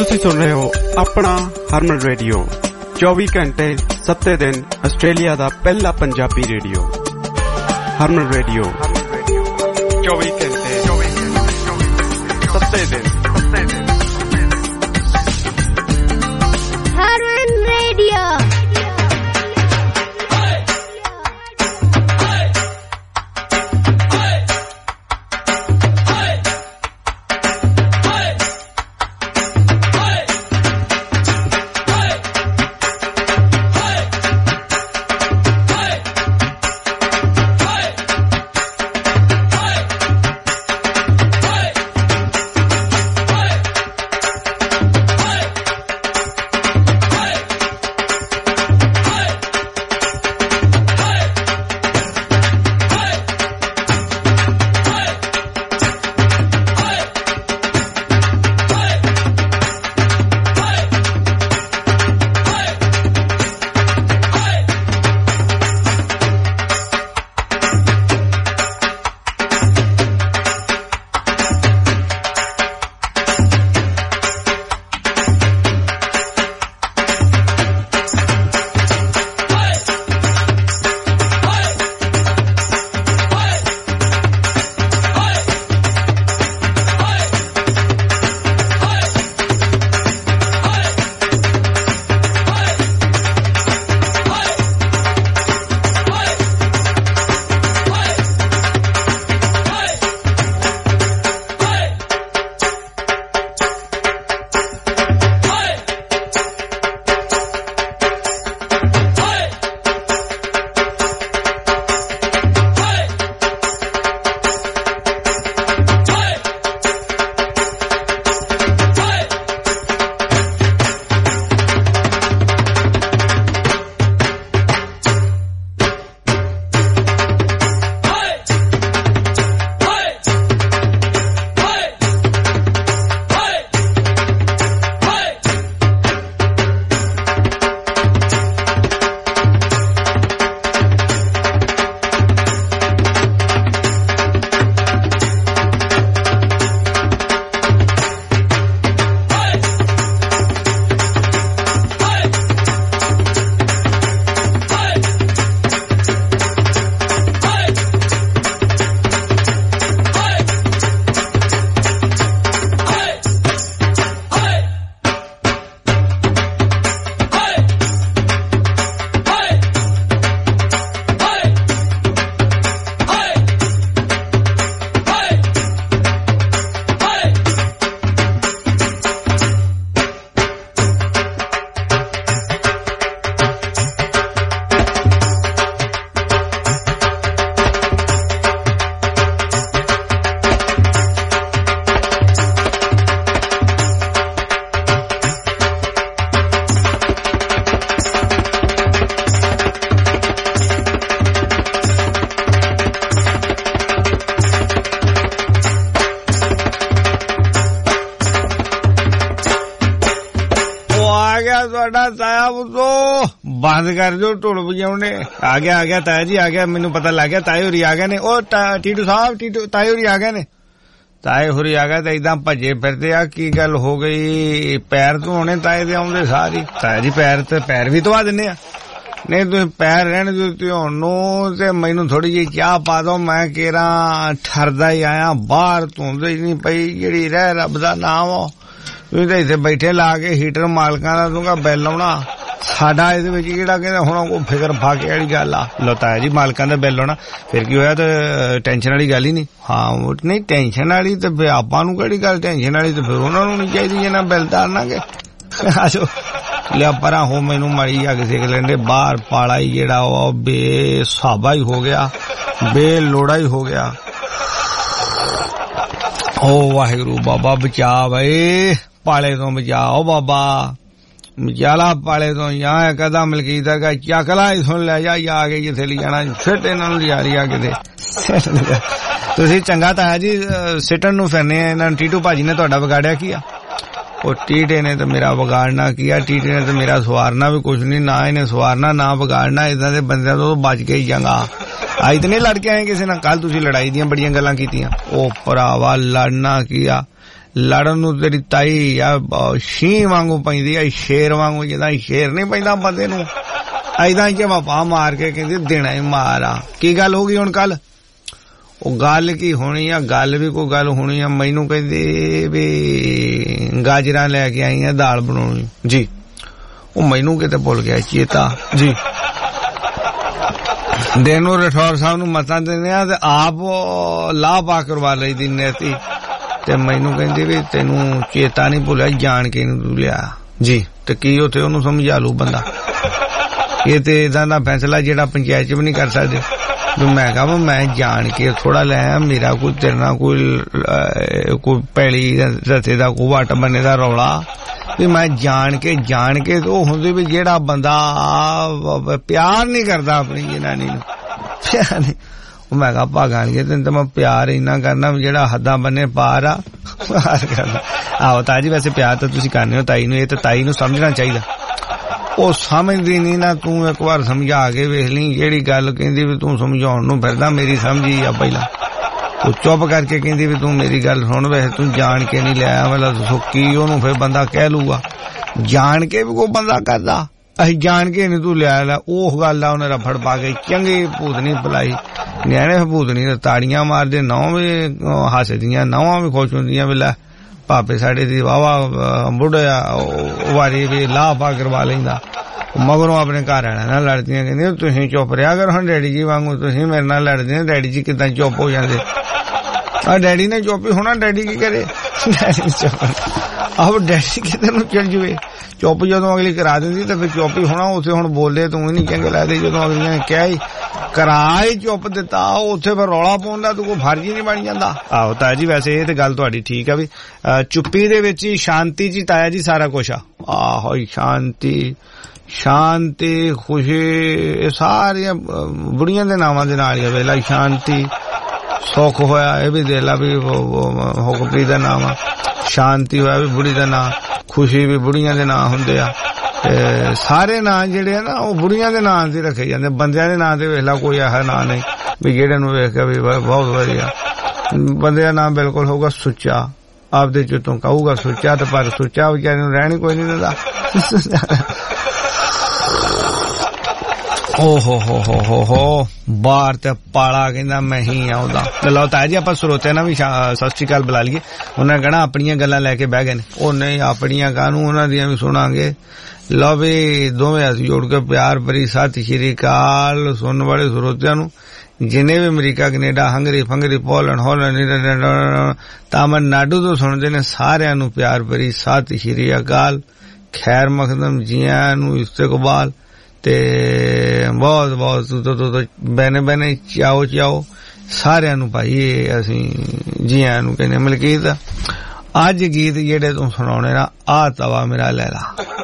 ਤੁਸੀਂ ਸੁਣ ਰਹੇ ਹੋ ਆਪਣਾ ਹਰਮਨ ਰੇਡੀਓ 24 ਘੰਟੇ 7 ਦਿਨ ਆਸਟ੍ਰੇਲੀਆ ਦਾ ਪਹਿਲਾ ਪੰਜਾਬੀ ਰੇਡੀਓ ਹਰਮਨ ਰੇਡੀਓ 24 ਘੰਟੇ 7 ਦਿਨ ਹਰਮਨ ਰੇਡੀਓ। ਬੰਦ ਕਰ ਦਿਓ ਢੋਲ ਵਜਾਉਣੇ। ਆ ਗਿਆ ਤਾਇਆ ਜੀ ਆ ਗਿਆ, ਮੈਨੂੰ ਪਤਾ ਲੱਗ ਗਿਆ ਤਾਏ ਹੋਰੀ ਆ ਗਏ ਨੇ। ਉਹ ਟੀਟੂ ਸਾਹਿਬ ਤਾਏ ਹੋਰੀ ਆ ਗਏ ਨੇ। ਤਾਏ ਹੋਰੀ ਆ ਗਏ ਤਾਂ ਏਦਾਂ ਭੱਜੇ ਫਿਰਦੇ ਆ। ਕੀ ਗੱਲ ਹੋ ਗਈ? ਪੈਰ ਧੋਣੇ ਤਾਏ ਦੇ ਆਉਂਦੇ ਸਾਰੀ। ਤਾਇਆ ਜੀ ਪੈਰ ਵੀ ਧਵਾ ਦਿੰਨੇ ਆ। ਨਹੀਂ ਤੁਸੀਂ ਪੈਰ ਰਹਿਣ ਦਿਓ ਧੋਣ ਨੂੰ ਤੇ ਮੈਨੂੰ ਥੋੜੀ ਜਿਹੀ ਚਾਹ ਪਾ ਦੋ। ਮੈਂ ਕੇਰਾਂ ਠਰਦਾ ਹੀ ਆਇਆ, ਬਾਹਰ ਧੁੰਦ ਹੀ ਨਹੀਂ ਪਈ ਜਿਹੜੀ ਰਹਿ ਰੱਬ ਦਾ ਨਾਮ। ਤੁਸੀਂ ਤਾਂ ਇੱਥੇ ਬੈਠੇ ਲਾ ਕੇ ਹੀਟਰ ਮਾਲਕਾਂ ਦਾ ਦੂੰਗਾ ਬਿੱਲ ਆਉਣਾ। ਸਾਡਾ ਇਹਦੇ ਵਿੱਚ ਕਿਹੜਾ ਕਹਿੰਦਾ ਹੁਣ ਕੋਈ ਫਿਕਰ ਫਾਕੇ ਵਾਲੀ ਗੱਲ ਆ। ਲੋ ਤਾਇਆ ਜੀ ਮਾਲਕਾਂ ਦਾ ਬਿੱਲ ਆਉਣਾ ਫਿਰ ਕੀ ਹੋਇਆ? ਤੇ ਟੈਨਸ਼ਨ ਵਾਲੀ ਗੱਲ ਹੀ ਨਹੀਂ। ਹਾਂ ਨਹੀਂ ਟੈਨਸ਼ਨ ਵਾਲੀ ਤੇ ਫਿਰ ਆਪਾਂ ਨੂੰ ਕਿਹੜੀ ਗੱਲ ਟੈਨਸ਼ਨ ਵਾਲੀ? ਤੇ ਫਿਰ ਉਹਨਾਂ ਨੂੰ ਨੀ ਚਾਹੀਦੀ ਜੇ ਨਾ ਬਿੱਲ ਤਾਰਨਾਂਗੇ। ਆਜੋ ਲਿਆ ਪਰਾਂ ਹੋ, ਮੈਨੂੰ ਮਾੜੀ ਅੱਗ ਸੇਕ ਲੈਂਦੇ। ਬਾਹਰ ਪਾਲਾ ਹੀ ਜਿਹੜਾ ਉਹ ਬੇਸਾਬਾ ਹੀ ਹੋ ਗਿਆ, ਬੇਲੋੜਾ ਹੀ ਹੋ ਗਿਆ। ਓ ਵਾਹਿਗੁਰੂ ਬਾਬਾ ਬਚਾ ਬਈ, ਪਾਲੇ ਤੋਂ ਬਚਾਓ ਬਾਬਾ, ਮਜਾਲਾ ਪਾਲੇ ਤੋਂ। ਜਾਂ ਕਦਾ ਮਲਕੀਤ ਦਾ ਚੱਕਲਾ ਇਥੋਂ ਲੈ ਜਾ ਕੇ ਜਿੱਥੇ ਲੈ ਜਾਣਾ ਸਿੱਟ ਇਹਨਾਂ ਨੂੰ ਲਿਆ ਰਹੀ ਆ ਕਿਤੇ। ਤੁਸੀਂ ਚੰਗਾ ਤਾਇਆ ਜੀ ਸਿੱਟਣ ਨੂੰ ਫਿਰਨੇ ਆ। ਇਹਨਾਂ ਨੂੰ ਟੀਟੂ ਭਾਜੀ ਨੇ ਤੁਹਾਡਾ ਵਿਗਾੜਿਆ ਕੀ ਆ? ਉਹ ਟੀਟੇ ਨੇ ਤਾਂ ਮੇਰਾ ਵਿਗਾੜਨਾ ਕੀ ਆ? ਟੀਟੇ ਨੇ ਤਾਂ ਮੇਰਾ ਸਵਾਰਨਾ ਵੀ ਕੁਛ ਨਹੀਂ, ਨਾ ਇਹਨੇ ਸਵਾਰਨਾ ਨਾ ਵਿਗਾੜਨਾ। ਏਦਾਂ ਦੇ ਬੰਦਿਆਂ ਤੋਂ ਬਚ ਕੇ ਹੀ ਜਾਂਗਾ। ਅੱਜ ਤਾਂ ਨਹੀਂ ਲੜ ਕੇ ਆਏ ਕਿਸੇ ਨਾਲ? ਕੱਲ ਤੁਸੀਂ ਲੜਾਈ ਦੀਆਂ ਬੜੀਆਂ ਗੱਲਾਂ ਕੀਤੀਆਂ। ਉਹ ਭਰਾਵਾ ਲੜਨਾ ਕੀ ਆ? ਲੜਨ ਨੂੰ ਤੇਰੀ ਤਾਈ ਆ ਸ਼ੀਂ ਵਾਂਗੂ ਪੈਂਦੀ ਆ, ਸ਼ੇਰ ਵਾਂਗੂ, ਜਿੱਦਾਂ ਸ਼ੇਰ ਨਹੀਂ ਪੈਂਦਾ ਬੰਦੇ ਨੂੰ, ਏਦਾਂ ਹੀ ਝਪਾ ਮਾਰ ਕੇ ਕਹਿੰਦੀ ਦੇਣਾ ਹੀ ਮਾਰ ਆ। ਕੀ ਗੱਲ ਹੋ ਗਈ ਹੁਣ ਕੱਲ? ਉਹ ਗੱਲ ਕੀ ਹੋਣੀ ਆ, ਗੱਲ ਵੀ ਕੋਈ ਗੱਲ ਹੋਣੀ ਆ। ਮੈਨੂੰ ਕਹਿੰਦੀ ਵੀ ਗਾਜਰਾਂ ਲੈ ਕੇ ਆਈ ਆ ਦਾਲ ਬਣਾਉਣੀ ਜੀ। ਉਹ ਮੈਨੂੰ ਕਿਤੇ ਭੁੱਲ ਗਿਆ ਚੇਤਾ ਜੀ। ਦਿਨ ਨੂੰ ਰਠੌਰ ਸਾਹਿਬ ਨੂੰ ਮਤਾਂ ਦਿੰਦੇ ਆ ਤੇ ਆਪ ਲਾਹ ਪਾ ਕਰਵਾ ਲਈ ਦੀ ਨੇਤੀ, ਤੇ ਮੈਨੂੰ ਕਹਿੰਦੀ ਵੀ ਤੈਨੂੰ ਚੇਤਾ ਨਹੀਂ ਭੁੱਲਿਆ, ਜਾਣ ਕੇ ਨੀ ਤੂੰ ਲਿਆ ਜੀ। ਤੇ ਕੀ ਉੱਥੇ ਉਹਨੂੰ ਸਮਝਾ ਲੂ ਬੰਦਾ? ਇਹ ਤੇ ਏਦਾਂ ਦਾ ਫੈਸਲਾ ਜਿਹੜਾ ਪੰਚਾਇਤ ਚ ਵੀ ਨਹੀਂ ਕਰ ਸਕਦੇ। ਮੈਂ ਕਹਾਂ ਮੈਂ ਜਾਣ ਕੇ ਥੋੜਾ ਲੈ ਆਇਆ, ਮੇਰਾ ਕੋਈ ਤੇਰੇ ਨਾਲ ਕੋਈ ਪੈਲੀ ਰਥੇ ਦਾ ਕੋਈ ਵੱਟ ਬੰਨੇ ਦਾ ਰੌਲਾ ਵੀ ਮੈਂ ਜਾਣ ਕੇ ਉਹ ਹੁੰਦੀ ਵੀ ਜਿਹੜਾ ਬੰਦਾ ਪਿਆਰ ਨਹੀਂ ਕਰਦਾ ਆਪਣੀ ਜਨਾਨੀ ਨੂੰ, ਪਿਆਰ ਨਹੀਂ। ਉਹ ਮੈਂ ਕਿਹਾ ਭਾਗਾਂਗੇ ਤੈਨੂੰ ਤਾਂ ਮੈਂ ਪਿਆਰ ਇੰਨਾ ਕਰਨਾ ਜਿਹੜਾ ਹੱਦਾਂ ਬੰਨੇ ਪਾਰ ਆ ਕਰਨਾ। ਆਹੋ ਤਾਈ ਜੀ, ਵੈਸੇ ਪਿਆਰ ਤਾਂ ਤੁਸੀਂ ਕਰਨੇ ਹੋ ਤਾਈ ਨੂੰ, ਇਹ ਤਾਂ ਤਾਈ ਨੂੰ ਸਮਝਣਾ ਚਾਹੀਦਾ। ਉਹ ਸਮਝਦੀ ਨਹੀਂ ਨਾ, ਤੂੰ ਇੱਕ ਵਾਰ ਸਮਝਾ ਕੇ ਵੇਖ ਲਈ। ਜਿਹੜੀ ਗੱਲ ਕਹਿੰਦੀ ਵੀ ਤੂੰ ਸਮਝਾਉਣ ਨੂੰ ਫਿਰਦਾ, ਮੇਰੀ ਸਮਝੀ ਆ ਪਹਿਲਾਂ। ਉਹ ਚੁੱਪ ਕਰਕੇ ਕਹਿੰਦੀ ਵੀ ਤੂੰ ਮੇਰੀ ਗੱਲ ਸੁਣ, ਵੈਸੇ ਤੂੰ ਜਾਣ ਕੇ ਨਹੀਂ ਲਿਆਇਆ। ਮਤਲਬ ਦੱਸੋ ਕੀ ਉਹਨੂੰ ਫਿਰ ਬੰਦਾ ਕਹਿ ਲੂਗਾ? ਜਾਣ ਕੇ ਵੀ ਕੋਈ ਬੰਦਾ ਕਰਦਾ, ਅਸੀਂ ਜਾਣ ਕੇ ਨੀ ਤੂੰ ਲਿਆ ਲੈ। ਉਹ ਗੱਲ ਆ ਉਹਨੇ ਰਫੜ ਪਾ ਕੇ ਚੰਗੀ ਭੂਤਨੀ ਪਲਾਈ। ਨਿਆਣੇ ਭੂਤਨੀ ਤੇ ਤਾੜੀਆਂ ਮਾਰਦੇ, ਨੌਂ ਵੀ ਹੱਸਦੀਆਂ, ਨੌਵਾਂ ਵੀ ਖੁਸ਼ ਹੁੰਦੀਆਂ ਵੀ ਲੈ ਭਾਪੇ ਸਾਡੇ ਦੀ ਵਾਵਾ ਬੁੱਢਾ ਵਾਰੀ ਵੀ ਲਾਹ ਪਾ ਕਰਵਾ ਲੈਂਦਾ। ਮਗਰੋਂ ਆਪਣੇ ਘਰ ਵਾਲਿਆਂ ਨਾਲ ਲੜਦੀਆਂ, ਕਹਿੰਦੀਆਂ ਤੁਸੀਂ ਚੁੱਪ ਰਿਹਾ ਕਰੋ, ਹੁਣ ਡੈਡੀ ਜੀ ਵਾਂਗੂ ਤੁਸੀਂ ਮੇਰੇ ਨਾਲ ਲੜਦੇ ਹੋ। ਡੈਡੀ ਜੀ ਕਿੱਦਾਂ ਚੁੱਪ ਹੋ ਜਾਂਦੇ? ਆ ਡੈਡੀ ਨੇ ਚੁੱਪ ਹੀ ਹੋਣਾ, ਡੈਡੀ ਕੀ ਕਰੇ? ਡੈਡੀ ਚੁੱਪ, ਆਹੋ ਡੈਡੀ ਕਿਤੇ ਨੂੰ ਚਲ ਜੂਏ। ਚੁੱਪ ਜਦੋਂ ਅਗਲੀ ਕਰਾ ਦਿੰਦੀ ਤਾਂ ਫਿਰ ਚੁੱਪ ਹੀ ਹੋਣਾ। ਉੱਥੇ ਹੁਣ ਬੋਲਦੇ ਤੂੰ ਹੀ ਨੀ ਚੰਗੇ ਲੱਗਦੇ, ਜਦੋਂ ਅਗਲੀਆਂ ਨੇ ਕਿਹਾ ਹੀ ਕਰਾ ਹੀ ਚੁੱਪ ਦਿੱਤਾ, ਉੱਥੇ ਫਿਰ ਰੌਲਾ ਪਾਉਂਦਾ ਤੂੰ ਕੋਈ ਫਰਜ਼ ਹੀ ਨਹੀਂ ਬਣ ਜਾਂਦਾ। ਆਹੋ ਤਾਇਆ ਜੀ, ਵੈਸੇ ਇਹ ਤੇ ਗੱਲ ਤੁਹਾਡੀ ਠੀਕ ਆ ਵੀ ਚੁੱਪੀ ਦੇ ਵਿੱਚ ਹੀ ਸ਼ਾਂਤੀ ਜੀ ਤਾਇਆ ਜੀ ਸਾਰਾ ਕੁਛ ਆ। ਆਹੋ ਸ਼ਾਂਤੀ ਖੁਸ਼ੀ, ਇਹ ਸਾਰੀਆਂ ਬੁੜੀਆਂ ਦੇ ਨਾਵਾਂ ਦੇ ਨਾਲ ਹੀ ਆ। ਵੇਲਾ ਸ਼ਾਂਤੀ, ਸੁੱਖ ਹੋਇਆ ਇਹ ਵੀ ਦੇ ਲਾ ਵੀ ਹੁਕਮਪ੍ਰੀਤ ਦਾ ਨਾਮ ਆ। ਸ਼ਾਂਤੀ ਹੋਇਆ ਵੀ ਬੁੜੀ ਦਾ ਨਾਂ, ਖੁਸ਼ੀ ਵੀ ਬੁੜੀਆਂ ਦੇ ਨਾਂ ਹੁੰਦੇ ਆ। ਸਾਰੇ ਨਾਂ ਜਿਹੜੇ ਆ ਨਾ ਉਹ ਬੁੜੀਆਂ ਦੇ ਨਾਂ ਤੇ ਰੱਖੇ ਜਾਂਦੇ। ਬੰਦਿਆਂ ਦੇ ਨਾਂ ਤੇ ਵੇਖ ਲਾ ਕੋਈ ਇਹੋ ਨਾਂ ਨਹੀਂ ਵੀ ਜਿਹੜੇ ਨੂੰ ਵੇਖ ਕੇ ਵੀ ਬਹੁਤ ਵਧੀਆ। ਬੰਦੇ ਦਾ ਨਾਮ ਬਿਲਕੁਲ ਹੋਊਗਾ ਸੁੱਚਾ, ਆਪਦੇ ਚੋਂ ਕਹੂਗਾ ਸੁੱਚਾ, ਤੇ ਪਰ ਸੁੱਚਾ ਵਿਚਾਰੇ ਨੂੰ ਰਹਿਣ ਕੋਈ ਨਹੀਂ ਦਿੰਦਾ। ਓ ਹੋ ਬਾਹਰ ਤੇ ਪਾਲਾ ਕਹਿੰਦਾ ਮੈਂ ਹੀ ਆ ਉਹਦਾ। ਲਓ ਤਾਇਆ ਜੀ, ਆਪਾਂ ਸਰੋਤਿਆਂ ਨਾਲ ਵੀ ਸਤਿ ਸ਼੍ਰੀ ਅਕਾਲ ਬੁਲਾ ਲਈਏ। ਉਹਨਾਂ ਕਹਿਣਾ ਆਪਣੀਆਂ ਗੱਲਾਂ ਲੈ ਕੇ ਬਹਿ ਗਏ ਨੇ। ਉਹ ਨਹੀਂ, ਆਪਣੀਆਂ ਕਾਹਨੂੰ, ਉਹਨਾਂ ਦੀਆਂ ਵੀ ਸੁਣਾਂਗੇ। ਲਓ ਵੀ ਦੋਵੇਂ ਹੱਥ ਜੋੜ ਕੇ ਪਿਆਰ ਭਰੀ ਸਤਿ ਸ਼੍ਰੀ ਅਕਾਲ ਸੁਣਨ ਵਾਲੇ ਸਰੋਤਿਆਂ ਨੂੰ, ਜਿੰਨੇ ਵੀ ਅਮਰੀਕਾ, ਕੈਨੇਡਾ, ਹੰਗਰੀ, ਫੰਗਰੀ, ਪੋਲੈਂਡ, ਹਾਲੈਂਡ, ਤਾਮਿਲਨਾਡੂ ਤੋਂ ਸੁਣਦੇ ਨੇ, ਸਾਰਿਆਂ ਨੂੰ ਪਿਆਰ ਭਰੀ ਸਤਿ ਸ਼੍ਰੀ ਅਕਾਲ, ਖੈਰ ਮਕਦਮ, ਜੀਆਂ ਨੂੰ ਇਸਤਕਬਾਲ ਤੇ ਬਹੁਤ ਬਹੁਤ ਬੈਨੇ ਚਾਓ ਸਾਰਿਆਂ ਨੂੰ ਭਾਈ। ਅਸੀਂ ਜੀਆਂ ਨੂੰ ਕਹਿੰਦੇ। ਮਲਕੀਤ, ਅੱਜ ਗੀਤ ਜਿਹੜੇ ਤੂੰ ਸੁਣਾਉਣੇ ਨਾ, ਆ ਤਵਾ ਮੇਰਾ ਲੈਲਾ,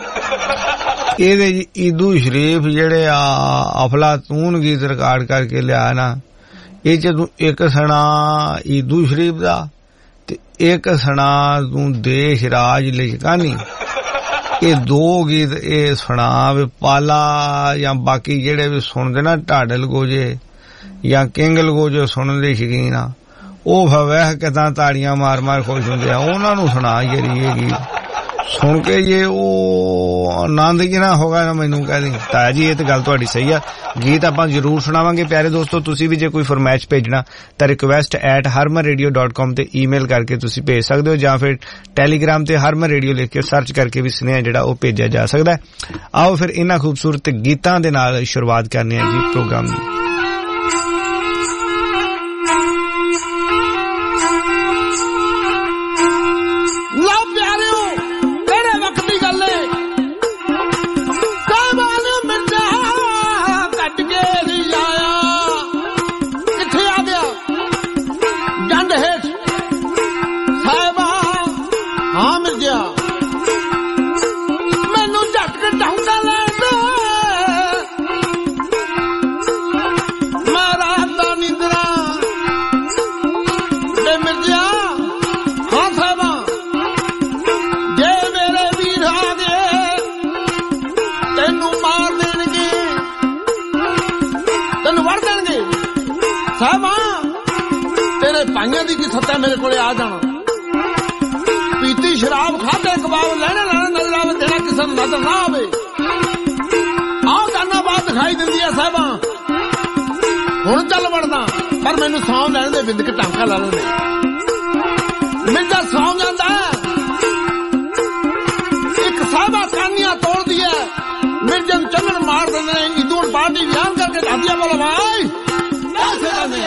ਇਹਦੇ ਜੀ ਈਦੂ ਸ਼ਰੀਫ ਜਿਹੜੇ ਆ ਅਫਲਾਤੂਨ ਗੀਤ ਰਿਕਾਰਡ ਕਰਕੇ ਲਿਆ ਨਾ, ਇਹ ਚ ਤੂੰ ਇੱਕ ਸੁਣਾ ਈਦੂ ਸ਼ਰੀਫ ਦਾ ਤੇ ਇੱਕ ਸੁਣਾ ਤੂੰ ਦੇਸ਼ ਰਾਜ ਲਿਸ਼ਕਾਨੀ। ਇਹ ਦੋ ਗੀਤ ਇਹ ਸੁਣਾ ਵੀ ਪਾਲਾ ਜਾਂ ਬਾਕੀ ਜਿਹੜੇ ਵੀ ਸੁਣਦੇ ਨਾ ਢਾਡਲ ਗੋਜੇ ਜਾਂ ਕਿੰਗਲ ਗੋਜੇ ਸੁਣਨ ਦੇ ਸ਼ੌਕੀਨ ਆ, ਉਹ ਵਹਿ ਕੇ ਤਾਂ ਤਾੜੀਆਂ ਮਾਰ ਮਾਰ ਖੁਸ਼ ਹੁੰਦੇ ਆ। ਉਹਨਾਂ ਨੂੰ ਸੁਣਾ ਜਿਹੜੀ ਇਹ ਗੀਤ ਸੁਣ ਕੇ ਜੇ ਉਹ ਆਨੰਦ ਜਿਹਾ ਹੋਗਾ ਨਾ, ਮੈਨੂੰ ਕਹਿ ਦੇ ਤਾਇਆ ਜੀ। ਇਹ ਤੇ ਗੱਲ ਤੁਹਾਡੀ ਸਹੀ ਆ, ਗੀਤ ਆਪਾਂ ਜ਼ਰੂਰ ਸੁਣਾਵਾਂਗੇ। ਪਿਆਰੇ ਦੋਸਤੋ, ਤੁਸੀਂ ਵੀ ਜੇ ਕੋਈ ਫਰਮਾਇਸ਼ ਭੇਜਣਾ ਤਾਂ request@harmanradio.com ਤੇ ਈਮੇਲ ਕਰਕੇ ਤੁਸੀਂ ਭੇਜ ਸਕਦੇ ਹੋ, ਜਾਂ ਫਿਰ ਟੈਲੀਗ੍ਰਾਮ ਤੇ ਹਰਮਨ ਰੇਡੀਓ ਲਿਖ ਕੇ ਸਰਚ ਕਰਕੇ ਵੀ ਸੁਨੇਹਾ ਜਿਹੜਾ ਉਹ ਭੇਜਿਆ ਜਾ ਸਕਦਾ ਹੈ। ਆਓ ਫਿਰ ਇਹਨਾਂ ਖੂਬਸੂਰਤ ਗੀਤਾਂ ਦੇ ਨਾਲ ਸ਼ੁਰੂਆਤ ਕਰਨੇ ਆ ਜੀ ਪ੍ਰੋਗਰਾਮ ਦੀ। ਮੇਰੇ ਕੋਲੇ ਆ ਜਾਣਾ। शराब खाते कबाब लेने नजर आवे देना किसी नजर ना आवे आओ जाना बात दिखाई दिंदी है साहबा हुण चल वड़ना पर मैनू सौं लैण दे बिंद के टांका ला लेने मिर्जा सौं जांदा एक साहबा कानियां तोड़ दी है मिर्जे नूं चंगन मार देंदे ने इदू पार्टी बयान करके दादिया बोला भाई कैसे जाने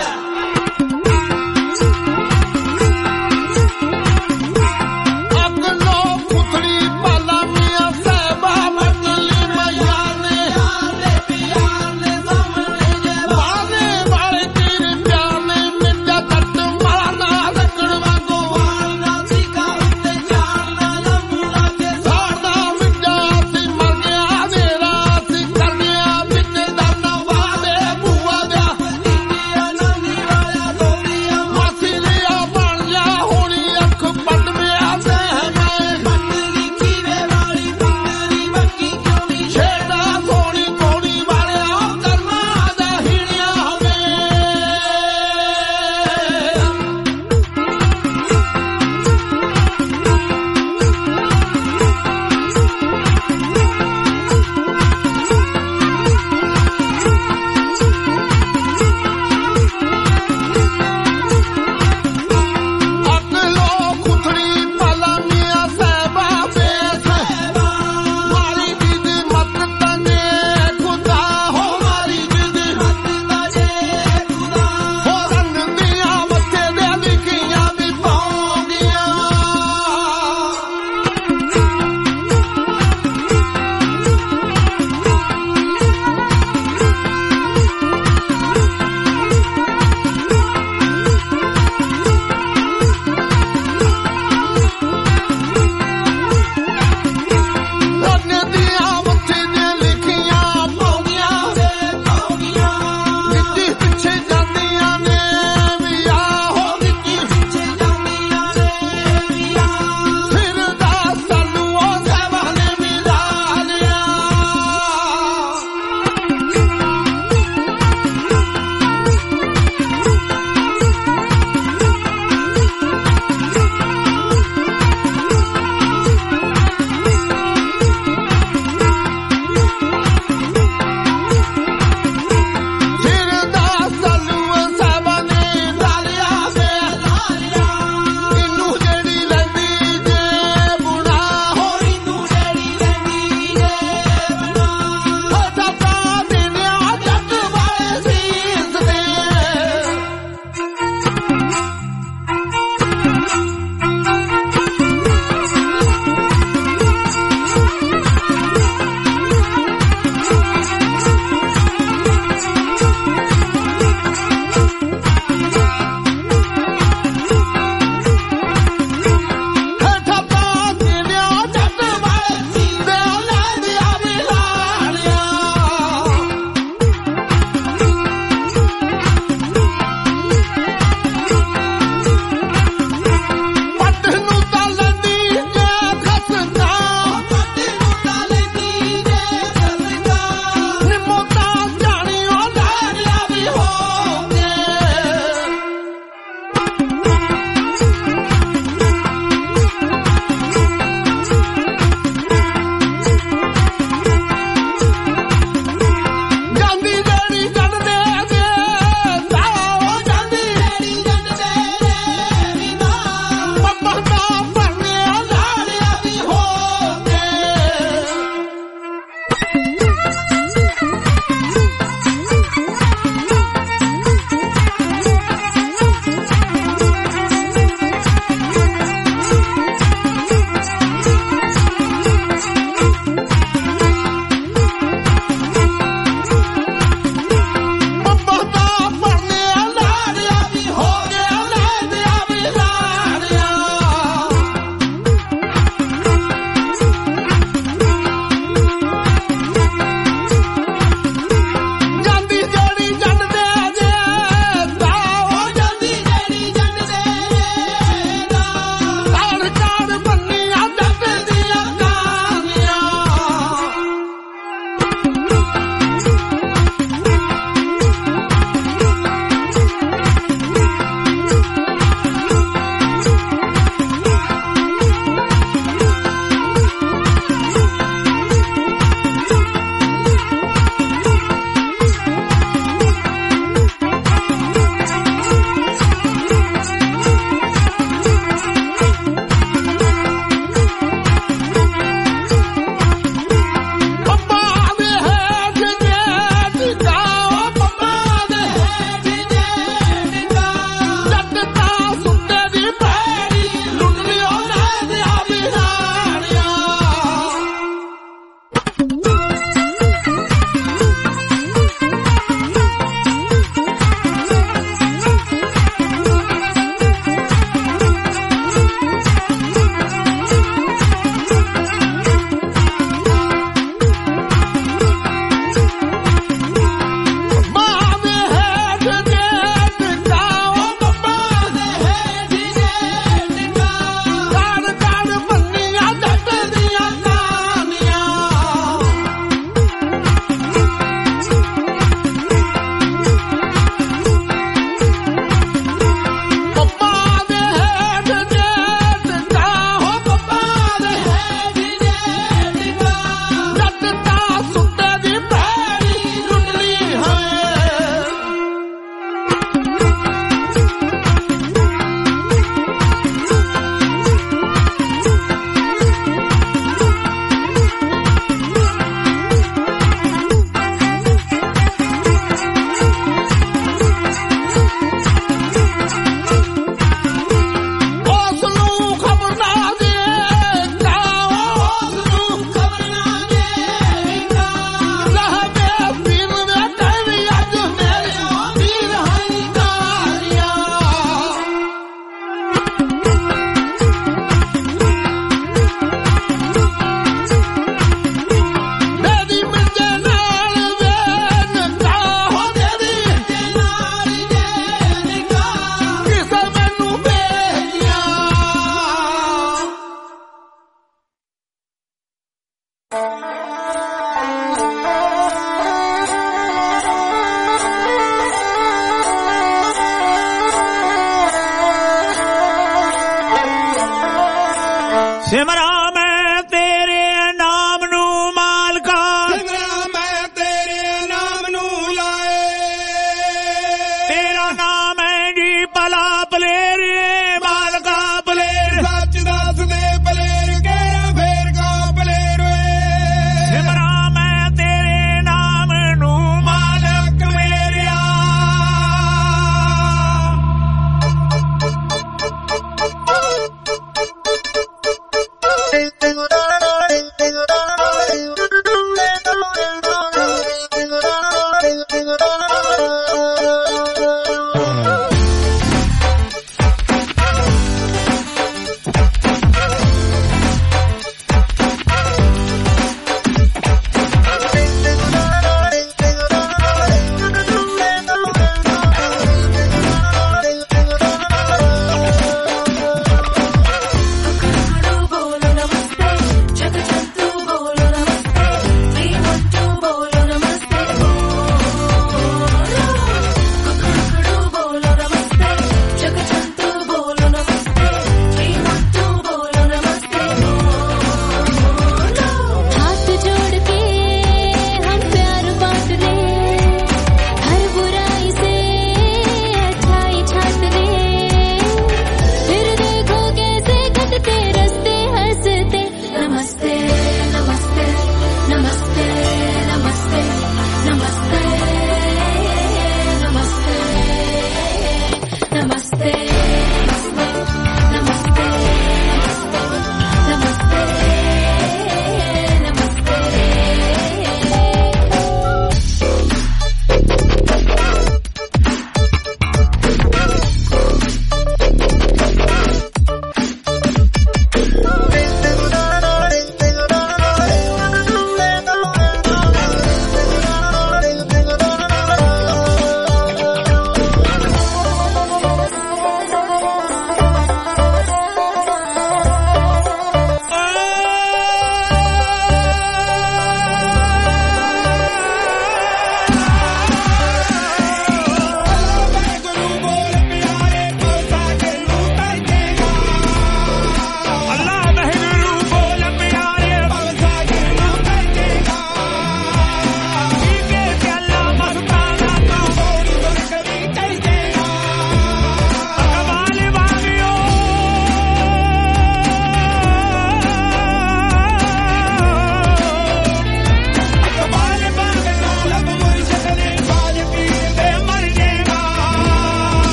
ਸਿਮਰਾਂ ਮੈਂ ਤੇਰੇ ਨਾਮ ਨੂੰ ਮਾਲਕਾ ਸਿਮਰਾਂ ਮੈਂ ਤੇਰੇ ਨਾਮ ਨੂੰ ਲਾਏ ਤੇਰਾ ਨਾਮ ਹੈ ਜੀ ਭਲਾ ਭਲੇਰੇ ਮਾਲਕਾ ਭਲੇਰ ਸੱਚ ਦੱਸ ਦੇ ਭਲੇਰ ਕਿਹੜਾ ਫੇਰ ਕਾ ਭਲੇਰ ਓਏ ਸਿਮਰਾਂ ਮੈਂ ਤੇਰੇ ਨਾਮ ਨੂੰ ਮਾਲਕ ਮੇਰਿਆ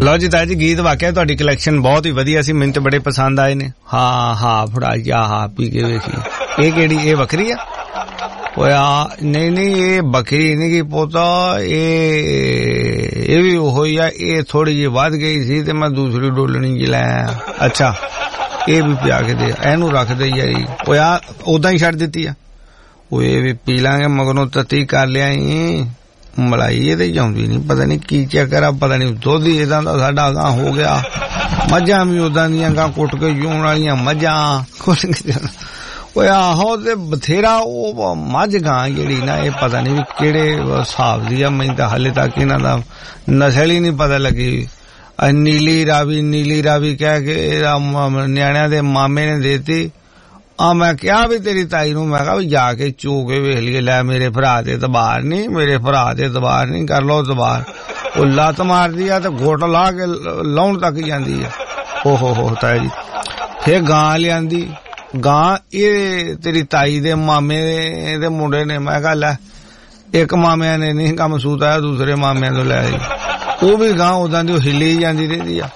ਲਓ ਜੀ ਤਾਇਆ ਜੀ ਗੀਤ ਵਾਕਿਆ ਤੁਹਾਡੀ ਕਲੈਕਸ਼ਨ ਬਹੁਤ ਹੀ ਵਧੀਆ ਸੀ, ਮੈਨੂੰ ਤੇ ਬੜੇ ਪਸੰਦ ਆਏ ਨੇ। ਹਾਂ ਫੜਾ ਜਾ ਹਾਂ ਪੀ ਕੇ ਵੇਖੀ। ਇਹ ਕਿਹੜੀ, ਇਹ ਵੱਖਰੀ ਆ? ਓਏ ਨਹੀਂ ਇਹ ਬੱਕਰੀ ਨਹੀਂ ਕੀ ਪੋਤਾ, ਇਹ ਵੀ ਉਹੋ ਹੀ ਆ। ਇਹ ਥੋੜੀ ਜਿਹੀ ਵੱਧ ਗਈ ਸੀ ਤੇ ਮੈਂ ਦੂਸਰੀ ਡੋਲਣੀ ਚ ਲੈ ਆਇਆ। ਅੱਛਾ ਇਹ ਵੀ ਪਿਆ ਕੇ ਦੇ, ਇਹਨੂੰ ਰੱਖ ਦੇ ਯਾਰੀ। ਓਏ ਉਦਾਂ ਹੀ ਛੱਡ ਦਿੱਤੀ ਆ। ਓਏ ਵੀ ਪੀ ਲਾਂਗੇ ਮਗਰੋਂ ਤਤੀ ਕਰ ਲਿਆਈ। ਮਲਾਈ ਇਹਦੇ ਜਾਂਦੀ ਨੀ, ਪਤਾ ਨੀ ਕੀ ਚੱਕਰ ਆ, ਪਤਾ ਨੀ ਦੁੱਧ ਹੀ ਏਦਾਂ ਦਾ ਸਾਡਾ ਗਾਂ ਹੋ ਗਿਆ। ਮੱਝਾਂ ਵੀ ਉਦਾਂ ਦੀਆਂ ਗਾਂ ਕੁੱਟ ਕੇ ਜੂਣ ਵਾਲੀਆਂ ਮੱਝਾਂ। ਓਏ ਆਹੋ ਤੇ ਬਥੇਰਾ ਉਹ ਮੱਝ ਗਾਂ ਜਿਹੜੀ ਨਾ, ਇਹ ਪਤਾ ਨੀ ਵੀ ਕਿਹੜੇ ਹਿਸਾਬ ਦੀ ਆ। ਮੈਨੂੰ ਤਾਂ ਹਾਲੇ ਤੱਕ ਇਹਨਾਂ ਦਾ ਨਸਲ ਹੀ ਨੀ ਪਤਾ ਲੱਗੀ। ਨੀਲੀ ਰਾਵੀ ਕਹਿ ਕੇ ਨਿਆਣਿਆਂ ਦੇ ਮਾਮੇ ਨੇ ਦੇਤੀ। ਮੈਂ ਕਿਹਾ ਵੀ ਤੇਰੀ ਤਾਈ ਨੂੰ, ਮੈਂ ਕਿਹਾ ਵੀ ਜਾ ਕੇ ਚੋ ਕੇ ਵੇਖ ਲਈਏ। ਲੈ ਮੇਰੇ ਭਰਾ ਤੇ ਦਬਾਰ ਨਹੀਂ, ਕਰ ਲਓ ਦਬਾਰ। ਉਹ ਲੱਤ ਮਾਰਦੀ ਆ ਤੇ ਘੋਟ ਲਾ ਕੇ ਲਾਉਣ ਤੱਕ ਜਾਂਦੀ ਆ। ਓਹੋ ਤਾਇਆ ਜੀ। ਫੇਰ ਗਾਂ ਲਿਆਂਦੀ। ਗਾਂ ਇਹ ਤੇਰੀ ਤਾਈ ਦੇ ਮਾਮੇ ਦੇ ਮੁੰਡੇ ਨੇ। ਮੈਂ ਕਿਹਾ ਲੈ, ਇੱਕ ਮਾਮਿਆਂ ਨੇ ਨਹੀਂ ਕੰਮ ਸੂਤ ਆਇਆ, ਦੂਸਰੇ ਮਾਮਿਆਂ ਤੋਂ ਲੈ ਆਈ। ਉਹ ਵੀ ਗਾਂ ਉਦਾਂ ਦੀ ਹਿੱਲੀ ਜਾਂਦੀ ਰਹਿੰਦੀ ਆ।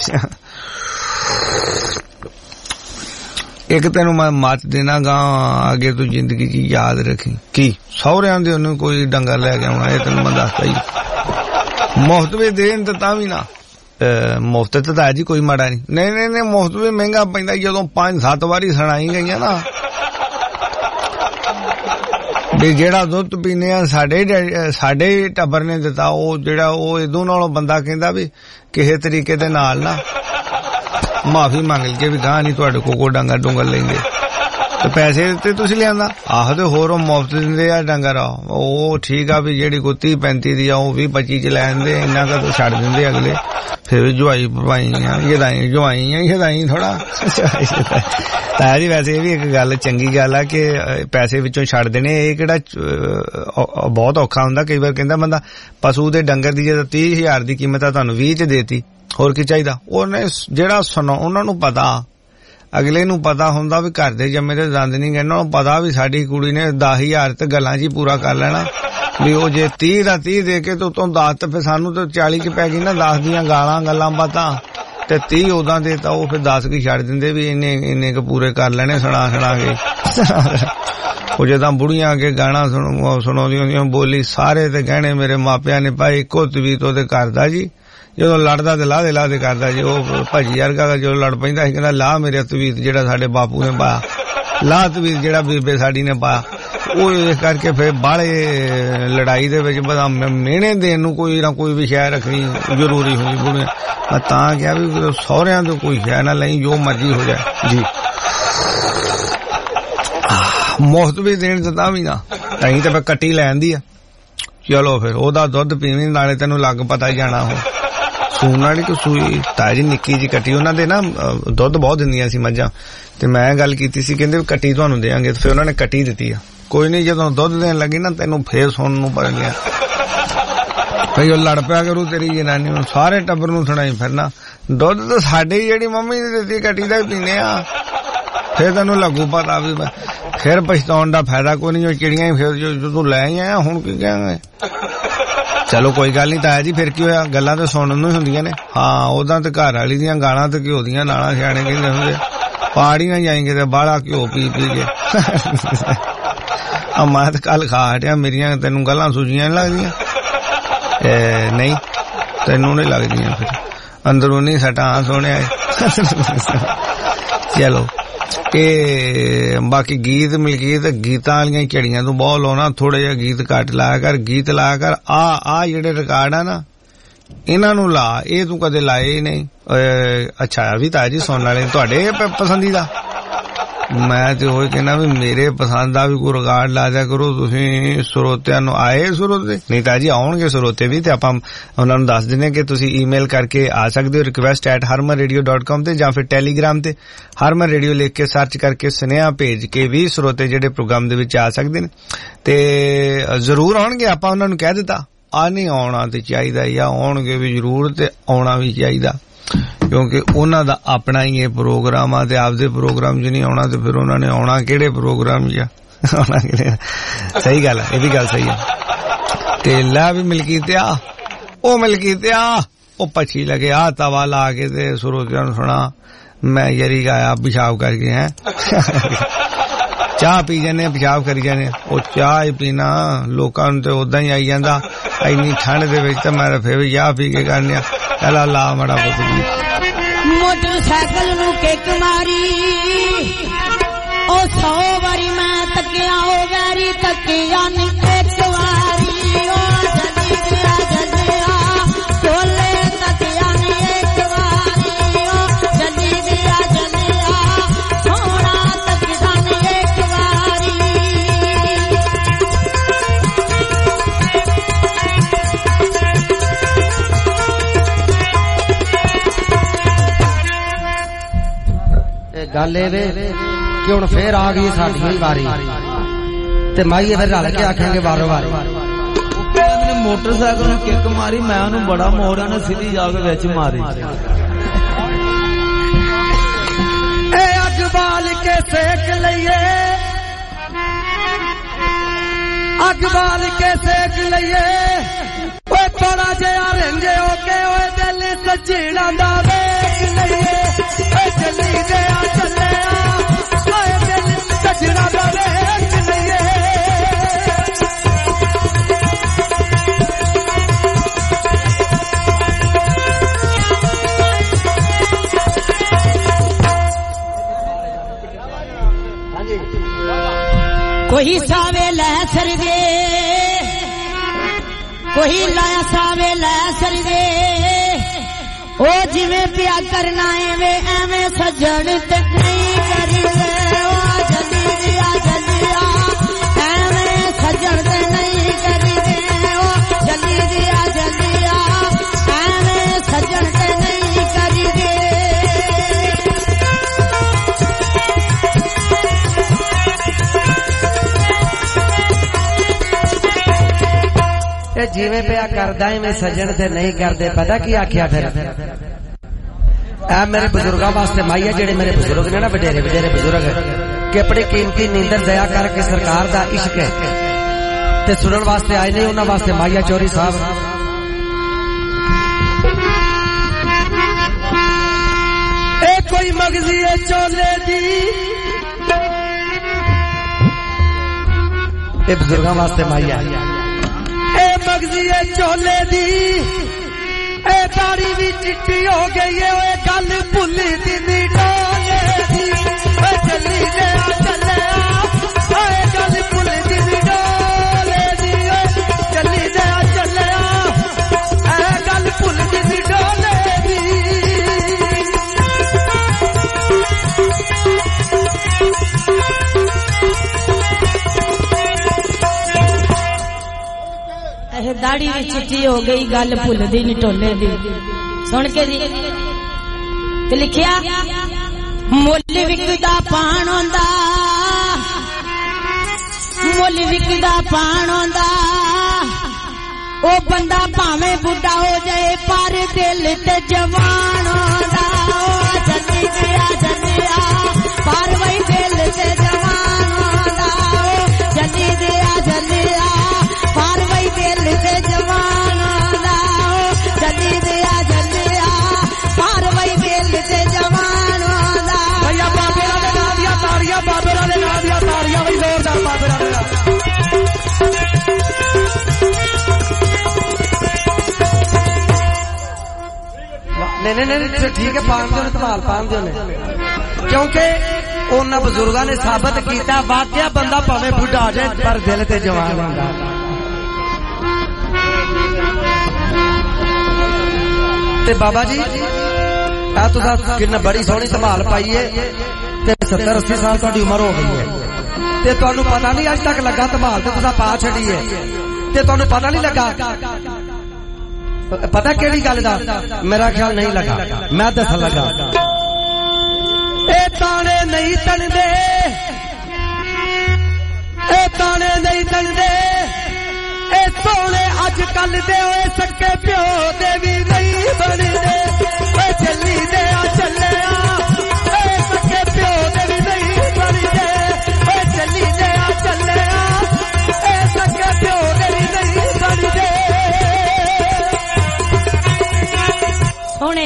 ਇੱਕ ਤੈਨੂੰ ਮੈਂ ਮੱਤ ਦੇਣਾ ਗਾਂ, ਅੱਗੇ ਤੂੰ ਜ਼ਿੰਦਗੀ ਚ ਯਾਦ ਰੱਖੀ। ਕੀ ਸਹੁਰਿਆਂ ਦੇ ਉਹਨੂੰ ਕੋਈ ਡੰਗਰ ਲੈ ਕੇ ਆਉਣਾ, ਇਹ ਤੈਨੂੰ ਮੈਂ ਦੱਸਦਾ ਹੀ। ਮੁਫਤ ਵੀ ਦੇਣ ਤੇ ਤਾਂ ਵੀ ਨਾ, ਮੁਫਤ ਤੇ ਤਾਂ ਜੀ ਕੋਈ ਮਾੜਾ ਨਹੀਂ। ਮੁਫਤ ਵੀ ਮਹਿੰਗਾ ਪੈਂਦਾ। ਜਦੋਂ 5-7 ਵਾਰੀ ਸੁਣਾਈ ਗਈਆਂ ਨਾ ਵੀ ਜਿਹੜਾ ਦੁੱਧ ਪੀਨੇ ਆ ਸਾਡੇ ਟੱਬਰ ਨੇ ਦਿੱਤਾ, ਉਹ ਜਿਹੜਾ ਉਹ ਇਦੋਂ ਨਾਲੋਂ ਬੰਦਾ ਕਹਿੰਦਾ ਵੀ ਕਿਸੇ ਤਰੀਕੇ ਦੇ ਨਾਲ ਨਾ ਮਾਫੀ ਮੰਗ ਕੇ ਵੀ ਗਾਂ ਨਹੀਂ ਤੁਹਾਡੇ ਕੋਲ ਡੰਗਰ ਡੁੰਗਰ ਲੈਂਦੇ ਤੇ ਪੈਸੇ ਦਿੱਤੇ ਤੁਸੀਂ ਲਿਆਂਦਾ। ਆਹ ਤੇ ਹੋਰ ਮੁਫਤ ਦਿੰਦੇ ਆ ਡੰਗਰ। ਉਹ ਠੀਕ ਆ ਵੀ ਜਿਹੜੀ ਕੋਈ 30-35 ਦੀ ਆ ਉਹ 20-25 ਚ ਲੈ ਜਾਂਦੇ, ਇੰਨਾ ਕੁ ਛੱਡ ਦਿੰਦੇ ਅਗਲੇ। ਫਿਰ ਵੀ ਜਵਾਈ ਜਵਾਈ ਥੋੜਾ ਤਾਇਆ ਜੀ। ਵੈਸੇ ਇਹ ਵੀ ਇੱਕ ਗੱਲ ਚੰਗੀ ਗੱਲ ਆ ਕਿ ਪੈਸੇ ਵਿੱਚੋਂ ਛੱਡ ਦੇਣੇ। ਇਹ ਕਿਹੜਾ ਬਹੁਤ ਔਖਾ ਹੁੰਦਾ। ਕਈ ਵਾਰ ਕਹਿੰਦਾ ਬੰਦਾ ਪਸ਼ੂ ਦੇ ਡੰਗਰ ਦੀ ਜਦੋਂ 30,000 ਦੀ ਕੀਮਤ ਆ ਤੁਹਾਨੂੰ 20 ਚ ਦੇਤੀ, ਹੋਰ ਕੀ ਚਾਹੀਦਾ। ਉਹਨੇ ਜਿਹੜਾ ਉਹਨਾਂ ਨੂੰ ਪਤਾ, ਅਗਲੇ ਨੂੰ ਪਤਾ ਹੁੰਦਾ ਵੀ ਘਰ ਦੇ ਜੰਮੇ ਤੇ ਦੰਦ ਨਹੀਂ ਗਏ। ਉਹਨਾਂ ਨੂੰ ਪਤਾ ਵੀ ਸਾਡੀ ਕੁੜੀ ਨੇ 10,000 ਤੇ ਗੱਲਾਂ 'ਚ ਹੀ ਪੂਰਾ ਕਰ ਲੈਣਾ ਵੀ ਉਹ ਜੇ 30 ਦਾ 30 ਦੇ ਕੇ ਤੇ ਉਤੋਂ 10 ਤੇ ਫਿਰ ਸਾਨੂੰ ਤੇ 40 ਚ ਪੈ ਗਈ ਨਾ। 10 ਦੀਆਂ ਗਾਲਾਂ ਗੱਲਾਂ ਬਾਤਾਂ ਤੇ 30 ਉਦਾਂ ਦੇਤਾ। ਉਹ ਫਿਰ 10 ਕੀ ਛੱਡ ਦਿੰਦੇ ਵੀ ਇੰਨੇ ਕੁ ਪੂਰੇ ਕਰ ਲੈਣੇ ਸੁਣਾ ਕੇ। ਉਹ ਜਦੋਂ ਬੁੜੀਆਂ ਅੱਗੇ ਗਾਣਾ ਸੁਣਾਉਂਦੀਆਂ ਹੁੰਦੀਆਂ, ਬੋਲੀ ਸਾਰੇ ਤੇ ਗਹਿਣੇ ਮੇਰੇ ਮਾਪਿਆਂ ਨੇ ਪਾਏ, ਇੱਕੋ ਤਵੀਤ ਉਹਦੇ ਕਰਦਾ ਜੀ। ਜਦੋਂ ਲੜਦਾ ਤੇ ਲਾਦੇ ਕਰਦਾ ਜੀ। ਉਹ ਭਾਜੀ ਵਰਗਾ ਜਦੋਂ ਲੜ ਪੈਂਦਾ ਸੀ ਕਹਿੰਦਾ ਲਾ ਮੇਰੇ ਤਵੀਤ ਜਿਹੜਾ ਸਾਡੇ ਬਾਪੂ ਨੇ ਪਾਇਆ, ਲਾ ਤਵੀਤ ਜਿਹੜਾ ਬੀਬੇ ਸਾਡੀ ਨੇ ਪਾਇਆ। ਉਹ ਇਸ ਕਰਕੇ ਫਿਰ ਬਾਹਲੇ ਲੜਾਈ ਦੇ ਵਿੱਚ ਮਿਹਣੇ ਦੇਣ ਨੂੰ ਕੋਈ ਨਾ ਕੋਈ ਵੀ ਸ਼ੈ ਰੱਖਣੀ ਜ਼ਰੂਰੀ ਹੁੰਦੀ ਬੁੜੀਆਂ। ਮੈਂ ਤਾਂ ਕਿਹਾ ਵੀ ਸਹੁਰਿਆਂ ਤੋਂ ਕੋਈ ਸ਼ੈ ਨਾ ਲਈ, ਜੋ ਮਰਜ਼ੀ ਹੋ ਜਾਏ ਜੀ। ਮੁਫਤ ਵੀ ਦੇਣ ਤਾਂ ਵੀ ਨਾ, ਤਾਂ ਫਿਰ ਕੱਟੀ ਲੈ ਆਂਦੀ ਆ। ਚਲੋ ਫਿਰ ਉਹਦਾ ਦੁੱਧ ਪੀਵੀਂ, ਨਾਲੇ ਤੈਨੂੰ ਲੱਗ ਪਤਾ ਹੀ ਜਾਣਾ। ਹੁਣ ਸੂਣ ਵਾਲੀ ਕਿ ਸੂਈ ਤਾਇਆ ਜੀ ਨਿੱਕੀ ਜੀ ਕੱਟੀ। ਉਹਨਾਂ ਦੇ ਨਾ ਦੁੱਧ ਬਹੁਤ ਦਿੰਦੀਆਂ ਸੀ ਮੱਝਾਂ, ਤੇ ਮੈਂ ਗੱਲ ਕੀਤੀ ਸੀ, ਕਹਿੰਦੇ ਕੱਟੀ ਤੁਹਾਨੂੰ ਦੇਵਾਂਗੇ। ਫਿਰ ਉਹਨਾਂ ਨੇ ਕੱਟੀ ਦਿੱਤੀ ਆ। ਕੋਈ ਨੀ, ਜਦੋਂ ਦੁੱਧ ਦੇਣ ਲੱਗੀ ਨਾ ਤੈਨੂੰ ਫੇਰ ਸੁਣਨ ਨੂੰ ਪੈ ਗਿਆ ਭਈ ਉਹ ਲੜ ਪਿਆ ਕਰੂ ਤੇਰੀ ਜਨਾਨੀ ਨੂੰ, ਸਾਰੇ ਟੱਬਰ ਨੂੰ ਸੁਣਾਈ ਫਿਰਨਾ ਦੁੱਧ ਤਾਂ ਸਾਡੇ ਹੀ ਜਿਹੜੀ ਮੰਮੀ ਨੇ ਦਿੱਤੀ ਕੱਟੀ ਦਾ ਹੀ ਪੀਨੇ ਆ। ਫੇਰ ਤੈਨੂੰ ਲੱਗੂ ਪਤਾ ਵੀ ਫਿਰ ਪਛਤਾਉਣ ਦਾ ਫਾਇਦਾ ਕੋਈ ਨਹੀਂ। ਚਿੜੀਆਂ ਹੀ ਫਿਰ ਜੋ ਤੂੰ ਲੈ ਆਇਆ ਹੁਣ ਕੀ ਕਹਾਂਗੇ। ਚਲੋ ਕੋਈ ਗੱਲ ਨੀ ਤਾਇਆ ਜੀ, ਫਿਰ ਕੀ ਹੋਇਆ, ਗੱਲਾਂ ਤਾਂ ਸੁਣਨ ਨੂੰ ਹੀ ਹੁੰਦੀਆਂ ਨੇ। ਹਾਂ ਉਦਾਂ ਤੇ ਘਰ ਵਾਲੀ ਦੀਆਂ ਗਾਲਾਂ ਤੇ ਘਿਓ ਦੀਆਂ ਨਾਲਾਂ ਸਿਆਣੇ ਕਹਿੰਦੇ ਹੁੰਦੇ, ਪਾੜੀਆਂ ਜਾਏਂਗੇ ਤੇ ਬਾਹਲਾ ਘਿਓ ਪੀ ਕੇ। ਮੈਂ ਤਾਂ ਕੱਲ ਖਾ ਹਟਿਆ, ਮੇਰੀਆਂ ਤੈਨੂੰ ਗੱਲਾਂ ਸੁਝੀਆਂ ਨੀ ਲੱਗਦੀਆਂ? ਨਹੀਂ ਤੈਨੂੰ ਨੀ ਲੱਗਦੀਆਂ, ਫਿਰ ਅੰਦਰੂਨੀ ਸੱਟਾਂ ਸੋਹਣਿਆ। ਚਲੋ ਇਹ ਬਾਕੀ ਗੀਤ ਮਲਕੀਤ ਗੀਤਾਂ ਵਾਲੀਆਂ ਝੜੀਆਂ ਤੂੰ ਬਹੁਤ ਲਾਉਣਾ, ਥੋੜੇ ਜਿਹਾ ਗੀਤ ਘੱਟ ਲਾਇਆ ਕਰ, ਗੀਤ ਲਾਇਆ ਕਰ। ਆ ਜਿਹੜੇ ਰਿਕਾਰਡ ਆ ਨਾ ਇਹਨਾਂ ਨੂੰ ਲਾ, ਇਹ ਤੂੰ ਕਦੇ ਲਾਏ ਨਹੀਂ। ਅੱਛਾ ਵੀ ਤਾਇਆ ਜੀ ਸੁਣਨ ਵਾਲੇ ਤੁਹਾਡੇ ਪਸੰਦੀਦਾ। ਮੈਂ ਤੇ ਉਹ ਕਹਿੰਦਾ ਵੀ ਮੇਰੇ ਪਸੰਦ ਦਾ ਵੀ ਕੋਈ ਰਿਕਾਰਡ ਲਾ ਦਿਆ ਕਰੋ ਤੁਸੀਂ ਸਰੋਤਿਆਂ ਨੂੰ। ਆਏ ਸਰੋਤੇ? ਨਹੀਂ ਤਾਇਆ ਜੀ ਆਉਣਗੇ ਸਰੋਤੇ ਵੀ, ਤੇ ਆਪਾਂ ਉਹਨਾਂ ਨੂੰ ਦੱਸ ਦਿੰਦੇ ਕਿ ਤੁਸੀਂ ਈਮੇਲ ਕਰਕੇ ਆ ਸਕਦੇ ਹੋ request@harmanradio.com ਤੇ, ਜਾਂ ਫਿਰ ਟੈਲੀਗ੍ਰਾਮ ਤੇ ਹਰਮਨ ਰੇਡੀਓ ਲਿਖ ਕੇ ਸਰਚ ਕਰਕੇ ਸੁਨੇਹਾ ਭੇਜ ਕੇ ਵੀ ਸਰੋਤੇ ਜਿਹੜੇ ਪ੍ਰੋਗਰਾਮ ਦੇ ਵਿੱਚ ਆ ਸਕਦੇ ਨੇ। ਤੇ ਜ਼ਰੂਰ ਆਉਣਗੇ, ਆਪਾਂ ਉਹਨਾਂ ਨੂੰ ਕਹਿ ਦਿੱਤਾ। ਆ ਨਹੀਂ ਆਉਣਾ ਤੇ ਚਾਹੀਦਾ, ਜਾਂ ਆਉਣਗੇ ਵੀ ਜ਼ਰੂਰ ਤੇ ਆਉਣਾ ਵੀ ਚਾਹੀਦਾ, ਕਿਉਂਕਿ ਉਹਨਾਂ ਦਾ ਆਪਣਾ ਹੀ ਇਹ ਪ੍ਰੋਗਰਾਮ ਆ ਤੇ ਆਪਦੇ ਪ੍ਰੋਗਰਾਮ 'ਚ ਨਹੀਂ ਆਉਣਾ ਤੇ ਫਿਰ ਉਹਨਾਂ ਨੇ ਆਉਣਾ ਕਿਹੜੇ ਪ੍ਰੋਗਰਾਮ 'ਚ ਆਉਣਾ ਕਿਹੜੇ। ਸਹੀ ਗੱਲ ਹੈ, ਇਹ ਵੀ ਗੱਲ ਸਹੀ ਹੈ। ਤੇ ਲੈ ਵੀ ਮਲਕੀਤਿਆ, ਉਹ ਮਲਕੀਤਿਆ ਉਹ ਪੱਛੀ ਲਗੇ ਆ ਤਵਾ ਲਾ ਕੇ ਤੇ ਸਰੋਤਿਆਂ ਨੂੰ ਸੁਣਾ ਮੈਂ ਯਰੀ ਗਾਇਆ ਪਿਸ਼ਾਬ ਕਰਕੇ ਹੈ ਚਾਹ ਪੀ ਜਾਂਦੇ ਪਿਸ਼ਾਬ ਕਰੀ ਜਾਂਦੇ ਉਹ ਚਾਹ ਹੀ ਪੀਣਾ ਲੋਕਾਂ ਨੂੰ ਤੇ ਉਦਾਂ ਹੀ ਆਈ ਜਾਂਦਾ ਇੰਨੀ ਠੰਡ ਦੇ ਵਿੱਚ ਤਾਂ ਮੈਂ ਫੇਰ ਵੀ ਚਾਹ ਪੀ ਕੇ ਕਰਨੇ ਆ ਚਲਾ ਲਾ ਮਾੜਾ ਪੁੱਤ ਮੋਟਰਸਾਈਕਲ ਨੂੰ ਕਿੱਕ ਮਾਰੀ ਉਹ 100 ਵਾਰੀ ਮੈਂ ਤੱਕਿਆ ਉਹ ਵੈਰੀ ਤੱਕਿਆ ਨੀ ਇੱਕ ਵਾਰੀ ਉਹ ਜੱਲਿਆ ਜੱਲਿਆ ਢੋਲੇ ਤੱਕਿਆ ਨੀ ਇੱਕ ਵਾਰੀ ਉਹ ਜੱਲਿਆ ਜੱਲਿਆ ਸੋਹਣਾ ਤੱਕਦਾ ਨੀ ਇੱਕ ਵਾਰੀ ਇਹ ਗੱਲ ਇਹ ਵੇ कि हुण फिर आ गई साडी ही वारी ते माईए फिर रल के आखेंगे वारो वारी मोटरसाइकिल ने किक मारी मैं उन्हें बड़ा मोड़ा ने सीधी जाके विच मारी ए अग बाल के सेक लइए अग बाल के सेक लइए ओए थोड़ा जिहा रेंजे होके ओए दिल सजना दा वेख लइए ओए चली गया चले सजना दा वेख लइए कोई सावे लै सरवे कोई लाया सावे लै सरवे ओ जिवें पिया करना एवें सजन ते नहीं करिवे ओ जल्दिया जल्दिया एवें सजन ते नहीं करिवे ओ जल्दिया जल्दिया एवें सजन ते नहीं करिवे जिवें पिया करदा इवें सजन ते नहीं करदे पता की आख्या फिर ऐ मेरे बुजुर्गां वास्ते माईया जेड़े मेरे बुजुर्ग ने ना वडेरे वडेरे बुजुर्ग कि अपनी कीमती नींदर दया करके सरकार दा इश्क ते सुनन वास्ते आए नहीं उन्हां वास्ते माईया चौरी साहब ए कोई मगजी चोले दी ए बुजुर्गां वास्ते माईया ए मगजी चोले दी ए दाढ़ी भी चिट्टी हो गई है ओए गल भुल दी डोले दी ओए चली गया चले ओए गल भुल दी डोले दी ओए चली गया चले ए गल भुल दी डोले दी दाढ़ी भी चिट्टी हो गई गल भुलदी नी टोले दी सुन के जी ते लिखिया मुल विकदा पान होंदा मुल विकदा पान होंदा ओ बंदा भावें बुढ़ा हो जाए पर दिल ते जवान होंदा ओ जल्दी गया जल्दिया पर वही दिल ते जवान होंदा ओ जल्दी गया जल्दिया पर वही दिल ते जवान होंदा ओ जल्दी गया जल्दिया पर वही दिल ते जवान होंदा भैया बाबेरा दे नाम दिया ताड़ियां बाबेरा दे नाम दिया ताड़ियां भी जोरदार बाबेरा दे नहीं नहीं नहीं ठीक है पान दो धमाल पान दो ने क्योंकि उन्हां बुजुर्गां ने साबित कीता वाकया बंदा भावें बुढ़ा हो जाए पर दिल ते जवान होंदा ते बाबा जी आ तुसा किन्ना बड़ी सोहनी धमाल पाई है ते 70-80 साल तुहाडी उम्र हो गई है ते तुहानू पता नहीं अज तक लगा धमाल ते तुसा पा छड़ी है ते तुहानू पता नहीं लगा पता केड़ी गल दा मेरा ख्याल नहीं लगा मैं दस लगा ए ताने नहीं तनदे ए ताने नहीं तनदे ए सोने अजकल दे ओए सके प्यो दे भी नहीं बनदे ओए चली दे आ चले आ ए सके प्यो दे भी नहीं बनदे ओए चली दे आ चले आ ए सके प्यो दे भी नहीं बनदे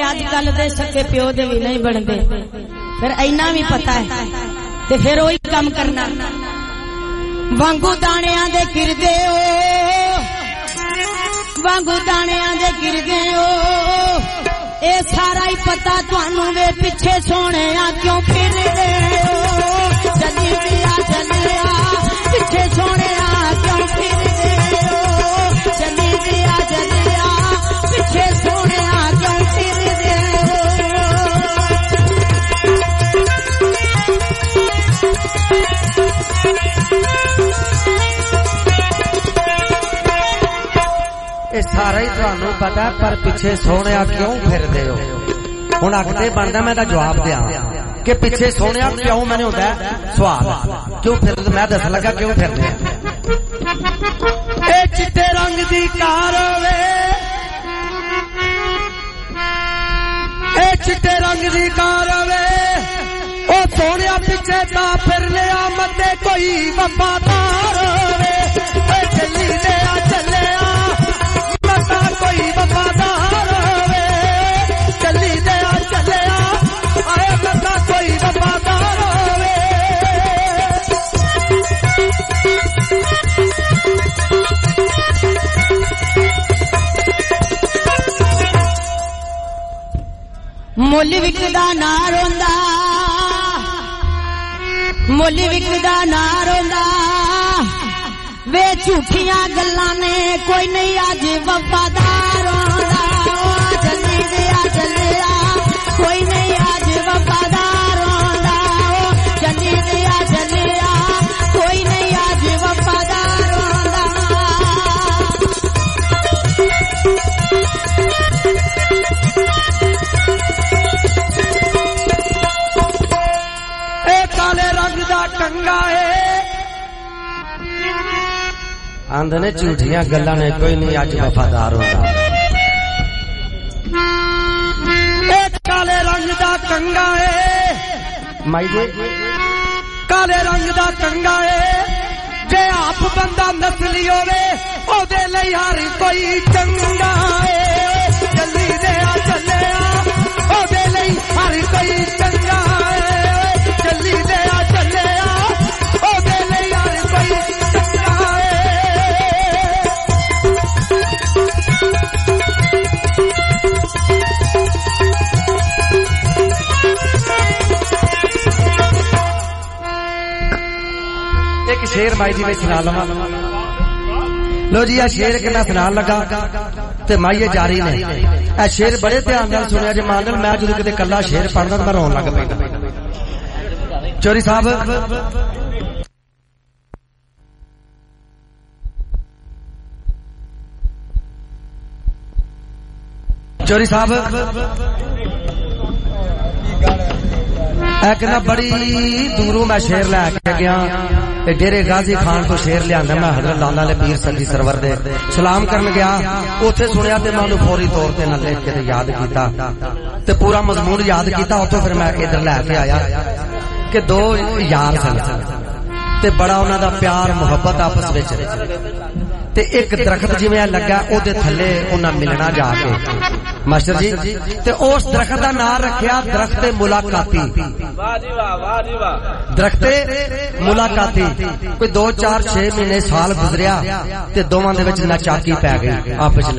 अजकल दे सके प्यो दे भी नहीं बनते फिर इन्ना भी पता है ते फिर वही काम करना वांगू दाणियां दे गिरदे ओ वांगू दाणियां दे गिरदे ओ ए सारा ही पता तुहानू वे पिछे सोहणिया क्यों फिरदे ओ चलिया पिछे सोहणिया क्यों फिरदे ओ चलिया पिछे सोहणिया क्यों फिरदे सारा ही तुहानू पता पर पिछे सोहणे क्यों फिरदे हो हुण अगते बनदा मैं जवाब दिया कि पिछे सोहणे क्यों मैंने होता सवाल क्यों फिरदे मैं दस लगा क्यों फिरदे ए चिट्टे रंग दी कार वे ए चिट्टे रंग दी कार वे ओ सोहणे पिछे ता फिर लिया मते कोई वफादार वे चली दे चले कोई वफादार वे चली दे चले आए बता कोई वफादार वे मुल विकदा ना रोंदा मुल विकदा ना रोंदा वे झूठियां गल्लां ने कोई नहीं अज वफादार होंदा जल्दी दिया चलिया कोई नहीं अज वफादार होंदा जल्दी दिया चलिया कोई नहीं अज वफादार होंदा ए काले रंग दा कंगा है आंदे ने झूठियां गल्लां ने कोई नहीं अज वफादार होंदा काले रंग दा कंगा है माई जी काले रंग दा कंगा है जे आप बंदा नस्ली होवे ओदे लई हर कोई चंगा है जल्दी दे चले ओदे लई हर कोई चंगा है जल्दी दे चले ओदे लई हर कोई चंगा है एक शेर माई जी में सुना लवा लो जी आ शेर के मैं सुना लगा ते माइये जारी ने ए शेर बड़े ध्यान नाल सुनिया जे मान मैं जो किते कल्ला शेर पढ़दा मैं रोन लग पैंदा चोरी साहब चोरी साहब कहना बड़ी दूरों मैं शेर लैके गया डेरे गाजी खान तो शेर लिया मैं हजरत लाला ने पीर सजी सरवर दे सलाम करन गया उथे सुनिया ते मैं फौरी तौर ते ना लिख के याद किया ते पूरा मजमून याद किया उतो फिर मैं इधर लैके आया कि दो यार सन ते बड़ा उन्हां दा प्यार मुहब्बत आपस विच ते एक दरख्त जिवें लगा ओदे थल्ले उन्हां मिलना जाके मास्टर जी ते उस दरख्त दा नाम रखिया दरख्त मुलाकाती दरख्त मुलाकाती कोई 2 4 6 महीने साल गुजरिया ते दोवां दे विच नाचाकी पै गई आपस च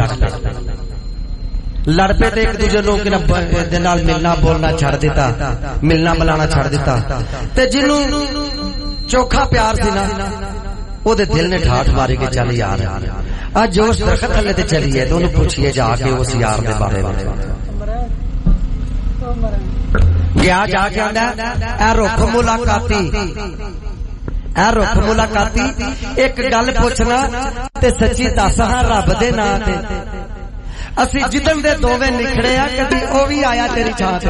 लड़ पे ते एक दूजे लोग दे नाल मिलना बोलना छड़ दिता मिलना बुलाना छड़ दिता ते जिन्नू चोखा प्यार सी ना ओदे दिल ने ठाठ मारी के चल यार आज जो उस दरख्त थल्ले ते चलिए तो उन्हें पूछिए जाके उस यार दे बारे में गया जाके आंदा ए रुख मुलाकाती ए रुख मुलाकाती एक गल पूछना ते सच्ची दस हां रब दे नां ते असी जिदन दे दोवें निखड़े आ कदी ओ भी आया तेरी छां ते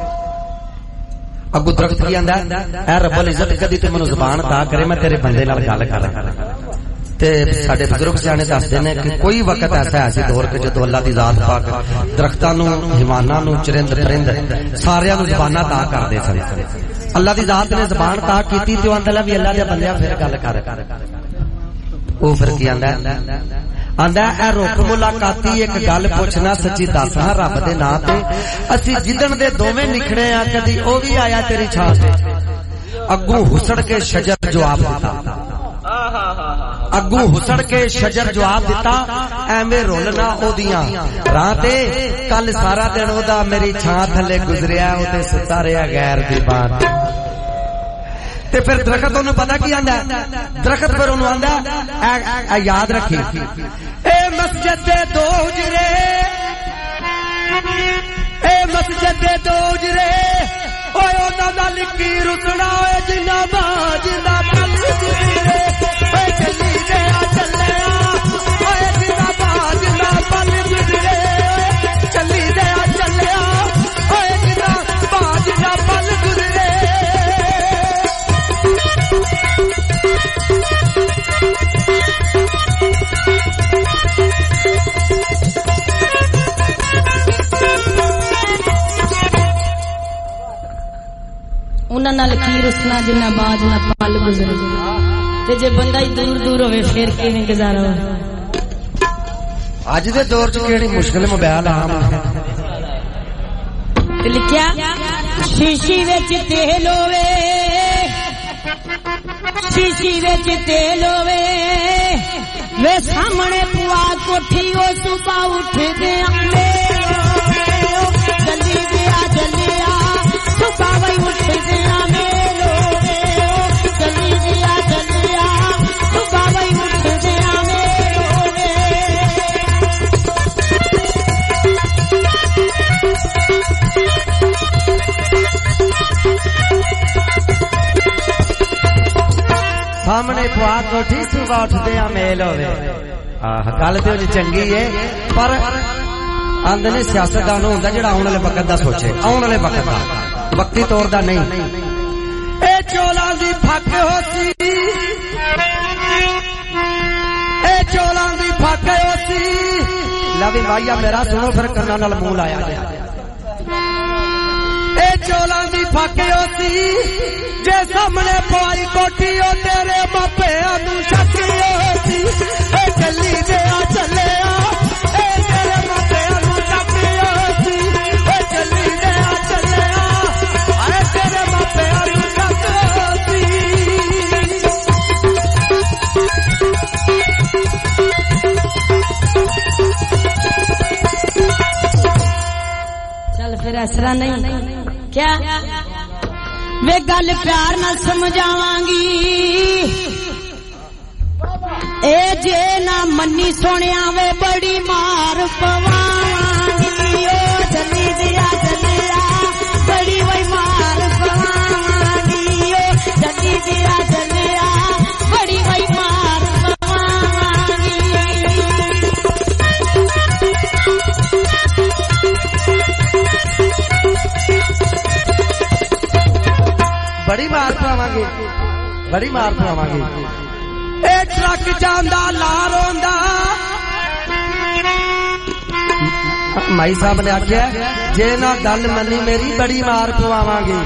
अगू दरख्त की आंदा ए रब्बुल इज्जत कदी ते मैनू ज़ुबान दा करे मैं तेरे बंदे नाल गल कर ते साडे बुजुर्ग सियाणे दसदे ने कि कोई वक्त ऐसा है दौर के जो अल्लाह दी जात पाक दरख्तां नू हिमानां नू चरिंद परिंद सारियां नू ज़बानां ता करदे सन अल्लाह दी जात ने ज़बान ता कीती ते आंदा ला भी अल्लाह दे बंदिया फिर गल कर ओ फिर की आंदा आंदा ए रुक मुलाकाती एक गल पुछना सच्ची दस हां रब दे नां ते असी जिदन दे दोवें निखड़े आ कदी ओ भी आया तेरी छां ते अग्गू हुसड़ के शजर जवाब दिता अग्गू हुसड़ के शजर जवाब दिता एवें रोलना ओदियां राह ते कल सारा दिन ओदा मेरी छां थले गुजरिया ओते सुता रहा गैर दी बात ते फिर दरखत ओनू पता की आंदा दरखत फिर ओनू आंदा याद रखी ए मस्जिद दे दो उजरे ए मस्जिद दे दो उजरे ओए ओदा दा लिखी रुकना ओए जिना बाज दा पल गुजरे ओए चली दे आ चले आ ओए जिना बाज दा पल गुजरे चली दे आ चले आ ओए जिना बाज दा पल गुजरे उन्हां नाल की रुसना जिन्ना बाज ना पल गुजरे ते जे बंदा ही दूर दूर होवे फिर किवें गुजारा होवे अज दे दौर च केड़ी मुश्किल मोबाइल आम है ते लिखिया शीशी विच तेल होवे शीशी विच तेल होवे वे सामने पुआ कोठी ओ सुबह उठदे आंदे जल्दी दिया सुबह वही उठदे आंदे जल्दी दिया सुबह वही उठदे आंदे सामने पुआ कोठी सुबह उठदे आ मेल होवे गल ते ओदी चंगी है पर आंदे ने सियासतदान होंदा जेड़ा आउण वाले वक्त दा सोचे आउण वाले वक्त दा वक्ती तौर दा नहीं ए चोलां दी फक होसी ए चोलां दी फक होसी लवी भाईया मेरा सुनो फिर कन्ना नाल मूल आया ए चोलां दी फक होसी जे सामने पवाई कोठी ओ तेरे मापे नू शक होसी ए चली जे आ चले आ ए तेरे मापे नू शक होसी ए चली जे आ चले आ ए तेरे मापे नू शक होसी चल फिर असरा नहीं क्या वे गल प्यार नाल समझावांगी ए जे ना मन्नी सोनिया वे बड़ी मार पवावांगी ओ जल्दी दिया बड़ी वही मार पवावांगी ओ जल्दी दिया बड़ी वही मार पवावांगी बड़ी मार पावांगे बड़ी मार पावांगे ए ट्रक जांदा लार होंदा माई साहब ने आख्या जे ना गल मनी मेरी बड़ी मार पवावांगे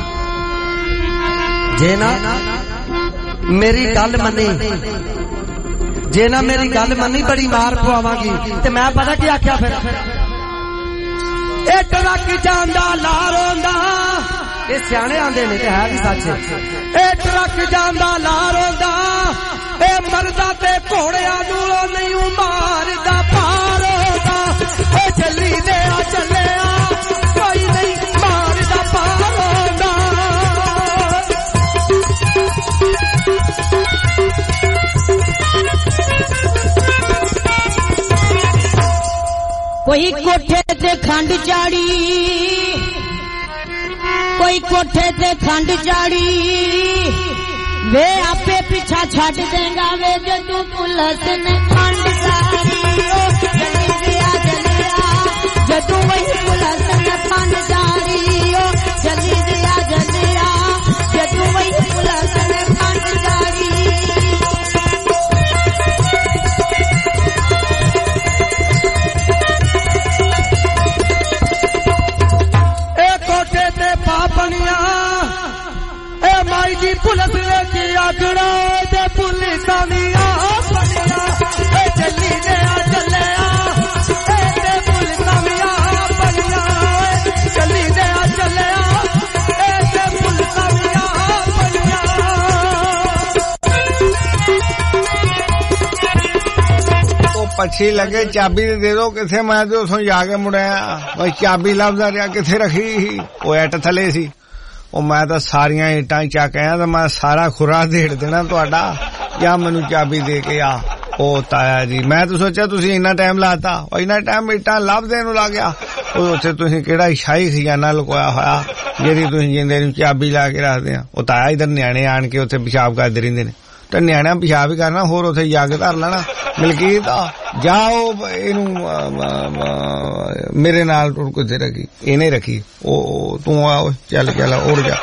जे ना मेरी गल मनी जे ना मेरी गल मनी बड़ी मार पवावांगी ते मैं पता की आख्या फिर ए ट्रक जांदा लार होंदा ये सियाने आंदे ने ते है भी सच ए ट्रक जांदा लार होंदा ए मरदा ते घोड़ियां नू नहीं मारदा पार होंदा ए चली दे आ चले आ कोई नहीं मारदा पार होंदा कोई कोठे ते खंड चाड़ी कोई कोठे ते खंड चाड़ी वे आपे पीछा छड़ देगा वे जदू पुलिस ने खंड चाड़ी जदू वही पुलिस ने खंड चाड़ी जल्दी दिया जदू वही पुलिस ने खंड चाड़ी पापनिया ए माई जी पुलिस ने की आगड़ा ते पुलिस दिया बनिया ए चली दे पछी लगे चाबी दे दो किथे मैं तो उथों जाके मुड़िया ओए चाबी लभदा रिहा किथे रखी ओ ऐट थले सी ओ मैं तो सारियां ईटां चक आया ते मैं सारा खुरा देड़ देना तुहाडा या मैनू चाबी दे के आ ओ ताया जी मैं तो सोचा तुसी इन्ना टाइम लाता ओ इन्ना टाइम ईटां लभदे नूं ला गया ओ उत्थे तुसी किहड़ा शाही खजाना लुकाया होया जेहड़ी तुसी जिंदे नूं चाबी ला के रखदे आ ओ ताया इधर न्याणे आण के उत्थे पेशाब करदे रहिंदे ने ते न्याणियां पेशाब ही करना होर उत्थे जग धर लेना मलकीत जाओ इनू मेरे नाल टुर किथे रखी इहने रखी ओ तू आ चल चल उड़ जा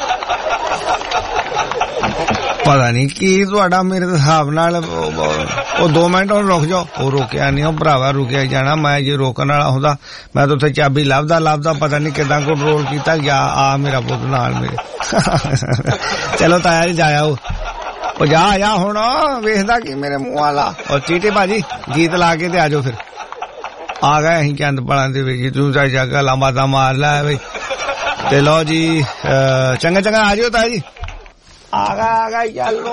पता नहीं की तुहाडा मेरे हिसाब नाल ओ 2 मिनट और रुक जाओ ओ रोकिया नहीं ओ भरावा रुकिया जाना मैं जे रोकन वाला हुंदा मैं तो उत्थे चाबी लभदा पता नहीं किदां कंट्रोल कीता या आ मेरा पुत्त नाल मेरे चलो ताया जी जाया ओ जा हुण वेखदा की मेरे मुंह वाला और चीटे भाजी गीत ला के ते आ जाओ फिर आ गए अहीं चंद पड़ां दे विच तू जागा लांबा मार लै बई ते लो जी चंगा आ जाओ ताया जी आ गया चलो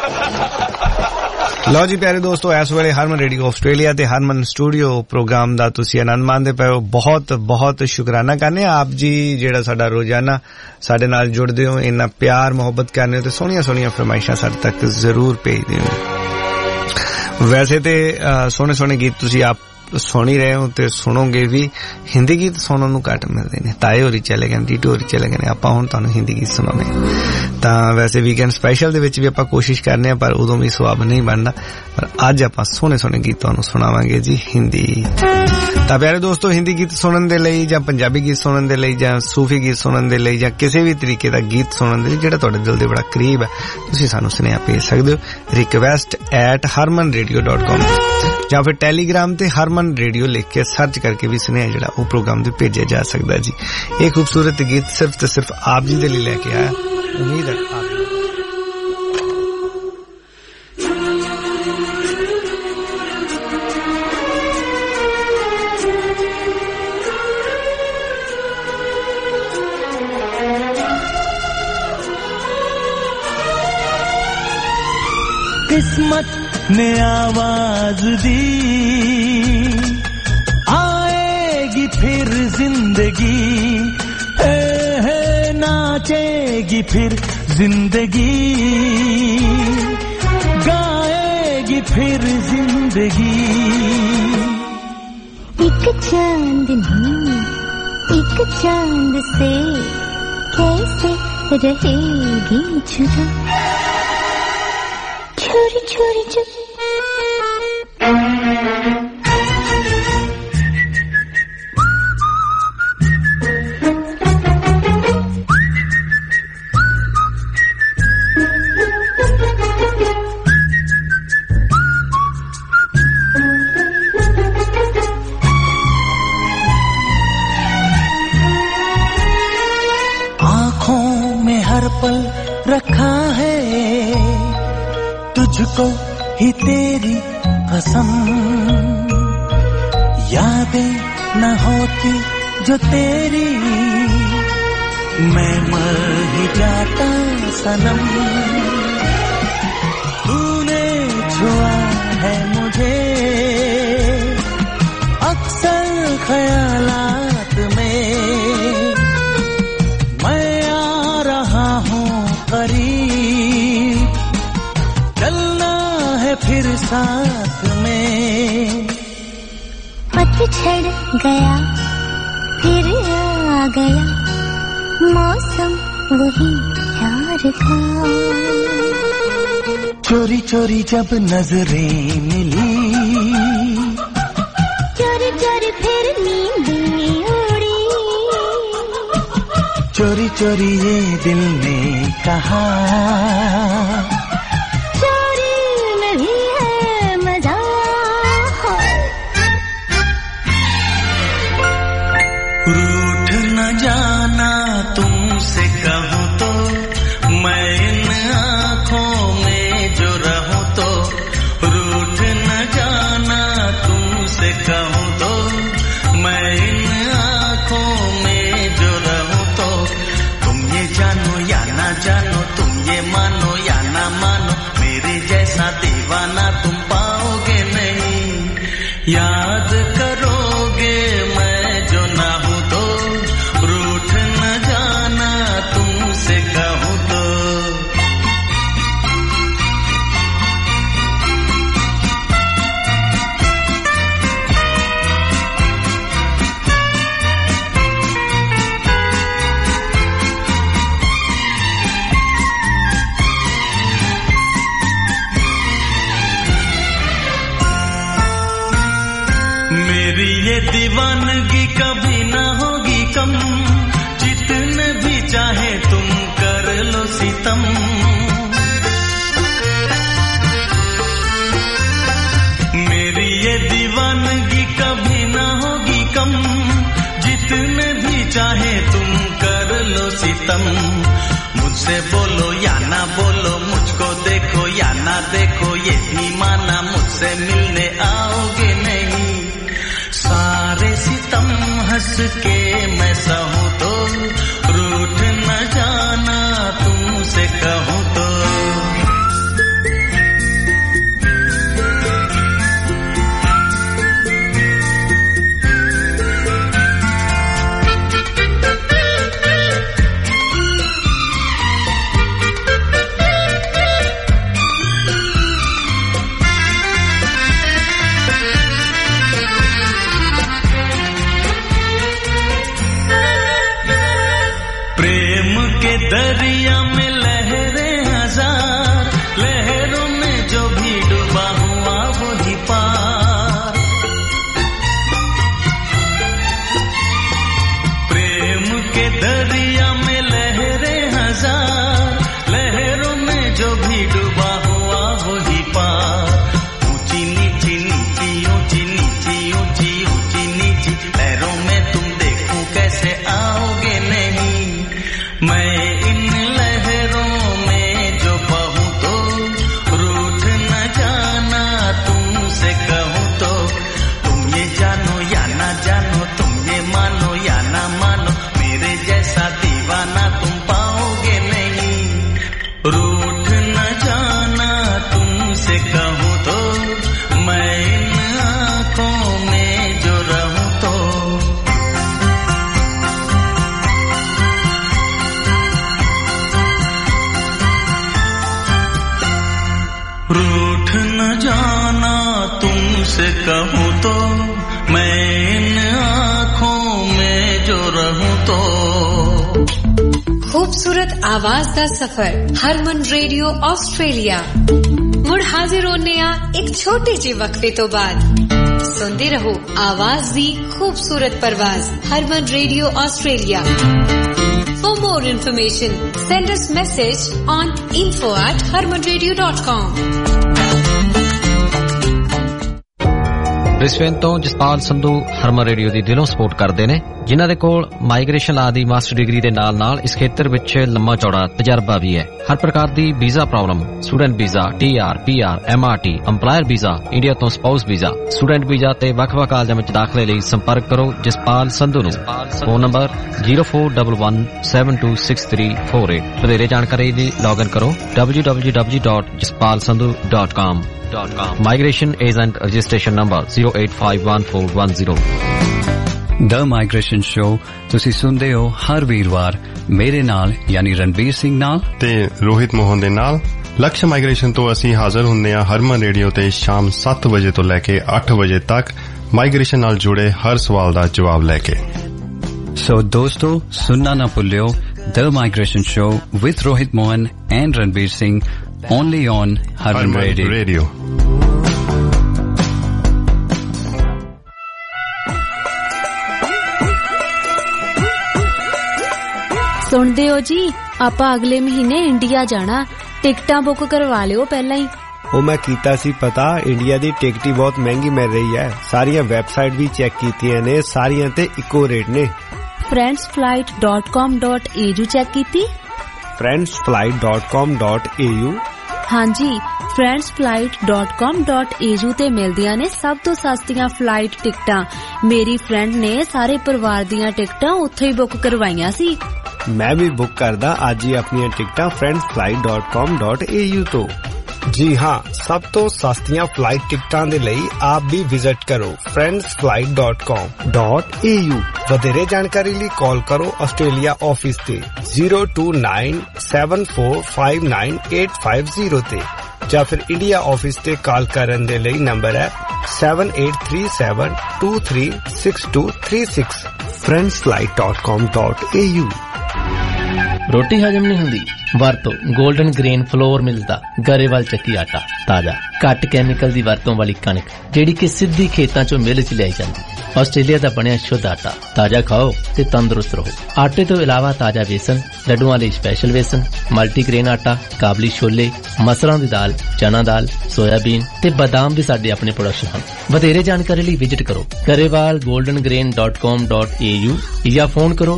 लो जी प्यारे दोस्तों इस वेले हरमन रेडियो आस्ट्रेलिया ते हरमन स्टूडियो प्रोग्राम दा तुसी आनंद मानदे पए हो बहुत बहुत शुकराना करने आप जी जेड़ा साडा रोजाना साडे नाल जुड़दे हो इन्ना प्यार मोहब्बत करने हो ते सोहणियां फरमाइशां साडे तक जरूर भेजदे हो वैसे ते सोहणे गीत तुसी आप सुन ही रहे हो ते सुनोगे भी हिंदी गीत सुनने नूं घट मिलदे ने ताए होरी चले गए टीटू होरी चले गए आपां हुण तुहानूं हिंदी गीत सुनाउने तां वैसे वीकेंड स्पेशल दे विच भी आपां कोशिश करने पर उदों भी सवाब नहीं बनदा पर अज आपां सोहणे गीत तुहानूं सुणावांगे जी हिंदी तां प्यारे दोस्तों हिंदी गीत सुनन दे लई जां पंजाबी गीत सुनन दे लई जां सूफी गीत सुनन दे लई जां किसी भी तरीके दा गीत सुनन दे लई जेड़ा तुहाडे दिल दे बड़ा करीब है तुसीं सानूं सुनेहा भेज सकदे हो request@harmanradio.com जां फिर टेलीग्राम ते हरमन रेडियो लिख के सर्च करके भी सुनेहा जेड़ा वो प्रोग्राम ते भेजा जा सकदा जी एक खूबसूरत गीत सिर्फ ते सिर्फ आप जी दे लिए लेके आया उम्मीद है आप किस्मत ने आवाज दी आएगी फिर जिंदगी नाचेगी फिर जिंदगी गाएगी फिर जिंदगी एक चांद से कैसे रहेगी जुदा छोरी छोरी आँखों में हर पल रखा है तुझको ही तेरी कसम यादें न होती जो तेरी मैं मर ही जाता सनम तूने छुआ है मुझे अक्सर ख्यालात में मैं आ रहा हूँ करीब चलना है फिर साथ में पतझड़ गया फिर आ गया मौसम वही प्यार का चोरी चोरी जब नजरें मिली चोरी चोरी फिर नींदें उड़ी चोरी चोरी ये दिल ने कहा रूठ न जाना तुमसे कहूँ तो मैं इन आँखों में जो रहूँ तो रूठ न जाना तुमसे कहूँ तो मैं इन आँखों में जो रहूँ तो तुम ये जानो या ना जानो तुम ये मानो या ना मानो मेरे जैसा दीवाना तुम पाओगे नहीं याद करोगे मैं जो ना हूँ तो, रूठ न जाना तुमसे कहूँ तो। मेरी ये दीवानगी कभी ना होगी कम, जितने भी चाहे तुम कर लो सितम। मेरी ये दीवानगी कभी ना होगी कम, जितने भी चाहे तुम कर लो सितम। मुझसे बोलो या ना बोलो, मुझको देखो या ना देखो, ये भी माना मुझसे मिलने आओगे नहीं। सारे सितम हंस के मैं सहूं तो, रूठ न जाना तुमसे कहूं तो। दरिया में लहरें हजार, लहरों में जो भी डूबा हुआ वही पार। प्रेम के दरिया में लहरें हजार, लहरों में जो भी डूबा हुआ वही पार। ऊंची नीची नीची ऊंची नीची ऊंची ऊंची नीची लहरों में तुम देखो कैसे आओगे नहीं। मैं इन लहरों में जो बहूं तो, रूठ न जाना तुमसे कहूं तो। तुम ये जानो या ना जानो, तुम ये मानो या ना मानो, मेरे जैसा दीवाना तुम पाओगे नहीं। रूठ न जाना तुमसे कहूं तो, मैं इन आंखों में जो रहूं तो। रूठ न जाना तुमसे कहूं तो, मैं इन आँखों में जो रहूं तो। खूबसूरत आवाज दा सफर हरमन रेडियो ऑस्ट्रेलिया मुड़ हाजिर होने आ एक छोटे जे वक्फे तो बाद। सुनते रहो आवाज दी खूबसूरत परवाज Harman radio Australia. For more information, send us message on info@harmanradio.com. Brisbane ਤੋਂ ਜਸਪਾਲ ਸੰਧੂ ਹਰਮਨ ਰੇਡੀਓ ਦੀ ਦਿਲੋਂ ਸਪੋਰਟ ਕਰਦੇ ਨੇ, ਜਿਨ੍ਹਾਂ ਦੇ ਕੋਲ ਮਾਈਗ੍ਰੇਸ਼ਨ ਲਾ ਦੀ ਮਾਸਟਰ ਡਿਗਰੀ ਦੇ ਨਾਲ ਇਸ ਖੇਤਰ ਵਿੱਚ ਲੰਮਾ ਚੌੜਾ ਤਜਰਬਾ ਵੀ ਹੈ। ਹਰ ਪ੍ਰਕਾਰ ਦੀ visa problem, student visa, TR, PR, MRT, EMPLOYER visa, India ਤੋਂ ਸਪਾਊਸ ਵੀਜ਼ਾ, ਸਟੂਡੈਂਟ ਵੀਜ਼ਾ ਤੇ ਵੱਖ-ਵੱਖ ਕਾਲਜਾਂ ਵਿੱਚ ਦਾਖਲੇ ਲਈ ਸੰਪਰਕ ਕਰੋ ਜਸਪਾਲ ਸੰਧੂ ਨੂੰ। Phone number 0411726348। ਵਧੇਰੇ ਜਾਣਕਾਰੀ ਲਈ ਲੌਗਇਨ ਕਰੋ www.jaspalsandhu.com। Migration Agent Registration Number 0851410। The migration show ਤੁਸੀਂ ਸੁਣਦੇ ਹੋ ਹਰ ਵੀਰਵਾਰ ਮੇਰੇ ਨਾਲ ਯਾਨੀ ਰਣਬੀਰ ਸਿੰਘ ਨਾਲ ਤੇ ਰੋਹਿਤ ਮੋਹਨ ਦੇ ਨਾਲ। ਲਕਸ਼ ਮਾਈਗ੍ਰੇਸ਼ਨ ਤੋਂ ਅਸੀਂ ਹਾਜ਼ਰ ਹੁੰਦੇ ਹਾਂ ਹਰਮਨ ਰੇਡੀਓ ਤੇ ਸ਼ਾਮ 7 ਵਜੇ ਤੋਂ ਲੈ ਕੇ 8 ਵਜੇ ਤੱਕ ਮਾਈਗ੍ਰੇਸ਼ਨ ਨਾਲ ਜੁੜੇ ਹਰ ਸਵਾਲ ਦਾ ਜਵਾਬ ਲੈ ਕੇ। ਸੋ ਦੋਸਤੋ ਸੁਣਨਾ ਨਾ ਭੁੱਲਿਓ the migration show with Rohit Mohan and Ranbir Singh only on Harman Radio. ਸੁਣਦੇ ਹੋ ਜੀ, ਆਪਾਂ ਅਗਲੇ ਮਹੀਨੇ ਇੰਡੀਆ ਜਾਣਾ, ਟਿਕਟਾਂ ਬੁੱਕ ਕਰਵਾ ਲਿਓ ਪਹਿਲਾਂ ਹੀ। ਉਹ ਮੈਂ ਕੀਤਾ ਸੀ ਪਤਾ, ਇੰਡੀਆ ਦੀ ਟਿਕਟ ਹੀ ਬਹੁਤ ਮਹਿੰਗੀ ਮਿਲ ਰਹੀ ਹੈ। ਸਾਰੀਆਂ ਵੈਬਸਾਈਟ ਵੀ ਚੈੱਕ ਕੀਤੀਆਂ ਨੇ, ਸਾਰੀਆਂ ਤੇ ਇੱਕੋ ਰੇਟ ਨੇ। friendsflight.com.au ਚੈੱਕ ਕੀਤੀ? friendsflight.com.au ਹਾਂਜੀ, friendsflight.com.au ਤੇ ਮਿਲਦੀਆਂ ਨੇ ਸਭ ਤੋਂ ਸਸਤੀਆਂ ਫਲਾਈਟ ਟਿਕਟਾਂ। ਮੇਰੀ ਫਰੈਂਡ ਨੇ ਸਾਰੇ ਪਰਿਵਾਰ ਦੀਆਂ ਟਿਕਟਾਂ ਉੱਥੇ ਹੀ ਬੁੱਕ ਕਰਵਾਈਆਂ ਸੀ। ਮੈਂ ਵੀ ਬੁੱਕ ਕਰਦਾ ਅੱਜ ਹੀ ਆਪਣੀਆਂ ਟਿਕਟਾਂ friendsflight.com.au ਤੋਂ। जी हाँ, सब तो सस्तियां फ्लाइट टिकटां दे लई आप भी विजिट करो friendsflight.com.au। वधेरे जानकारी ਲਈ कॉल करो ऑस्ट्रेलिया ऑफिस ते 02974598550 ते ਜਾਂ ਫਿਰ ਇੰਡੀਆ ਆਫਿਸ ਤੇ ਕਾਲ ਕਰਨ ਦੇ ਲਈ ਨੰਬਰ ਹੈ 7837236236 friendsflight.com.au। ਰੋਟੀ ਹਜਮ ਨਹੀਂ ਹੁੰਦੀ? ਵਰਤੋ 골ਡਨ ਗ੍ਰੇਨ ਫਲੋਰ ਮਿਲਦਾ ਗਰੇਵਾਲ ਚੱਕੀ ਆਟਾ, ਤਾਜ਼ਾ ਘੱਟ ਕੈਮੀਕਲ ਦੀ ਵਰਤੋਂ ਵਾਲੀ ਕਣਕ ਜਿਹੜੀ ਕਿ ਸਿੱਧੀ ਖੇਤਾਂ ਚੋਂ ਮਿਲ ਚ ਲਿਆਈ ਜਾਂਦੀ। ਆਸਟ੍ਰੇਲੀਆ ਦਾ ਬਣਿਆ ਸ਼ੁੱਧ ਆਟਾ, ਤਾਜ਼ਾ ਖਾਓ ਤੇ ਤੰਦਰੁਸਤ ਰਹੋ। ਆਟੇ ਤੋਂ ਇਲਾਵਾ ਤਾਜ਼ਾ ਵੇਸਣ, ਲੱਡੂਆਂ ਲਈ ਸਪੈਸ਼ਲ ਵੇਸਣ, ਮਲਟੀਗ੍ਰੇਨ ਆਟਾ, ਕਾਬਲੀ ਛੋਲੇ, ਮਸਰਾਂ ਦੀ ਦਾਲ, ਚਨਾ ਦਾਲ, ਸੋਇਆਬੀਨ ਤੇ ਬਦਾਮ ਵੀ ਸਾਡੇ ਆਪਣੇ ਪ੍ਰੋਡਕਸ਼ਨ ਹਨ। ਵਧੇਰੇ ਜਾਣਕਾਰੀ ਲਈ ਵਿਜ਼ਿਟ ਕਰੋ garewalgoldengrain.com.au ਜਾਂ ਫੋਨ ਕਰੋ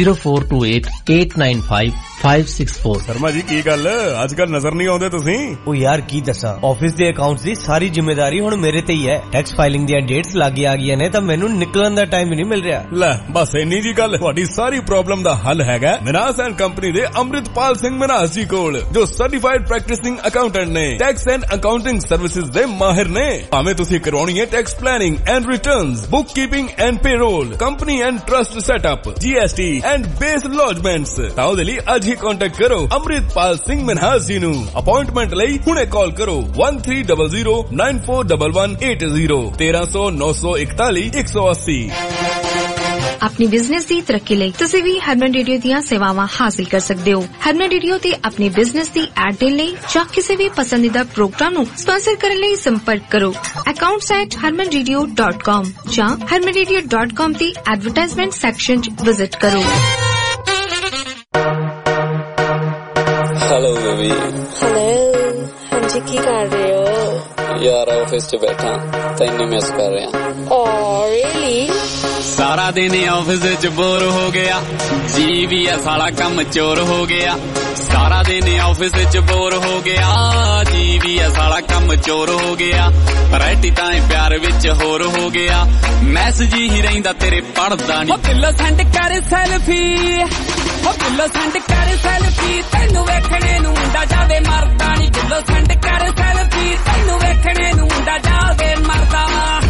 0428895564। ਸ਼ਰਮਾ ਜੀ ਕੀ ਗੱਲ ਅੱਜ ਕੱਲ ਨਜ਼ਰ ਨਹੀਂ ਆਉਂਦੇ ਤੁਸੀਂ? ਉਹ ਯਾਰ ਕੀ ਦੱਸਾਂ, ਆਫਿਸ ਦੇ ਅਕਾਊਂਟਸ ਦੀ ਸਾਰੀ ਜ਼ਿੰਮੇਵਾਰੀ ਹੁਣ ਮੇਰੇ ਤੇ ਹੀ ਹੈ। ਟੈਕਸ ਫਾਈਲਿੰਗ ਦੀਆਂ ਡੇਟਸ ਲੱਗ ਆ ਗਈਆਂ ਨੇ ਤਾਂ ਮੈਨੂੰ ਨਿਕਲਣ ਦਾ ਟਾਈਮ ਹੀ ਨਹੀਂ ਮਿਲ ਰਿਹਾ। ਲੈ ਬਸ ਇੰਨੀ ਜੀ ਗੱਲ, ਤੁਹਾਡੀ ਸਾਰੀ ਪ੍ਰੋਬਲਮ ਦਾ ਹੱਲ ਹੈਗਾ ਮਿਨਾਸ ਐਂਡ ਕੰਪਨੀ ਦੇ ਅੰਮ੍ਰਿਤਪਾਲ ਸਿੰਘ ਮਿਨਾਸ ਜੀ ਕੋਲ, ਜੋ ਸਰਟੀਫਾਈਡ ਪ੍ਰੈਕਟਿਸਿੰਗ ਅਕਾਊਂਟੈਂਟ ਨੇ, ਟੈਕਸ ਐਂਡ ਅਕਾਊਂਟਿੰਗ ਸਰਵਿਸਿਜ਼ ਦੇ ਮਾਹਿਰ ਨੇ। ਭਾਵੇਂ ਤੁਸੀਂ ਕਰਵਾਉਣੀ ਹੈ tax planning and returns, book keeping and payroll, company and trust setup, GST and BAS lodgements, ਤਾਂ ਉਹਦੇ ਲਈ ਅੱਜ ਹੀ ਕੰਟੈਕਟ ਕਰੋ ਅੰਮ੍ਰਿਤਪਾਲ ਸਿੰਘ ਮਿਨਾਸ ਜੀ ਨੂੰ। ਅਪਾਇੰਟਮੈਂਟ ਲਈ ਹੁਣੇ ਕਾਲ ਕਰੋ 1300941180 13009180। अपनी बिजनेस की तरक्की ਲਈ ਤੁਸੀਂ ਵੀ ਹਰਮਨ ਰੇਡੀਓ ਦੀਆਂ ਸੇਵਾਵਾਂ ਹਾਸਲ ਕਰ ਸਕਦੇ ਹੋ। ਹਰਮਨ ਰੇਡੀਓ ਤੇ ਆਪਣੀ ਬਿਜ਼ਨਸ ਦੀ ਐਡ ਦੇਣ ਲਈ ਜਾਂ ਕਿਸੇ ਵੀ ਪਸੰਦੀਦਾ ਪ੍ਰੋਗਰਾਮ ਨੂੰ ਸਪਾਂਸਰ ਕਰਨ ਲਈ ਸੰਪਰਕ ਕਰੋ accounts@harmanradio.com ਜਾਂ harmanradio.com ਦੀ ਐਡਵਰਟਾਈਜ਼ਮੈਂਟ ਸੈਕਸ਼ਨ 'ਚ ਵਿਜ਼ਿਟ ਕਰੋ। Hello baby. हेलो, हाँ जी की कर रहे हो? यार ऑफिस च बैठा तैਨੂੰ मिस कर रहा। Oh really? सारा दिन ऑफिस च बोर हो गया, जी भी है साला कम चोर हो गया। सारा दिन ऑफिस च बोर हो गया, जी भी है साला कम चोर हो गया। वैरायटी ताए प्यार विच होर हो गया, मैसेज ही रहिंदा तेरे पढ़दा नहीं। ओ पिल्लो सेंड कर सेल्फी, ओ पिल्लो सेंड कर सेल्फी, तैनू वेखणे नूं मुंडा जावे मरदा नहीं। पिल्लो सेंड कर सेल्फी, तैनू वेखणे नूं मुंडा जावे मरदा।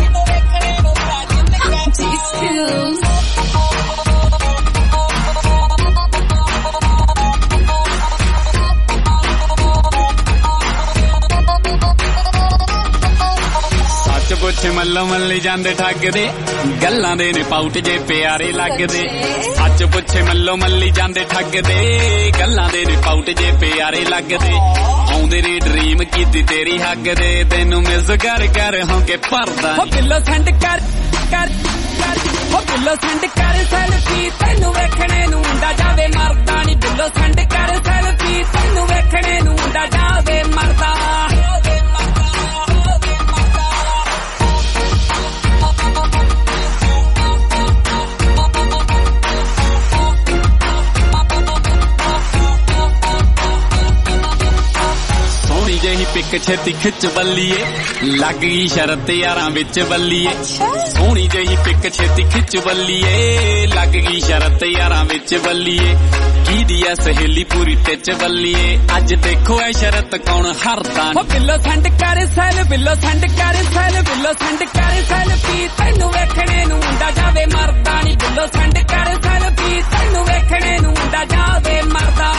सच पुछ मल्लो मल्ली जांदे ठगदे, गल्लां दे ने पाउट जे प्यारे लगदे। सच पुछ मल्लो मल्ली जांदे ठगदे, गल्लां दे ने पाउट जे प्यारे लगदे। आउंदे रे ड्रीम कीती तेरी हग दे, तैनू मिस कर कर होके भरदा। ओ पिल्लो सेंड कर कर कर, ओ पिल्लो सेंड कर सेल्फी, तैनू वेखणे नूं मुंडा जावे मरदा नहीं। पिल्लो सेंड कर सेल्फी, तैनू वेखणे नूं मुंडा जावे मरदा। जही पिक छेती खिच बल्लीए, लग गई शरत यारां विच बल्लीए। सोहनी जही पिक छेती खिच बल्लीए, लग गई शरत यारां विच बल्लीए। की दिया सहेली पूरी टिच बल्लीए, अज देखो ऐ शरत कौन हरदा। ओ पिल्लो सेंड कर सेल, पिल्लो सेंड कर सेल, पिल्लो सेंड कर सेल्फी, तैनू वेखणे नूं मुंडा जावे मरदा नहीं। पिल्लो सेंड कर सेल्फी, तैनू वेखणे नूं मुंडा जावे मरदा।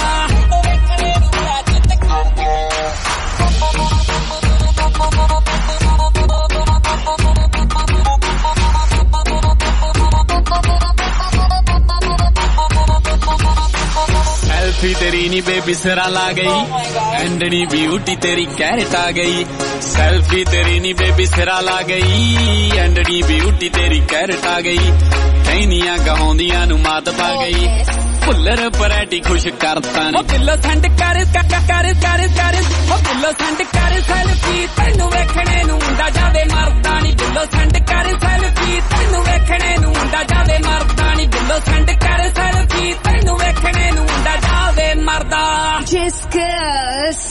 सेल्फी तेरी नी बेबी सिरा ला गई, एंडनी ब्यूटी तेरी कैरेट आ गई। सेल्फी तेरी नी बेबी सिरा ला गई, एंडनी ब्यूटी तेरी कैरेट आ गई। कहनियां गहोंदियां नू मात पा गई, फुल्लर पराठी खुश करता नहीं। ओ पिल्लो सेंड कर कर कर कर कर, ओ पिल्लो सेंड कर सेल्फी, तैनू वेखणे नूं मुंडा जावे मरदा नहीं। पिल्लो सेंड कर सेल्फी, तैनू वेखणे नूं मुंडा जावे मरदा नहीं। पिल्लो सेंड कर सेल्फी, तैनू वेखणे नूं मुंडा जावे मरदा। Discuss.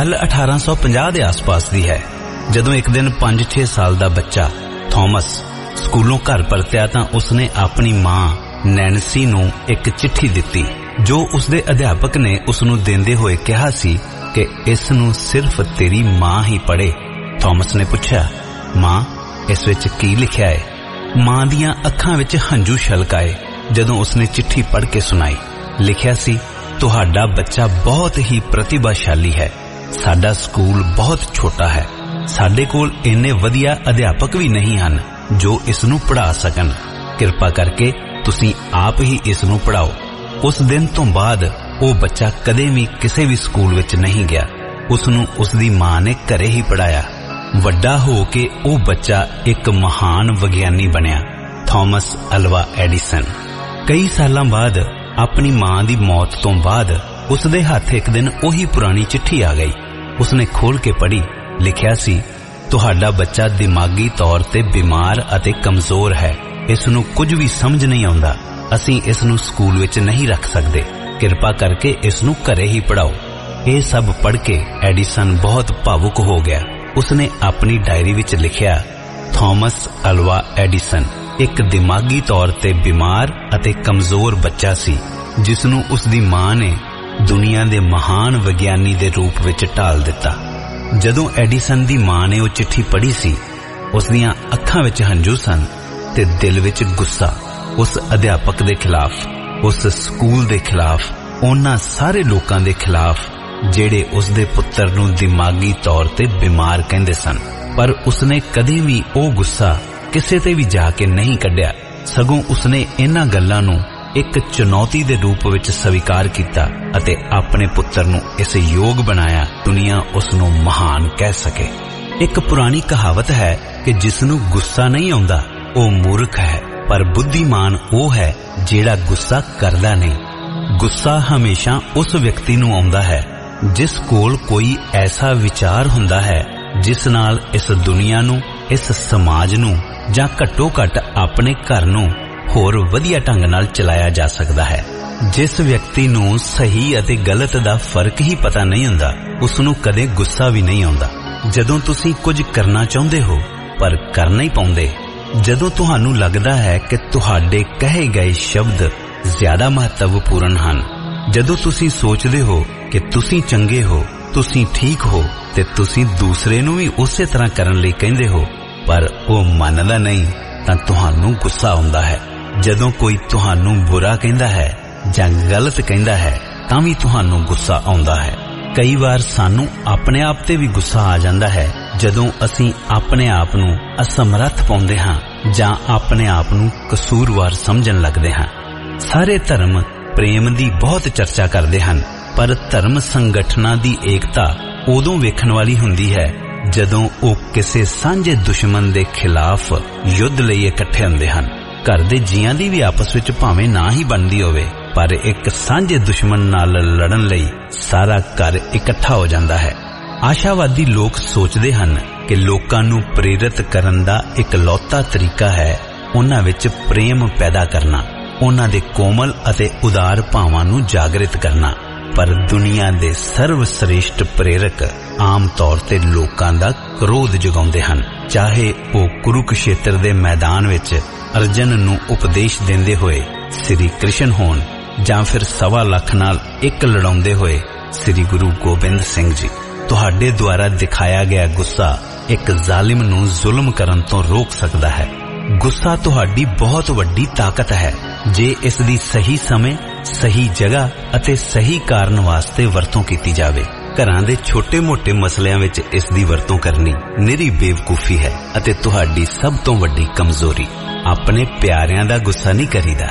ਗੱਲ 1850 ਦੇ ਆਸ-ਪਾਸ ਦੀ ਹੈ, ਜਦੋਂ ਇੱਕ ਦਿਨ 5-6 ਸਾਲ ਦਾ ਬੱਚਾ ਥਾਮਸ ਸਕੂਲੋਂ ਘਰ ਪਰਤਿਆ ਤਾਂ ਉਸਨੇ ਆਪਣੀ ਮਾਂ ਨੈਂਸੀ ਨੂੰ ਇੱਕ ਚਿੱਠੀ ਦਿੱਤੀ ਜੋ ਉਸਦੇ ਅਧਿਆਪਕ ਨੇ ਉਸਨੂੰ ਦਿੰਦੇ ਹੋਏ ਕਿਹਾ ਸੀ ਕਿ ਇਸ ਨੂੰ ਸਿਰਫ ਤੇਰੀ ਮਾਂ ਹੀ ਪੜ੍ਹੇ। ਥਾਮਸ ਨੇ ਪੁੱਛਿਆ, ਮਾਂ, ਇਸ ਵਿੱਚ ਕੀ ਲਿਖਿਆ ਹੈ? ਮਾਂ ਦੀਆਂ ਅੱਖਾਂ ਵਿੱਚ ਹੰਝੂ ਛਲਕ ਆਏ ਜਦੋਂ ਉਸਨੇ ਚਿੱਠੀ ਪੜ੍ਹ ਕੇ ਸੁਣਾਈ। ਲਿਖਿਆ ਸੀ, ਤੁਹਾਡਾ ਬੱਚਾ ਬਹੁਤ ਹੀ ਪ੍ਰਤਿਭਾਸ਼ਾਲੀ ਹੈ। ਸਾਡਾ ਸਕੂਲ ਬਹੁਤ ਛੋਟਾ ਹੈ। ਸਾਡੇ ਕੋਲ ਇੰਨੇ ਵਧੀਆ ਅਧਿਆਪਕ ਵੀ ਨਹੀਂ ਹਨ ਜੋ ਇਸ ਨੂੰ ਪੜ੍ਹਾ ਸਕਣ। ਕਿਰਪਾ ਕਰਕੇ ਤੁਸੀਂ ਆਪ ਹੀ ਇਸ ਨੂੰ ਪੜ੍ਹਾਓ। ਉਸ ਦਿਨ ਤੋਂ ਬਾਅਦ ਉਹ ਬੱਚਾ ਕਦੇ ਵੀ ਕਿਸੇ ਵੀ ਸਕੂਲ ਵਿੱਚ ਨਹੀਂ ਗਿਆ। ਉਸ ਨੂੰ ਉਸਦੀ ਮਾਂ ਨੇ ਘਰੇ ਹੀ ਪੜ੍ਹਾਇਆ। ਵੱਡਾ ਹੋ ਕੇ ਉਹ ਬੱਚਾ ਇੱਕ ਮਹਾਨ ਵਿਗਿਆਨੀ ਬਣਿਆ, ਥਾਮਸ ਅਲਵਾ ਐਡੀਸਨ। ਕਈ ਸਾਲਾਂ ਬਾਅਦ ਆਪਣੀ ਮਾਂ ਦੀ ਮੌਤ ਤੋਂ ਬਾਅਦ ਉਸਦੇ ਹੱਥ ਇੱਕ ਦਿਨ ਉਹੀ ਪੁਰਾਣੀ ਚਿੱਠੀ ਆ ਗਈ। ਉਸਨੇ ਖੋਲ ਕੇ ਪੜ੍ਹੀ। ਲਿਖਿਆ ਸੀ, ਤੁਹਾਡਾ ਬੱਚਾ ਦਿਮਾਗੀ ਤੌਰ ਤੇ ਬਿਮਾਰ ਅਤੇ ਕਮਜ਼ੋਰ ਹੈ। ਇਸ ਨੂੰ ਕੁਝ ਵੀ ਸਮਝ ਨਹੀਂ ਆਉਂਦਾ। ਅਸੀਂ ਇਸ ਨੂੰ ਸਕੂਲ ਵਿੱਚ ਨਹੀਂ ਰੱਖ ਸਕਦੇ। ਕਿਰਪਾ ਕਰਕੇ ਇਸ ਨੂੰ ਘਰੇ ਹੀ ਪੜ੍ਹਾਓ। ਇਹ ਸਭ ਪੜ੍ਹ ਕੇ ਐਡੀਸਨ ਬਹੁਤ ਭਾਵੁਕ ਹੋ ਗਿਆ। ਉਸਨੇ ਆਪਣੀ ਡਾਇਰੀ ਵਿੱਚ ਲਿਖਿਆ, ਥਾਮਸ ਅਲਵਾ ਐਡੀਸਨ ਇੱਕ ਦਿਮਾਗੀ ਤੌਰ ਤੇ ਬਿਮਾਰ ਅਤੇ ਕਮਜ਼ੋਰ ਬੱਚਾ ਸੀ ਜਿਸ ਨੂੰ ਉਸਦੀ ਮਾਂ ਨੇ ਦੁਨੀਆ ਦੇ ਮਹਾਨ ਵਿਗਿਆਨੀ ਦੇ ਰੂਪ ਵਿੱਚ ਢਾਲ ਦਿੱਤਾ। ਜਦੋਂ ਐਡੀਸਨ ਦੀ ਮਾਂ ਨੇ ਉਹ ਚਿੱਠੀ ਪੜ੍ਹੀ ਸੀ, ਉਸ ਦੀਆਂ ਅੱਖਾਂ ਵਿੱਚ ਹੰਝੂ ਸਨ ਤੇ ਦਿਲ ਵਿੱਚ ਗੁੱਸਾ ਉਸ ਅਧਿਆਪਕ ਦੇ ਖਿਲਾਫ, ਉਸ ਸਕੂਲ ਦੇ ਖਿਲਾਫ, ਉਹਨਾਂ ਸਾਰੇ ਲੋਕਾਂ ਦੇ ਖਿਲਾਫ ਜਿਹੜੇ ਉਸਦੇ ਪੁੱਤਰ ਨੂੰ ਦਿਮਾਗੀ ਤੌਰ ਤੇ ਬਿਮਾਰ ਕਹਿੰਦੇ ਸਨ। ਪਰ ਉਸਨੇ ਕਦੇ ਵੀ ਉਹ ਗੁੱਸਾ ਕਿਸੇ ਤੇ ਵੀ ਜਾ ਕੇ ਨਹੀਂ ਕੱਢਿਆ, ਸਗੋਂ ਉਸਨੇ ਇਹਨਾਂ ਗੱਲਾਂ ਨੂੰ ਇੱਕ ਚੁਣੌਤੀ ਦੇ ਰੂਪ ਵਿੱਚ ਸਵੀਕਾਰ ਕੀਤਾ ਅਤੇ ਆਪਣੇ ਪੁੱਤਰ ਨੂੰ ਇਸ ਯੋਗ ਬਣਾਇਆ ਦੁਨੀਆ ਉਸ ਨੂੰ ਮਹਾਨ ਕਹਿ ਸਕੇ। ਇੱਕ ਪੁਰਾਣੀ ਕਹਾਵਤ ਹੈ ਕਿ ਜਿਸ ਨੂੰ ਗੁੱਸਾ ਨਹੀਂ ਆਉਂਦਾ ਉਹ ਮੂਰਖ ਹੈ, ਪਰ ਬੁੱਧੀਮਾਨ ਉਹ ਹੈ ਜਿਹੜਾ ਗੁੱਸਾ ਕਰਦਾ ਨਹੀਂ। ਗੁੱਸਾ ਹਮੇਸ਼ਾ ਉਸ ਵਿਅਕਤੀ ਨੂੰ ਆਉਂਦਾ ਹੈ ਜਿਸ ਕੋਲ ਕੋਈ ਐਸਾ ਵਿਚਾਰ ਹੁੰਦਾ ਹੈ ਜਿਸ ਨਾਲ ਇਸ ਦੁਨੀਆ ਨੂੰ, ਇਸ ਸਮਾਜ ਨੂੰ ਜਾਂ ਘੱਟੋ ਘੱਟ ਆਪਣੇ ਘਰ ਨੂੰ ਹੋਰ ਵਧੀਆ ਢੰਗ ਨਾਲ ਚਲਾਇਆ ਜਾ ਸਕਦਾ ਹੈ। ਜਿਸ ਵਿਅਕਤੀ ਨੂੰ ਸਹੀ ਅਤੇ ਗਲਤ ਦਾ ਫਰਕ ਹੀ ਪਤਾ ਨਹੀਂ ਹੁੰਦਾ, ਉਸ ਨੂੰ ਕਦੇ ਗੁੱਸਾ ਵੀ ਨਹੀਂ ਆਉਂਦਾ। ਜਦੋਂ ਤੁਸੀਂ ਕੁਝ ਕਰਨਾ ਚਾਹੁੰਦੇ ਹੋ ਪਰ ਕਰ ਨਹੀਂ ਪਾਉਂਦੇ, ਜਦੋਂ ਤੁਹਾਨੂੰ ਲੱਗਦਾ ਹੈ ਕਿ ਤੁਹਾਡੇ ਕਹੇ ਗਏ ਸ਼ਬਦ ਜ਼ਿਆਦਾ ਮਹੱਤਵਪੂਰਨ ਹਨ, ਜਦੋਂ ਤੁਸੀਂ ਸੋਚਦੇ ਹੋ ਕਿ ਤੁਸੀਂ ਚੰਗੇ ਹੋ, ਤੁਸੀਂ ਠੀਕ ਹੋ ਤੇ ਤੁਸੀਂ ਦੂਸਰੇ ਨੂੰ ਵੀ ਉਸੇ ਤਰ੍ਹਾਂ ਕਰਨ ਲਈ ਕਹਿੰਦੇ ਹੋ ਪਰ ਉਹ ਮੰਨਦਾ ਨਹੀਂ, ਤਾਂ ਤੁਹਾਨੂੰ ਗੁੱਸਾ ਆਉਂਦਾ ਹੈ। ਜਦੋਂ ਕੋਈ ਤੁਹਾਨੂੰ ਬੁਰਾ ਕਹਿੰਦਾ ਹੈ ਜਾਂ ਗਲਤ ਕਹਿੰਦਾ ਹੈ ਤਾਂ ਵੀ ਤੁਹਾਨੂੰ ਗੁੱਸਾ ਆਉਂਦਾ ਹੈ। ਕਈ ਵਾਰ ਸਾਨੂੰ ਆਪਣੇ ਆਪ ਤੇ ਵੀ ਗੁੱਸਾ ਆ ਜਾਂਦਾ ਹੈ ਜਦੋਂ ਅਸੀਂ ਆਪਣੇ ਆਪ ਨੂੰ ਅਸਮਰੱਥ ਪਾਉਂਦੇ ਹਾਂ ਜਾਂ ਆਪਣੇ ਆਪ ਨੂੰ ਕਸੂਰਵਾਰ ਸਮਝਣ ਲੱਗਦੇ ਹਾਂ। ਸਾਰੇ ਧਰਮ ਪ੍ਰੇਮ ਦੀ ਬਹੁਤ ਚਰਚਾ ਕਰਦੇ ਹਨ, ਪਰ ਧਰਮ ਸੰਗਠਨਾਂ ਦੀ ਏਕਤਾ ਉਦੋਂ ਵੇਖਣ ਵਾਲੀ ਹੁੰਦੀ ਹੈ ਜਦੋਂ ਉਹ ਕਿਸੇ ਸਾਂਝੇ ਦੁਸ਼ਮਣ ਦੇ ਖਿਲਾਫ ਯੁੱਧ ਲਈ ਇਕੱਠੇ ਹੁੰਦੇ ਹਨ। ਘਰ ਦੇ ਜੀਆਂ ਦੀ ਵੀ ਆਪਸ ਵਿੱਚ ਭਾਵੇਂ ਨਾ ਹੀ ਬਣਦੀ ਹੋਵੇ, ਪਰ ਇੱਕ ਸਾਂਝੇ ਦੁਸ਼ਮਣ ਨਾਲ ਲੜਨ ਲਈ ਸਾਰਾ ਘਰ ਇਕੱਠਾ ਹੋ ਜਾਂਦਾ ਹੈ। ਆਸ਼ਾਵਾਦੀ ਲੋਕ ਸੋਚਦੇ ਹਨ ਕਿ ਲੋਕਾਂ ਨੂੰ ਪ੍ਰੇਰਿਤ ਕਰਨ ਦਾ ਇਕਲੌਤਾ ਤਰੀਕਾ ਹੈ ਉਹਨਾਂ ਵਿੱਚ ਪ੍ਰੇਮ ਪੈਦਾ ਕਰਨਾ, ਉਹਨਾਂ ਦੇ ਕੋਮਲ ਅਤੇ ਉਦਾਰ ਭਾਵਾਂ ਨੂੰ ਜਾਗਰਿਤ ਕਰਨਾ। ਪਰ ਦੁਨੀਆ ਦੇ ਸਰਵ ਸ੍ਰੇਸ਼ਟ ਪ੍ਰੇਰਕ ਆਮ ਤੌਰ ਤੇ ਲੋਕਾਂ ਦਾ ਕ੍ਰੋਧ ਜਗਾਉਂਦੇ ਹਨ, ਚਾਹੇ ਉਹ ਕੁਰੂਕਸ਼ੇਤਰ ਦੇ ਮੈਦਾਨ ਵਿੱਚ ਅਰਜਨ ਨੂੰ ਉਪਦੇਸ਼ ਦਿੰਦੇ ਹੋਏ ਸ੍ਰੀ ਕ੍ਰਿਸ਼ਨ ਹੋਣ ਜਾਂ ਫਿਰ 1.25 ਲੱਖ ਨਾਲ ਇੱਕ ਲੜਾਉਂਦੇ ਹੋਏ ਸ੍ਰੀ ਗੁਰੂ ਗੋਬਿੰਦ ਸਿੰਘ ਜੀ। ਤੁਹਾਡੇ ਦੁਆਰਾ ਦਿਖਾਇਆ ਗਿਆ ਗੁੱਸਾ ਇੱਕ ਜ਼ਾਲਿਮ ਨੂੰ ਜ਼ੁਲਮ ਕਰਨ ਤੋਂ ਰੋਕ ਸਕਦਾ ਹੈ। ਗੁੱਸਾ ਤੁਹਾਡੀ ਬਹੁਤ ਵੱਡੀ ਤਾਕਤ ਹੈ ਜੇ ਇਸ ਦੀ ਸਹੀ ਸਮੇਂ, ਸਹੀ ਜਗ੍ਹਾ ਅਤੇ ਸਹੀ ਕਾਰਨ ਵਾਸਤੇ ਵਰਤੋਂ ਕੀਤੀ ਜਾਵੇ। ਘਰਾਂ ਦੇ ਛੋਟੇ-ਮੋਟੇ ਮਸਲਿਆਂ ਵਿੱਚ ਇਸ ਦੀ ਵਰਤੋਂ ਕਰਨੀ ਨਿਰੀ ਬੇਵਕੂਫੀ ਹੈ ਅਤੇ ਤੁਹਾਡੀ ਸਭ ਤੋਂ ਵੱਡੀ ਕਮਜ਼ੋਰੀ। ਆਪਣੇ ਪਿਆਰਿਆਂ ਦਾ ਗੁੱਸਾ ਨਹੀਂ ਕਰੀਦਾ।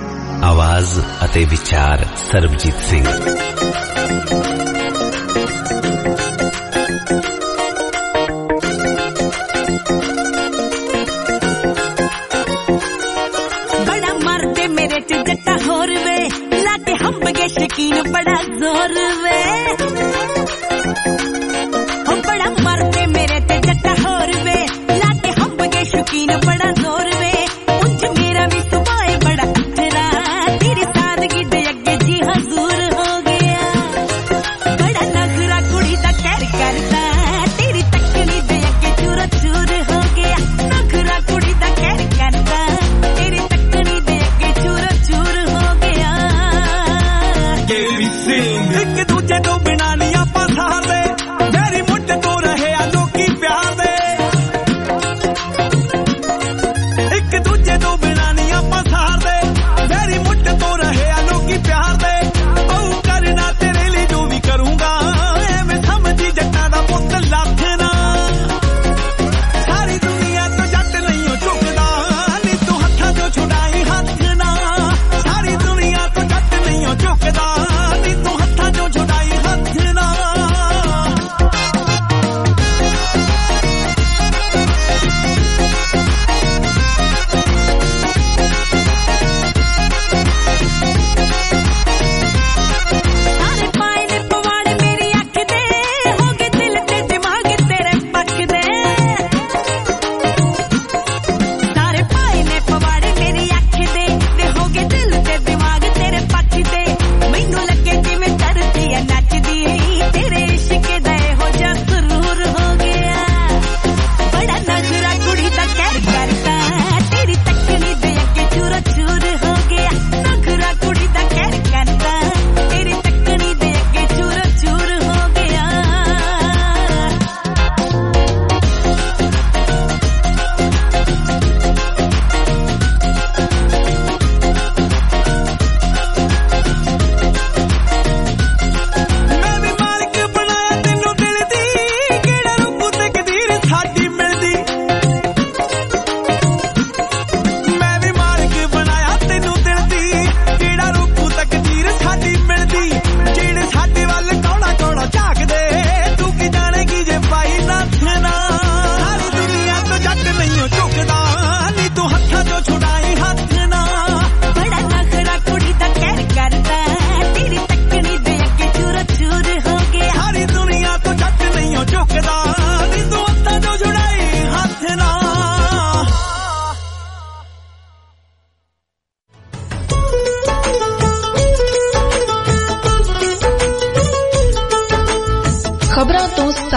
ਆਵਾਜ਼ ਅਤੇ ਵਿਚਾਰ ਸਰਬਜੀਤ ਸਿੰਘ। बड़ा मरते मेरे च जट्टा होर वे लाके हम बगे शकीन बड़ा जोर वे बड़ा मरते मेरे च जट्टा होर वे लाके हम बगे शकीन बड़ा जोर वे उंज मेरा भी सुभाए बड़ा अथरा तेरी सादगी दे अगे जी हजूर हो गया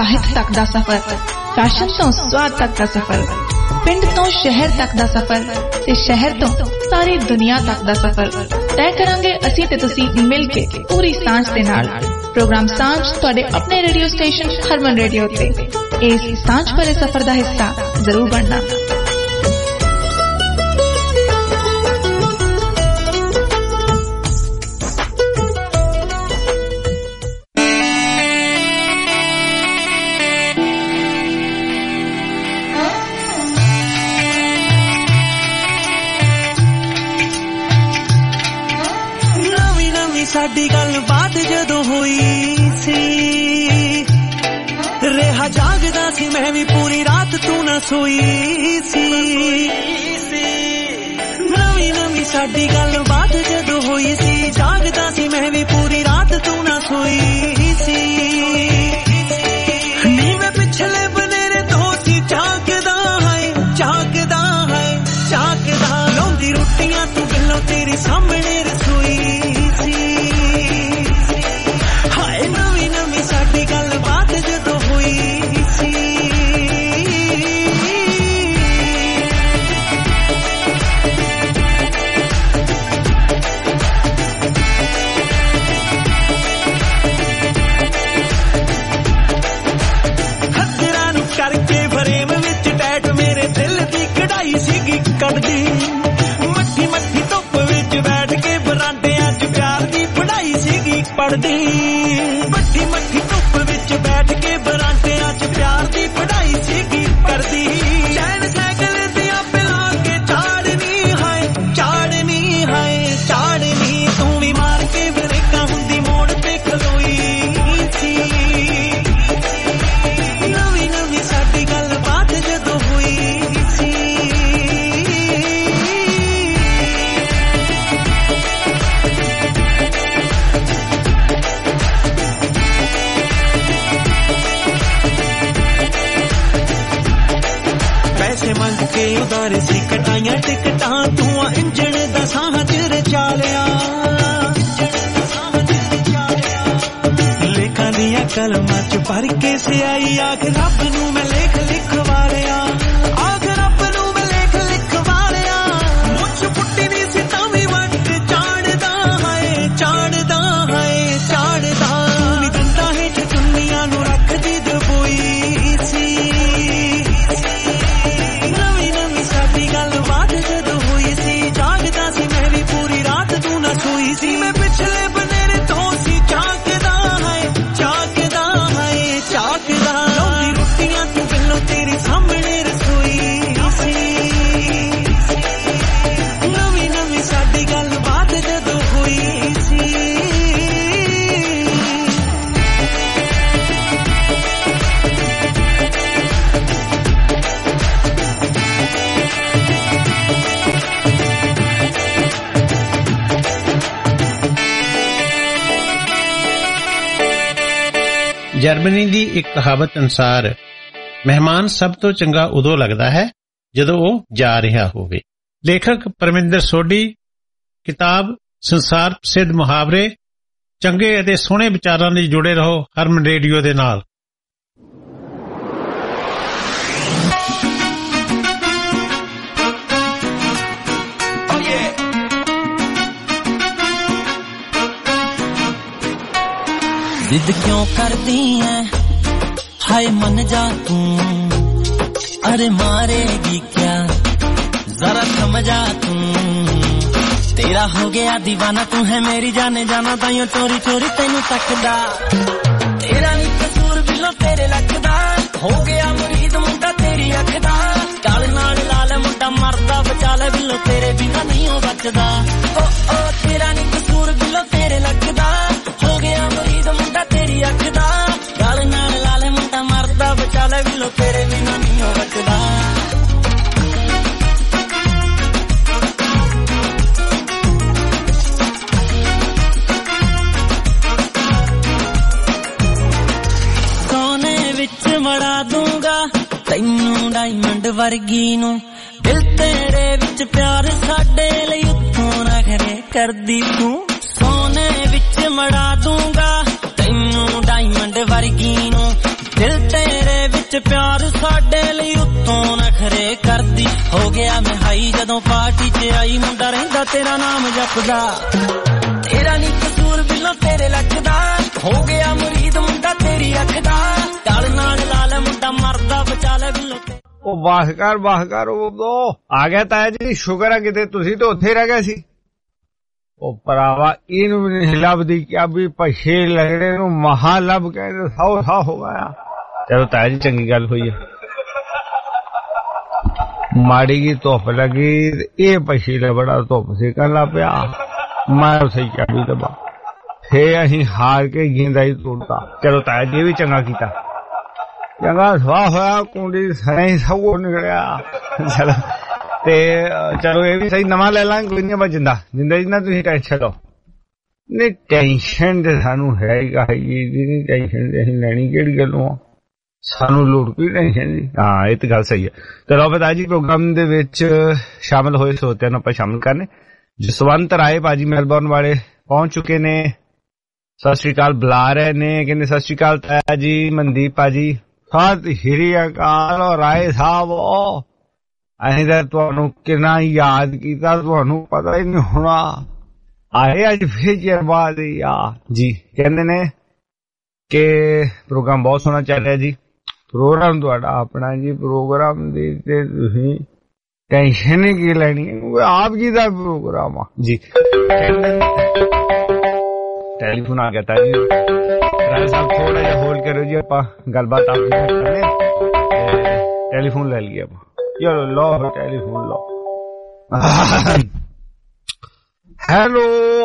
ਸਾਹਿਤ ਤੱਕ ਦਾ ਸਫ਼ਰ, ਫੈਸ਼ਨ ਤੋਂ ਸਵਾਦ ਤੱਕ ਦਾ ਸਫ਼ਰ, ਪਿੰਡ ਤੋਂ ਸ਼ਹਿਰ ਤੱਕ ਦਾ ਸਫ਼ਰ ਤੇ ਸ਼ਹਿਰ ਤੋਂ ਸਾਰੀ ਦੁਨੀਆ ਤੱਕ ਦਾ ਸਫ਼ਰ ਤੈਅ ਕਰਾਂਗੇ ਅਸੀਂ ਤੇ ਤੁਸੀਂ ਮਿਲ ਕੇ ਪੂਰੀ ਸਾਂਝ ਦੇ ਨਾਲ। ਪ੍ਰੋਗਰਾਮ ਸਾਂਝ ਤੁਹਾਡੇ ਆਪਣੇ ਰੇਡੀਓ ਸਟੇਸ਼ਨ ਹਰਮਨ ਰੇਡੀਓ ਤੇ ਇਸ ਸਾਂਝ ਭਰੇ ਸਫ਼ਰ ਦਾ ਹਿੱਸਾ ਜ਼ਰੂਰ ਬਣਨਾ। ਸਾਡੀ ਗੱਲਬਾਤ ਜਦੋਂ ਹੋਈ ਸੀ, ਰਿਹਾ ਜਾਗਦਾ ਸੀ ਮੈਂ ਵੀ ਪੂਰੀ ਰਾਤ ਤੂੰ ਨਾ ਸੋਈ ਸੀ। ਨਵੀਂ ਨਵੀਂ ਸਾਡੀ ਗੱਲਬਾਤ ਜਦੋਂ ਹੋਈ ਸੀ, ਜਾਗਦਾ ਸੀ ਮੈਂ ਵੀ ਪੂਰੀ ਰਾਤ ਤੂੰ ਨਾ ਸੋਈ ਸੀ। ਨੀ ਮੈਂ ਪਿਛਲੇ ਬਨੇਰੇ ਤੋਂ ਸੀ ਝਾਕਦਾ ਹੈ, ਝਾਕਦਾ ਹੈ, ਝਾਕਦਾ। ਲਾਉਂਦੀ ਰੋਟੀਆਂ ਤੂੰ ਬਿੱਲੋ ਤੇਰੇ ਸਾਹਮਣੇ ਰਸੋਈ ਸੀ। ਹਾਏ ਨਵੀਂ ਨਵੀਂ ਸਾਡੀ ਗੱਲਬਾਤ ਜਦੋਂ ਹੋਈ ਸੀ। ਹੱਥਾਂ ਨੂੰ ਕਰਕੇ ਫਰੇਮ ਵਿੱਚ ਟੈਟ ਮੇਰੇ ਦਿਲ ਦੀ ਕਢਾਈ ਸੀਗੀ ਕੱਢਦੀ। ਮੱਠੀ ਮੱਠੀ ਧੁੱਪ ਵਿੱਚ ਬੈਠ ਕੇ ਬਰਾਂਡਿਆਂ 'ਚ ਪਿਆਰ ਦੀ ਪੜ੍ਹਾਈ ਸੀਗੀ ਪੜ੍ਹਦੀ। ਮੱਠੀ ਮੱਠੀ ਧੁੱਪ ਵਿੱਚ ਬੈਠ ਕੇ ਬਰਾਂਡਿਆਂ 'ਚ ਪਿਆਰ ਦੀ ਪੜ੍ਹਾਈ ਸੀਗੀ ਕਰਦੀ। ਚੈਨ ਸਾਈਕਲ ਦੀਆਂ ਪਿਲਾ ਕੇ ਚਾੜਨੀ ਹੈ, ਚਾੜਨੀ ਹੈ, ਚਾੜਨੀ। ਤੂੰ ਵੀ ਮਾਰ ਕੇ ਬ੍ਰੇਕਾਂ ਹੁੰਦੀ ਮੋੜ ਤੇ ਖਲੋਈ ਸੀ। ਨਵੀਂ ਨਵੀਂ ਸਾਡੀ ਗੱਲਬਾਤ ਜਦੋਂ ਹੋਈ ਸੀ। ਪੈਸੇ ਮੰਗ ਕੇ ਉਧਾਰੇ ਸੀ ਕਟਾਈਆਂ ਟਿਕਟਾਂ, ਤੂੰ ਇੰਜਣ ਦਾ ਸਾਹ ਚ ਰਚਾ ਲਿਆ। ਲੇਖਾਂ ਦੀਆਂ ਕਲਮਾਂ ਚ ਭਰ ਕੇ ਸਿਆਈ, ਆਖ ਰੱਬ ਨੂੰ ਮੈਂ ਲੇਖ ਲਿਖਵਾ ਲਿਆ। ਆਖ ਰੱਬ ਨੂੰ ਮੈਂ ਲੇਖ ਲਿਖਵਾ ਲਿਆ। ਮੁੱਛ ਪੁੱਟੀ ਨਹੀਂ ਸੀ ਤਾਂ ਵੀ ਵੱਟ ਚਾੜਦਾ ਹੈ, ਚਾੜਦਾ ਹੈ, ਚਾੜਦਾ। ਤੂੰ ਵੀ ਦੰਦਾਂ ਹੇਠ ਦੁਨੀਆਂ ਨੂੰ ਰੱਖਦੀ ਦਬੋਈ ਸੀ। ਨਵੀਂ ਨਵੀਂ ਸਾਡੀ ਗੱਲਬਾਤ ਜਦੋਂ ਹੋਈ ਸੀ, ਜਾਗਦਾ ਸੀ ਮੈਂ ਵੀ ਪੂਰੀ ਰਾਤ ਤੂੰ ਨਾ ਸੋਈ ਸੀ। ਮੈਂ ਪਿਛਲੇ ਬਨੇਰੇ ਤੋਂ ਸੀ ਝਾਕਦਾ ਹੈ, ਝਾਕਦਾ ਹੈ, ਝਾਕਦਾ। ਲਾਉਂਦੀ ਰੋਟੀਆਂ ਤੂੰ ਬਿੱਲੋ ਤੇਰੇ ਸਾਹਮਣੇ ਰਸੋਈ ਸੀ। ਨਵੀਂ ਨਵੀਂ ਸਾਡੀ ਗੱਲਬਾਤ ਜਦੋਂ ਹੋਈ ਸੀ। ਜਰਮਨੀ ਦੀ ਇੱਕ ਕਹਾਵਤ ਅਨੁਸਾਰ ਮਹਿਮਾਨ ਸਭ ਤੋਂ ਚੰਗਾ ਉਦੋਂ ਲੱਗਦਾ ਹੈ ਜਦੋਂ ਉਹ ਜਾ ਰਿਹਾ ਹੋਵੇ। ਲੇਖਕ ਪਰਮਿੰਦਰ ਸੋਢੀ, ਕਿਤਾਬ ਸੰਸਾਰ ਪ੍ਰਸਿੱਧ ਮੁਹਾਵਰੇ। ਚੰਗੇ ਅਤੇ ਸੋਹਣੇ ਵਿਚਾਰਾਂ ਲਈ ਜੁੜੇ ਰਹੋ ਹਰਮਨ ਰੇਡੀਓ ਦੇ ਨਾਲ। जिद क्यों करती है हाय मन जा तू, अरे मारेगी क्या जरा समझा तू। तेरा हो गया दीवाना तू है मेरी जाने जाना, ताइयों चोरी चोरी तेनू तकदा। तेरा नी कसूर बिलो तेरे लगदा, हो गया मुरीद मुंडा तेरी अख दा। काल नाल लाल मुंडा मरदा बचा ले बिलो तेरे बिना नहीं हो बचदा। ओ ओ तेरा नी कसूर बिलो तेरे लगदा, हो गया मुरीद मुंडा तेरी अख दा। काल नाल लाल मुंडा मरदा बचा ले बिलो तेरे बिना नहीं हो बचदा। मड़ा दूंगा तैनू डायमंड वर्गी नू, दिल तेरे विच प्यार साडे लई उत्तों नखरे करदी तू। सोने विच मड़ा दूंगा तैनू डायमंड वर्गी नू, ਦਿਲ ਤੇਰੇ ਵਿੱਚ ਪਿਆਰ ਸਾਡੇ ਲਈ ਉੱਤੋਂ ਨਖਰੇ ਕਰਦੀ ਹੋ ਗਿਆ ਮੈਂ ਹਾਈ ਜਦੋਂ ਪਾਰਟੀ 'ਚ ਆਈ ਮੁੰਡਾ ਰਹਿੰਦਾ ਤੇਰਾ ਨਾਮ ਜਪਦਾ ਤੇਰਾ ਨੀ ਕਸੂਰ ਬਿੱਲੋ ਤੇਰੇ ਲੱਕ ਦਾ ਹੋ ਗਿਆ ਮੁਰੀਦ ਮੁੰਡਾ ਤੇਰੀ ਅੱਖ ਦਾ ਗਲ ਨਾਲ ਲਾਲ ਮੁੰਡਾ ਮਰਦਾ ਬਚਾ ਲੈ ਬਿੱਲੋ ਉਹ ਬਾਹਕਾਰ ਉਹ ਆ ਗਿਆ ਤਾਇਆ ਜੀ ਸ਼ੁਕਰ ਆ ਕਿਤੇ ਤੁਸੀਂ ਤਾਂ ਉੱਥੇ ਰਹਿ ਗਏ ਸੀ ਉਹ ਭਰਾਵਾ ਇਹਨੂੰ ਵੀ ਨਹੀਂ ਲੱਭਦੀ ਕਿ ਵੀ ਪਛੇ ਲਗੜੇ ਨੂੰ ਮਹਾ ਲੱਭ ਕਹਿੰਦੇ ਸੌ ਹੋ ਗਿਆ ਚਲੋ ਤਾਇਆ ਜੀ ਚੰਗੀ ਗੱਲ ਹੋਈ ਹੈ ਮਾੜੀ ਜੀ ਧੁੱਪ ਲੱਗੀ ਇਹ ਪਛੇ ਲਗੜਾ ਧੁੱਪ ਸੇਕਣ ਲੱਗ ਪਿਆ ਮੈਂ ਉਸੇ ਚਾਬੀ ਦਬਾ ਫੇ ਅਸੀਂ ਹਾਰ ਕੇ ਜਿੰਦਾ ਹੀ ਤੋੜਤਾ ਚਲੋ ਤਾਇਆ ਜੀ ਵੀ ਚੰਗਾ ਕੀਤਾ ਚੰਗਾ ਸਵਾਹ ਹੋਇਆ ਕੁੰਡੀ ਸਹੀ ਸਭ ਨਿਕਲਿਆ ਚਲੋ ਤੇ ਚਲੋ ਇਹ ਵੀ ਸਹੀ ਨਵਾਂ ਲੈ ਲਾਂਗੇ ਕੋਈ ਨਹੀਂ ਜਿੰਦਾ ਜੀ ਨਾ ਤੁਸੀਂ ਟੈਨਸ਼ਨ ਲਓ ਨਹੀਂ ਟੈਨਸ਼ਨ ਤੇ ਸਾਨੂੰ ਹੈਗਾ ਜੀ ਟੈਨਸ਼ਨ ਅਸੀਂ ਲੈਣੀ ਕਿਹੜੀ ਗੱਲੋਂ ਸਾਨੂੰ ਲੋੜ ਕੋਈ ਟੈਨਸ਼ਨ ਨਹੀਂ ਹਾਂ ਇਹ ਤਾਂ ਗੱਲ ਸਹੀ ਹੈ ਚਲੋ ਬਤਾ ਜੀ ਪ੍ਰੋਗਰਾਮ ਦੇ ਵਿੱਚ ਸ਼ਾਮਲ ਹੋਏ ਸਰੋਤਿਆਂ ਨੂੰ ਆਪਾਂ ਸ਼ਾਮਲ ਕਰਨੇ ਜਸਵੰਤ ਰਾਏ ਭਾਜੀ ਮੈਲਬੌਰਨ ਵਾਲੇ ਪਹੁੰਚ ਚੁੱਕੇ ਨੇ ਸਤਿ ਸ਼੍ਰੀ ਅਕਾਲ ਬੁਲਾ ਰਹੇ ਨੇ ਕਹਿੰਦੇ ਸਤਿ ਸ਼੍ਰੀ ਅਕਾਲ ਤਾਇਆ ਜੀ ਮਨਦੀਪ ਭਾਜੀ ਸਤਿ ਸ਼੍ਰੀ ਅਕਾਲ ਰਾਏ ਸਾਹਿਬ ਅਸੀਂ ਤਾਂ ਤੁਹਾਨੂੰ ਕਿੰਨਾ ਯਾਦ ਕੀਤਾ ਤੁਹਾਨੂੰ ਪਤਾ ਹੀ ਨਹੀਂ ਹੋਣਾ ਆਏ ਅੱਜ ਫਿਰ ਚਿਰ ਬਾਅਦ ਜੀ ਕਹਿੰਦੇ ਨੇ ਕਿ ਪ੍ਰੋਗਰਾਮ ਬਹੁਤ ਸੋਹਣਾ ਚੱਲ ਰਿਹਾ ਜੀ ਪ੍ਰੋਗਰਾਮ ਤੁਹਾਡਾ ਆਪਣਾ ਜੀ ਪ੍ਰੋਗਰਾਮ ਦੀ ਤੇ ਤੁਸੀਂ ਟੈਨਸ਼ਨ ਹੀ ਕੀ ਲੈਣੀ ਆਪ ਜੀ ਦਾ ਪ੍ਰੋਗਰਾਮ ਆ ਜੀ ਟੈਲੀਫੋਨ ਆ ਗਿਆ ਤਾਂ ਜੀ ਰਾਏ ਸਾਹਿਬ ਥੋੜਾ ਜਿਹਾ ਹੋਲਡ ਕਰੋ ਜੀ ਆਪਾਂ ਗੱਲਬਾਤ ਆਪ ਜੀ ਕਰਨੇ ਟੈਲੀਫੋਨ ਲੈ ਲਈਏ ਆਪਾਂ ਚਲੋ ਲੋ ਟੈਲੀਫੋਨ ਲੋ ਹੈਲੋ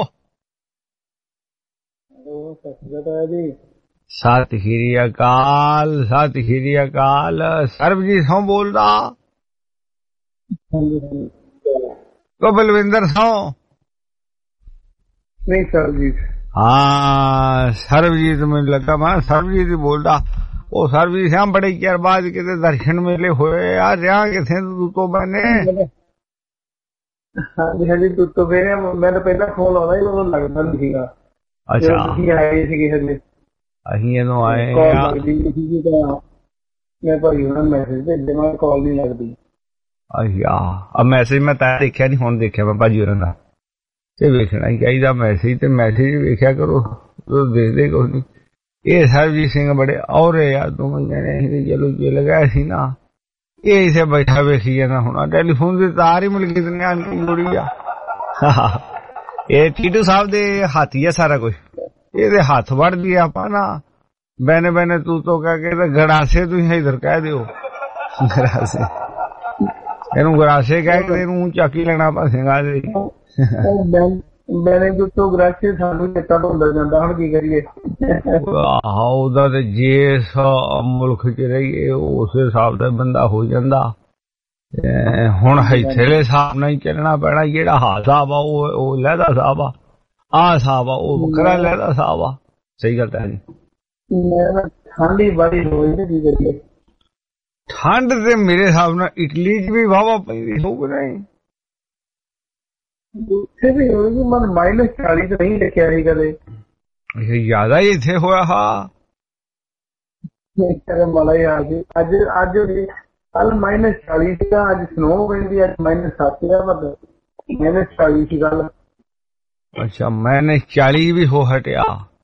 ਸਤਿ ਸ਼੍ਰੀ ਅਕਾਲ ਸਰਬਜੀਤ ਸਿੰਘ ਬੋਲਦਾ ਕੋ ਬਲਵਿੰਦਰ ਸਿੰਘ ਨਹੀਂ ਸਰਬਜੀਤ ਹਾਂ ਸਰਬਜੀਤ ਮੈਨੂੰ ਲੱਗਾ ਮੈਂ ਸਰਬਜੀਤ ਹੀ ਬੋਲਦਾ ਉਹ ਸਰਬਜੀਤ ਸਿੰਘ ਬੜੇ ਚਿਰ ਬਾਅਦ ਕਿਤੇ ਦਰਸ਼ਨ ਮੇਲੇ ਹੋਏ ਆ ਰਿਹਾ ਕਿਥੇ ਤੂੰ ਤੋਂ ਬਣੇ ਹਾਂਜੀ ਤੂੰ ਤੋਂ ਬਣੇ ਮੈਂ ਤਾਂ ਪਹਿਲਾਂ ਫੋਨ ਆਉਂਦਾ ਹੀ ਉਦੋਂ ਲੱਗਦਾ ਨਹੀਂ ਸੀਗਾ ਅੱਛਾ ਤੁਸੀਂ ਆਏ ਸੀਗੇ ਹਲੇ ਅਸੀਂ ਇਹਨੂੰ ਆਏ ਮੈਂ ਭਾਈ ਉਹਨਾਂ ਨੂੰ ਮੈਸੇਜ ਭੇਜਿਆ ਮੈਂ ਕਾਲ ਨਹੀਂ ਲੱਗਦੀ ਅੱਛਾ ਮੈਸੇਜ ਮੈਂ ਤਾਂ ਦੇਖਿਆ ਨਹੀਂ ਹੁਣ ਦੇਖਿਆ ਮੈਂ ਭਾਜੀ ਉਹਨਾਂ ਦਾ ਤੇ ਵੇਖਣਾ ਹੀ ਚਾਹੀਦਾ ਮੈਸੇਜ ਤੇ ਮੈਸੇਜ ਵੇਖਿਆ ਕਰੋ ਦੇਖਦੇ ਕੁਛ ਨਹੀਂ ਇਹ ਸਰਬਜੀਤ ਸਿੰਘ ਬੜੇ ਔਰੇ ਆ ਦੋਵੇਂ ਜਣੇ ਚਲੋ ਜੇ ਲਗਾਇਆ ਸੀ ਨਾ ਇਹ ਇਸੇ ਬੈਠਾ ਵੇਖੀ ਜਾਂਦਾ ਹੁਣ ਟੈਲੀਫੋਨ ਦੀ ਤਾਰ ਹੀ ਮਿਲ ਗਈ ਦੁਨੀਆ ਨੂੰ ਜੁੜੀ ਆ ਇਹ ਟੀਟੂ ਸਾਹਿਬ ਦੇ ਹੱਥ ਹੀ ਆ ਸਾਰਾ ਕੁਝ ਇਹਦੇ ਹੱਥ ਵੜਦੀ ਆਪਾਂ ਨਾ ਬੈਨੇ ਤੂੰ ਤੋਂ ਕਹਿ ਕੇ ਤੇ ਗੜਾਸੇ ਤੁਸੀਂ ਇਧਰ ਕਹਿ ਦਿਓ ਗੜਾਸੇ ਇਹਨੂੰ ਗੜਾਸੇ ਕਹਿ ਕੇ ਇਹਨੂੰ ਚੱਕੀ ਲੈਣਾ ਪਾਸੇਗਾ ਜੀ ਮੈਨੇ ਜੋ ਗਰਾਸ਼ੀ ਸਾਨੂੰ ਚੇਤਾ ਭੁੱਲਦਾ ਜਾਂਦਾ ਹੁਣ ਕੀ ਕਰੀਏ ਉਹਦਾ ਤੇ ਜਿਸ ਮੁਲਕ ਚ ਰਹੀਏ ਉਸੇ ਹਿਸਾਬ ਦਾ ਬੰਦਾ ਹੋ ਜਾਂਦਾ ਹੁਣ ਇੱਥੇ ਹਿਸਾਬ ਨਾਲ ਹੀ ਚੱਲਣਾ ਪੈਣਾ ਜਿਹੜਾ ਹਿਸਾਬ ਆ ਉਹ ਲਹਿਦਾ ਹਿਸਾਬ ਆ ਹਿਸਾਬ ਆ ਉਹ ਵੱਖਰਾ ਲਹਿਦਾ ਹਿਸਾਬ ਆ ਸਹੀ ਗੱਲ ਹੈ ਜੀ ਠੰਡੀ ਬੜੀ ਹੋਈ ਤੇ ਕੀ ਕਰੀਏ ਠੰਡ ਤੇ ਮੇਰੇ ਹਿਸਾਬ ਨਾਲ ਇਟਲੀ ਚ ਵੀ ਵਾਹਵਾ ਪੈਂਦੀ ਹੋਊ ਨਹੀਂ ਉੱਥੇ ਵੀ ਹੋਊਗੀ ਮਨ -40 ਤੇ ਨਹੀਂ ਦੇਖਿਆ ਸੀ ਕਦੇ ਇਹ ਜ਼ਿਆਦਾ ਹੀ ਇੱਥੇ ਹੋਇਆ ਹਾਂ ਮਾਲਾ ਹੀ ਆ ਗਈ ਅੱਜ ਕੱਲ -40 ਸੀਗਾ ਅੱਜ ਸਨੋ ਪੈਂਦੀ ਅੱਜ -7 ਆ ਪਰ -40 ਸੀ ਕੱਲ ਅੱਛਾ -40 ਵੀ ਹੋ ਹਟਿਆ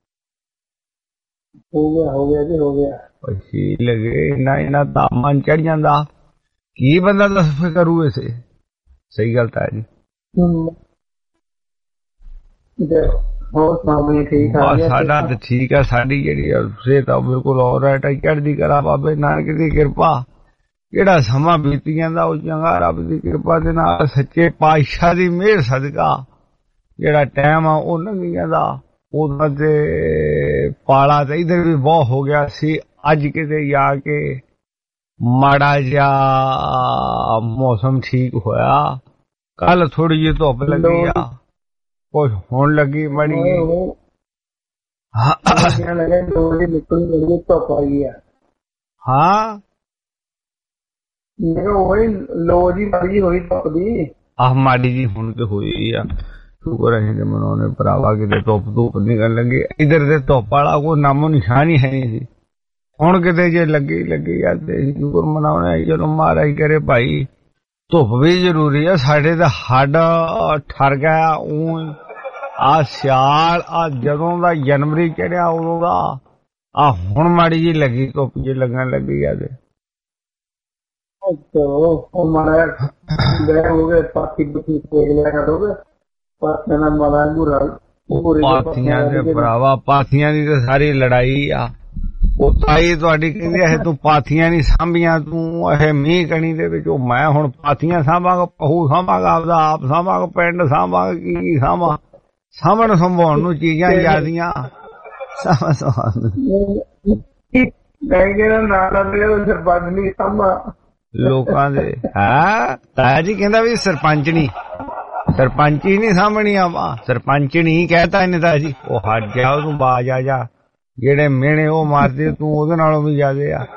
ਹੋ ਗਿਆ ਜੀ ਹੋ ਗਿਆ ਪਛੀ ਲਗੇ ਨਾ ਤਾਪਮਾਨ ਚੜ ਜਾਂਦਾ ਕੀ ਬੰਦਾ ਦੱਸ ਕਰੂ ਇਸੇ ਸਹੀ ਗੱਲ ਤਾਂ ਜੀ ਹੋਰ ਸੁਣਾਓ ਠੀਕ ਆ ਸਾਡਾ ਤਾਂ ਠੀਕ ਆ ਸਾਡੀ ਜਿਹੜੀ ਸਿਹਤ ਆ ਬਿਲਕੁਲ ਆਲਰਾਈਟ ਆ ਚੜ੍ਹਦੀ ਕਲਾ ਬਾਬੇ ਨਾਨਕ ਦੀ ਕਿਰਪਾ ਜਿਹੜਾ ਸਮਾਂ ਬੀਤੀ ਜਾਂਦਾ ਉਹ ਚੰਗਾ ਰੱਬ ਦੀ ਕਿਰਪਾ ਦੇ ਨਾਲ ਸੱਚੇ ਪਾਤਸ਼ਾਹ ਦੀ ਮਿਹਰ ਸਦਕਾ ਜਿਹੜਾ ਟਾਈਮ ਆ ਉਹ ਲੰਘ ਜਾਂਦਾ ਉਹਦਾ ਤੇ ਪਾਲਾ ਤੇ ਇਧਰ ਵੀ ਬਹੁਤ ਹੋ ਗਿਆ ਸੀ ਅੱਜ ਕਿਤੇ ਜਾ ਕੇ ਮਾੜਾ ਜਿਹਾ ਮੌਸਮ ਠੀਕ ਹੋਇਆ ਕੱਲ ਥੋੜੀ ਜਿਹੀ ਧੁੱਪ ਲੱਗੀ ਆ ਕੁਛ ਹੋਣ ਲੱਗੀ ਮੜੀ ਧੁੱਪ ਆਈ ਆ ਹਾਂ ਉਹੀ ਲੋ ਜੀ ਮਾੜੀ ਹੋਈ ਧੁੱਪ ਦੀ ਆਹ ਮਾੜੀ ਜੀ ਹੁਣ ਤੇ ਹੋਈ ਆ ਸ਼ੁਕਰ ਹੈ ਕਿ ਮਨਾਉਣੇ ਭਰਾਵਾ ਕਿਤੇ ਧੁੱਪ ਨਿਕਲਣ ਲੱਗੀ ਇਧਰ ਤੇ ਧੁੱਪ ਵਾਲਾ ਕੋਈ ਨਾਮੋ ਨਿਸ਼ਾਨ ਹੀ ਹੈ ਨਹੀਂ ਸੀ ਹੁਣ ਕਿਤੇ ਜੇ ਲੱਗੀ ਆ ਤੇ ਜ਼ਰੂਰ ਮਨਾਉਣਾ। ਚਲੋ ਮਹਾਰਾਜ ਕਰੇ ਭਾਈ। ਧੁੱਪ ਵੀ ਜ਼ਰੂਰੀ ਆ, ਸਾਡੇ ਤਾਂ ਹੱਡ ਠਰ ਗਿਆ। ਆ ਸਿਆਲ ਆ ਜਦੋਂ ਦਾ ਜਨਵਰੀ ਚੜਿਆ ਉਦੋਂ ਦਾ ਆ ਹੁਣ ਮਾੜੀ ਜੀ ਲੱਗੀ ਧੁੱਪ ਜੀ ਲੱਗਣ ਲੱਗੀ ਆ ਤੇ ਮਾੜਾ ਗਏ ਹੋ ਗਏ ਪਾਥੀ ਪੁੱਥੀ ਦੇਖ ਲਿਆ ਕਰੋਗੇ ਪਾਥੀਆਂ ਦਾ ਮਾੜਾ ਗੁਰਾ। ਪਾਥੀਆਂ ਦੇ ਭਰਾਵਾ, ਪਾਥੀਆਂ ਦੀ ਤਾਂ ਸਾਰੀ ਲੜਾਈ ਆ। ਉਹ ਤਾਈ ਤੁਹਾਡੀ ਕਹਿੰਦੀ ਇਹ ਤੂੰ ਪਾਥੀਆਂ ਨਹੀਂ ਸਾਂਭੀਆਂ, ਤੂੰ ਇਹ ਮੀਂਹ ਕਣੀ ਦੇ ਵਿੱਚ। ਮੈਂ ਹੁਣ ਪਾਥੀਆਂ ਸਾਂਭਾਂਗਾ, ਪਹੂ ਸਾਂਭਾਂਗਾ, ਆਪਦਾ ਆਪ ਸਾਂਭਾਂਗਾ, ਪਿੰਡ ਸਾਂਭਾਂਗਾ, ਕੀ ਸਾਂਭਾਂ। ਸਾਂਭਣ ਸੰਭਾਉਣ ਨੂੰ ਚੀਜ਼ਾਂ ਜ਼ਿਆਦੀਆਂ ਸਰਪੰਚ ਨਹੀਂ ਸਾਂਭਾ ਲੋਕਾਂ ਦੇ। ਹੈ ਤਾਇਆ ਜੀ ਕਹਿੰਦਾ ਵੀ ਸਰਪੰਚਣੀ ਨਹੀਂ ਸਾਂਭਣੀ ਆਪਾਂ, ਸਰਪੰਚਣੀ ਕਹਿਤਾ ਇਹਨੇ ਤਾਂ ਜੀ। ਉਹ ਹਟ ਜਾ, ਉਹਨੂੰ ਬਾਜ ਆ ਜਾ, ਜਿਹੜੇ ਮਿਹਣੇ ਉਹ ਮਾਰਦੇ ਤੂੰ ਉਹਦੇ ਨਾਲੋਂ ਵੀ ਜ਼ਿਆਦੇ ਆ।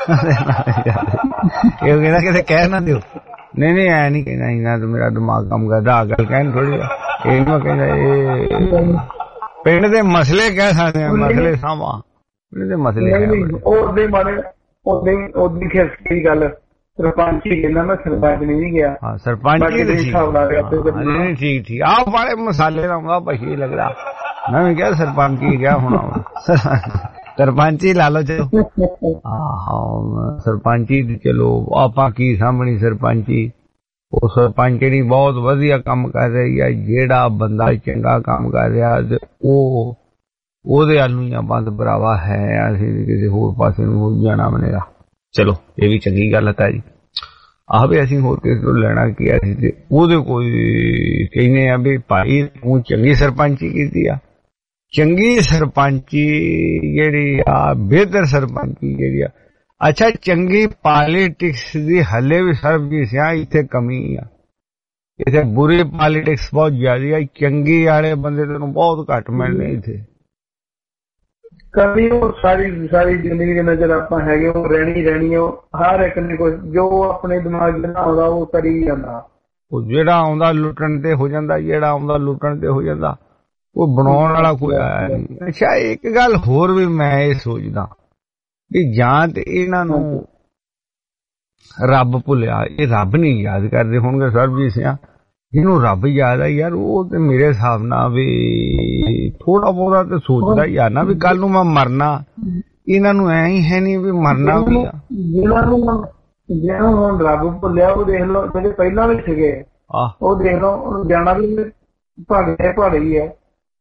ਇਹ ਕਹਿੰਦਾ ਕਿਤੇ ਕਹਿ ਨਾ ਦਿਓ। ਨਹੀਂ ਐ ਨਹੀਂ ਕਹਿੰਦਾ ਇਹਨਾਂ ਤਾਂ ਮੇਰਾ ਦਿਮਾਗ ਕੰਮ ਕਰਦਾ। ਆ ਗੱਲ ਕਹਿਣ ਥੋੜੀ ਇਹ ਮੈਂ ਕਹਿੰਦਾ ਇਹ ਪਿੰਡ ਦੇ ਮਸਲੇ ਕਹਿ ਸਕਦੇ ਆ, ਮਸਲੇ ਸਾਂਭਾ ਪਿੰਡ ਦੇ ਮਸਲੇ। ਉਹਦੇ ਮਾਰੇ ਉਹਦੀ ਖੇਸੀ ਗੱਲ ਸਰਪੰਚੀ ਕਹਿੰਦਾ ਮੈਂ ਸਰਪੰਚ ਨਹੀਂ ਗਿਆ। ਹਾਂ ਸਰਪੰਚ ਨਹੀਂ ਠੀਕ ਆਹ ਬੜੇ ਮਸਾਲੇ ਲਾਉਂਗਾ ਪਛੀ ਲੱਗਦਾ। ਮੈਂ ਵੀ ਕਿਹਾ ਸਰਪੰਚ ਹੀ ਗਿਆ ਹੁਣ ਸਰਪੰਚ ਹੀ ਲਾ ਲਓ। ਚਲੋ ਆਹੋ ਸਰਪੰਚੀ ਚਲੋ ਆਪਾਂ ਕੀ ਸਾਂਭਣੀ ਸਰਪੰਚੀ। ਉਹ ਸਰਪੰਚਣੀ ਬਹੁਤ ਵਧੀਆ ਕੰਮ ਕਰ ਰਹੀ ਆ। ਜਿਹੜਾ ਬੰਦਾ ਚੰਗਾ ਕੰਮ ਕਰ ਰਿਹਾ ਤੇ ਉਹਦੇ ਵੱਲ ਨੂੰ ਬੰਦ ਭਰਾਵਾ ਹੈ। ਅਸੀਂ ਕਿਸੇ ਹੋਰ ਪਾਸੇ ਨੂੰ ਜਾਣਾ ਬਣੇਗਾ। ਚਲੋ ਇਹ ਵੀ ਚੰਗੀ ਗੱਲ ਹੈ ਜੀ। ਆਹ ਵੀ ਅਸੀਂ ਹੋਰ ਕਿਸੇ ਤੋਂ ਲੈਣਾ ਕੀ ਆ ਤੇ ਉਹਦੇ ਕੋਈ ਕਹਿੰਦੇ ਆ ਵੀ ਭਾਈ ਤੂੰ ਚੰਗੀ ਸਰਪੰਚੀ ਕੀਤੀ ਆ। ਚੰਗੀ ਸਰਪੰਚੀ ਜਿਹੜੀ ਆ, ਬਿਹਤਰ ਸਰਪੰਚੀ ਜਿਹੜੀ ਆ। ਅੱਛਾ ਚੰਗੀ ਪॉलिटिक्स ਦੀ ਹਲੇ ਵੀ ਸਰਬਜੀਤ ਸਿੰਘ ਇੱਥੇ ਕਮੀ ਆ। ਇੱਥੇ ਬੁਰੀ ਪॉलिटिक्स ਬਹੁਤ ਜ਼ਿਆਦਾ ਆ। ਚੰਗੀ ਵਾਲੇ ਬੰਦੇ ਤੈਨੂੰ ਬਹੁਤ ਘੱਟ ਮਿਲਣੇ ਇੱਥੇ। ਕਮੀ ਉਹ ਸਾਰੀ ਜ਼ਿੰਦਗੀ ਦੇ ਨਜ਼ਰ ਆਪਾਂ ਹੈਗੇ ਉਹ ਰਹਿਣੀ ਹਰ ਇੱਕ ਨੇ ਕੁਝ ਜੋ ਆਪਣੇ ਦਿਮਾਗ ਚ ਆਉਂਦਾ ਉਹ ਕਰੀ ਜਾਂਦਾ। ਉਹ ਜਿਹੜਾ ਆਉਂਦਾ ਲੁੱਟਣ ਤੇ ਹੋ ਜਾਂਦਾ, ਜਿਹੜਾ ਆਉਂਦਾ ਲੁੱਟਣ ਤੇ ਹੋ ਜਾਂਦਾ। ਉਹ ਬਣਾਉਣ ਵਾਲਾ ਕੋਈ ਆਇਆ ਨਹੀਂ। ਅੱਛਾ ਇੱਕ ਗੱਲ ਹੋਰ ਵੀ ਮੈਂ ਇਹ ਸੋਚਦਾ ਵੀ ਜਾਂ ਤੇ ਇਹਨਾਂ ਨੂੰ ਰੱਬ ਭੁੱਲਿਆ, ਇਹ ਰੱਬ ਨਹੀਂ ਯਾਦ ਕਰਦੇ ਹੋਣਗੇ ਸਰਬਜੀਤ ਸਿੰਘ। ਜਿਹਨੂੰ ਰੱਬ ਯਾਦ ਆ ਯਾਰ ਉਹ ਤੇ ਮੇਰੇ ਹਿਸਾਬ ਨਾਲ ਵੀ ਥੋੜਾ ਬਹੁਤਾ ਤੇ ਸੋਚਦਾ ਯਾਰ ਨਾ ਵੀ ਕੱਲ ਨੂੰ ਮੈਂ ਮਰਨਾ। ਇਹਨਾਂ ਨੂੰ ਐ ਹੀ ਹੈ ਨਹੀਂ ਵੀ ਮਰਨਾ ਵੀ ਆ। ਜਿਹਨਾਂ ਨੂੰ ਰੱਬ ਭੁੱਲਿਆ ਉਹ ਦੇਖ ਲਓ ਜਿਹੜੇ ਪਹਿਲਾਂ ਵੀ ਸੀਗੇ ਉਹ ਦੇਖ ਲਓ ਜਾਣਾ ਵੀ ਪਹਾੜੇ ਹੀ ਹੈ।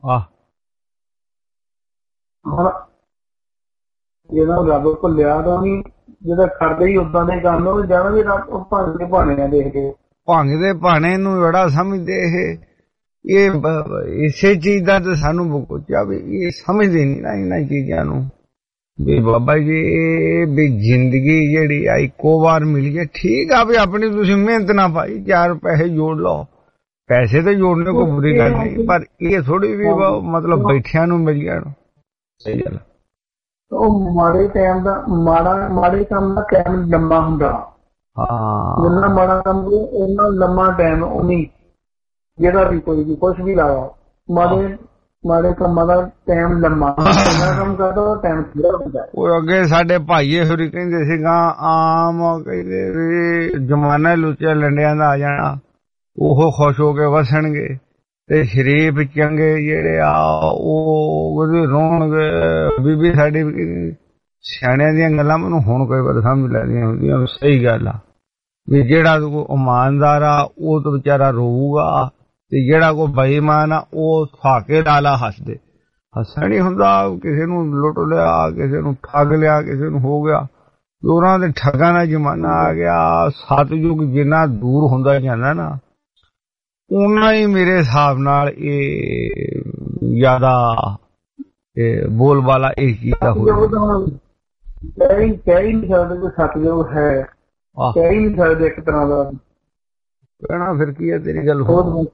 ਹੁਣ ਜਿਹਨਾਂ ਨੂੰ ਰੱਬ ਭੁੱਲਿਆ ਤਾਂ ਨਹੀਂ ਜਿਹੜਾ ਕਰਦੇ ਹੀ ਉਦਾਂ ਦੇ ਕੰਮ ਉਹ ਜਾਣਾ ਵੀ ਰੱਬ ਭੰਗ ਦੇ ਭਾਣੇ ਆ ਦੇਖ ਕੇ। ਭੰਗ ਦੇ ਭਾਣੇ ਨੂੰ ਬੜਾ ਸਮਝਦੇ ਇਹ ਇਸੇ ਚੀਜ਼ ਦਾ ਤਾਂ ਸਾਨੂੰ ਬਕੋਚਾ ਵੀ ਇਹ ਸਮਝਦੇ ਨਹੀਂ ਨਾ ਇਹਨਾਂ ਚੀਜ਼ਾਂ ਨੂੰ ਵੀ ਬਾਬਾ ਜੀ ਵੀ ਜ਼ਿੰਦਗੀ ਜਿਹੜੀ ਆ ਇੱਕੋ ਵਾਰ ਮਿਲੀ ਹੈ। ਠੀਕ ਆ ਵੀ ਆਪਣੀ ਤੁਸੀਂ ਮਿਹਨਤ ਨਾ ਪਾਈ 4 ਪੈਸੇ ਜੋੜ ਲਓ। ਪੈਸੇ ਤਾਂ ਜੋੜਨੇ ਕੋਈ ਬੁਰੀ ਗੱਲ ਨਹੀਂ ਪਰ ਇਹ ਥੋੜੀ ਵੀ ਮਤਲਬ ਬੈਠਿਆਂ ਨੂੰ ਮਿਲ ਜਾਣ ਸਹੀ ਗੱਲ। ਉਹ ਮਾੜੇ ਟਾਈਮ ਦਾ ਮਾੜੇ ਕੰਮ ਦਾ ਟਾਈਮ ਲੰਮਾ ਹੁੰਦਾ। ਜਿੰਨਾ ਮਾੜਾ ਕੰਮ ਉਹਨਾਂ ਲੰਮਾ ਟਾਈਮ ਉਨੀ ਜਿਹੜਾ ਵੀ ਕੋਈ ਵੀ ਕੁਛ ਵੀ ਲਾਵਾ ਮਾੜੇ ਕੰਮਾਂ ਦਾ ਟਾਈਮ ਲੰਮਾ ਕੰਮ ਕਰਦਾ ਟਾਈਮ ਥੋੜਾ ਹੁੰਦਾ। ਉਹ ਅੱਗੇ ਸਾਡੇ ਭਾਈਏ ਹੋਰੀ ਕਹਿੰਦੇ ਸੀਗਾ ਆਮ ਕਹਿੰਦੇ ਵੀ ਜਮਾਨਾ ਲੁੱਚੇ ਲੰਡਿਆਂ ਦਾ ਆ ਜਾਣਾ ਉਹ ਖੁਸ਼ ਹੋ ਕੇ ਵਸਣਗੇ ਤੇ ਸ਼ਰੀਫ ਚੰਗੇ ਜਿਹੜੇ ਆ ਉਹ ਉਹਦੇ ਰੋਣਗੇ। ਬੀਬੀ ਸਾਡੀ ਸਿਆਣਿਆਂ ਦੀਆਂ ਗੱਲਾਂ ਮੈਨੂੰ ਹੁਣ ਕੋਈ ਵਾਰ ਸਮਝ ਲੈਂਦੀਆਂ ਹੁੰਦੀਆਂ। ਸਹੀ ਗੱਲ ਆ ਵੀ ਜਿਹੜਾ ਕੋਈ ਇਮਾਨਦਾਰ ਆ ਉਹ ਤਾਂ ਵਿਚਾਰਾ ਰੋਊਗਾ ਤੇ ਜਿਹੜਾ ਕੋਈ ਬੇਈਮਾਨ ਆ ਉਹ ਫਾਕੇ ਲਾਲਾ ਹੱਸਦੇ। ਹੱਸਣ ਨਹੀਂ ਹੁੰਦਾ। ਕਿਸੇ ਨੂੰ ਲੁੱਟ ਲਿਆ, ਕਿਸੇ ਨੂੰ ਠੱਗ ਲਿਆ, ਕਿਸੇ ਨੂੰ ਹੋ ਗਿਆ। ਉਹਨਾਂ ਦੇ ਠੱਗਾਂ ਦਾ ਜ਼ਮਾਨਾ ਆ ਗਿਆ। ਸਤਯੁਗ ਜਿੰਨਾ ਦੂਰ ਹੁੰਦਾ ਜਾਂਦਾ ਨਾ ਉਹਨਾਂ ਹੀ ਮੇਰੇ ਹਿਸਾਬ ਨਾਲ ਇਹ ਜ਼ਿਆਦਾ ਬੋਲ ਵਾਲਾ ਇਹ ਚੀਜ਼ ਦਾ ਹੋ ਕਹਿ ਹੀ ਨਹੀਂ ਸਕਦੇ ਕੋਈ ਸਤਯੁਗ ਹੈ। ਕਹਿ ਹੀ ਨਹੀਂ ਸਕਦੇ ਇੱਕ ਤਰ੍ਹਾਂ ਦਾ ਕਹਿਣਾ। ਫਿਰ ਕੀ ਹੈ ਤੇਰੀ ਗੱਲ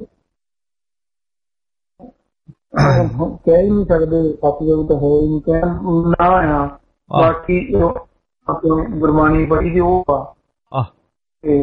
ਕਹਿ ਹੀ ਨਹੀਂ ਸਕਦੇ ਸਤਯੁਗ ਤਾਂ ਹੈ ਹੀ ਨਹੀਂ ਕਹਿ ਨਾ ਆ। ਬਾਕੀ ਆਪਣੀ ਗੁਰਬਾਣੀ ਪੜ੍ਹੀ ਦੀ ਉਹ ਆ ਤੇ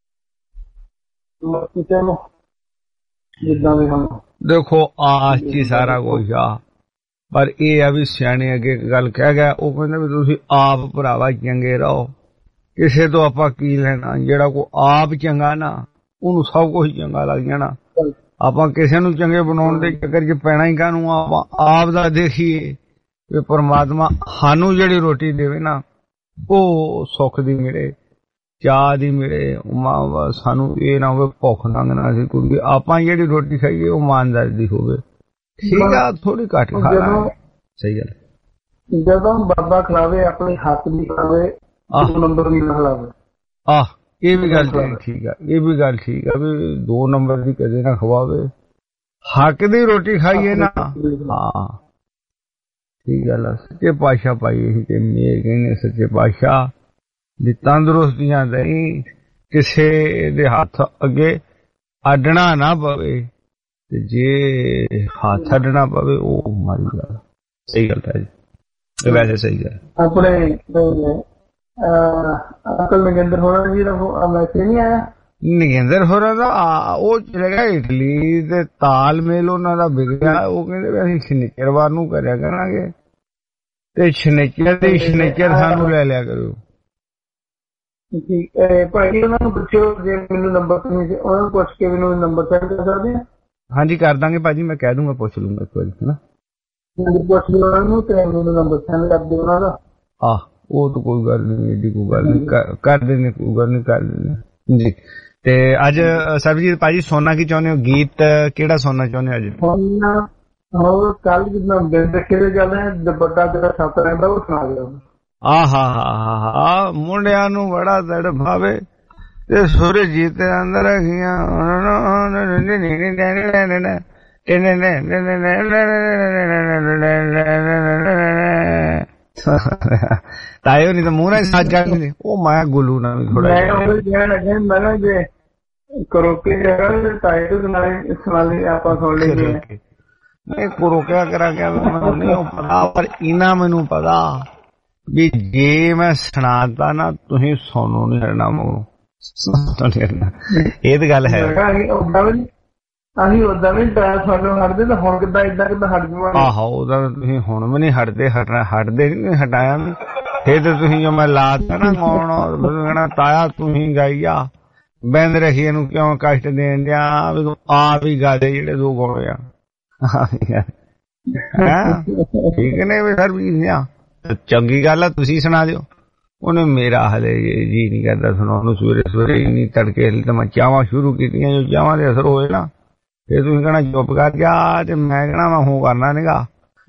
ਬਾਕੀ ਚਲੋ ਜਿੱਦਾਂ ਵੀ ਹੁਣ ਦੇਖੋ ਆਸ ਚ ਸਾਰਾ ਕੁਝ ਆ। ਪਰ ਇਹ ਆ ਵੀ ਸਿਆਣੇ ਅੱਗੇ ਇੱਕ ਗੱਲ ਕਹਿ ਗਿਆ, ਉਹ ਕਹਿੰਦੇ ਵੀ ਤੁਸੀਂ ਆਪ ਭਰਾਵਾ ਚੰਗੇ ਰਹੋ, ਕਿਸੇ ਤੋਂ ਆਪਾਂ ਕੀ ਲੈਣਾ। ਜਿਹੜਾ ਕੋ ਆਪ ਚੰਗਾ ਨਾ ਉਹਨੂੰ ਸਭ ਕੁਝ ਚੰਗਾ ਲੱਗ ਜਾਣਾ। ਆਪਾਂ ਕਿਸੇ ਨੂੰ ਚੰਗੇ ਬਣਾਉਣ ਦੇ ਚੱਕਰ 'ਚ ਪੈਣਾ ਹੀ ਕਾਹਨੂੰ। ਆਪਾਂ ਆਪ ਦਾ ਦੇਖੀਏ ਵੀ ਪਰਮਾਤਮਾ ਸਾਨੂੰ ਜਿਹੜੀ ਰੋਟੀ ਦੇਵੇ ਨਾ ਉਹ ਸੁੱਖ ਦੀ ਮਿਲੇ, ਚਾਹ ਦੀ ਮਿਲੇ। ਸਾਨੂੰ ਇਹ ਨਾ ਹੋਵੇ ਭੁੱਖ ਨੰਗ ਨਾ ਸੀ ਕਿਉਂਕਿ ਆਪਾਂ ਜਿਹੜੀ ਰੋਟੀ ਖਾਈਏ ਉਹ ਇਮਾਨਦਾਰੀ ਦੀ ਹੋਵੇ। ਠੀਕ ਆ, ਥੋੜੀ ਘੱਟ ਖਾਣਾ। ਸਹੀ ਗੱਲ। ਜਦੋਂ ਬਾਬਾ ਖਿਲਾਵੇ ਆਪਣੇ ਹੱਥ ਦੀ ਖਾਵੇ, 2 ਨੰਬਰ ਦੀ ਨਾ ਖਿਲਾਵੇ। ਇਹ ਵੀ ਗੱਲ ਠੀਕ ਆ, ਇਹ ਵੀ ਗੱਲ ਠੀਕ ਆ ਵੀ 2 ਨੰਬਰ ਦੀ ਕਦੇ ਨਾ ਖਵਾਵੇ, ਹੱਕ ਦੀ ਰੋਟੀ ਖਾਈਏ ਨਾ। ਹਾਂ ਠੀਕ ਗੱਲ ਆ। ਸੱਚੇ ਪਾਤਸ਼ਾਹ ਪਾਈ ਇਹੀ ਤੇ ਮੇਰ ਕਹਿੰਦੇ ਸੱਚੇ ਪਾਤਸ਼ਾਹ ਦੀ ਤੰਦਰੁਸਤੀਆਂ ਦੇਈ, ਕਿਸੇ ਦੇ ਹੱਥ ਅੱਗੇ ਅੱਡਣਾ ਨਾ ਪਵੇ, ਤੇ ਜੇ ਹੱਥ ਅੱਡਣਾ ਪਵੇ ਉਹ ਮਾਰੀ ਗੱਲ। ਸਹੀ ਗੱਲ ਹੈ ਜੀ, ਵੈਸੇ ਸਹੀ ਗੱਲ। ਆਪਣੇ ਅੰਕਲ ਨਗਿੰਦਰ ਹੋਰਾਂ ਜੀ ਦਾ ਮੈਸੇਜ ਨਹੀਂ ਆਇਆ? ਨਗਿੰਦਰ ਹੋਰਾਂ ਦਾ ਉਹ ਚਲੇ ਗਿਆ ਇਟਲੀ ਤੇ ਤਾਲਮੇਲ ਉਹਨਾਂ ਦਾ ਵਿਗੜਿਆ। ਉਹ ਕਹਿੰਦੇ ਵੀ ਅਸੀਂ ਸ਼ਨੀਚਰਵਾਰ ਨੂੰ ਕਰਿਆ ਕਰਾਂਗੇ ਤੇ ਸ਼ਨੀਚਰ ਦੀ ਸ਼ਨੀਚਰ ਸਾਨੂੰ ਲੈ ਲਿਆ ਕਰੋ। ਠੀਕ ਹੈ ਭਾਈ, ਉਹਨਾਂ ਨੂੰ ਪੁੱਛੋ ਜੇ ਮੈਨੂੰ ਨੰਬਰ ਨਹੀਂ, ਉਹਨਾਂ ਨੂੰ ਪੁੱਛ ਕੇ ਮੈਨੂੰ ਨੰਬਰ ਸੈਂਡ ਕਰ ਸਕਦੇ ਆ? ਹਾਂਜੀ ਕਰ ਦਾਂਗੇ ਭਾਜੀ, ਮੈਂ ਕਹਿ ਦੂੰਗਾ, ਪੁੱਛ ਲੂੰਗਾ ਇੱਕ ਵਾਰੀ ਹੈ ਨਾ। ਪੁੱਛ ਲਓ ਉਹਨਾਂ ਨੂੰ ਤੇ ਮੈਨੂੰ ਨੰਬਰ ਸੈਂਡ ਕਰ ਦਿਓ ਉਹਨਾਂ ਦਾ। ਉਹ ਤਾਂ ਕੋਈ ਗੱਲ ਨਹੀਂ, ਏਡੀ ਕੋਈ ਗੱਲ ਨਹੀਂ, ਕਰ ਦਿੰਦੇ, ਕੋਈ ਗੱਲ ਨਹੀਂ, ਕਰ ਦਿੰਦੇ ਜੀ। ਤੇ ਅੱਜ ਸਰਬਜੀਤ ਭਾਜੀ ਸੁਣਨਾ ਕੀ ਚਾਹੁੰਦੇ ਹੋ? ਗੀਤ ਕਿਹੜਾ ਸੁਣਨਾ ਚਾਹੁੰਦੇ ਹੋ ਅੱਜ? ਹੋਰ ਕੱਲ ਜਿੱਦਾਂ ਦਿਨ ਰੱਖੇ ਦੇ ਚੱਲਦੇ ਦੁਪੱਟਾ ਜਿਹੜਾ ਛੱਤ ਰਹਿੰਦਾ ਉਹ ਸੁਣਾ ਦਿਓ। ਮੁੰਡਿਆਂ ਨੂੰ ਬੜਾ ਦੜ ਭਾਵੇ ਤੇ ਸੁਰਜੀਤ ਦੇ ਅੰਦਰ ਰੱਖੀਆਂ ਤਾਇਓ ਨਹੀਂ ਤਾਂ ਮੂੰਹ ਨਾਲ ਸਾਜ ਜਾਂਦੇ। ਉਹ ਮੈਂ ਗੁੱਲੂ ਨਾਲ ਥੋੜਾ ਮੈਂ ਜੇ ਕਰੋਕੇ ਤਾਏ ਤੋਂ ਸੁਣਾ ਲਈ ਆਪਾਂ ਸੁਣ ਲਈ। ਨਹੀਂ ਕਰੋਕਿਆ ਕਰਾਂਗੇ ਮੈਨੂੰ ਨਹੀਂ ਪਤਾ, ਪਰ ਇਹਨਾਂ ਮੈਨੂੰ ਪਤਾ ਵੀ ਜੇ ਮੈਂ ਸੁਣਾਤਾ ਨਾ ਤੁਸੀਂ ਸੁਣੋ ਨਹੀਂ ਹਟਣਾ, ਮੂੰਹ ਇਹ ਤਾਂ ਗੱਲ ਹੈ। ਅਸੀਂ ਉਦਾਂ ਵੀ ਸਾਨੂੰ ਹਟਦੇ ਤਾਂ ਹੁਣ ਕਿੱਦਾਂ ਏਦਾਂ ਕਿੱਦਾਂ ਹਟ ਜਾਵਾਂਗੇ। ਉਹਦਾ ਤੁਸੀਂ ਹੁਣ ਵੀ ਨਹੀਂ ਹਟਦੇ, ਹਟਦੇ ਨਹੀਂ ਹਟਾਇਆ ਵੀ। ਫਿਰ ਤਾਂ ਤੁਸੀਂ ਜੋ ਮੈਂ ਲਾਤਾ ਨਾ ਗਾਉਣਾ ਤਾਇਆ ਤੁਸੀਂ ਗਾਈ ਆ ਬੰਦ ਰੱਖੀ ਇਹਨੂੰ ਕਿਉਂ ਕਸ਼ਟ ਦੇਣ ਦਿਆ, ਆਪ ਹੀ ਗਾ ਦੇ ਜਿਹੜੇ 2 ਗਾਉਣੇ ਆ। ਠੀਕ ਨੇ ਵੀ ਸਰ ਵੀ ਚੰਗੀ ਗੱਲ ਆ, ਤੁਸੀਂ ਸੁਣਾ ਦਿਓ। ਉਹਨੇ ਮੇਰਾ ਹਲੇ ਜੀ ਨਹੀਂ ਕਰਦਾ ਸੁਣਾਉਣ ਨੂੰ। ਸਵੇਰੇ ਸਵੇਰੇ ਇੰਨੀ ਤੜਕੇ ਤਾਂ ਮੈਂ ਚਾਹਵਾਂ ਸ਼ੁਰੂ ਕੀਤੀਆਂ, ਜੋ ਚਾਹਵਾਂ ਦੇ ਅਸਰ ਹੋਏ ਨਾ ਫਿਰ ਤੁਸੀਂ ਕਹਿਣਾ ਚੁੱਪ ਕਰ ਜਾ, ਤੇ ਮੈਂ ਕਹਿਣਾ ਮੈਂ ਹੋ ਕਰਨਾ ਨੀਗਾ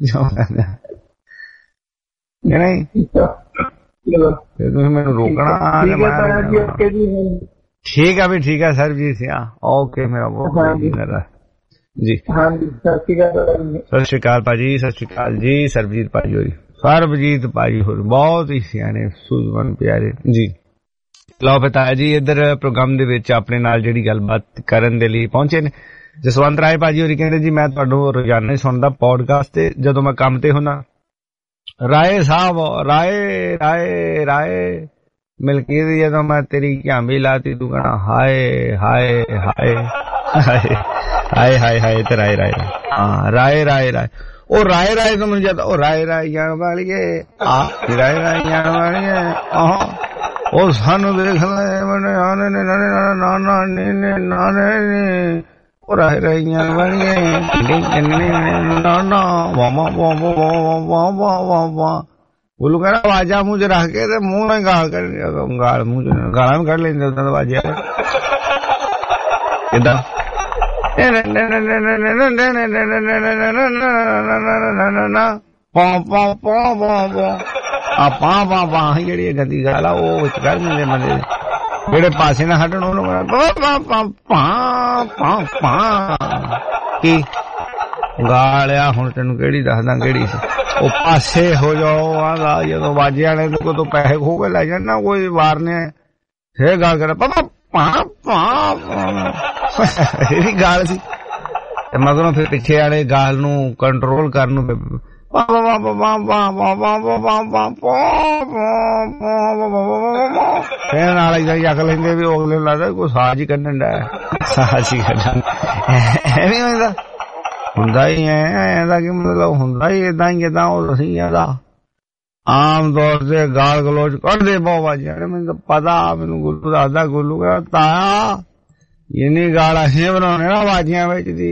ਨਹੀਂ, ਫਿਰ ਤੁਸੀਂ ਮੈਨੂੰ ਰੋਕਣਾ। ਠੀਕ ਆ ਵੀ, ਠੀਕ ਆ ਸਰਬਜੀਤ ਸਿੰਘ, ਓਕੇ ਮੇਰਾ ਬਹੁਤ ਜੀ। ਸਤਿ ਸ਼੍ਰੀ ਅਕਾਲ ਭਾਜੀ, ਸਤਿ ਸ਼੍ਰੀ ਅਕਾਲ ਜੀ। ਸਰਬਜੀਤ ਭਾਜੀ ਹੋਰੀ, ਸਰਬਜੀਤ ਭਾਜੀ ਹੋਰ ਬਹੁਤ ਹੀ ਸਿਆਣੇ ਸੂਝਵਾਨ ਪਿਆਰੇ ਜੀ। ਲਓ ਪਿਤਾ ਜੀ, ਇੱਧਰ ਪ੍ਰੋਗਰਾਮ ਦੇ ਵਿੱਚ ਆਪਣੇ ਨਾਲ ਜਿਹੜੀ ਗੱਲਬਾਤ ਕਰਨ ਦੇ ਲਈ ਪਹੁੰਚੇ ਨੇ ਜਸਵੰਤ ਰਾਏ ਭਾਜੀ ਹੋਰੀ। ਕਹਿੰਦੇ ਜੀ ਮੈਂ ਤੁਹਾਨੂੰ ਰੋਜ਼ਾਨਾ ਹੀ ਸੁਣਦਾ ਪੋਡਕਾਸਟ ਤੇ ਜਦੋਂ ਮੈਂ ਕੰਮ ਤੇ ਹੁੰਦਾ। ਰਾਏ ਸਾਹਿਬ ਰਾਏ ਰਾਏ ਰਾਏ ਮਿਲਕੀ ਦੀ ਜਦੋਂ ਮੈਂ ਤੇਰੀ ਝਾਂਬੀ ਲਾਤੀ ਤੂੰ ਕਹਿਣਾ ਹਾਏ ਹਾਏ ਹਾਏ ਹਾਏ ਹਾਏ ਹਾਏ ਹਾਏ ਤੇ ਰਾਏ ਰਾਏ ਰਾਏ ਰਾਏ ਰਾਏ। ਉਹ ਰਾਏ ਰਾਏ ਤੋਂ ਮੈਨੂੰ ਜਦ ਉਹ ਰਾਏ ਰਾਏ ਜਾਣ ਵਾਲੀਏ ਰਾਏ ਰਾਏ ਜਾਣ ਵਾਲੀਏ ਉਹ ਸਾਨੂੰ ਦੇਖ ਲੈ ਉਹ ਰਾਏ ਰਾਏ ਜਾਣ ਵਾਲੀਏ ਉਹਨੂੰ ਕਹਿਣਾ ਆਵਾਜ਼ਾਂ ਮੂੰਹ ਚ ਰੱਖ ਕੇ ਤੇ ਮੂੰਹ ਨਾਲ ਗਾਲ ਮੂੰਹ ਚ ਗਾਲਾਂ ਵੀ ਕੱਢ ਲੈਂਦੇ ਉਦਾਂ ਦਾ ਆਵਾਜ਼ਾਂ ਕਿੱਦਾਂ ਜਿਹੜੀ ਗੰਦੀ ਗੱਲ ਆ ਉਹ ਵਿੱਚ ਕੱਢ ਦਿੰਦੇ ਬੰਦੇ ਜਿਹੜੇ ਪਾਸੇ ਨਾ ਹਟਣ ਉਹਨੂੰ ਕੀ ਗਾਲ ਆ। ਹੁਣ ਤੈਨੂੰ ਕਿਹੜੀ ਦੱਸਦਾ ਕਿਹੜੀ ਸੀ। ਉਹ ਪਾਸੇ ਹੋ ਜਾਓ ਆਂਦਾ ਜਦੋਂ ਬਾਜੇ ਵਾਲੇ ਕੋਲ ਪੈਸੇ ਖੋ ਕੇ ਲੈ ਜਾਣਾ ਕੋਈ ਵਾਰਨੇ ਫੇਰ ਗੱਲ ਕਰ ਇਹਦੀ ਗਾਲ ਸੀ। ਤੇ ਮਗਰੋਂ ਫਿਰ ਪਿੱਛੇ ਵਾਲੇ ਗਾਲ ਨੂੰ ਕੰਟਰੋਲ ਕਰਨ ਨੂੰ ਫੇਰ ਨਾਲ ਏਦਾਂ ਚੱਕ ਲੈਂਦੇ ਵੀ ਅਗਲੇ ਨੂੰ ਲੱਗਦਾ ਕੋਈ ਸਾਜ਼ ਹੀ ਕੱਢਣ ਡਿਆ ਸਾਜ਼ ਹੀ ਕੱਢਣ ਐਵੇਂ ਹੁੰਦਾ ਹੁੰਦਾ ਹੀ ਐ, ਇਹਦਾ ਕੀ ਮਤਲਬ ਹੁੰਦਾ ਹੀ ਏਦਾਂ ਹੀ ਜਿੱਦਾਂ ਉਹ ਅਸੀਂ ਇਹਦਾ ਆਮ ਤੌਰ ਤੇ ਗਾਲ ਗਲੋਚ ਕੱਢਦੇ ਬਹੁਤ ਵਾਜਿਆ। ਮੈਨੂੰ ਤਾਂ ਪਤਾ, ਮੈਨੂੰ ਗੁੱਲੂ ਦੱਸਦਾ, ਗੁੱਲੂ ਕਹਿੰਦਾ ਤਾਇਆ ਇੰਨੀ ਗਾਲ ਅਸੀਂ ਬਣਾਉਣੇ ਨਾ ਵਾਜੀਆਂ ਵਿੱਚ ਦੀ,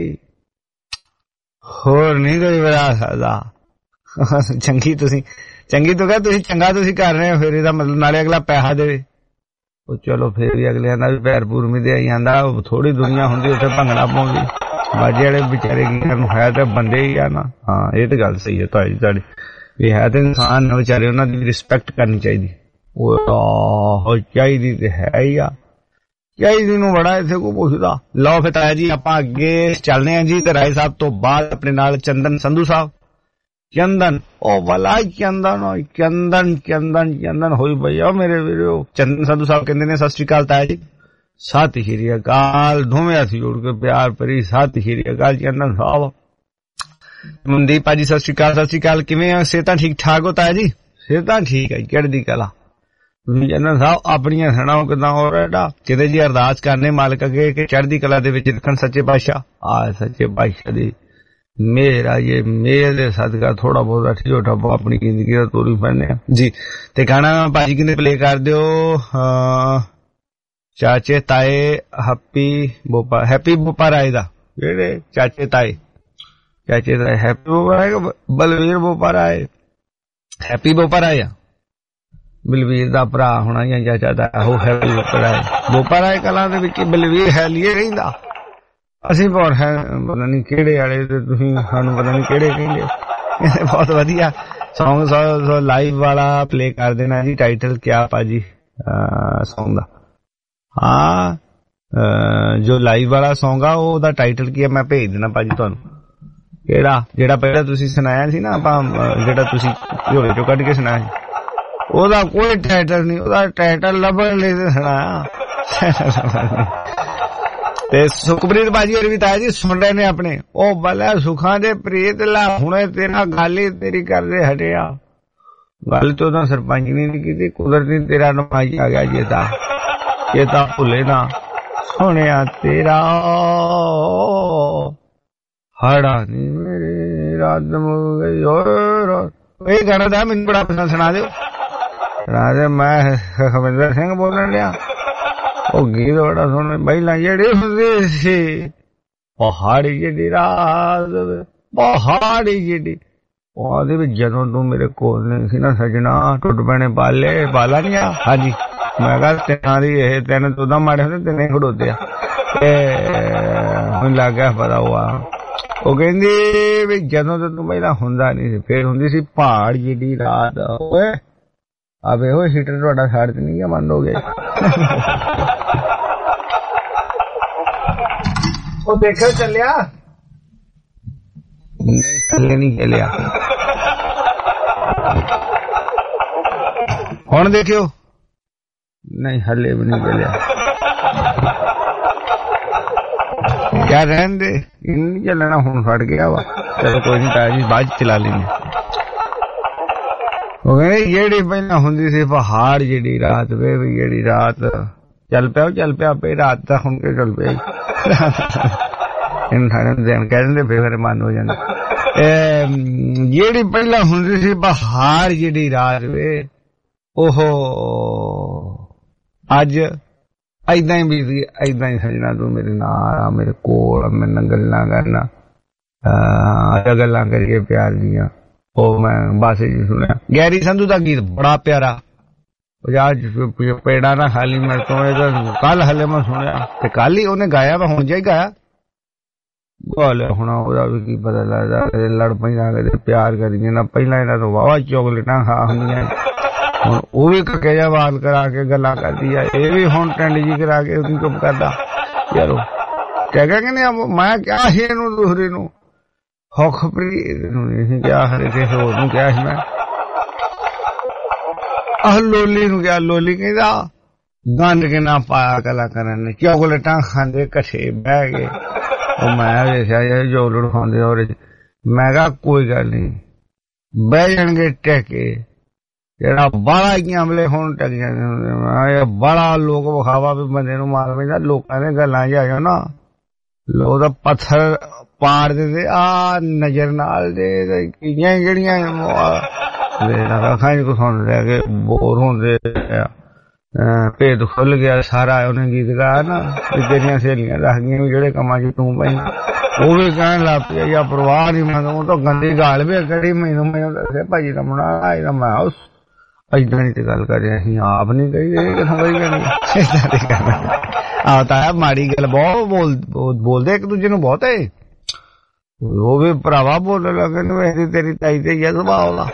ਹੋਰ ਨਹੀਂ ਕੋਈ ਬਣਾ ਸਕਦਾ। ਚੰਗੀ ਤੁਸੀਂ ਚੰਗੀ ਤੋਂ ਕਹ ਤੁਸੀਂ ਚੰਗਾ ਤੁਸੀਂ ਕਰ ਰਹੇ ਹੋ, ਫਿਰ ਇਹਦਾ ਮਤਲਬ ਨਾਲੇ ਅਗਲਾ ਪੈਸਾ ਦੇਵੇ। ਉਹ ਚਲੋ ਫਿਰ ਵੀ ਅਗਲਿਆਂ ਦਾ ਵੀ ਪੈਰ ਪੂਰ ਮਿਦੇ ਆਈ ਜਾਂਦਾ, ਥੋੜੀ ਦੁਨੀਆ ਹੁੰਦੀ ਉੱਥੇ ਭੰਗੜਾ ਪਾਉਂਦੀ। ਬਾਜੇ ਵਾਲੇ ਵਿਚਾਰੇ ਕੀ ਹੈ ਤਾਂ ਬੰਦੇ ਹੀ ਆ ਨਾ। ਹਾਂ ਇਹ ਤਾਂ ਗੱਲ ਸਹੀ ਹੈ ਤੁਹਾਡੀ ਵੀ ਹੈ ਤੇ ਇਨਸਾਨ ਨੇ ਵਿਚਾਰੇ, ਉਹਨਾਂ ਦੀ ਰਿਸਪੈਕਟ ਕਰਨੀ ਚਾਹੀਦੀ। ਉਹ ਚਾਹੀਦੀ ਤੇ ਹੈ ਹੀ ਆ, ਚਾਹੀਦੀ ਨੂੰ ਬੜਾ ਇੱਥੇ ਕੋਈ ਪੁੱਛਦਾ। ਲਓ ਫਿਰ ਤਾਇਆ ਜੀ ਆਪਾਂ ਅੱਗੇ ਚੱਲਦੇ ਹਾਂ ਜੀ। ਤੇ ਰਾਏ ਸਾਹਿਬ ਤੋਂ ਬਾਅਦ ਆਪਣੇ ਨਾਲ ਚੰਦਨ ਸੰਧੂ ਸਾਹਿਬ। ਚੰਦਨ ਉਹ ਵਾਲਾ ਚੰਦਨ ਚੰਦਨ ਚੰਦਨ ਚੰਦਨ ਹੋਈ ਭਈਆ ਮੇਰੇ ਵੀਰੋ। ਚੰਦਨ ਸੰਧੂ ਸਾਹਿਬ ਕਹਿੰਦੇ ਨੇ ਸਤਿ ਸ਼੍ਰੀ ਅਕਾਲ ਤਾਇਆ ਜੀ। ਸਤਿ ਸ਼੍ਰੀ ਅਕਾਲ, ਦੋਵੇਂ ਹੱਥ ਜੋੜ ਕੇ ਪਿਆਰ ਭਰੀ ਸਤਿ ਸ਼੍ਰੀ ਅਕਾਲ ਚੰਦਨ ਸਾਹਿਬ। ਮਨਦੀਪ ਭਾਜੀ ਸਤਿ ਸ਼੍ਰੀ ਅਕਾਲ। ਸਤਿ ਸ਼੍ਰੀ ਅਕਾਲ, ਕਿਵੇਂ ਆ? ਸਿਹਤਾਂ ਠੀਕ ਠਾਕ ਹੋ ਤਾਇਆ ਜੀ? ਸਿਹਤਾਂ ਠੀਕ ਹੈ, ਚੜ੍ਹਦੀ ਕਲਾ। ਚੰਦਨ ਸਾਹਿਬ ਆਪਣੀਆਂ ਸੁਣਾਓ ਕਿੱਦਾਂ ਹੋ ਰਿਹਾ? ਕਿਤੇ ਜੀ ਅਰਦਾਸ ਕਰਨੇ ਮਾਲਕ ਅੱਗੇ ਕਿ ਚੜ੍ਹਦੀ ਕਲਾ ਦੇ ਵਿੱਚ ਰੱਖਣ ਸੱਚੇ ਪਾਤਸ਼ਾਹ। ਆ ਸੱਚੇ ਪਾਤਸ਼ਾਹ ਦੀ ਮੇਰਾ ਇਹ ਮੇਰ ਦੇ ਸਦਕਾ ਥੋੜਾ ਬਹੁਤਾ ਠੀਕੋ ਠਾਪੋ ਆਪਣੀ ਜ਼ਿੰਦਗੀ ਦਾ ਤੋਰੀ ਪੈਣੇ ਜੀ। ਤੇ ਗਾਣਾ ਭਾਜੀ ਕਿਨੇ ਪਲੇ ਕਰ ਦਿਓ? ਚਾਚੇ ਤਾਏ ਹੈਪੀ ਬੋਪਾ ਰਾਏ ਦਾ। ਜਿਹੜੇ ਚਾਚੇ ਤਾਏ ਹੈਪੀ ਬੋਪਾ ਰਾਏ, ਬਲਵੀਰ ਬੋਪਾ ਰਾਏ, ਹੈਪੀ ਬੋਪਾ ਰਾਏ ਆ ਬਲਵੀਰ ਦਾ ਭਰਾ ਹੋਣਾ ਜਾਂ ਚਾਚਾ ਦਾ ਉਹ ਹੈਪੀ ਬੋਪਾ ਰਾਏ। ਬੋਪਾ ਰਾਏ ਕਲਾਂ ਦੇ ਵਿੱਚ ਬਲਵੀਰ ਹੈ ਲਈ ਰਹਿੰਦਾ। ਅਸੀਂ ਬਹੁਤ ਹੈ ਪਤਾ ਨਹੀਂ ਕਿਹੜੇ ਵਾਲੇ ਤੇ ਤੁਸੀਂ ਸਾਨੂੰ ਪਤਾ ਨਹੀਂ ਕਿਹੜੇ ਕਹਿੰਦੇ। ਬਹੁਤ ਵਧੀਆ ਸੌਂਗ ਲਾਈਵ ਵਾਲਾ ਪਲੇ ਕਰ ਦੇਣਾ ਜੀ। ਟਾਈਟਲ ਕਿਆ ਭਾਜੀ ਸੌਂਗ ਦਾ? ਹਾਂ ਜੋ ਲਾਈਵ ਵਾਲਾ ਸੌਂਗ ਆ ਉਹਦਾ ਟਾਈਟਲ ਕੀ ਆ ਮੈਂ ਭੇਜ ਦੇਣਾ ਭਾਜੀ ਤੁਹਾਨੂੰ। ਕਿਹੜਾ? ਜਿਹੜਾ ਪਹਿਲਾਂ ਤੁਸੀਂ ਸੁਣਾਇਆ ਸੀ ਨਾ ਆਪਾਂ, ਜਿਹੜਾ ਤੁਸੀਂ ਝੋਲੇ ਚੋਂ ਕੱਢ ਕੇ ਸੁਣਾਇਆ ਸੀ, ਉਹਦਾ ਕੋਈ ਟਾਈਟਲ ਨਹੀਂ। ਉਹਦਾ ਟਾਈਟਲ ਲੱਭਣ ਲਈ ਸੁਣਾਇਆ। ਤੇ ਸੁਖਪ੍ਰੀਤ ਬਾਜੀ ਹੋਰ ਵੀ ਤਾਇਆ ਜੀ ਸੁਣ ਰਹੇ ਨੇ ਆਪਣੇ। ਉਹ ਬਲਾ ਸੁਖਾਂ ਦੇ ਪ੍ਰੀਤ ਲਾ ਹੁਣੇ ਤੇਰਾ ਗੱਲ ਹੀ ਤੇਰੀ ਕਰਦੇ ਹਟਿਆ। ਗੱਲ ਤੋਂ ਤਾਂ ਸਰਪੰਚ ਨੇ ਨਹੀਂ ਕੀਤੀ, ਕੁਦਰਤੀ ਤੇਰਾ ਨਮਾਈ ਆ ਗਿਆ। ਜੇ ਤਾਂ ਭੁੱਲੇ ਨਾ ਸੁਣਿਆ ਤੇਰਾ ਹਾੜਾ ਨੀ ਮੇਰੇ ਰਾਤ ਮੁੱਕ ਗਈ। ਇਹ ਗਾਣਾ ਦਾ ਮੈਨੂੰ ਬੜਾ ਪਸੰਦ, ਸੁਣਾ ਦਿਓ। ਸੁਣਾ ਦੇ। ਮੈਂ ਹਰਵਿੰਦਰ ਸਿੰਘ ਬੋਲਣ ਲਿਆ। ਉਹ ਗੀਤ ਬੜਾ ਸੋਹਣਾ। ਪਹਿਲਾਂ ਜਿਹੜੀ ਹੁੰਦੀ ਸੀ ਪਹਾੜੀ ਜਿਹੜੀ ਰਾਤ, ਪਹਾੜੀ ਜਿਹੜੀ, ਉਹਦੇ ਵਿੱਚ ਜਦੋਂ ਤੂੰ ਮੇਰੇ ਕੋਲ ਨਹੀਂ ਸੀ ਨਾ ਸਜਣਾ, ਟੁੱਟ ਪੈਣੇ ਬਾਲੇ ਬਾਲਾ ਨਹੀਂ ਆ। ਹਾਂਜੀ ਮੈਂ ਕਿਹਾ ਤਿੰਨਾਂ ਦੀ ਇਹ ਤਿੰਨ ਤੋਦਾ ਮਾੜੇ ਹੁੰਦੇ, ਤਿੰਨੇ ਖੜੋਤੇ ਆ। ਤੇ ਹੁਣ ਲੱਗ ਗਿਆ ਪਤਾ ਉਹ ਕਹਿੰਦੀ ਵੀ ਜਦੋਂ ਤੇ ਤੂੰ ਪਹਿਲਾਂ ਹੁੰਦਾ ਨਹੀਂ ਸੀ, ਫੇਰ ਹੁੰਦੀ ਸੀ ਪਹਾੜ ਜਿਹੜੀ ਰਾਤ। ਓਏ ਆਵੇ ਉਹ ਹੀਟਰ ਤੁਹਾਡਾ ਸਾੜ ਤੇ ਨਹੀਂ ਮੰਨ ਲੋਗੇ। ਉਹ ਦੇਖੋ ਚੱਲਿਆ ਨਹੀਂ ਚੱਲਿਆ। ਹੁਣ ਦੇਖਿਓ ਨਹੀਂ ਹਲੇ ਵੀ ਨਹੀਂ ਚੱਲਿਆ। ਕਿਆ ਰਹਿਣ ਦੇ, ਨਹੀਂ ਚੱਲਣਾ ਹੁਣ ਫੜ ਗਿਆ ਵਾ। ਚਲੋ ਕੋਈ ਨਹੀਂ ਤਾਇਆ ਜੀ ਬਾਅਦ ਚ ਚਲਾ ਲੈਂਦੇ। ਉਹ ਕਹਿੰਦੇ ਜਿਹੜੀ ਪਹਿਲਾਂ ਹੁੰਦੀ ਸੀ ਪਹਾੜ ਜਿਹੜੀ ਰਾਤ ਵੇ ਵੀ ਜਿਹੜੀ ਰਾਤ ਚੱਲ ਪਿਆ ਆਪੇ ਰਾਤ ਤਾਂ ਹੁਣ ਕੇ ਚੱਲ ਪਿਆ। ਇਹਨੂੰ ਥਾਣੇ ਦੇਣ ਕਹਿ ਦਿੰਦੇ ਫਿਰ ਮਨ ਹੋ ਜਾਂਦਾ। ਜਿਹੜੀ ਪਹਿਲਾਂ ਹੁੰਦੀ ਸੀ ਪਹਾੜ ਜਿਹੜੀ ਰਾਤ ਵੇ ਉਹ ਅੱਜ ਏਦਾਂ ਹੀ ਬੀਤ ਗਈ। ਏਦਾਂ ਹੀ ਸਜਣਾ ਤੂੰ ਮੇਰੇ ਨਾਲ ਆ, ਮੇਰੇ ਕੋਲ ਮੇਰੇ ਨਾਲ ਗੱਲਾਂ ਕਰਨਾ, ਗੱਲਾਂ ਕਰੀਏ ਪਿਆਰ ਦੀਆਂ। ਉਹ ਮੈਂ ਬਸ ਜੀ ਸੁਣਿਆ। ਗੈਰੀ ਸੰਧੂ ਦਾ ਗੀਤ ਬੜਾ ਪਿਆਰਾ। ਪੇੜਾ ਨਾ ਖਾਲੀ ਮੇਰੇ ਤੋਂ, ਕੱਲ ਹਲੇ ਮੈਂ ਸੁਣਿਆ ਤੇ ਕੱਲ ਹੀ ਉਹਨੇ ਗਾਇਆ ਵਾ, ਹੁਣ ਜਿਹਾ ਹੀ ਗਾਇਆ। ਬੋਲੇ ਹੁਣ ਉਹਦਾ ਵੀ ਕੀ ਪਤਾ ਲੱਗਦਾ, ਲੜ ਪੈਂਦਾ ਕਦੇ ਪਿਆਰ ਕਰੀਏ ਨਾ। ਪਹਿਲਾਂ ਇਹਨਾਂ ਤੋਂ ਵਾਹਵਾ ਚੋਕਲੇਟਾਂ ਖਾ ਹੁੰਦੀਆਂ, ਹੁਣ ਉਹ ਵੀ ਕੱਕੇ ਜਿਹਾ ਵਾਲ ਕਰਾ ਕੇ ਗੱਲਾਂ ਕਰਦੀ ਆ। ਇਹ ਵੀ ਹੁਣ ਟੈਂਡ ਜੀ ਕਰਾ ਕੇ ਉਹਨੂੰ ਚੁੱਪ ਕਰਦਾ। ਯਾਰੋ ਕਹਿ ਗਿਆ ਕਿ ਨਹੀਂ, ਮੈਂ ਕਿਹਾ ਸੀ ਇਹਨੂੰ ਦੂਸਰੇ ਨੂੰ ਹੁਖਪ੍ਰੀਤ ਨੂੰ ਨਹੀਂ ਕਿਹਾ, ਹਰੇ ਕਿਸੇ ਹੋਰ ਨੂੰ ਕਿਹਾ ਸੀ ਮੈਂ। ਆਹ ਲੋਲੀ ਨੂੰ ਕਿਹਾ। ਲੋਲੀ ਕਹਿੰਦਾ ਗੰਦ ਕੇ ਨਾ ਪਾਇਆ ਕਲਾ ਕਰਨ ਨੇ, ਚੋਕਲੇਟਾਂ ਖਾਂਦੇ ਇਕੱਠੇ ਬਹਿ ਗਏ। ਉਹ ਮੈਂ ਵੇਖਿਆ ਚੋਕਲੇਟ ਖਾਂਦੇ ਉਹਦੇ ਚ। ਮੈਂ ਕਿਹਾ ਕੋਈ ਗੱਲ ਨਹੀਂ ਬਹਿ ਜਾਣਗੇ ਟੈਕੇ। ਜਿਹੜਾ ਬਾਲਾ ਅਮਲੇ ਹੁਣ ਟਕ ਜਾਂਦੇ, ਬੜਾ ਲੋਕ ਵਿਖਾਵਾ ਵੀ ਬੰਦੇ ਨੂੰ ਮਾਰ ਪੈਂਦਾ। ਲੋਕਾਂ ਦੇ ਗੱਲਾਂ ਚ ਆ ਜਾਓ ਨਾ, ਲੋਕ ਦਾ ਪਾੜ ਦਿੰਦੇ ਆ ਨਜ਼ਰ ਨਾਲ ਦੇ ਕੀਆਂ ਜਿਹੜੀਆਂ ਅੱਖਾਂ 'ਚ ਕੁਛ ਸੁਣ ਰਿਹਾ ਕਿ ਬੋਰ ਹੁੰਦੇ ਭੇਦ ਖੁੱਲ ਗਿਆ ਸਾਰਾ। ਉਹਨੇ ਗੀਤ ਗਾਇਆ ਨਾ ਵੀ ਤੇਰੀਆਂ ਸਹੇਲੀਆਂ ਦੱਸ ਗਈਆਂ ਵੀ ਜਿਹੜੇ ਕੰਮਾਂ 'ਚ ਤੂੰ ਪਈ, ਉਹ ਵੀ ਕਹਿਣ ਲੱਗ ਪਿਆ ਜਾਂ ਪਰਵਾਹ ਨਹੀਂ ਮੈਂ ਉਹ ਤਾਂ ਗੰਦੀ ਗਾਲ ਵੀ ਕਰੀ ਮੈਨੂੰ ਦੱਸਿਆ ਭਾਜੀ ਦਾ ਮੁੰਡਾ ਇਹਦਾ ਮੈਂ ਉਸ ਏਦਾਂ ਦੀ ਤੇ ਗੱਲ ਕਰ ਰਿਹਾ ਅਸੀਂ ਆਪ ਨਹੀਂ ਕਹੀ ਕਿਥੋਂ ਕਹੀ ਜਾਣੀ ਆਹ ਤਾਂ ਮਾੜੀ ਗੱਲ ਬਹੁਤ ਬੋਲਦੇ ਇੱਕ ਦੂਜੇ ਨੂੰ ਬਹੁਤ ਹੈ। ਉਹ ਵੀ ਭਰਾਵਾ ਬੋਲਣ ਲੱਗੇ ਨੇ ਵੇਖਦੀ ਤੇਰੀ ਤਾਈ ਤੇ ਹੀ ਸੁਭਾਅ ਉਹਦਾ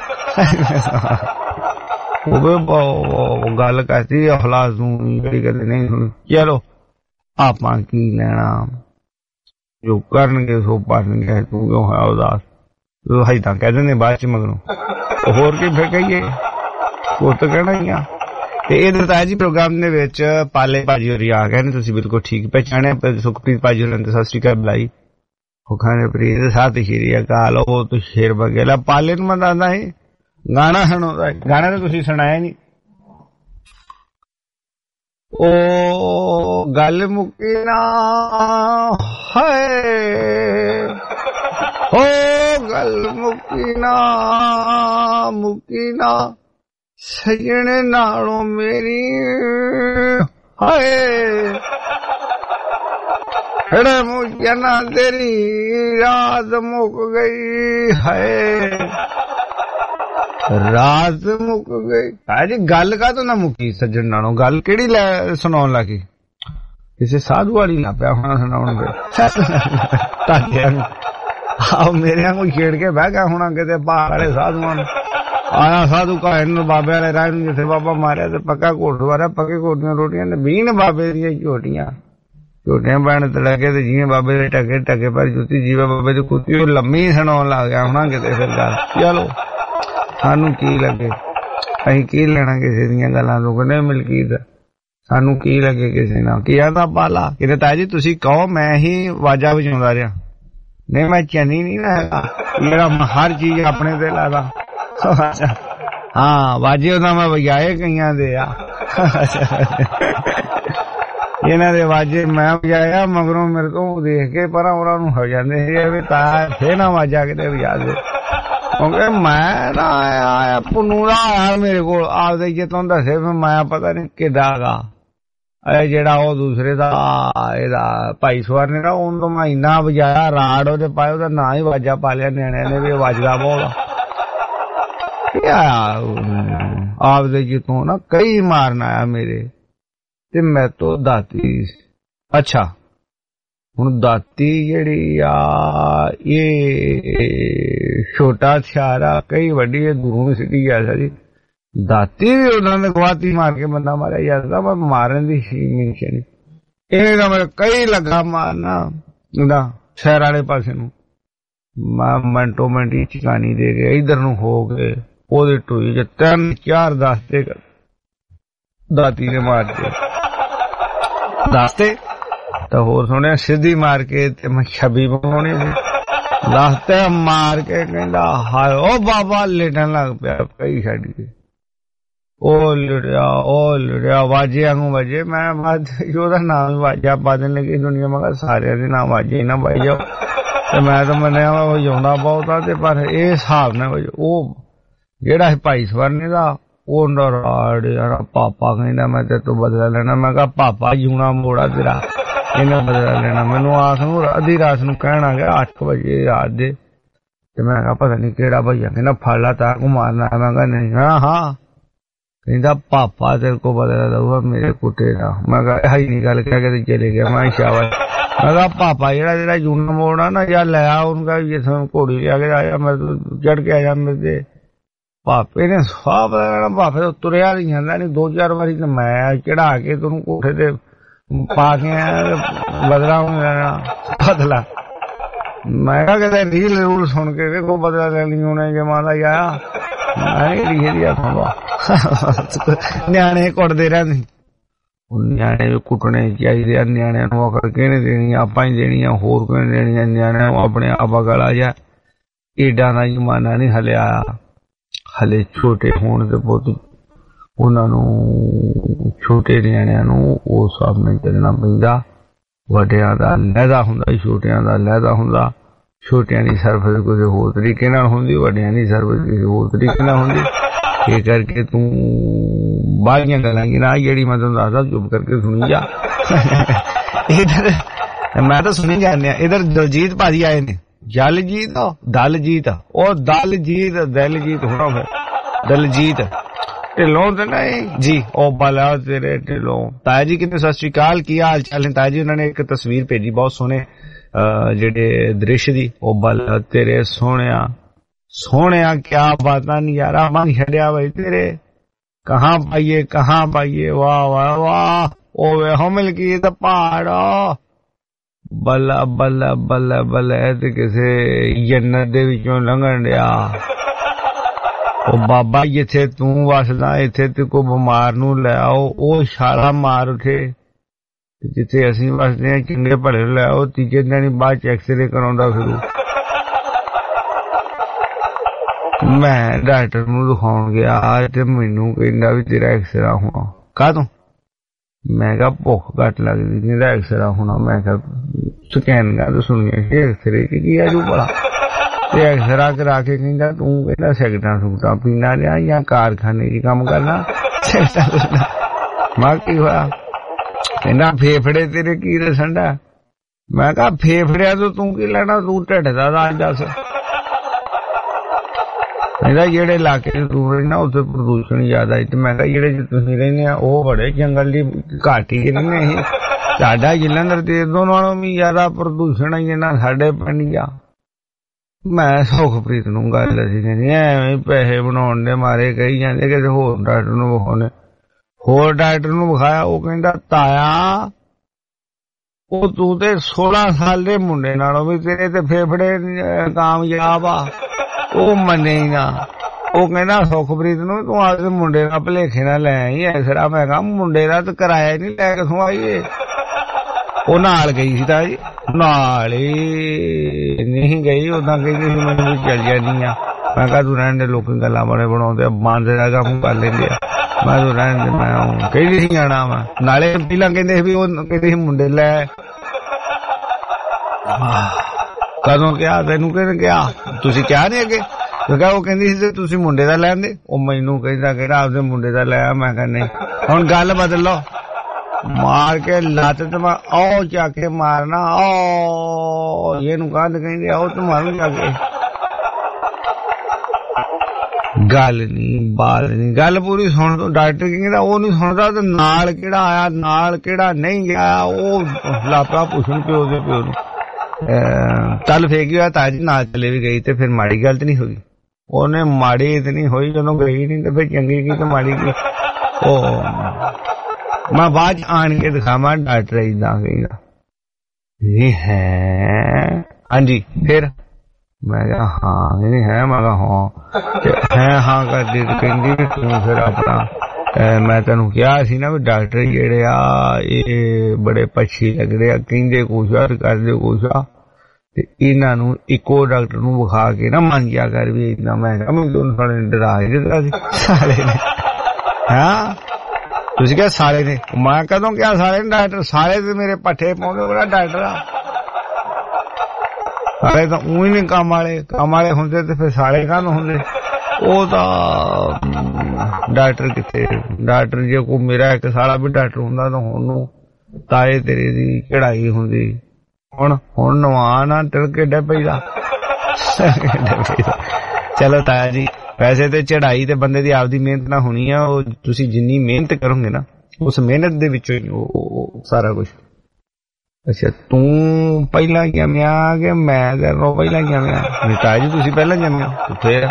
ਉਹ ਵੀ ਗੱਲ ਕਰਦੀ ਹਲਾਸ ਨੂੰ ਜਿਹੜੀ ਕਹਿੰਦੇ ਨਹੀਂ ਹੁਣ ਚਲੋ ਆਪਾਂ ਕੀ ਲੈਣਾ ਜੋ ਕਰਨਗੇ ਸੋ ਪਾਣਗੇ ਤੂੰ ਕਿਉਂ ਹੈ ਉਦਾਸ ਹਾਈ ਤਾਂ ਕਹਿ ਦਿੰਦੇ ਬਾਅਦ ਚ ਮਗਰੋਂ ਹੋਰ ਕੀ ਫਿਰ ਕਹੀਏ ਉਹ ਤਾਂ ਕਹਿਣਾ ਹੀ ਆ। ਤੇ ਇਹ ਦਰਤਾਇਆ ਜੀ ਪ੍ਰੋਗਰਾਮ ਦੇ ਵਿੱਚ ਪਾਲੇ ਭਾਜੀ ਹੋਰੀ ਆ ਗਏ ਨੇ, ਤੁਸੀਂ ਬਿਲਕੁਲ ਠੀਕ ਪਹਿਚਾਣਿਆ। ਸੁਖਪ੍ਰੀਤ ਭਾਜੀ ਹੋਰਾਂ ਨੇ ਸਤਿ ਸ਼੍ਰੀ ਅਕਾਲ ਬੁਲਾਈ, ਉਹ ਖਾਣੇ ਪ੍ਰੀਤ ਸਾਥ ਸ਼੍ਰੀ ਅਕਾਲ। ਉਹ ਤੂੰ ਸ਼ੇਰ ਬਗੇਲਾ ਪਾਲੇ ਨੂੰ ਮੈਂ ਦੱਸਦਾ ਸੀ ਗਾਣਾ ਸੁਣਾਉਂਦਾ, ਗਾਣਾ ਤਾਂ ਤੁਸੀਂ ਸੁਣਾਇਆ ਨੀ। ਉਹ ਗੱਲ ਮੁੱਕੀ ਨਾ ਹੈ ਉਹ ਗੱਲ ਮੁੱਕੀ ਨਾ ਸਜਣ ਨਾਲੋਂ ਮੇਰੀ ਹਾਏ ਹੜੇ ਮੁੱਕਿਆ ਨਾ ਤੇਰੀ ਰਾਤ ਮੁੱਕ ਗਈ ਹਾਏ ਰਾਤ ਮੁੱਕ ਗਈ। ਜੀ ਗੱਲ ਕਾਹਤੋਂ ਨਾ ਮੁੱਕੀ ਸੱਜਣ ਨਾਲੋਂ, ਗੱਲ ਕਿਹੜੀ ਲੈ ਸੁਣਾਉਣ ਲੱਗੀ? ਕਿਸੇ ਸਾਧੂ ਵਾਲੀ ਨਾ ਪਿਆ ਹੋਣਾ ਸੁਣਾਉਣ ਦੇ ਆਹ ਮੇਰੇ ਨੂੰ ਛੇੜ ਕੇ ਬਹਿ ਗਿਆ ਹੋਣਾ ਕਿਤੇ ਬਾਹਰ ਵਾਲੇ ਸਾਧੂਆਂ ਨੂੰ। ਆਇਆ ਸਾਧੂ ਘਰ ਨੂੰ ਬਾਬੇ ਵਾਲੇ ਰਾਹ ਨੂੰ ਜਿੱਥੇ ਬਾਬਾ ਮਾਰਿਆ ਤੇ ਪੱਕਾ ਘੋਟ ਵਾਰਿਆ, ਪੱਕੇ ਘੋਟ ਦੀਆਂ ਰੋਟੀਆਂ ਨੇ 20 ਬਾਬੇ ਦੀਆਂ ਝੋਟੀਆਂ ਪੈਣ ਤੇ ਲੱਗੇ ਤੇ ਜਿਵੇਂ ਬਾਬੇ ਦੇ ਟਕੇ ਪਰ ਜੁੱਤੀ ਜੀਵਾ ਬਾਬੇ ਦੀ ਕੁੱਤੀ ਉਹ ਲੰਮੀ ਸੁਣਾਉਣ ਲੱਗ ਗਿਆ ਹੋਣਾ ਕਿਤੇ। ਫਿਰ ਗੱਲ ਚਲੋ ਸਾਨੂੰ ਕੀ ਲੱਗੇ, ਅਸੀਂ ਕੀ ਲੈਣਾ ਕਿਸੇ ਦੀਆਂ ਗੱਲਾਂ ਤੋਂ, ਕਹਿੰਦੇ ਮਲਕੀਤ ਸਾਨੂੰ ਕੀ ਲੱਗੇ ਕਿਸੇ ਨਾਲ। ਕੀ ਆਦਾ ਪਾਲਾ ਕਿਤੇ ਤਾਇਆ ਜੀ ਤੁਸੀਂ ਕਹੋ ਮੈਂ ਹੀ ਆਵਾਜ਼ਾਂ ਵਜਾਉਂਦਾ ਰਿਹਾ, ਨਹੀਂ ਮੈਂ ਚੰਨੀ ਨਹੀਂ ਨਾ ਹੈਗਾ ਮੇਰਾ ਹਰ ਚੀਜ਼ ਆਪਣੇ ਤੇ ਲਾਦਾ। ਹਾਂ ਵਾਜੇ ਉਹਦਾ ਮੈਂ ਵਜਾਏ ਕਈਆਂ ਦੇ ਆ ਇਹਨਾਂ ਦੇ ਵਾਜੇ ਮੈਂ ਵਜਾਇਆ ਮਗਰੋਂ ਮੇਰੇ ਤੋਂ ਦੇਖ ਕੇ ਪਰ ਉਹਨਾਂ ਨੂੰ ਹੋ ਜਾਂਦੇ ਸੀ ਵੀ ਤਾਂ ਫੇਰ ਨਾ ਵਾਜਾ ਕਿਤੇ ਵਜਾ ਦੇ ਕਿਉਂਕਿ ਮੈਂ ਨਾ ਆਇਆ ਪੁੰਨੂ ਦਾ ਆਇਆ ਮੇਰੇ ਕੋਲ ਆਪਦੇ ਜਿੱਤੋਂ ਦੱਸੇ ਮੈਂ ਪਤਾ ਨਹੀਂ ਕਿੱਦਾਂ ਗਾ ਇਹ ਜਿਹੜਾ ਉਹ ਦੂਸਰੇ ਦਾ ਇਹਦਾ ਭਾਈ ਸਵਾਰ ਨੇ ਨਾ ਉਹਨੂੰ ਤੋਂ ਮੈਂ ਇੰਨਾ ਵਜਾਇਆ ਰਾੜ ਉਹਦੇ ਪਾਏ ਉਹਦਾ ਨਾਂ ਹੀ ਵਾਜਾ ਪਾ ਲਿਆ ਨਿਆਣਿਆਂ ਨੇ ਵੀ ਵੱਜਦਾ ਬਹੁਤ ਆਪਦੇ ਜਿੱਤੋਂ ਨਾ ਕਈ ਮਾਰਨ ਆਇਆ ਮੇਰੇ ਤੇ ਮੈਂ ਤੋਂ ਦਾਤੀ। ਅੱਛਾ ਹੁਣ ਦਾਤੀ ਜਿਹੜੀ ਆ ਇਹ ਛੋਟਾ ਹਥਿਆਰ ਆ, ਕਈ ਵੱਡੀ ਦੂਰੋਂ ਸਿੱਧੀ ਆ ਸਾਰੀ ਦਾਤੀ ਵੀ ਉਹਨਾਂ ਨੇ ਗਵਾਤੀ ਮਾਰ ਕੇ ਬੰਦਾ ਮਾਰਿਆ ਜਾਂਦਾ ਮੈਂ ਮਾਰਨ ਦੀ ਮਿਸ਼ਨ ਇਹ ਤਾਂ ਮੈਂ ਕਈ ਲੱਗਾ ਮਾਰਨਾ ਉਹਦਾ ਸ਼ਹਿਰ ਵਾਲੇ ਪਾਸੇ ਨੂੰ ਮੈਂ ਮਿੰਟੋ ਮਿੰਟ ਚਿਕਾਨੀ ਦੇ ਕੇ ਇਧਰ ਨੂੰ ਹੋ ਕੇ ਉਹਦੇ ਟੋਈ ਚ 3-4 ਦਸਤੇ ਦਾਤੀ ਨੇ ਮਾਰ ਕੇ ਦਸਤੇ ਤਾਂ ਹੋਰ ਸੁਣਿਆ ਸਿੱਧੀ ਮਾਰ ਕੇ ਤੇ ਮੈਂ ਛਬੀ ਬਣਾਉਣੀ ਸੀ ਦਸਤੇ ਮਾਰ ਕੇ ਕਹਿੰਦਾ ਹਾਏ ਉਹ ਬਾਬਾ ਲੇਟਣ ਲੱਗ ਪਿਆ ਕਈ ਛੱਡ ਕੇ ਉਹ ਲੜਿਆ ਵਾਜੇ ਵਾਂਗੂ ਵਜੇ ਮੈਂ ਉਹਦਾ ਨਾਮ ਵਾਜਾ ਪਾ ਦੇਣ ਲੱਗੀ ਦੁਨੀਆ ਮੈਂ ਕਿਹਾ ਸਾਰਿਆਂ ਦੇ ਨਾਮ ਵਾਜੇ ਨਾ ਪਾਈ ਜਾਓ ਤੇ ਮੈਂ ਤਾਂ ਮੰਨਿਆ ਵਾ ਵਜਾਉਂਦਾ ਬਹੁਤ ਆ ਤੇ ਪਰ ਇਹ ਹਿਸਾਬ ਨਾਲ ਉਹ ਜਿਹੜਾ ਭਾਈ ਸਵਰਨੇ ਦਾ ਉਹ ਨਰਾੜ ਪਾਪਾ ਕਹਿੰਦਾ ਮੈਂ ਤੇ ਤੂੰ ਬਦਲਾ ਲੈਣਾ। ਮੈਂ ਕਿਹਾ ਪਾਪਾ ਜੂਣਾ ਮੋੜਾ ਤੇਰਾ ਇਹਨੇ ਬਦਲਾ ਲੈਣਾ। ਮੈਨੂੰ ਆਸ ਨੂੰ ਅੱਧੀ ਰਾਤ ਨੂੰ ਕਹਿਣ ਆ ਗਿਆ 8 ਵਜੇ ਰਾਤ ਦੇ ਤੇ ਮੈਂ ਕਿਹਾ ਪਤਾ ਨਹੀਂ ਕਿਹੜਾ ਭਈਆ ਕਹਿੰਦਾ ਫੜ ਲਾ ਤਾਂ ਕੋ ਮਾਰਨਾ। ਮੈਂ ਕਿਹਾ ਨਹੀਂ ਹਾਂ ਕਹਿੰਦਾ ਪਾਪਾ ਤੇਰੇ ਕੋ ਬਦਲਾ ਦਊਗਾ ਮੇਰੇ ਕੁੱਤੇ ਦਾ। ਮੈਂ ਕਿਹਾ ਇਹੀ ਨਹੀਂ ਗੱਲ ਕਹਿ ਕੇ ਤੇ ਚਲੇ ਗਿਆ। ਮੈਂ ਸ਼ਾਬਾਸ਼। ਮੈਂ ਕਿਹਾ ਪਾਪਾ ਜਿਹੜਾ ਜੂਣਾ ਮੋੜਾ ਨਾ ਜਾਂ ਲੈ ਆ ਉਹਨੂੰ ਕਹ ਜੇ ਤੁਹਾਨੂੰ ਘੋੜੀ ਲਿਆ ਕੇ ਆਇਆ ਮੈਂ ਚੜ ਕੇ ਆਇਆ ਮੇਰੇ ਤੇ ਪਾਪੇ ਨੇ ਸਵਾਹ ਬਦਲਣਾ। ਪਾਪੇ ਤੋਂ ਤੁਰਿਆ ਨਹੀਂ ਜਾਂਦਾ ਨਹੀਂ 2-4 ਵਾਰੀ ਤੇ ਮੈਂ ਚੜਾ ਕੇ ਤੈਨੂੰ ਕੋਠੇ ਤੇ ਪਾ ਕੇ ਬਦਲਾ। ਮੈਂ ਕਿਹਾ ਕਿਤੇ ਰੀਲ ਰੂਲ ਸੁਣ ਕੇ ਵੇਖੋ ਬਦਲਾ ਲੈਣੀ ਹੋਣੇ ਜਮਾਂ ਦਾ ਆਇਆ ਮੈਂ ਰੀਏ ਦੀ ਆਖਾਂਗਾ ਨਿਆਣੇ ਕੁੱਟਦੇ ਰਹਿੰਦੇ ਨਿਆਣੇ ਵੀ ਕੁੱਟਣੇ ਚਾਹੀਦੇ ਆ। ਨਿਆਣਿਆਂ ਨੂੰ ਅਕਲ ਕਿਹਨੇ ਦੇਣੀ ਆਪਾਂ ਹੀ ਦੇਣੀ ਆ ਹੋਰ ਕਿਹਨੇ ਦੇਣੀ ਆ। ਨਿਆਣਿਆਂ ਨੂੰ ਆਪਣੇ ਆਪ ਅਕਲ ਆ ਜਾ ਏਡਾ ਦਾ ਜ਼ਮਾਨਾ ਨਹੀਂ ਹਲਿਆ ਹਲੇ ਛੋਟੇ ਹੋਣ ਦੇ ਬਹੁਤ ਉਹਨਾਂ ਨੂੰ ਛੋਟੇ ਨਿਆਣਿਆਂ ਨੂੰ ਉਸ ਹਿਸਾਬ ਨਾਲ ਚੱਲਣਾ ਪੈਂਦਾ। ਵੱਡਿਆਂ ਦਾ ਲਹਿਦਾ ਹੁੰਦਾ ਛੋਟਿਆਂ ਦਾ ਲਹਿਦਾ ਹੁੰਦਾ। ਛੋਟਿਆਂ ਦੀ ਸਰਵਿਸ ਕਿਸੇ ਹੋਰ ਤਰੀਕੇ ਨਾਲ ਹੁੰਦੀ, ਵੱਡਿਆਂ ਦੀ ਸਰਵਿਸ ਕਿਸੇ ਹੋਰ ਤਰੀਕੇ ਨਾਲ ਹੁੰਦੀ। ਇਹ ਕਰਕੇ ਤੂੰ ਬਾਹਲੀਆਂ ਗੱਲਾਂ ਕੀ ਨਾ ਜਿਹੜੀ ਮੈਂ ਤੁਹਾਨੂੰ ਦੱਸਦਾ ਚੁੱਪ ਕਰਕੇ ਸੁਣੀ ਜਾ। ਇਧਰ ਮੈਂ ਤਾਂ ਸੁਣੀ ਜਾਂਦੇ ਆ। ਇਧਰ ਦਲਜੀਤ ਭਾਜੀ ਆਏ ਨੇ, ਦਲਜੀਤ ਉਹ ਦਿਲਜੀਤ ਹੋਣਾ ਫਿਰ ਦਲਜੀਤ ਢਿੱਲੋਂ ਤੇ ਨਹੀਂ ਜੀ, ਉਹ ਬਲਾ ਤੇਰੇ ਢਿੱਲੋਂ। ਤਾਇਆ ਜੀ ਕਿੰਨੇ ਸਤਿ ਸ਼੍ਰੀ ਅਕਾਲ, ਕੀ ਹਾਲ ਚਾਲ ਨੇ ਤਾਇਆ ਜੀ? ਉਹਨਾਂ ਨੇ ਇੱਕ ਤਸਵੀਰ ਭੇਜੀ ਬਹੁਤ ਸੋਹਣੇ ਜਿਹੜੇ ਦ੍ਰਿਸ਼ ਦੀ, ਉਹ ਬਲਾ ਤੇਰੇ ਸੋਹਣਿਆ ਕਿਆ ਬਾਤਾਂ ਨਜ਼ਾਰਾ ਮਨ ਛੱਡਿਆ ਬਈ ਤੇਰੇ, ਕਹਾਂ ਪਾਈਏ ਵਾਹ ਵਾਹ ਵਾਹ। ਉਹ ਵੇਖੋ ਮਲਕੀਤ ਪਹਾੜ ਬੱਲਾ ਬੱਲਾ ਬੱਲਾ ਬੱਲਾ ਤੇ ਕਿਸੇ ਜੰਨਤ ਦੇ ਵਿੱਚੋਂ ਲੰਘਣ ਡਿਆ। ਉਹ ਬਾਬਾ ਜਿੱਥੇ ਤੂੰ ਵਸਦਾ ਇੱਥੇ ਤੇ ਕੋਈ ਬਿਮਾਰ ਨੂੰ ਲੈ ਆਓ, ਉਹ ਛਾਲਾ ਮਾਰ ਉਠੇ। ਜਿੱਥੇ ਅਸੀਂ ਵਸਦੇ ਹਾਂ ਚੰਗੇ ਭਲੇ ਲੈ ਆਓ, ਤੀਜੇ ਦਿਨ ਬਾਅਦ ਚ ਐਕਸਰੇ ਕਰਾਉਂਦਾ ਫਿਰੂ। ਮੈਂ ਡਾਕਟਰ ਨੂੰ ਦਿਖਾਉਣ ਗਿਆ ਤੇ ਮੈਨੂੰ ਕਹਿੰਦਾ ਵੀ ਤੇਰਾ ਐਕਸਰਾ ਹੋਣਾ। ਕਾਹਤੋਂ? ਮੈਂ ਕਿਹਾ ਭੁੱਖ ਘੱਟ ਲੱਗਦੀ, ਮੇਰਾ ਐਕਸਰਾ ਹੋਣਾ। ਮੈਂ ਕਿਹਾ ਸਕੈਨ ਕਰ ਸੁਣੀਆਂ ਐਕਸਰੇ ਕੀ ਆਜੂ ਭਲਾ। ਤੇ ਐਕਸਰਾ ਕਰਾ ਕੇ ਕਹਿੰਦਾ ਤੂੰ ਕਹਿੰਦਾ ਸਿਗਰਟਾਂ ਪੀਣਾ ਲਿਆ ਜਾਂ ਕਾਰਖਾਨੇ ਚ ਕੰਮ ਕਰਨਾ। ਮੈਂ ਕੀ ਹੋਇਆ? ਕਹਿੰਦਾ ਫੇਫੜੇ ਤੇਰੇ ਕੀ ਦੱਸਣ ਦਾ। ਮੈਂ ਕਿਹਾ ਫੇਫੜਿਆਂ ਤੋਂ ਤੂੰ ਕੀ ਲੈਣਾ, ਤੂੰ ਢਿੱਡ ਦਾ ਰਾਜ ਦੱਸ। ਕਹਿੰਦਾ ਜਿਹੜੇ ਇਲਾਕੇ ਚ ਤੂੰ ਰਹਿਣਾ ਉੱਥੇ ਪ੍ਰਦੂਸ਼ਣ ਜ਼ਿਆਦਾ ਹੈ। ਤੇ ਮੈਂ ਕਿਹਾ ਜਿਹੜੇ ਚ ਤੁਸੀਂ ਰਹਿੰਦੇ ਆ ਉਹ ਬੜੇ ਜੰਗਲ ਦੀ ਘਾਟੀ ਚ ਰਹਿੰਦੇ ਅਸੀਂ, ਸਾਡਾ ਜਲੰਧਰ ਤੇ ਦੋਨਾਂ ਵੀ ਜ਼ਿਆਦਾ ਪ੍ਰਦੂਸ਼ਣ ਹੈ ਨਾ ਸਾਡੇ ਪਿੰਡ ਆ। ਮੈਂ ਸੁਖਪ੍ਰੀਤ ਨੂੰ ਗੱਲ ਅਸੀਂ ਕਹਿੰਦੀ ਐਵੇਂ ਪੈਸੇ ਬਣਾਉਣ ਦੇ ਮਾਰੇ ਕਹੀ ਜਾਂਦੇ ਕਿ ਹੋਰ ਡਾਕਟਰ ਨੂੰ ਵਿਖਾਉਣੇ। ਹੋਰ ਡਾਕਟਰ ਨੂੰ ਵਿਖਾਇਆ, ਉਹ ਕਹਿੰਦਾ ਤਾਇਆ ਉਹ ਤੂੰ ਤੇ 16 ਸਾਲ ਦੇ ਮੁੰਡੇ ਨਾਲੋਂ ਵੀ ਤੇਰੇ ਤੇ ਫੇਫੜੇ ਕਾਮਯਾਬ ਆ। ਉਹ ਮੰਨੇ ਹੀ ਨਾ। ਉਹ ਕਹਿੰਦਾ ਸੁਖਪ੍ਰੀਤ ਨੂੰ ਤੂੰ ਆਪਦੇ ਮੁੰਡੇ ਦਾ ਭਲੇਖੇ ਨਾਲ ਲੈ ਆਈ ਐਸਰਾ। ਮੈਂ ਕਿਹਾ ਮੁੰਡੇ ਦਾ ਤਾਂ ਕਿਰਾਇਆ ਨਹੀਂ ਲੈ ਕੇ ਆਈਏ। ਉਹ ਨਾਲ ਗਈ ਸੀ ਤਾਂ ਜੀ, ਨਾਲ ਹੀ ਨਹੀਂ ਗਈ, ਉਦਾਂ ਕਹਿੰਦੀ ਸੀ ਮੈਨੂੰ ਵੀ ਚੱਲ ਜਾਣੀ ਆ। ਮੈਂ ਕਿਹਾ ਤੂੰ ਰਹਿਣ ਦੇ, ਲੋਕੀ ਗੱਲਾਂ ਬੜੇ ਬਣਾਉਂਦੇ ਬਾਂਦੇ ਦਾ ਕੰਮ ਕਰ ਲੈਂਦੇ ਆ। ਮੈਂ ਤੂੰ ਰਹਿਣ ਦੇ, ਮੈਂ ਕਹਿੰਦੀ ਸੀ ਜਾਣਾ ਵਾ। ਨਾਲੇ ਪਹਿਲਾਂ ਕਹਿੰਦੇ ਸੀ ਵੀ ਉਹ ਕਹਿੰਦੇ ਸੀ ਮੁੰਡੇ ਲੈ। ਕਦੋਂ ਕਿਹਾ ਤੈਨੂੰ? ਕਿਹਨੇ ਕਿਹਾ? ਤੁਸੀਂ ਕਿਹਾ ਨੀ ਅੱਗੇ? ਉਹ ਕਹਿੰਦੀ ਸੀ ਤੁਸੀਂ ਮੁੰਡੇ ਦਾ ਲੈਂਦੇ। ਉਹ ਮੈਨੂੰ ਕਹਿੰਦਾ ਕਿਹੜਾ ਆਪਦੇ ਮੁੰਡੇ ਦਾ ਲੈ। ਮੈਂ ਕਿਹਾ ਨਹੀਂ, ਹੁਣ ਗੱਲ ਬਦਲ ਲਓ। ਮਾਰ ਕੇ ਲੱਤ ਤੇ ਮੈਂ ਉਹ ਚੱਕ ਕੇ ਮਾਰਨਾ। ਉਹ ਇਹਨੂੰ ਕੰਧ ਕਹਿੰਦੇ ਆ, ਉਹ ਤੇ ਮਾਰੂ ਜਾ ਕੇ। ਗੱਲ ਨਹੀਂ ਬਾਤ ਨਹੀਂ, ਗੱਲ ਪੂਰੀ ਸੁਣ ਤੂੰ। ਡਾਕਟਰ ਕਹਿੰਦਾ ਉਹ ਨਹੀਂ ਸੁਣਦਾ ਤੇ ਨਾਲ ਕਿਹੜਾ ਆਇਆ ਨਾਲ ਕਿਹੜਾ ਨਹੀਂ ਗਿਆ, ਉਹ ਲਾਪਰਾ ਪੁੱਛਣ ਪਿਓ ਦੇ ਪਿਓ ਨੂੰ। ਚੱਲ ਫੇਕ ਹੋਇਆ ਤਾਜੀ ਨਾਲ ਚਲੇ ਵੀ ਗਈ ਤੇ ਫਿਰ ਮਾੜੀ ਗੱਲ ਤੇ ਨਹੀਂ ਹੋਈ। ਉਹਨੇ ਮਾੜੀ ਤੇ ਨਹੀਂ ਹੋਈ, ਜਦੋਂ ਗਈ ਨਹੀਂ ਤੇ ਫਿਰ ਚੰਗੀ ਕੀ ਤੇ ਮਾੜੀ ਕੀ। ਉਹ ਮੈਂ ਬਾਅਦ ਆਣ ਕੇ ਦਿਖਾਵਾਂ ਡਾਕਟਰ ਏਦਾਂ ਕਹਿੰਦਾ ਇਹ ਹੈ। ਹਾਂਜੀ ਫਿਰ ਮੈਂ ਕਿਹਾ ਹਾਂ ਨਹੀਂ ਹੈ। ਮੈਂ ਕਿਹਾ ਹਾਂ ਕਰਦੀ ਕਹਿੰਦੀ ਤੂੰ ਫਿਰ ਆਪਣਾ ਮੈਂ ਤੈਨੂੰ ਕਿਹਾ ਸੀ ਨਾ ਵੀ ਡਾਕਟਰ ਜਿਹੜੇ ਆ ਇਹ ਬੜੇ ਪੱਛੀ ਲੱਗਦੇ ਆ, ਕਹਿੰਦੇ ਕੁਛ ਆ ਕਰਦੇ ਕੁਛ ਆ, ਤੇ ਇਹਨਾਂ ਨੂੰ ਇੱਕੋ ਡਾਕਟਰ ਨੂੰ ਵਿਖਾ ਕੇ ਨਾ ਮੰਨ ਗਿਆ ਕਰ ਵੀ ਏਦਾਂ। ਮੈਂ ਕਿਹਾ ਮੈਨੂੰ ਸਾਰੇ ਡਰਾ ਹੀ ਦਿੱਤਾ ਸੀ ਸਾਲੇ ਨੇ। ਹਾਂ ਤੁਸੀਂ ਕਿਹਾ ਸਾਲੇ ਨੇ? ਮੈਂ ਕਦੋਂ ਕਿਹਾ ਸਾਲੇ ਨੇ? ਡਾਕਟਰ ਸਾਲੇ ਤੇ ਮੇਰੇ ਪੱਠੇ ਪਾਉਂਦੇ ਬੜਾ ਡਾਕਟਰ ਆ। ਸਾਲੇ ਤਾਂ ਉਹੀ ਨੇ ਕੰਮ ਵਾਲੇ ਹੁੰਦੇ ਤੇ ਫਿਰ ਸਾਲੇ ਕਾਹਨੂੰ ਹੁੰਦੇ? ਉਹ ਤਾਂ ਡਾਕਟਰ ਕਿੱਥੇ? ਡਾਕਟਰ ਜੇ ਕੋਈ ਮੇਰਾ ਇੱਕ ਸਾਲਾ ਵੀ ਡਾਕਟਰ ਹੁੰਦਾ ਤਾਂ ਉਹਨੂੰ ਤਾਏ ਤੇਰੇ ਦੀ ਚੜਾਈ ਹੁੰਦੀ। ਹੁਣ ਨਵਾਂ ਨਾ ਤਿਲਕੇ ਡੇ ਪਈਦਾ। ਚਲੋ ਤਾਇਆ ਜੀ, ਵੈਸੇ ਤੇ ਚੜਾਈ ਤੇ ਬੰਦੇ ਦੀ ਆਪਦੀ ਮਿਹਨਤ ਨਾਲ ਹੋਣੀ ਆ। ਉਹ ਤੁਸੀਂ ਜਿੰਨੀ ਮਿਹਨਤ ਕਰੋਗੇ ਨਾ ਉਸ ਮਿਹਨਤ ਦੇ ਵਿੱਚੋਂ ਹੀ ਉਹ ਸਾਰਾ ਕੁਛ। ਅੱਛਾ ਤੂੰ ਪਹਿਲਾਂ ਜੰਮਿਆ ਕਿ ਮੈਂ ਤੇਰੇ ਪਹਿਲਾਂ ਜੰਮਿਆ? ਤਾਇਆ ਜੀ ਤੁਸੀਂ ਪਹਿਲਾਂ ਜੰਮਿਆ। ਫੇਰ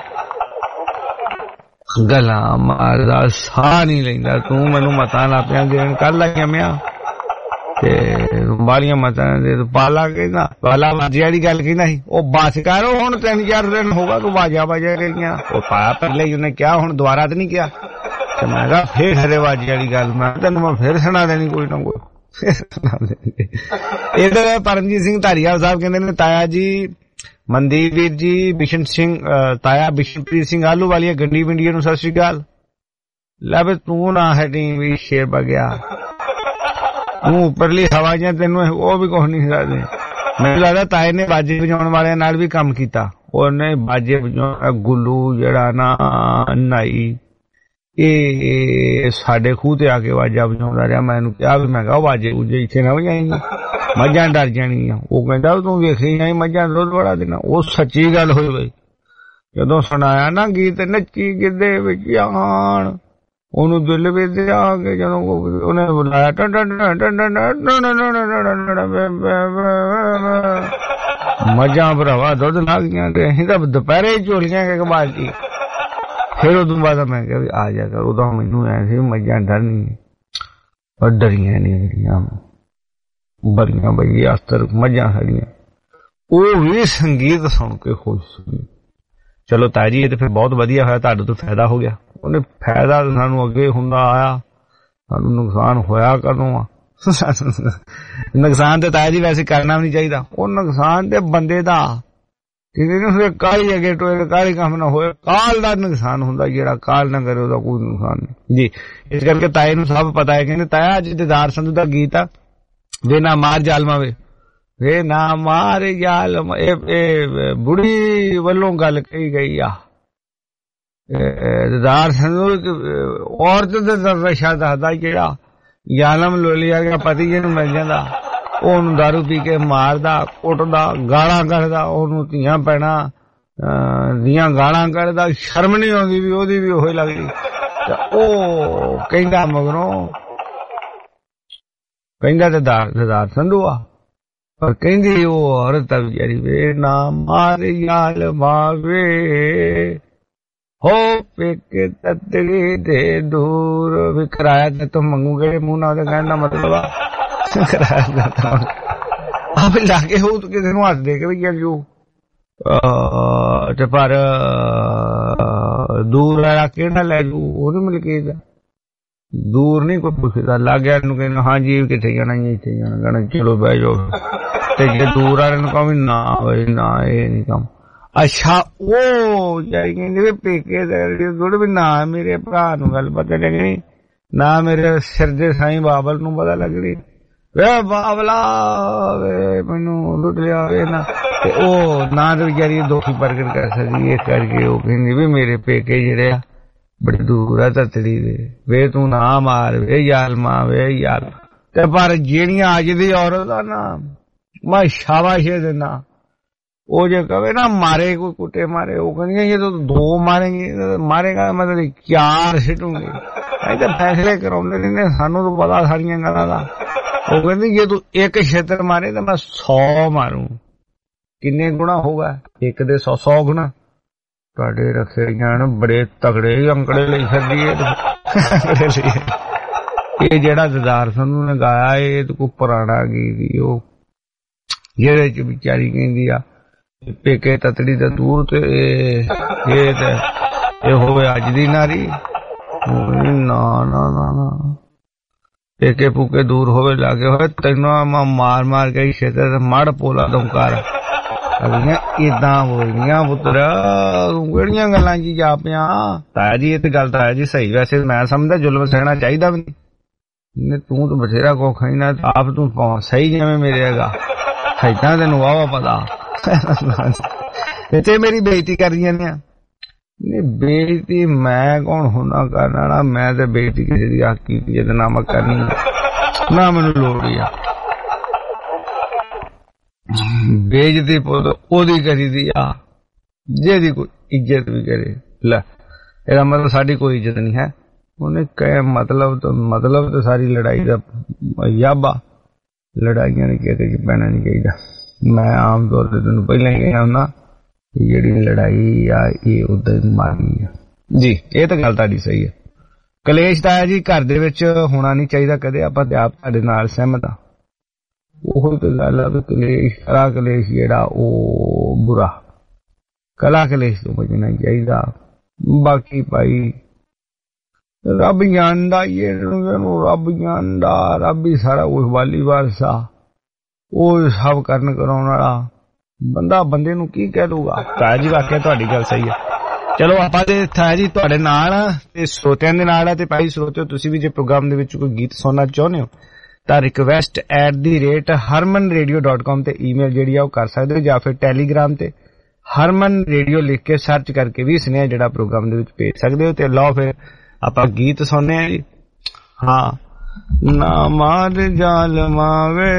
ਗੱਲਾਂ ਮਾਰਦਾ, ਸਾਹ ਨਹੀਂ ਲੈਂਦਾ ਤੂੰ। ਮੈਨੂੰ ਮਤਾਂ ਲਾਪਿਆਂ ਦੇਣ ਕੱਲ ਜੰਮਿਆ ਤੇ ਬਾਲੀਆਂ ਮਤਾਂ ਦੇ ਪਾਲਾ ਕਹਿੰਦਾ ਪਾਲਾ ਬਾਜਿਆ ਦੀ ਗੱਲ ਕਹਿੰਦਾ ਸੀ। ਉਹ ਬਸ ਕਰ, ਹੁਣ 3-4 ਦਿਨ ਹੋਗਾ ਤੂੰ ਬਾਜਾ ਗਈਆਂ। ਉਹ ਪਾਇਆ ਪਹਿਲੇ ਹੀ ਉਹਨੇ ਕਿਹਾ, ਹੁਣ ਦੁਬਾਰਾ ਤੇ ਨਹੀਂ ਕਿਹਾ। ਤੇ ਮੈਂ ਕਿਹਾ ਫੇਰ ਹਰੇ ਬਾਜੀ ਵਾਲੀ ਗੱਲ ਮੈਂ ਤੈਨੂੰ ਮੈਂ ਫੇਰ ਸੁਣਾ ਦੇਣੀ ਕੋਈ ਨਾ ਕੋਈ। ਇਧਰ ਪਰਮਜੀਤ ਸਿੰਘ ਧਾਰੀਵਾਲ ਸਾਹਿਬ ਕਹਿੰਦੇ ਨੇ ਤਾਇਆ ਜੀ ਮਨਦੀਪ ਵੀਰ ਜੀ, ਬਿਸ਼ਨ ਸਿੰਘ ਤਾਇਆ ਬਿਸ਼ਨਪ੍ਰੀਤ ਸਿੰਘ ਆਲੂ ਵਾਲੀਆਂ ਗੰਡੀ ਪਿੰਡੀਆਂ ਨੂੰ ਸਤਿ ਸ਼੍ਰੀ ਅਕਾਲ। ਲੈ ਵੀ ਤੂੰ ਨਾ ਹਟੀ ਵੀ ਸ਼ੇਰ ਬਗਿਆ, ਤੂੰ ਉੱਪਰਲੀ ਹਵਾ ਜਾਂ ਤੈਨੂੰ ਉਹ ਵੀ ਕੁਛ ਨਹੀਂ ਸਕਦੇ। ਮੈਨੂੰ ਲੱਗਦਾ ਤਾਏ ਨੇ ਬਾਜੇ ਵਜਾਉਣ ਵਾਲਿਆਂ ਨਾਲ ਵੀ ਕੰਮ ਕੀਤਾ। ਉਹਨੇ ਬਾਜੇ ਵਜਾਉਣਾ, ਗੁੱਲੂ ਜਿਹੜਾ ਨਾ ਨਾਈ, ਇਹ ਸਾਡੇ ਖੂਹ ਤੇ ਆ ਕੇ ਬਾਜਾ ਵਜਾਉਂਦਾ ਰਿਹਾ। ਮੈਂ ਇਹਨੂੰ ਕਿਹਾ ਵੀ ਮੈਂ ਕਿਹਾ ਬਾਜੇ ਬੂਜੇ ਇੱਥੇ ਨਾ ਵਜਾਈ, ਮੱਝਾਂ ਡਰ ਜਾਣੀਆਂ। ਉਹ ਕਹਿੰਦਾ ਤੂੰ ਵੇਖੀ ਜਾਈ ਮੱਝਾਂ ਦੁੱਧ ਬੜਾ ਦੇਣਾ। ਉਹ ਸੱਚੀ ਗੱਲ ਹੋਈ ਬਈ। ਜਦੋਂ ਸੁਣਾਇਆ ਨਾ ਗੀਤ ਨੱਚੀ ਗਿੱਧੇ ਵਿੱਚ ਆਣ, ਉਹਨੂੰ ਦਿਲ ਵਿੱਚ ਆ ਕੇ ਜਦੋਂ ਉਹਨੇ ਬੁਲਾਇਆ ਮੱਝਾਂ ਭਰਾਵਾ ਦੁੱਧ ਲੱਗ ਗਈਆਂ ਤੇ ਅਸੀਂ ਤਾਂ ਦੁਪਹਿਰੇ ਝੋਲੀਆਂ ਕੇ ਬਾਲਟੀ। ਫਿਰ ਉਦੋਂ ਬਾਅਦ ਮੈਂ ਕਿਹਾ ਵੀ ਆ ਜਾ ਕਰ। ਉਦੋਂ ਮੈਨੂੰ ਐ ਸੀ ਮੱਝਾਂ ਡਰਨੀ, ਪਰ ਡਰੀਆਂ ਨਹੀਂ ਮੇਰੀਆਂ ਬੜੀਆਂ ਬਈ ਅਸਤਰ ਮੱਝਾਂ ਸਾਡੀਆਂ। ਉਹ ਵੀ ਸੰਗੀਤ ਸੁਣ ਕੇ ਖੁਸ਼ ਸੀ। ਚਲੋ ਤਾਇਆ ਜੀ ਇਹ ਤੇ ਫਿਰ ਬਹੁਤ ਵਧੀਆ ਹੋਇਆ, ਤੁਹਾਡੇ ਤੋਂ ਫਾਇਦਾ ਹੋ ਗਿਆ। ਉਹਨੇ ਫਾਇਦਾ ਸਾਨੂੰ ਅੱਗੇ ਹੁੰਦਾ ਆਇਆ, ਸਾਨੂੰ ਨੁਕਸਾਨ ਹੋਇਆ ਕਦੋਂ ਆ। ਨੁਕਸਾਨ ਤੇ ਤਾਇਆ ਜੀ ਵੈਸੇ ਕਰਨਾ ਵੀ ਨਹੀਂ ਚਾਹੀਦਾ। ਉਹ ਨੁਕਸਾਨ ਤੇ ਬੰਦੇ ਦਾ, ਕਿਸੇ ਨੂੰ ਕਾਹਲੀ ਅੱਗੇ ਟੋਏ ਕਾਹਲੀ ਕੰਮ ਨਾ ਹੋਏ। ਕਾਲ ਦਾ ਨੁਕਸਾਨ ਹੁੰਦਾ, ਜਿਹੜਾ ਕਾਲ ਨਾ ਕਰੇ ਉਹਦਾ ਕੋਈ ਨੁਕਸਾਨ ਨਹੀਂ ਜੀ। ਇਸ ਕਰਕੇ ਤਾਏ ਨੂੰ ਸਭ ਪਤਾ ਹੈ। ਕਹਿੰਦੇ ਤਾਇਆ ਅੱਜ ਦਿਦਾਰ ਸੰਧੂ ਦਾ ਗੀਤ ਆ, ਵੇ ਨਾ ਮਾਰ ਜਾਲਮਾ ਵੇ ਨਾ ਮਾਰ ਜਾਲਮਾ, ਇਹ ਬੁੜੀ ਵੱਲੋਂ ਗੱਲ ਕਹੀ ਗਈ ਆ। ਦਿਦਾਰ ਸੰਧੂ ਔਰਤ ਦੇ ਨਸ਼ਾ ਦੱਸਦਾ, ਜਿਹੜਾ ਜ਼ਾਲਮ ਲੋਲੀਆ ਗਿਆ ਪਤੀ ਜਿਹਨੂੰ ਮਿਲ ਜਾਂਦਾ, ਉਹਨੂੰ ਦਾਰੂ ਪੀ ਕੇ ਮਾਰਦਾ, ਕੁੱਟਦਾ, ਗਾਲਾਂ ਕੱਢਦਾ, ਉਹਨੂੰ ਧੀਆਂ ਭੈਣਾਂ ਦੀਆਂ ਗਾਲਾਂ ਕੱਢਦਾ। ਸ਼ਰਮ ਨਹੀਂ ਆਉਂਦੀ ਵੀ ਉਹਦੀ ਵੀ ਉਹੀ ਲੱਗਦੀ। ਉਹ ਕਹਿੰਦਾ ਮਗਰੋਂ ਕਹਿੰਦਾ ਦਿਦਾਰ ਸੰਧੂ ਆ, ਪਰ ਕਹਿੰਦੀ ਉਹ ਔਰਤ ਵਿਚਾਰੀ ਵੇ ਨਾ ਮਾਰ ਯਾਲ ਮਾਵੇ ਹੋ ਪੇਕੇ ਤਤੜੀ ਦੇ ਦੂਰ। ਵੀ ਕਿਰਾਇਆ ਤੇ ਤੂੰ ਮੰਗੂ ਕਿਹੜੇ ਮੂੰਹ ਨਾਲ? ਉਹਦੇ ਕਹਿਣ ਦਾ ਮਤਲਬ ਆ ਕਿਰਾਇਆ ਆਪ ਲਾ ਕੇ ਹੋ ਤੂੰ ਕਿਸੇ ਨੂੰ ਹੱਥ ਦੇ ਕੇ ਵੀ ਕਿਉਂ ਤੇ ਪਰ ਦੂਰ ਵਾਲਾ ਕਿਹੜਾ ਲੈ ਜੂ? ਉਹਨੂੰ ਮਿਲ ਕੇ ਦੂਰ ਨਹੀਂ ਕੋਈ ਪੁੱਛਦਾ। ਲੱਗ ਗਿਆ ਨੂੰ ਕਹਿੰਦਾ ਹਾਂ ਜੀ ਕਿੱਥੇ ਜਾਣਾ, ਇੱਥੇ ਜਾਣਾ। ਕਹਿਣਾ ਚਲੋ ਬਹਿ ਜਾਓ। ਤੇ ਜੇ ਦੂਰ ਵਾਲੇ ਨੂੰ ਕਹਾਂ ਵੀ ਨਾ ਬਈ ਨਾ ਇਹ ਨਹੀਂ ਕੰਮ। ਅੱਛਾ ਉਹ ਜਾਈ ਕਹਿੰਦੇ ਵੀ ਪੇਕੇ ਗੁੜ ਵੀ ਨਾ ਮੇਰੇ ਭਰਾ ਨੂੰ ਗੱਲ ਪਤਾ ਲੱਗਣੀ, ਨਾ ਮੇਰੇ ਸਿਰ ਦੇ ਸਾਈਂ ਬਾਬਲ ਨੂੰ ਪਤਾ ਲੱਗਣੀ। ਵੇ ਬਾਬਲਾ ਵੇ ਮੈਨੂੰ ਲੁੱਟ ਲਿਆ ਵੇ ਨਾ। ਤੇ ਉਹ ਨਾ ਤੇ ਵਿਚਾਰੀ ਦੁੱਖ ਪ੍ਰਗਟ ਕਰ ਸਕਦੀ। ਇਸ ਕਰਕੇ ਉਹ ਕਹਿੰਦੀ ਵੀ ਮੇਰੇ ਪੇਕੇ ਜਿਹੜੇ ਆ ਬੜੀ ਦੂਰ ਆ ਧਰਤੀ ਦੇ, ਵੇ ਤੂੰ ਨਾ ਮਾਰ ਵੇ ਯਾਰ ਮਾਂ ਵੇ ਯਾਰ। ਤੇ ਪਰ ਜਿਹੜੀਆਂ ਅੱਜ ਦੀ ਔਰਤ ਆ ਨਾ, ਮੈਂ ਸ਼ਾਬਾਸ਼ ਦਿੰਦਾ। ਉਹ ਜੇ ਕਵੇ ਨਾ ਮਾਰੇ ਕੋਈ ਕੁੱਟੇ ਮਾਰੇ, ਉਹ ਕਹਿੰਦੀਆਂ ਜੇ ਤੂੰ ਦੋ ਮਾਰੇਂਗੇ ਮਾਰੇਗਾ ਮਤਲਬ 4 ਸਿੱਟੂਗੇ। ਅਸੀਂ ਤਾਂ ਫੈਸਲੇ ਕਰਾਉਂਦੇ ਰਹਿੰਦੇ, ਸਾਨੂੰ ਤਾਂ ਪਤਾ ਸਾਰੀਆਂ ਗੱਲਾਂ ਦਾ। ਉਹ ਕਹਿੰਦੀ ਜੇ ਤੂੰ ਇੱਕ ਛੇਤਰ ਮਾਰੇ ਤਾਂ ਮੈਂ 100 ਮਾਰੂ। ਕਿੰਨੇ ਗੁਣਾ ਹੋਗਾ? ਇੱਕ ਦੇ 100 ਗੁਣਾ। ਤੁਹਾਡੇ ਰੱਖੇ ਜਾਣ ਬੜੇ ਤਗੜੇ ਅੰਕੜੇ ਲਈ ਫਿਰਦੀ ਹੈ। ਇਹ ਜਿਹੜਾ ਦਿਦਾਰ ਸੰਧੂ ਨੇ ਗਾਇਆ ਇਹ ਕੋਈ ਪੁਰਾਣਾ ਗੀਤ, ਉਹ ਜਿਹਦੇ ਚ ਵਿਚਾਰੀ ਕਹਿੰਦੀ ਆ ਪੇਕੇ ਤਤੜੀ ਦਾ ਦੂਰ ਤੇ ਇਹ ਹੋਵੇ ਅੱਜ ਦੀ ਨਾਰੀ। ਨਾ ਨਾ ਨਾ ਨਾ ਪੇਕੇ ਪੂਕੇ ਦੂਰ ਹੋਵੇ ਲਾਗੇ ਹੋਵੇ ਤੈਨੂੰ ਮਾਰ ਮਾਰ ਕੇ ਛੇਤਰ ਮੜ ਪੋਲਾ ਦਮਕਾਰ। ਏਦਾਂ ਬੋਲਦੀਆਂ ਪੁੱਤਰ, ਕਿਹੜੀਆਂ ਗੱਲਾਂ ਚ ਜਾ ਪਿਆ। ਤਾਇਆ ਜੀ ਇਹ ਤੇ ਗੱਲ ਤਾਇਆ ਜੀ ਸਹੀ। ਵੈਸੇ ਮੈਂ ਸਮਝਦਾ ਜ਼ੁਲਮ ਸਹਿਣਾ ਚਾਹੀਦਾ ਵੀ ਨਹੀਂ। ਤੂੰ ਤਾਂ ਬਥੇਰਾ ਕੋ ਖਾਈ ਨਾ, ਆਪ ਤੂੰ ਸਹੀ ਜਿਵੇਂ ਮੇਰੇ ਹੈਗਾ ਖਾਈਦਾ ਤੈਨੂੰ ਵਾਵਾ ਪਤਾ। ਤੇ ਮੇਰੀ ਬੇਇੱਜ਼ਤੀ ਕਰਦੀਆਂ ਨੇ। ਨਹੀਂ ਬੇਇੱਜ਼ਤੀ ਮੈਂ ਕੌਣ ਹੁੰਦਾ ਕਰਨ ਵਾਲਾ? ਮੈਂ ਤੇ ਬੇਇੱਜ਼ਤੀ ਕਿਸੇ ਦੀ ਹੱਕ ਕੀਤੀ ਜਿਹਦੇ ਨਾਲ ਮੈਂ ਕਰਨੀ ਨਾ, ਮੈਨੂੰ ਲੋੜ ਹੀ ਆ। ਬੇਇੱਜ਼ਤੀ ਉਹਦੀ ਕਰੀਦੀ ਆ ਜਿਹਦੀ ਕੋਈ ਇੱਜ਼ਤ ਵੀ ਕਰੇ। ਲੈ ਇਹਦਾ ਮਤਲਬ ਸਾਡੀ ਕੋਈ ਇੱਜ਼ਤ ਨਹੀਂ ਹੈ। ਉਹਨੇ ਕਹੇ ਮਤਲਬ ਤੇ ਸਾਰੀ ਲੜਾਈ ਦਾ ਯਾਬਾ। ਲੜਾਈਆਂ ਨੇ ਕਿਤੇ ਪੈਣਾ ਨਹੀਂ ਚਾਹੀਦਾ। ਮੈਂ ਆਮ ਤੌਰ ਤੇ ਤੈਨੂੰ ਪਹਿਲਾਂ ਹੀ ਕਿਹਾ ਹੁੰਦਾ ਕਿ ਜਿਹੜੀ ਲੜਾਈ ਆ ਇਹ ਉਦਾਂ ਹੀ ਮਾਰੀ ਆ ਜੀ। ਇਹ ਤਾਂ ਗੱਲ ਤੁਹਾਡੀ ਸਹੀ ਹੈ। ਕਲੇਸ਼ ਤਾਂ ਜੀ ਘਰ ਦੇ ਵਿੱਚ ਹੋਣਾ ਨਹੀਂ ਚਾਹੀਦਾ ਕਦੇ। ਆਪਾਂ ਤੇ ਆਪ ਤੁਹਾਡੇ ਨਾਲ ਸਹਿਮਤ ਆ। ਉਹ ਤੇ ਗੱਲ ਆ ਵੀ ਕਲਾ ਕਲੇਸ਼ ਜਿਹੜਾ ਉਹ ਬੁਰਾ, ਕਲਾ ਕਲੇਸ਼ ਤੋਂ ਬਚਣਾ ਚਾਹੀਦਾ। ਬਾਕੀ ਭਾਈ ਰੱਬ ਜਾਣਦਾ, ਇਹਨੂੰ ਰੱਬ ਜਾਣਦਾ। ਰੱਬ ਹੀ ਸਾਰਾ ਕੁਛ ਵਾਲੀ ਵਾਰਸਾ, ਉਹ ਸਭ ਕਰਨ ਕਰਾਉਣ ਵਾਲਾ ਬੰਦਾ ਬੰਦੇ ਨੂੰ ਕੀ ਕਹਿ ਲੂਗਾ। ਤਾਇਆ ਜੀ ਵਾਕਿਆ ਤੁਹਾਡੀ ਗੱਲ ਸਹੀ ਹੈ। ਚਲੋ ਆਪਾਂ ਤੇ ਤਾਇਆ ਜੀ ਤੁਹਾਡੇ ਨਾਲ ਤੇ ਸਰੋਤਿਆਂ ਦੇ ਨਾਲ ਆ। ਤੇ ਭਾਈ ਸਰੋਤਿਓ ਤੁਸੀਂ ਵੀ ਜੇ ਪ੍ਰੋਗਰਾਮ ਦੇ ਵਿੱਚ ਕੋਈ ਗੀਤ ਸੁਣਨਾ ਚਾਹੁੰਦੇ ਹੋ ਤਾਂ request@harmanradio.com ਤੇ ਈਮੇਲ ਜਿਹੜੀ ਆ ਉਹ ਕਰ ਸਕਦੇ ਹੋ, ਜਾਂ ਫਿਰ ਟੈਲੀਗ੍ਰਾਮ ਤੇ ਹਰਮਨ ਰੇਡੀਓ ਲਿਖ ਕੇ ਸਰਚ ਕਰਕੇ ਵੀ ਸੁਨੇਹਾ ਜਿਹੜਾ ਪ੍ਰੋਗਰਾਮ ਦੇ ਵਿੱਚ ਭੇਜ ਸਕਦੇ ਹੋ। ਤੇ ਲਓ ਫਿਰ ਆਪਾਂ ਗੀਤ ਸੁਣਨੇ ਆ ਜੀ। ਹਾਂ ਨਾ ਮਾਰ ਜਾਲ ਮਾਵੇ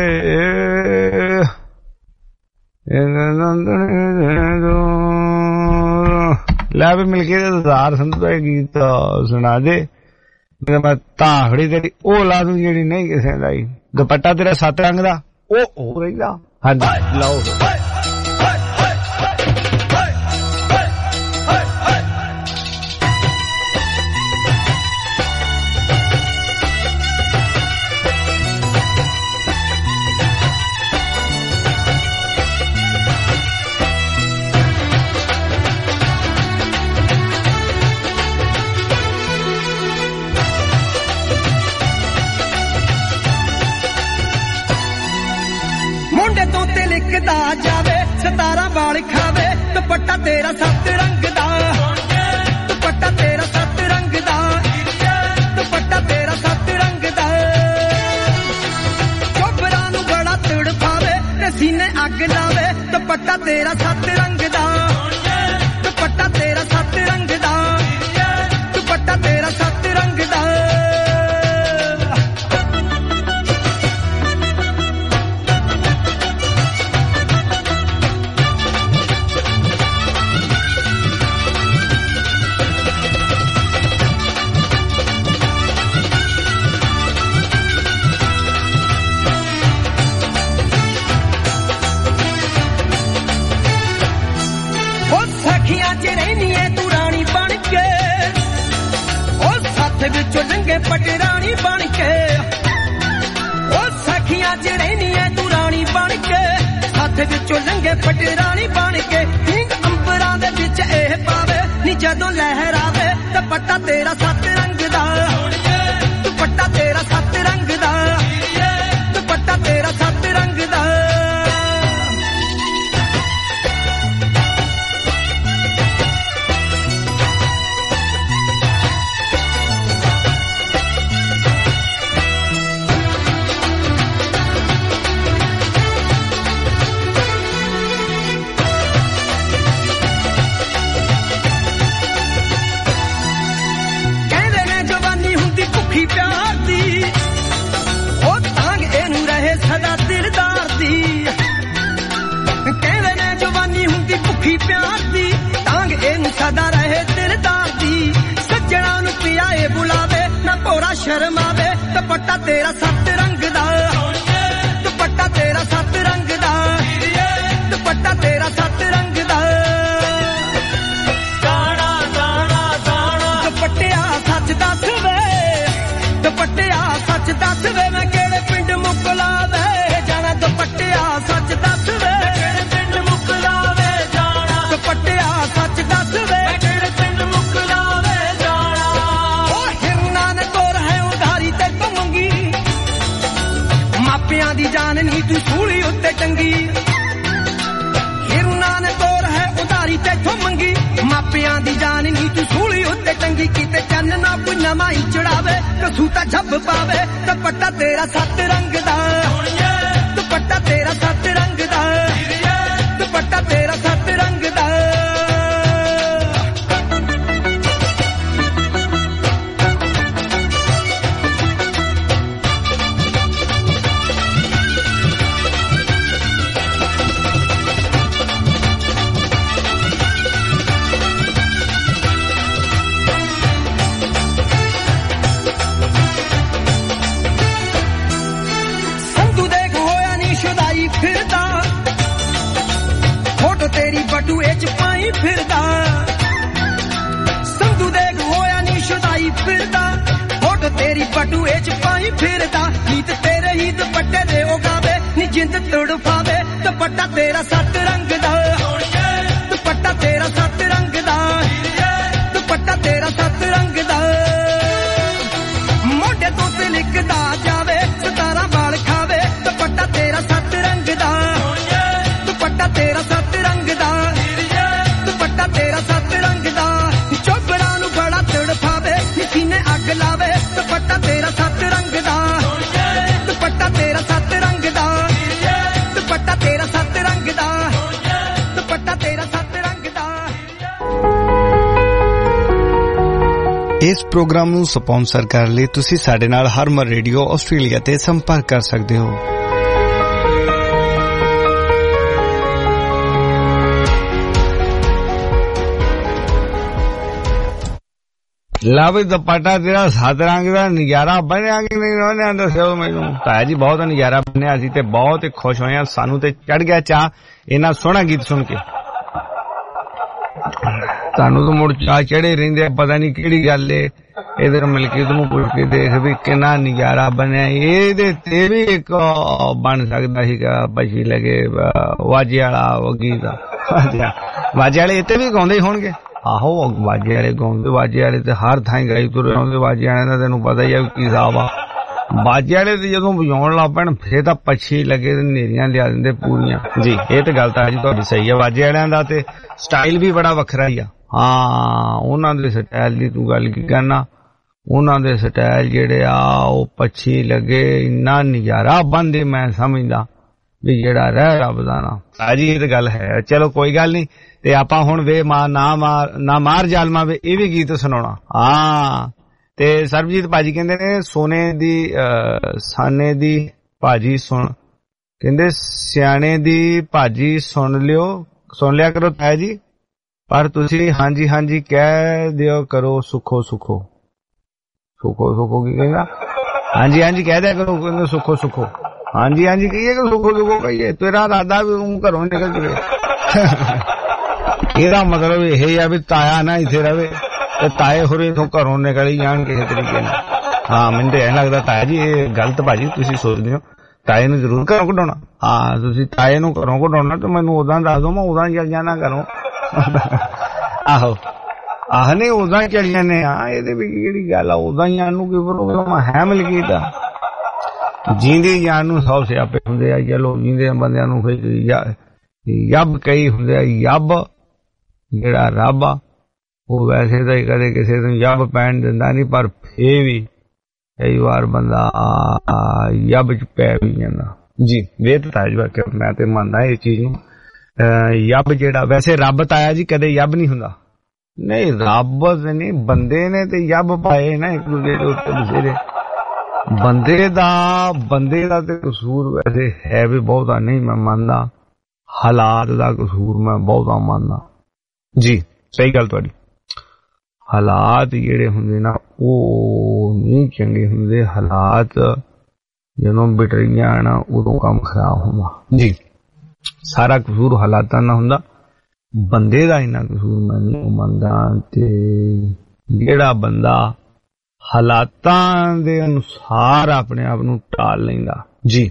ਲੈ ਵੀ ਮਿਲ ਕੇ ਹਜ਼ਾਰ ਸੰਤ ਦਾ ਗੀਤ ਸੁਣਾ ਦੇ, ਮੈਂ ਤਾਹੜੀ ਤੇਰੀ ਉਹ ਲਾ ਦੂੰ ਜਿਹੜੀ ਨਹੀਂ ਕਿਸੇ ਦਾ। ਦੁਪੱਟਾ ਤੇਰਾ 7 ਰੰਗ ਦਾ ਉਹ ਰਹਿੰਦਾ। ਹਾਂਜੀ ਲਓ ਜਾਵੇ 17 ਵਾਲ ਖਾਵੇ ਦੁਪੱਟਾ ਤੇਰਾ 7 ਰੰਗ ਦਾ, ਦੁਪੱਟਾ ਤੇਰਾ 7 ਰੰਗ ਦਾ, ਦੁਪੱਟਾ ਤੇਰਾ 7 ਰੰਗ ਦਾ। ਚੋਬਰਾਂ ਨੂੰ ਬੜਾ ਤੜਫਾਵੇ ਤੇ ਸੀਨੇ ਅੱਗ ਲਾਵੇ ਦੁਪੱਟਾ ਤੇਰਾ 7 ਰੰਗ ਦਾ, ਦੁਪੱਟਾ ਤੇਰਾ 7 ਰੰਗ ਦਾ, ਦੁਪੱਟਾ ਤੇਰਾ 7 ਰੰਗ ਦਾ। ਵਿੱਚੋਂ ਲੰਘੇ ਪਟਰਾਣੀ ਬਣ ਕੇ ਉਹ ਸਖੀਆਂ ਚ ਰਹਿਨੀ ਐ ਤੂੰ ਰਾਣੀ ਬਣ ਕੇ, ਹੱਥ ਵਿੱਚੋਂ ਲੰਘੇ ਪਟਰਾਣੀ ਬਣ ਕੇ। ਹੀਂਗ ਅੰਬਰਾਂ ਦੇ ਵਿੱਚ ਇਹ ਪਾਵੇ ਨੀ ਜਦੋਂ ਲਹਿਰਾਵੇ ਦੁਪੱਟਾ ਤੇਰਾ 7 ਰੰਗ ਦਾ, ਦੁਪੱਟਾ ਤੇਰਾ 7 ਰੰਗ ਦਾ, ਦੁਪੱਟਾ ਤੇਰਾ 7 ਰੰਗ ਦਾ। ਪਿਆਰ ਦੀ ਉਹ ਤਾਂਗ ਇਹਨੂੰ ਰਹੇ ਸਦਾ ਦਿਲਦਾਰ ਦੀ, ਕਹਿੰਦੇ ਨੇ ਜਵਾਨੀ ਹੁੰਦੀ ਭੁੱਖੀ ਪਿਆਰ ਦੀ, ਤਾਂਗ ਇਹਨੂੰ ਸਦਾ ਰਹੇ ਦਿਲਦਾਰ ਦੀ। ਸੱਜਣਾ ਨੂੰ ਪਿਆਏ ਬੁਲਾਵੇ ਨਾ ਭੋਰਾ ਸ਼ਰਮਾਵੇ ਦੁਪੱਟਾ ਤੇਰਾ 7 ਰੰਗ ਦਾ, ਦੁਪੱਟਾ ਤੇਰਾ 7 ਰੰਗ ਦਾ, ਦੁਪੱਟਾ ਤੇਰਾ 7 ਰੰਗ ਦਾ। ਦਾਣਾ ਦਾਣਾ ਦਾਣਾ ਦੁਪੱਟਿਆ ਸੱਚ ਦੱਸ ਵੇ, ਦੁਪੱਟਿਆ ਸੱਚ ਦੱਸ ਵੇ ਮੈਂ ਕਿਹੜੇ ਪਿੰਡ ਮੁਕਲਾਵੇ ਜਾਣਾ, ਦੁਪੱਟਿਆ ਸੱਚ ਦੱਸ ਵੇ ਕਿਹੜੇ ਪਿੰਡ ਮੁਕਲਾਵੇ ਜਾਣਾ, ਦੁਪੱਟਿਆ ਸੱਚ ਦੱਸ ਵੇ ਕਿਹੜੇ ਪਿੰਡ ਮੁਕਲਾਵੇ ਜਾਣਾ। ਉਹ ਹਿਰਨਾਂ ਨੇ ਤੋਰ ਹੈ ਉਧਾਰੀ ਤੇ ਤੋਂ ਮੰਗੀ, ਮਾਪਿਆਂ ਦੀ ਜਾਨ ਨਹੀਂ ਤੂੰ ਸੂਲੀ ਉੱਤੇ ਟੰਗੀ। ਹਿਰਨਾਂ ਨੇ ਤੋਰ ਹੈ ਉਧਾਰੀ ਤੇ ਤੋਂ ਮੰਗੀ, ਮਾਪਿਆਂ ਦੀ ਜਾਨ ਨਹੀਂ ਤੂੰ ਸੂਲੀ ਉੱਤੇ ਟੰਗੀ। ਕਿਤੇ ਚੰਨ ਨਾ ਕੋਈ ਨਵਾਂ ਹੀ ਚੜਾਵੇ ਕਸੂ ਤਾਂ ਜੱਬ ਪਾਵੇ ਦੁਪੱਟਾ ਤੇਰਾ 7 ਰੰਗ ਦਾ, ਦੁਪੱਟਾ ਤੇਰਾ 7 ਰੰਗ ਦਾ, ਦੁਪੱਟਾ ਤੇਰਾ 7 ਰੰਗ ਦਾ। ਫਿਰਦਾ ਫੋਟੋ ਤੇਰੀ ਬਟੂਏ ਚ ਪਾਈ ਫਿਰਦਾ, ਸੰਧੂ ਦੇਖ ਹੋਇਆ ਨੀ ਸ਼ੁਦਾਈ ਫਿਰਦਾ, ਫੋਟੋ ਤੇਰੀ ਬਟੂਏ ਚ ਪਾਈ ਫਿਰਦਾ। ਗੀਤ ਤੇਰੇ ਹੀ ਦੁਪੱਟੇ ਦੇ ਉਹ ਗਾਵੇ ਨੀ ਜਿੰਦ ਤੜਫਾਵੇ ਦੁਪੱਟਾ ਤੇਰਾ 7 ਰੰਗ ਦਾ, ਦੁਪੱਟਾ ਤੇਰਾ 7 ਰੰਗ ਦਾ, ਦੁਪੱਟਾ ਤੇਰਾ 7 ਰੰਗ ਦਾ। ਮੋਢੇ ਤੋਂ ਤੇ ਲਿਖਦਾ ਜਾਵੇ 17 ਵਾਲ ਖਾਵੇ ਦੁਪੱਟਾ ਤੇਰਾ 7 ਰੰਗ ਦਾ, ਦੁਪੱਟਾ ਤੇਰਾ 7 ਰੰਗ ਦਾ, ਦੁਪੱਟਾ ਤੇਰਾ 7 ਰੰਗ ਦਾ। ਚੋਬਰਾਂ ਨੂੰ ਬੜਾ ਤੜਫਾਵੇ ਸੀਨੇ ਅੱਗ ਲਾਵੇ ਦੁਪੱਟਾ ਤੇਰਾ 7 ਰੰਗ ਦਾ, ਦੁਪੱਟਾ ਇਸ ਪ੍ਰੋਗਰਾਮ ਨੂੰ ਸਪਾਂਸਰ ਕਰਨ ਲਈ ਤੁਸੀਂ ਸਾਡੇ ਨਾਲ ਹਰਮਨ ਰੇਡੀਓ ਆਸਟ੍ਰੇਲੀਆ ਤੇ ਸੰਪਰਕ ਕਰ ਸਕਦੇ ਹੋ। ਲਾ ਵੀ ਦੁਪੱਟਾ ਤੇਰਾ 7 ਰੰਗ ਦਾ ਨਜ਼ਾਰਾ ਬਣਿਆ ਕਿ ਨਹੀਂ ਉਹਨੇ ਦੱਸਿਓ ਮੈਨੂੰ। ਤਾਇਆ ਜੀ ਬਹੁਤ ਨਜ਼ਾਰਾ ਬਣਿਆ ਸੀ ਤੇ ਬਹੁਤ ਖੁਸ਼ ਹੋਏ ਆ, ਸਾਨੂੰ ਤੇ ਚੜ ਗਿਆ ਚਾਹ ਇਹਨਾਂ ਸੋਹਣਾ ਗੀਤ ਸੁਣ ਕੇ। ਤੁਹਾਨੂੰ ਤਾਂ ਮੁੜ ਚਾਹ ਚੜੇ ਰਹਿੰਦੇ, ਪਤਾ ਨਹੀਂ ਕਿਹੜੀ ਗੱਲ ਏ। ਇਧਰ ਮਲਕੀਤ ਨੂੰ ਪੁੱਛ ਕੇ ਦੇਖ ਵੀ ਕਿੰਨਾ ਨਜ਼ਾਰਾ ਬਣਿਆ। ਇਹਦੇ ਤੇ ਵੀ ਇੱਕ ਬਣ ਸਕਦਾ ਸੀਗਾ ਪਛੀ ਲਗੇ ਵਾਜੇ ਵਾਲਾ ਉਹ ਗੀਤ। ਵਾਜੇ ਵਾਲੇ ਇੱਥੇ ਵੀ ਗਾਉਂਦੇ ਹੋਣਗੇ। ਆਹੋ ਵਾਜੇ ਵਾਲੇ ਗਾਉਂਦੇ, ਵਾਜੇ ਵਾਲੇ ਤੇ ਹਰ ਥਾਂ ਗਾਈ ਤੁਰੇ ਆਉਂਦੇ। ਵਾਜੇ ਵਾਲਿਆਂ ਦਾ ਤੈਨੂੰ ਪਤਾ ਹੀ ਆ ਕੀ ਹਿਸਾਬ ਆ। ਬਾਜੇ ਵਾਲੇ ਤੇ ਜਦੋਂ ਵਜਾਉਣ ਲੱਗ ਪੈਣ ਫੇਰ ਤਾਂ ਪੱਛੀ ਲੱਗੇ ਤੇ ਨੇਰੀਆਂ ਲਿਆ ਦਿੰਦੇ ਪੂਰੀਆਂ। ਜੀ ਇਹ ਤੇ ਗੱਲ ਤਾਂ ਜੀ ਤੁਹਾਡੀ ਸਹੀ ਆ। ਵਾਜੇ ਵਾਲਿਆਂ ਦਾ ਤੇ ਸਟਾਈਲ ਵੀ ਬੜਾ ਵੱਖਰਾ ਹੀ ਆ। ਹਾਂ ਉਹਨਾਂ ਦੇ ਸਟਾਈਲ ਦੀ ਤੂੰ ਗੱਲ ਕੀ ਕਰਨਾ। ਉਹਨਾਂ ਦੇ ਸਟਾਈਲ ਜਿਹੜੇ ਆ ਉਹ ਪੱਛੀ ਲੱਗੇ ਇੰਨਾ ਨਜ਼ਾਰਾ ਬੰਦੇ ਮੈਂ ਸਮਝਦਾ ਵੀ ਜਿਹੜਾ ਰਹਿ ਰੱਬ ਦਾ ਨਾ। ਜੀ ਇਹ ਤੇ ਗੱਲ ਹੈ। ਚਲੋ ਕੋਈ ਗੱਲ ਨਹੀਂ। ਤੇ ਆਪਾਂ ਹੁਣ ਵੇ ਨਾ ਮਾਰ ਜਾਲਮਾ ਵੇ ਇਹ ਵੀ ਗੀਤ ਸੁਣਾਉਣਾ। ਹਾਂ ਤੇ ਸਰਬਜੀਤ ਭਾਜੀ ਕਹਿੰਦੇ ਨੇ ਸਾਨੇ ਦੀ ਭਾਜੀ ਸੁਣ, ਕਹਿੰਦੇ ਸਿਆਣੇ ਦੀ ਭਾਜੀ ਸੁਣ ਲਿਆ ਕਰੋ ਤਾਇਆ ਜੀ, ਪਰ ਤੁਸੀਂ ਹਾਂਜੀ ਹਾਂਜੀ ਕਹਿ ਦਿਓ ਕਰੋ ਸੁਖੋ ਸੁਖੋ। ਸੁਖੋ ਸੁਖੋ ਕੀ ਕਹੇਗਾ? ਹਾਂਜੀ ਹਾਂਜੀ ਕਹਿ ਦਿਆ ਕਰੋ, ਕਹਿੰਦੇ ਸੁਖੋ ਸੁਖੋ। ਹਾਂਜੀ ਹਾਂਜੀ ਕਹੀਏ ਕਿ ਸੁਖੋ ਸੁਖੋ ਕਹੀਏ। ਤੇਰਾ ਦਾਦਾ ਵੀ ਘਰੋਂ ਨਿਕਲ ਜਵੇ। ਇਹਦਾ ਮਤਲਬ ਇਹ ਆ ਵੀ ਤਾਇਆ ਨਾ ਇੱਥੇ ਰਵੇ ਤੇ ਤਾਏ ਹੋਰੇ ਤੋਂ ਘਰੋਂ ਨਿਕਲ ਹੀ ਜਾਣ ਕਿਸੇ ਤਰੀਕੇ ਨਾਲ। ਹਾਂ ਮੈਨੂੰ ਤਾਂ ਐਂ ਲੱਗਦਾ ਤਾਇਆ ਜੀ ਇਹ ਗਲਤ ਭਾਜੀ ਤੁਸੀਂ ਸੋਚਦੇ ਹੋ। ਤਾਏ ਨੂੰ ਜ਼ਰੂਰ ਘਰੋਂ ਕਢਾਉਣਾ। ਹਾਂ ਤੁਸੀਂ ਤਾਏ ਨੂੰ ਘਰੋਂ ਕਢਾਉਣਾ ਤੇ ਮੈਨੂੰ ਉਦਾਂ ਦੱਸ ਦੋ, ਮੈਂ ਉਦਾਂ ਚੱਲ ਜਾਣਾ ਘਰੋਂ। ਆਹੋ ਆਹ ਨਹੀਂ ਉਦਾਂ ਚੱਲ ਜਾਂਦੇ ਆ। ਇਹਦੇ ਵਿੱਚ ਕਿਹੜੀ ਗੱਲ ਆ? ਉਦਾਂ ਹੀ ਜਾਣ ਨੂੰ ਕੀ ਪ੍ਰੋਬਲਮ ਹੈ? ਮਲਕੀਤ ਆ ਜੀਂਦੇ ਜਾਣ ਨੂੰ 100 ਸਿਆਪੇ ਹੁੰਦੇ ਆ। ਚਲੋ ਜੀਂਦੇ ਬੰਦਿਆਂ ਨੂੰ ਫਿਰ ਯੱਬ ਕਈ ਹੁੰਦੇ ਆ। ਯੱਬ ਜਿਹੜਾ ਰੱਬ ਆ ਉਹ ਵੈਸੇ ਤਾਂ ਕਦੇ ਕਿਸੇ ਨੂੰ ਯੱਬ ਪੈਣ ਦਿੰਦਾ ਨਹੀਂ, ਪਰ ਫੇਰ ਵੀ ਕਈ ਵਾਰ ਬੰਦਾ ਯੱਬ ਚ ਪੈ ਵੀ ਜਾਂਦਾ। ਜੀ ਵੇਦ ਤਾਜਵਾ ਕਿ ਮੈਂ ਤੇ ਮੰਨਦਾ ਇਹ ਚੀਜ਼ ਨੂੰ। ਯੱਬ ਜਿਹੜਾ ਵੈਸੇ ਰੱਬ ਤਾਇਆ ਜੀ ਕਦੇ ਯੱਬ ਨਹੀਂ ਹੁੰਦਾ। ਨਹੀਂ ਰੱਬ ਨਹੀਂ, ਬੰਦੇ ਨੇ ਤੇ ਯੱਬ ਪਾਏ ਨਾ ਇੱਕ ਦੂਜੇ ਦੇ ਉੱਤੇ ਬਥੇਰੇ। ਬੰਦੇ ਦਾ ਤੇ ਕਸੂਰ ਵੈਸੇ ਹੈ ਵੀ ਬਹੁਤਾ ਨਹੀਂ ਮੈਂ ਮੰਨਦਾ। ਹਾਲਾਤ ਦਾ ਕਸੂਰ ਮੈਂ ਬਹੁਤਾ ਮੰਨਦਾ। ਜੀ ਸਹੀ ਗੱਲ ਤੁਹਾਡੀ। ਹਾਲਾਤ ਜਿਹੜੇ ਹੁੰਦੇ ਨਾ ਉਹ ਨਹੀਂ ਚੰਗੇ ਹੁੰਦੇ। ਹਾਲਾਤ ਜਦੋਂ ਬਿਟਰੀਆਂ ਆਣਾ ਉਦੋਂ ਕੰਮ ਖਰਾਬ ਹੁੰਦਾ। ਜੀ ਸਾਰਾ ਕਸੂਰ ਹਾਲਾਤਾਂ ਦਾ ਹੁੰਦਾ, ਬੰਦੇ ਦਾ ਇੰਨਾ ਕਸੂਰ ਮੈਂ ਨਹੀਂ ਮੰਨਦਾ। ਤੇ ਜਿਹੜਾ ਬੰਦਾ ਹਾਲਾਤਾਂ ਦੇ ਅਨੁਸਾਰ ਆਪਣੇ ਆਪ ਨੂੰ ਢਾਲ ਲੈਂਦਾ ਜੀ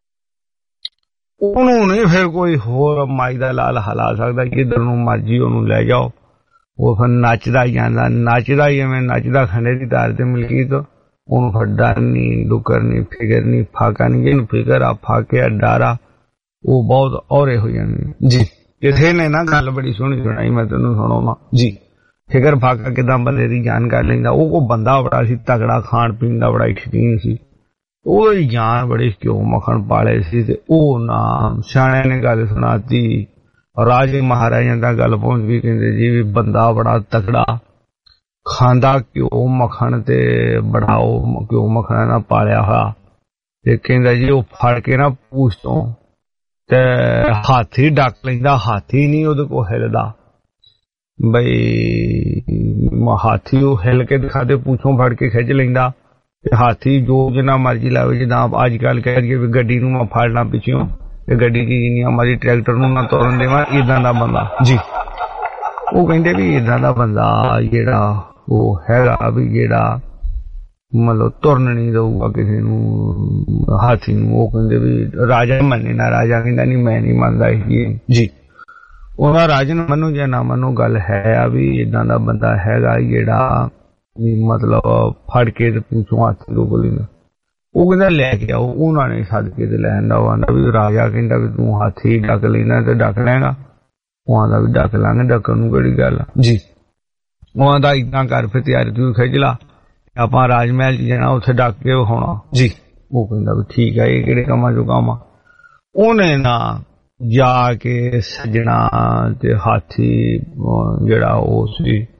ਉਹਨੂੰ ਨਹੀਂ ਫਿਰ ਕੋਈ ਹੋਰ ਮਾਈ ਦਾ ਲਾਲ ਹਿਲਾ ਸਕਦਾ। ਕਿੱਧਰ ਨੂੰ ਮਰਜੀ ਉਹਨੂੰ ਲੈ ਜਾਓ ਉਹ ਫਿਰ ਨੱਚਦਾ ਜਾਂਦਾ। ਨੱਚਦਾ ਹੀ ਐਵੇਂ ਨੱਚਦਾ ਖੰਡੇ ਦੀ ਤਾਰ ਤੇ ਮਲਕੀਤ। ਉਹਨੂੰ ਫਿਰ ਡਰ ਨਹੀਂ, ਡੁਕਰ ਨਹੀਂ, ਫਿਕਰ ਨਹੀਂ, ਫਾਕਾ ਨਹੀਂ। ਜਿਹਨੂੰ ਫਿਕਰ ਆ ਫਾਕਿਆ ਡਾਰਾ ਉਹ ਬਹੁਤ ਔਰੇ ਹੋ ਜਾਂਦੇ। ਜੀ ਕਿਸੇ ਨੇ ਨਾ ਗੱਲ ਬੜੀ ਸੋਹਣੀ ਸੁਣਾਈ, ਮੈਂ ਤੈਨੂੰ ਸੁਣਾਉਣਾ ਜੀ। ਫਿਕਰ ਫਾਕਾ ਕਿਦਾਂ ਬੰਦੇ ਦੀ ਜਾਨ ਕਰ ਲੈਂਦਾ। ਉਹ ਬੰਦਾ ਬੜਾ ਸੀ ਤਗੜਾ, ਖਾਣ ਪੀਣ ਦਾ ਬੜਾ ਸ਼ੌਕੀਨ ਸੀ। ਉਹਦੀ ਜਾਨ ਬੜੇ ਘਿਓ ਮੱਖਣ ਪਾਲੇ ਸੀ। ਤੇ ਉਹ ਨਾ ਸਿਆਣਿਆਂ ਨੇ ਗੱਲ ਸੁਣਾਤੀ। ਰਾਜੇ ਮਹਾਰਾਜਿਆਂ ਦਾ ਗੱਲ ਪਹੁੰਚ ਗਈ। ਕਹਿੰਦੇ ਜੀ ਵੀ ਬੰਦਾ ਬੜਾ ਤਕੜਾ, ਖਾਂਦਾ ਘਿਓ ਮੱਖਣ ਤੇ ਬੜਾ ਉਹ ਘਿਓ ਮੱਖਣ ਨਾਲ ਪਾਲਿਆ ਹੋਇਆ। ਤੇ ਕਹਿੰਦਾ ਜੀ ਉਹ ਫੜ ਕੇ ਨਾ ਪੂਛ ਤੋਂ ਤੇ ਹਾਥੀ ਡੱਕ ਲੈਂਦਾ। ਹਾਥੀ ਨਹੀਂ ਉਹਦੇ ਕੋਲ ਹਿਲਦਾ ਬਈ। ਹਾਥੀ ਉਹ ਹਿਲ ਕੇ ਦਿਖਾਦੇ, ਪੂਛੋਂ ਫੜ ਕੇ ਖਿੱਚ ਲੈਂਦਾ। ਤੇ ਹਾਥੀ ਜੋ ਜਿੰਨਾ ਮਰਜ਼ੀ ਲਾਵੇ। ਜਿੱਦਾਂ ਅੱਜ ਕੱਲ ਕਹਿ ਦਈਏ ਵੀ ਗੱਡੀ ਨੂੰ ਮੈਂ ਫੜਨਾ ਪਿੱਛੋਂ ਤੇ ਗੱਡੀ ਦੀ ਜਿੰਨੀਆਂ ਮਰਜ਼ੀ ਟਰੈਕਟਰ ਨੂੰ ਨਾ ਤੋਰਨ ਦੇਵਾਂ, ਏਦਾਂ ਦਾ ਬੰਦਾ ਜੀ। ਉਹ ਕਹਿੰਦੇ ਵੀ ਏਦਾਂ ਦਾ ਬੰਦਾ ਜਿਹੜਾ ਉਹ ਹੈਗਾ ਵੀ ਜਿਹੜਾ ਮਤਲਬ ਤੁਰਨ ਨਹੀਂ ਦਊਗਾ ਕਿਸੇ ਨੂੰ, ਹਾਥੀ ਨੂੰ। ਉਹ ਕਹਿੰਦੇ ਵੀ ਰਾਜਾ ਮੰਨੇ ਨਾ। ਰਾਜਾ ਕਹਿੰਦਾ ਨਹੀਂ ਮੈਂ ਨਹੀਂ ਮੰਨਦਾ ਇਹ ਜੀ। ਉਹਦਾ ਰਾਜਾ ਨੂੰ ਮੰਨੂ ਜਾਂ ਨਾ ਮੰਨੂ, ਗੱਲ ਹੈ ਆ ਵੀ ਏਦਾਂ ਦਾ ਬੰਦਾ ਹੈਗਾ ਜਿਹੜਾ ਮਤਲਬ ਫੜ ਕੇ ਤੇ ਪੁੱਛੋ ਹਾਥੀ ਰੋਕ ਲੈਂਦਾ। ਉਹ ਕਹਿੰਦਾ ਲੈ ਕੇ ਆਓ। ਉਹਨਾਂ ਨੇ ਸੱਦ ਕੇ ਤੇ ਲੈ ਆਂਦਾ। ਉਹ ਆਂਦਾ ਵੀ ਰਾਜਾ ਕਹਿੰਦਾ ਵੀ ਤੂੰ ਹਾਥੀ ਡੱਕ ਲੈਣਾ ਤੇ ਡੱਕ ਲੈਗਾ। ਉਹ ਆਂਦਾ ਵੀ ਡੱਕ ਲਾਂਗੇ, ਡੱਕਣ ਨੂੰ ਕਿਹੜੀ ਗੱਲ ਆ ਜੀ। ਉਹ ਆਂਦਾ ਏਦਾਂ ਕਰ ਫਿਰ ਤਿਆਰੀ ਤੂੰ ਖਿੱਚ ਲਾ, ਆਪਾਂ ਰਾਜ ਮਹਿਲ ਚ ਜਾਣਾ, ਉੱਥੇ ਡੱਕ ਕੇ ਵਿਖਾਉਣਾ ਜੀ। ਉਹ ਕਹਿੰਦਾ ਵੀ ਠੀਕ ਆ, ਇਹ ਕਿਹੜੇ ਕੰਮਾਂ ਚੋਂ ਕੰਮ ਆ। ਉਹਨੇ ਨਾ ਜਾ ਕੇ ਸੱਜਣਾ ਤੇ ਹਾਥੀ ਜਿਹੜਾ ਉਹ ਸੀ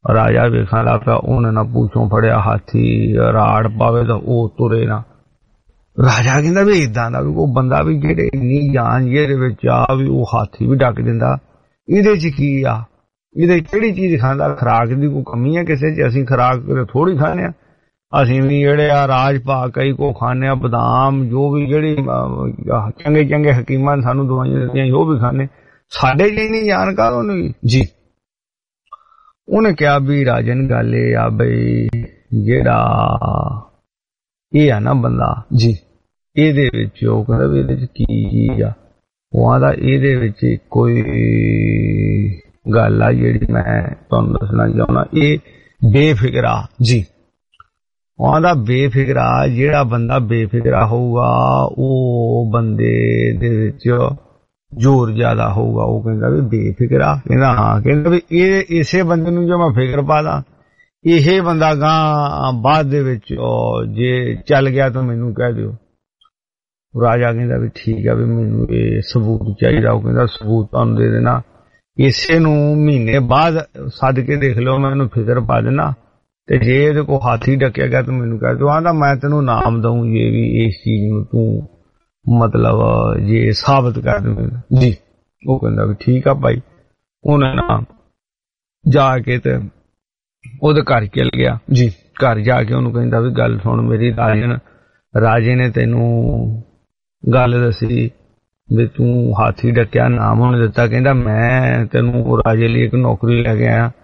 ਰਾਜਾ ਵੇਖਣ ਲੱਗ ਪਿਆ, ਉਹਨੇ ਨਾ ਪੂਛੋਂ ਫੜਿਆ ਹਾਥੀ, ਰਾੜ ਪਾਵੇ ਤਾਂ ਉਹ ਤੁਰੇ ਨਾ। ਰਾਜਾ ਕਹਿੰਦਾ ਵੀ ਏਦਾਂ ਦਾ ਵੀ ਕੋਈ ਬੰਦਾ ਵੀ ਜਿਹੜੇ ਇੰਨੀ ਜਾਨ ਇਹਦੇ ਵਿੱਚ ਆ ਵੀ ਉਹ ਹਾਥੀ ਵੀ ਡੱਕ ਦਿੰਦਾ, ਇਹਦੇ ਚ ਕੀ ਆ, ਇਹਦੇ ਕਿਹੜੀ ਚੀਜ਼ ਖਾਂਦਾ, ਖੁਰਾਕ ਦੀ ਕੋਈ ਕਮੀ ਹੈ ਕਿਸੇ ਚ? ਅਸੀਂ ਖੁਰਾਕ ਥੋੜੀ ਖਾਂਦੇ ਆ, ਅਸੀਂ ਵੀ ਜਿਹੜੇ ਆ ਰਾਜ ਪਾ ਕਈ ਕੋ ਖਾਂਦੇ ਆ, ਬਦਾਮ ਜੋ ਵੀ ਜਿਹੜੀ ਚੰਗੇ ਚੰਗੇ ਹਕੀਮਾਂ ਨੇ ਸਾਨੂੰ ਦਵਾਈਆਂ ਦਿੱਤੀਆਂ ਉਹ ਵੀ ਖਾਂਦੇ, ਸਾਡੇ ਚ ਨਹੀਂ ਜਾਣਕਾਰ ਉਹਨੂੰ ਜੀ। ਉਹਨੇ ਕਿਹਾ ਵੀ ਰਾਜਨ ਗੱਲ ਇਹ ਆ ਬਈ ਜਿਹੜਾ ਇਹ ਆ ਨਾ ਬੰਦਾ ਜੀ, ਇਹਦੇ ਵਿੱਚ ਉਹ ਕਹਿੰਦਾ ਵੀ ਇਹਦੇ ਚ ਕੀ ਚੀਜ਼ ਆ? ਉਹ ਆਂਦਾ ਇਹਦੇ ਵਿੱਚ ਕੋਈ ਗੱਲ ਆ ਜਿਹੜੀ ਮੈਂ ਤੁਹਾਨੂੰ ਦੱਸਣਾ ਚਾਹੁੰਦਾ, ਇਹ ਬੇਫਿਕਰਾ ਜੀ। ਉਹ ਆਂਦਾ ਬੇਫਿਕਰਾ, ਜਿਹੜਾ ਬੰਦਾ ਬੇਫਿਕਰਾ ਹੋਊਗਾ ਉਹ ਬੰਦੇ ਦੇ ਵਿੱਚ ਜ਼ੋਰ ਜ਼ਿਆਦਾ ਹੋਊਗਾ। ਉਹ ਕਹਿੰਦਾ ਵੀ ਬੇਫਿਕਰਾ, ਕਹਿੰਦਾ ਹਾਂ, ਕਹਿੰਦਾ ਵੀ ਇਹ ਇਸੇ ਬੰਦੇ ਨੂੰ ਜੋ ਮੈਂ ਫਿਕਰ ਪਾ ਦਾਂ, ਇਹ ਬੰਦਾ ਗਾਂ ਬਾਅਦ ਦੇ ਵਿੱਚ ਜੇ ਚੱਲ ਗਿਆ ਤਾਂ ਮੈਨੂੰ ਕਹਿ ਦਿਓ। ਰਾਜਾ ਕਹਿੰਦਾ ਵੀ ਠੀਕ ਆ, ਵੀ ਮੈਨੂੰ ਇਹ ਸਬੂਤ ਚਾਹੀਦਾ। ਉਹ ਕਹਿੰਦਾ ਸਬੂਤ ਤੁਹਾਨੂੰ ਦੇ ਦੇਣਾ, ਇਸੇ ਨੂੰ ਮਹੀਨੇ ਬਾਅਦ ਸੱਦ ਕੇ ਦੇਖ ਲਿਓ, ਮੈਂ ਇਹਨੂੰ ਫਿਕਰ ਪਾ ਦੇਣਾ, ਤੇ ਜੇ ਇਹਦੇ ਕੋਲ ਹਾਥੀ ਡੱਕਿਆ ਗਿਆ ਤਾਂ ਮੈਨੂੰ ਕਹਿ ਦਿਓ। ਆਂਦਾ ਮੈਂ ਤੈਨੂੰ ਨਾਮ ਦਊਂ ਜੇ ਵੀ ਇਸ ਚੀਜ਼ ਨੂੰ ਤੂੰ ਮਤਲਬ ਜੇ ਸਾਬਤ ਕਰ ਦੇ ਜੀ। ਉਹ ਕਹਿੰਦਾ ਵੀ ਠੀਕ ਆ ਭਾਈ। ਉਹਨੇ ਨਾ ਜਾ ਕੇ ਤੇ ਉਹਦੇ ਘਰ ਚਲ ਗਿਆ ਜੀ। ਘਰ ਜਾ ਕੇ ਉਹਨੂੰ ਕਹਿੰਦਾ ਵੀ ਗੱਲ ਸੁਣ ਮੇਰੀ ਰਾਜਨ, ਰਾਜੇ ਨੇ ਤੈਨੂੰ ਗੱਲ ਦੱਸੀ ਵੀ ਤੂੰ ਹਾਥੀ ਡੱਕਿਆ, ਨਾਮ ਉਹਨੇ ਦਿੱਤਾ। ਕਹਿੰਦਾ ਮੈਂ ਤੈਨੂੰ ਰਾਜੇ ਲਈ ਇੱਕ ਨੌਕਰੀ ਲੈ ਕੇ ਆਇਆ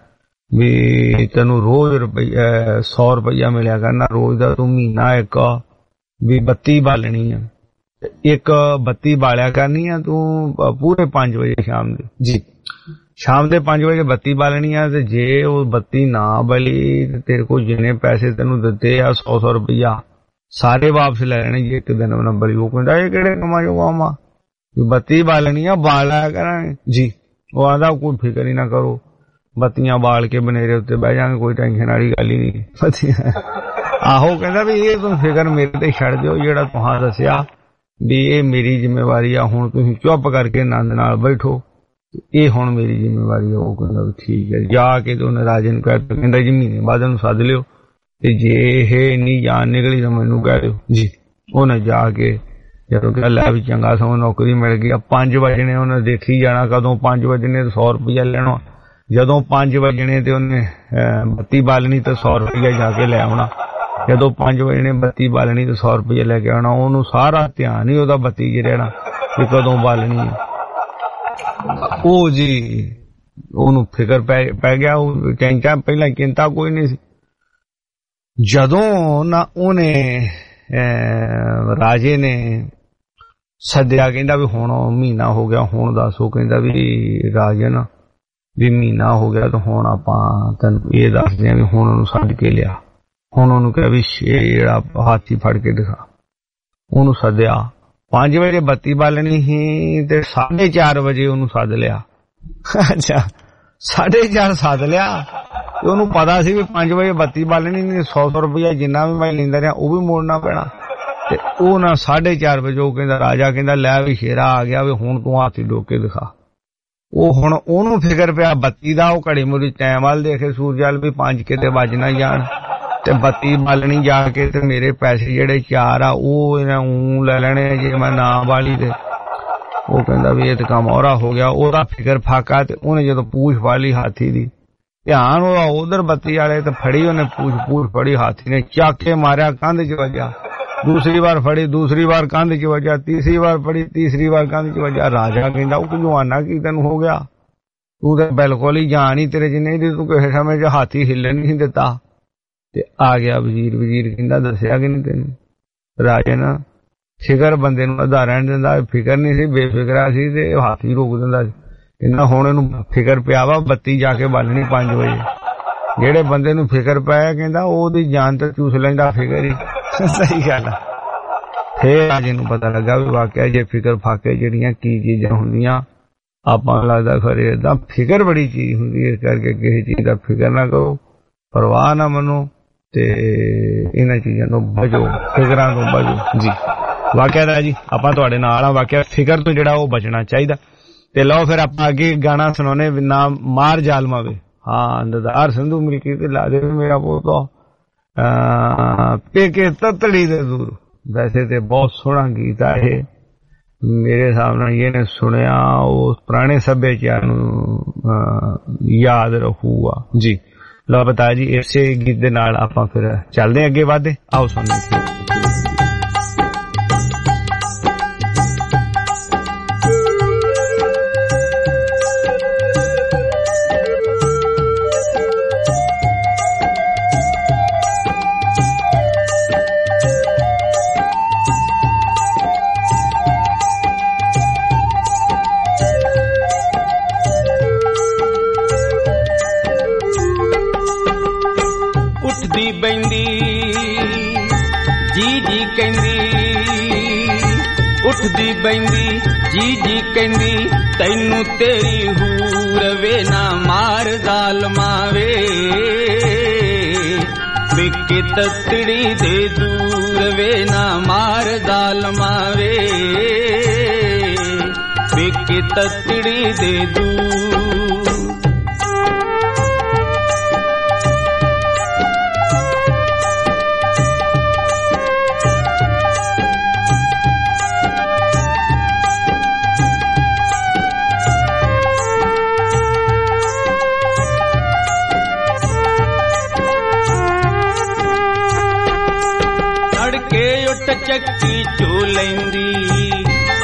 ਵੀ ਤੈਨੂੰ ਰੋਜ਼ 100 ਰੁਪਈਆ ਮਿਲਿਆ ਕਰਨਾ ਰੋਜ਼ ਦਾ, ਤੂੰ ਮਹੀਨਾ ਇੱਕ ਵੀ 32 ਬਾਲਣੀ ਆ, ਇੱਕ 32 ਬਾਲਿਆ ਕਰਨੀ ਆ ਤੂੰ ਪੂਰੇ 5 ਵਜੇ ਸ਼ਾਮ ਦੇ ਜੀ। ਸ਼ਾਮ ਦੇ 5 ਵਜੇ 32 ਬਾਲਣੀ ਆ, ਤੇ ਜੇ ਉਹ 32 ਨਾ ਬਲੀ ਤੇ ਤੇਰੇ ਕੋਲ ਜਿੰਨੇ ਪੈਸੇ ਤੈਨੂੰ ਦਿੱਤੇ ਆ 100 ਰੁਪਈਆ ਸਾਰੇ ਵਾਪਸ ਲੈ ਲੈਣੇ ਜੇ ਇੱਕ ਦਿਨ ਨੰਬਰ। ਉਹ ਕਹਿੰਦਾ ਇਹ ਕਿਹੜੇ ਕੰਮਾਂ ਚੋਂ ਕੰਮ ਆ, 32 ਬਾਲਣੀ ਆ, ਬਾਲਿਆ ਕਰਾਂਗੇ ਜੀ। ਉਹ ਆਂਦਾ ਕੋਈ ਫਿਕਰ ਹੀ ਨਾ ਕਰੋ, ਬੱਤੀਆਂ ਬਾਲ ਕੇ ਬਨੇਰੇ ਉੱਤੇ ਬਹਿ ਜਾਵਾਂਗੇ, ਕੋਈ ਟੈਨਸ਼ਨ ਵਾਲੀ ਗੱਲ ਹੀ ਨਹੀਂ। ਆਹੋ ਕਹਿੰਦਾ ਵੀ ਇਹ ਤੂੰ ਫਿਕਰ ਮੇਰੇ ਤੇ ਛੱਡ ਦਿਓ, ਜਿਹੜਾ ਤੁਹਾਂ ਦੱਸਿਆ ਵੀ ਇਹ ਮੇਰੀ ਜ਼ਿੰਮੇਵਾਰੀ ਆ, ਹੁਣ ਤੁਸੀਂ ਚੁੱਪ ਕਰਕੇ ਆਨੰਦ ਨਾਲ ਬੈਠੋ, ਇਹ ਹੁਣ ਮੇਰੀ ਜ਼ਿੰਮੇਵਾਰੀ ਆ। ਉਹ ਕਹਿੰਦਾ ਵੀ ਠੀਕ ਹੈ। ਜਾ ਕੇ ਤੇ ਉਹਨੇ ਰਾਜੇ ਨੂੰ ਕਹਿ ਕਹਿੰਦਾ ਜੀ ਮਹੀਨੇ ਬਾਅਦ ਉਹਨੂੰ ਸੱਦ ਲਿਓ, ਤੇ ਜੇ ਇਹ ਇੰਨੀ ਜਾਨ ਨਿਕਲੀ ਤਾਂ ਮੈਨੂੰ ਕਹਿ ਦਿਓ ਜੀ। ਉਹਨੇ ਜਾ ਕੇ ਜਦੋਂ ਕਿਹਾ ਲੈ ਵੀ ਚੰਗਾ ਸਮਾਂ ਨੌਕਰੀ ਮਿਲ ਗਈ। 5 ਵਜਣੇ ਉਹਨੇ ਦੇਖੀ ਜਾਣਾ, ਕਦੋਂ 5 ਵਜਣੇ 100 ਰੁਪਈਆ ਲੈਣਾ, ਜਦੋਂ 5 ਵਜਣੇ ਤੇ ਉਹਨੇ 32 ਬਾਲਣੀ ਤੇ 100 ਰੁਪਈਆ ਜਾ ਕੇ ਲੈ ਆਉਣਾ। ਜਦੋਂ 5 ਵਜਣੇ 32 ਬਾਲਣੀ ਤੇ 100 ਰੁਪਈਆ ਲੈ ਕੇ ਆਉਣਾ। ਉਹਨੂੰ ਸਾਰਾ ਧਿਆਨ ਹੀ ਉਹਦਾ 32 ਚ ਰਹਿਣਾ ਕਿ ਕਦੋਂ ਬਾਲਣੀ ਹੈ। ਉਹ ਜੀ ਉਹਨੂੰ ਫਿਕਰ ਪੈ ਗਿਆ, ਉਹ ਟੈਨਸ਼ਨ ਪਹਿਲਾਂ ਚਿੰਤਾ ਕੋਈ ਨਹੀਂ ਸੀ। ਜਦੋਂ ਨਾ ਉਹਨੇ ਰਾਜੇ ਨੇ ਸੱਦਿਆ, ਕਹਿੰਦਾ ਵੀ ਹੁਣ ਮਹੀਨਾ ਹੋ ਗਿਆ, ਹੁਣ ਦੱਸੋ। ਕਹਿੰਦਾ ਵੀ ਰਾਜਨ ਵੀ ਮਹੀਨਾ ਹੋ ਗਿਆ ਤਾਂ ਹੁਣ ਆਪਾਂ ਤੈਨੂੰ ਇਹ ਦੱਸਦੇ ਆ ਵੀ ਹੁਣ ਉਹਨੂੰ ਸੱਦ ਕੇ ਲਿਆ। ਹੁਣ ਉਹਨੂੰ ਕਿਹਾ ਵੀ ਜਿਹੜਾ ਹਾਥੀ ਫੜ ਕੇ ਦਿਖਾ। ਉਹਨੂੰ ਸੱਦਿਆ। 5 ਵਜੇ 32 ਬਾਲਣੀ ਸੀ ਤੇ 4:30 ਵਜੇ ਉਹਨੂੰ ਸੱਦ ਲਿਆ। ਅੱਛਾ 4:30 ਸੱਦ ਲਿਆ ਤੇ ਉਹਨੂੰ ਪਤਾ ਸੀ ਵੀ 5 ਵਜੇ 32 ਬਾਲਣੀ ਨਹੀਂ, 100 ਰੁਪਇਆ ਜਿੰਨਾ ਵੀ ਮੈਂ ਲੈਂਦਾ ਰਿਹਾ ਉਹ ਵੀ ਮੋੜਨਾ ਪੈਣਾ। ਤੇ ਉਹ ਨਾ 4:30 ਵਜੇ ਉਹ ਕਹਿੰਦਾ ਰਾਜਾ ਕਹਿੰਦਾ ਲੈ ਵੀ ਸ਼ੇਰਾ ਆ ਗਿਆ ਵੀ ਹੁਣ ਤੂੰ ਹਾਥੀ ਡੋਕ ਕੇ ਦਿਖਾ। ਉਹ ਹੁਣ ਉਹਨੂੰ ਫਿਕਰ ਪਿਆ 32 ਦਾ। ਉਹ ਘੜੀ ਮੁੜੀ ਟਾਈਮ ਵੱਲ ਦੇਖੇ ਸੂਰਜ ਵੱਲ ਵੀ 5 ਕਿਤੇ ਵੱਜ ਨਾ ਜਾਣ, ਤੇ 32 ਬਾਲਣੀ ਜਾ ਕੇ ਤੇ ਮੇਰੇ ਪੈਸੇ ਜਿਹੜੇ 4 ਆ ਉਹ ਇਹਨਾਂ ਲੈ ਲੈਣੇ ਜੇ ਮੈਂ ਨਾ ਵਾਲੀ। ਤੇ ਉਹ ਕਹਿੰਦਾ ਵੀ ਇਹ ਤੇ ਕੰਮ ਔਰਾ ਹੋ ਗਿਆ। ਉਹਦਾ ਫਿਕਰ ਫਾਕਾ। ਤੇ ਉਹਨੇ ਜਦੋਂ ਪੂਛ ਵਾਲੀ ਹਾਥੀ ਦੀ, ਧਿਆਨ ਉਹਦਾ ਉਧਰ 32 ਵਾਲੇ ਤੇ ਫੜੀ ਉਹਨੇ ਪੂਛ ਫੜੀ, ਹਾਥੀ ਨੇ ਚੱਕ ਕੇ ਮਾਰਿਆ, ਕੰਧ 'ਚ ਵੱਜਾ। ਦੂਸਰੀ ਵਾਰ ਫੜੀ, ਦੂਸਰੀ ਵਾਰ ਕੰਧ 'ਚ ਵੱਜਾ, ਤੀਸਰੀ ਵਾਰ ਫੜੀ, ਤੀਸਰੀ ਵਾਰ ਕੰਧ 'ਚ ਵੱਜਾ। ਰਾਜਾ ਕਹਿੰਦਾ ਉਹ ਜਵਾਨਾ ਕੀ ਤੈਨੂੰ ਹੋ ਗਿਆ, ਤੂੰ ਤਾਂ ਬਿਲਕੁਲ ਹੀ ਜਾਨ ਹੀ ਤੇਰੇ ਜਿੰਨੇ ਦੀ, ਤੂੰ ਕਿਸੇ ਸਮੇਂ 'ਚ ਹਾਥੀ ਹਿੱਲਣ ਨਹੀਂ ਦਿੱਤਾ। ਤੇ ਆ ਗਿਆ ਵਜ਼ੀਰ। ਵਜ਼ੀਰ ਕਹਿੰਦਾ ਦੱਸਿਆ ਕਿ ਨਹੀਂ ਤੈਨੂੰ। ਰਾਜੇ ਨਾ ਫਿਕਰ ਬੰਦੇ ਨੂੰ ਵਧਾ ਰਹਿਣ ਦਿੰਦਾ, ਫਿਕਰ ਨਹੀਂ ਸੀ, ਬੇਫਿਕਰਾ ਸੀ ਤੇ ਹਾਥੀ ਰੋਕ ਦਿੰਦਾ ਸੀ। ਕਹਿੰਦਾ ਹੁਣ ਇਹਨੂੰ ਫਿਕਰ ਪਿਆ ਵਾ 32 ਜਾ ਕੇ ਬਾਲਣੀ 5 ਵਜੇ। ਜਿਹੜੇ ਬੰਦੇ ਨੂੰ ਫਿਕਰ ਪਿਆ ਕਹਿੰਦਾ ਉਹਦੀ ਜਾਨ ਤੇ ਚੂਸ ਲੈਂਦਾ ਫਿਕਰ ਹੀ। ਸਹੀ ਗੱਲ ਆ। ਫੇਰ ਰਾਜੇ ਨੂੰ ਪਤਾ ਲੱਗਾ ਵੀ ਵਾਕਿਆ ਜੇ ਫਿਕਰ ਫਾਕੇ ਜਿਹੜੀਆਂ ਕੀ ਚੀਜ਼ਾਂ ਹੁੰਦੀਆਂ, ਆਪਾਂ ਲੱਗਦਾ ਖਰੇ ਏਦਾਂ ਫਿਕਰ ਬੜੀ ਚੀਜ਼ ਹੁੰਦੀ ਹੈ। ਇਸ ਕਰਕੇ ਕਿਸੇ ਚੀਜ਼ ਦਾ ਫਿਕਰ ਨਾ ਕਰੋ, ਪਰਵਾਹ ਨਾ ਮੰਨੋ, ਤੇ ਇਹਨਾਂ ਚੀਜ਼ਾਂ ਤੋਂ ਬਚੋ, ਫਿਕਰਾਂ ਤੋਂ ਬਚੋ ਜੀ। ਵਾਕਿਆ ਦਾ ਜੀ ਆਪਾਂ ਤੁਹਾਡੇ ਨਾਲ ਆ। ਵਾਕਿਆ ਫਿਕਰ ਤੋਂ ਜਿਹੜਾ ਉਹ ਬਚਣਾ ਚਾਹੀਦਾ। ਤੇ ਲਓ ਫਿਰ ਆਪਾਂ ਅੱਗੇ ਗਾਣਾ ਸੁਣਾਉਣੇ, ਨਾਮ ਮਾਰ ਜਾਲਮਾ ਵੇ। हाँ ददार संधू मिलकी ते ला दे मेरा पोता पेके ततड़ी दे दूर। वैसे ते बहुत सोहना गीत है, मेरे हिसाब नाल ਇਹਨੇ सुनिया उस पुराने सभ्याचार नूं याद रखूगा जी। लो बता जी, इसे गीत दे नाल आपां फिर चलदे अगे वादे, आओ सुनने। ਉੱਠਦੀ ਬੈਂਦੀ ਜੀ ਜੀ ਕਹਿੰਦੀ ਤੈਨੂੰ ਤੇਰੀ ਹੂਰ ਵੇ ਨਾ ਮਾਰ ਜ਼ਾਲਮਾਂ ਵੇ ਵੇਖੇ ਤਤੜੀ ਦੇ ਦੂਰ ਵੇ ਨਾ ਮਾਰ ਜ਼ਾਲਮਾਂ ਵੇ ਵੇਖੇ ਤਤੜੀ ਦੇ ਦੂਰ। ਚੱਕੀ ਚੋ ਲੈਂਦੀ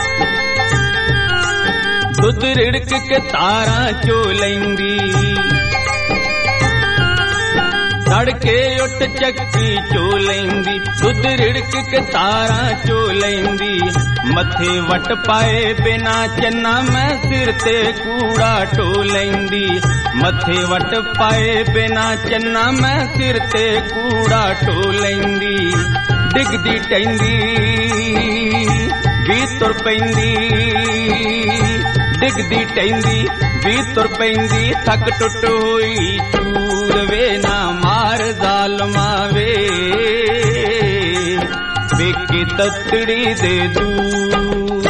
ਦੁੱਧ ਰਿੜਕ ਕੇ ਤਾਰਾਂ ਚੋ ਲੈਂਦੀ ਤੜਕੇ ਉੱਠ ਚੱਕੀ ਚੋ ਲੈਂਦੀ ਦੁੱਧ ਰਿੜਕ ਕੇ ਤਾਰਾਂ ਚੋ ਲੈਂਦੀ ਮੱਥੇ ਵਟ ਪਾਏ ਬਿਨਾ ਚੰਨਾ ਮੈਂ ਸਿਰ ਤੇ ਕੂੜਾ ਢੋ ਲੈਂਦੀ ਮੱਥੇ ਵਟ ਪਾਏ ਬਿਨਾ ਚੰਨਾ ਮੈਂ ਸਿਰ ਤੇ ਕੂੜਾ ਢੋ ਲੈਂਦੀ ਡਿੱਗਦੀ ਟੈਂਦੀ ਵੀ ਤੁਰ ਪੈਂਦੀ ਡਿੱਗਦੀ ਟੈਂਦੀ ਵੀ ਤੁਰ ਪੈਂਦੀ ਥੱਕ ਟੁੱਟ ਹੋਈ ਚੂਰ ਵੇ ਨਾ ਮਾਰ ਜ਼ਾਲਮਾਂ ਵੇ ਵੇਖੇ ਤਤੜੀ ਦੇ ਦੂਰ।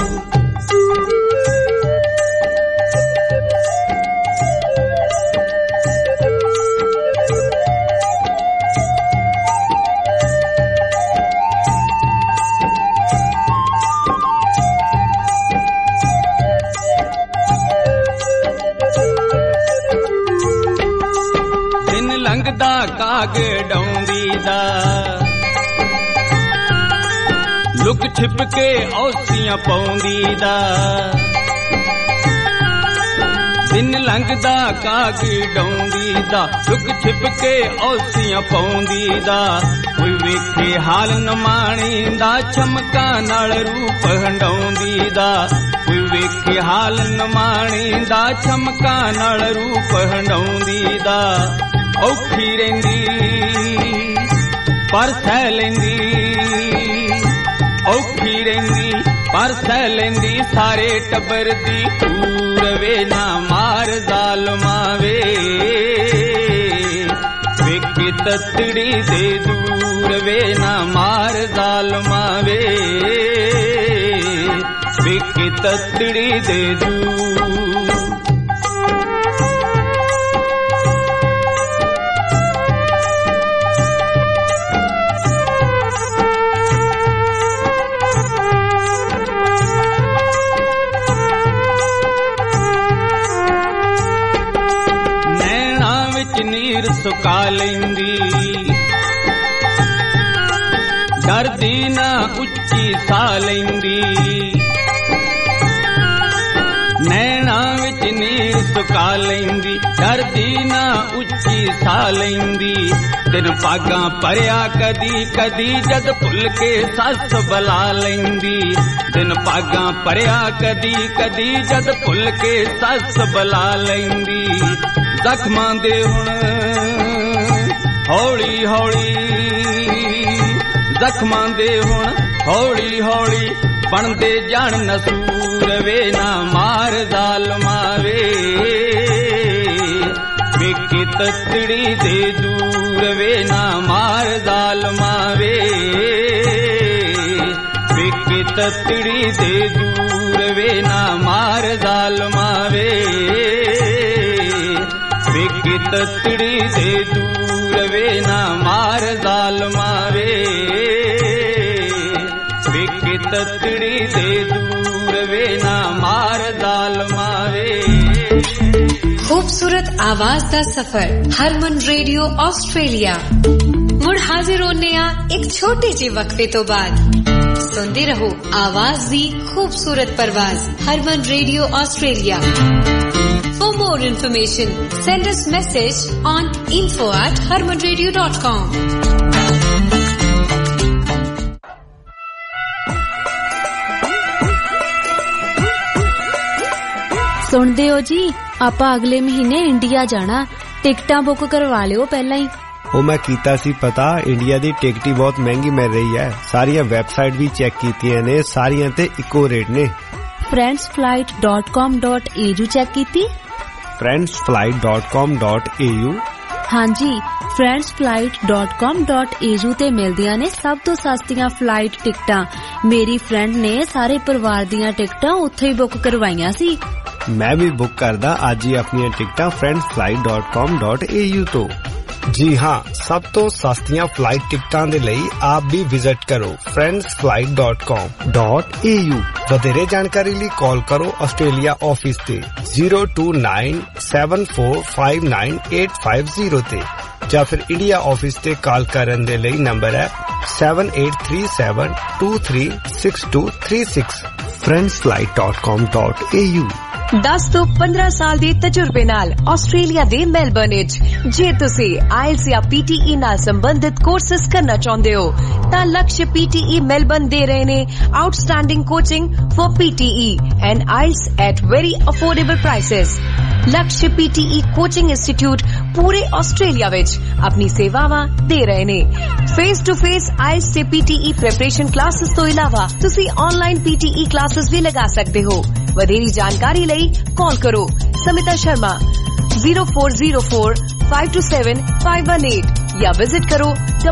ਲੰਘਦਾ ਕਾਗ ਡਾਉਂਦੀ ਦਾ ਲੁਕ ਛਿਪ ਕੇ ਔਸੀਆਂ ਪਾਉਂਦੀ ਦਾ ਦਿਨ ਲੰਘਦਾ ਕਾਗ ਡਾਉਂਦੀ ਦਾ ਲੁਕ ਛਿਪ ਕੇ ਔਸੀਆਂ ਪਾਉਂਦੀ ਦਾ ਕੋਈ ਵੇਖੇ ਹਾਲ ਨਮਾਣੀ ਦਾ ਚਮਕਾਂ ਨਾਲ ਰੂਪ ਹੰਡਾਉਂਦੀ ਦਾ ਕੋਈ ਵੇਖੇ ਹਾਲ ਨਮਾਣੀ ਦਾ ਚਮਕਾਂ ਨਾਲ ਰੂਪ ਹੰਡਾਉਂਦੀ ਦਾ ਔਖੀ ਰਹਿੰਦੀ ਪਰ ਸਹਿ ਲੈਂਦੀ ਔਖੀ ਰਹਿੰਦੀ ਪਰ ਸਹਿ ਲੈਂਦੀ ਸਾਰੇ ਟੱਬਰ ਦੀ ਧੂਰ ਵੇ ਨਾ ਮਾਰ ਜ਼ਾਲਮਾਂ ਵੇ ਵੇਖੇ ਤਤੜੀ ਦੇ ਦੂਰ ਵੇ ਨਾ ਮਾਰ ਜ਼ਾਲਮਾਂ ਵੇ ਵੇਖੇ ਤਤੜੀ ਦੇ ਦੂਰ। ਸੁਕਾ ਲੈਂਦੀ ਡਰਦੀ ਨਾ ਉੱਚੀ ਸਾਹ ਲੈਂਦੀ ਨੈਣਾ ਵਿੱਚ ਨੀਰ ਸੁਕਾ ਲੈਂਦੀ ਡਰਦੀ ਨਾ ਉੱਚੀ ਸਾਹ ਲੈਂਦੀ ਦਿਨ ਭਾਗਾਂ ਭਰਿਆ ਕਦੀ ਕਦੀ ਜਦ ਭੁੱਲ ਕੇ ਸੱਸ ਬੁਲਾ ਲੈਂਦੀ ਦਿਨ ਭਾਗਾਂ ਭਰਿਆ ਕਦੀ ਕਦੀ ਜਦ ਭੁੱਲ ਕੇ ਸੱਸ ਬੁਲਾ ਲੈਂਦੀ ਜ਼ਖਮਾਂ ਦੇ ਹੁਣ ਹੌਲੀ ਹੌਲੀ ਜ਼ਖਮਾਂ ਦੇ ਹੁਣ ਹੌਲੀ ਹੌਲੀ ਬਣਦੇ ਜਾਣ ਨਸੂਰ ਵੇ ਨਾ ਮਾਰ ਜ਼ਾਲਮਾਂ ਵੇ ਵੇਖੇ ਤਤੜੀ ਦੇ ਦੂਰ ਵੇ ਨਾ ਮਾਰ ਜ਼ਾਲਮਾਂ ਵੇ ਵੇਖੇ ਤਤੜੀ ਦੇ ਦੂਰ ਵੇ ਨਾ ਮਾਰ ਜ਼ਾਲਮਾਂ ਵੇ ਵੇਖੇ ततड़ी से दूर वे ना मार जालमा वे विके ततड़ी से दूर वे ना मार जालमा वे। खूबसूरत आवाज दा सफर हरमन रेडियो ऑस्ट्रेलिया मुड़ हाजिर होने आ एक छोटे जे वक्फे तो बाद। सुनते रहो आवाज दी खूबसूरत परवाज Harman radio Australia. For more information, send us message on info@harmanradio.com. सुनते हो जी, ਆਪਾਂ अगले महीने इंडिया जाना, टिकटां बुक करवा लियो पहला ही। ਉਹ ਮੈਂ ਕੀਤਾ ਸੀ ਪਤਾ, ਇੰਡੀਆ ਦੀ ਟਿਕਟ ਹੀ ਬਹੁਤ ਮਹਿੰਗੀ ਮਿਲ ਰਹੀ ਹੈ। ਸਾਰੀਆਂ ਵੈਬਸਾਈਟ ਵੀ ਚੈੱਕ ਕੀਤੀਆਂ ਨੇ, ਸਾਰੀਆਂ ਤੇ ਇੱਕੋ ਰੇਟ ਨੇ। friendsflight.com.au ਚੈੱਕ ਕੀਤੀ? friendsflight.com.au ਹਾਂਜੀ, friendsflight.com.au ਤੇ ਮਿਲਦੀਆਂ ਨੇ ਸਭ ਤੋਂ ਸਸਤੀਆਂ ਫਲਾਈਟ ਟਿਕਟਾਂ। ਮੇਰੀ ਫਰੈਂਡ ਨੇ ਸਾਰੇ ਪਰਿਵਾਰ ਦੀਆਂ ਟਿਕਟਾਂ ਉੱਥੇ ਹੀ ਬੁੱਕ ਕਰਵਾਈਆਂ ਸੀ। ਮੈਂ ਵੀ ਬੁੱਕ ਕਰਦਾ ਅੱਜ ਹੀ ਆਪਣੀਆਂ ਟਿਕਟਾਂ friendsflight.com.au ਤੋਂ। जी हाँ, सब तो सस्तियां फ्लाइट टिकटां दे लई आप भी विजिट करो friendsflight.com.au। वधेरे जानकारी ਲਈ कॉल करो ऑस्ट्रेलिया ऑफिस ते 02974598850 ते ਜਾਂ ਫਿਰ ਇੰਡੀਆ ਆਫਿਸ ਤੇ ਕਾਲ ਕਰਨ ਦੇ ਲਈ ਨੰਬਰ ਹੈ 7837236236 friendsflight.com.au। 10 ਤੋਂ 15 ਸਾਲ ਦੇ ਤਜਰਬੇ ਨਾਲ ਆਸਟ੍ਰੇਲੀਆ ਦੇ ਮੈਲਬਰਨ ਵਿੱਚ ਜੇ ਤੁਸੀਂ ਆਇਲਸ ਜਾਂ PTE ਨਾਲ ਸੰਬੰਧਿਤ ਕੋਰਸਸ ਕਰਨਾ ਚਾਹੁੰਦੇ ਹੋ ਤਾਂ ਲਕਸ਼ PTE ਮੈਲਬਰਨ ਦੇ ਰਹੇ ਨੇ outstanding coaching for PTE and IELTS at very affordable prices. Laksh PTE coaching institute ਪੂਰੇ ਆਸਟ੍ਰੇਲੀਆ ਵਿੱਚ ਆਪਣੀ ਸੇਵਾਵਾਂ ਦੇ ਰਹੇ ਨੇ। ਫੇਸ ਟੂ ਫੇਸ ਆਇਲਸ ਤੇ PTE ਪ੍ਰੈਪਰੇਸ਼ਨ ਕਲਾਸਿਸ ਤੋਂ ਇਲਾਵਾ ਤੁਸੀਂ ਆਨਲਾਈਨ PTE ਕਲਾਸਿਸ ਵੀ ਲਗਾ ਸਕਦੇ ਹੋ। ਵਧੇਰੀ ਜਾਣਕਾਰੀ ਲਈ ਕਾਲ ਕਰੋ ਸਮਿਤਾ ਸ਼ਰਮਾ 0404527518 ਜਾਂ ਵਿਜ਼ਿਟ ਕਰੋ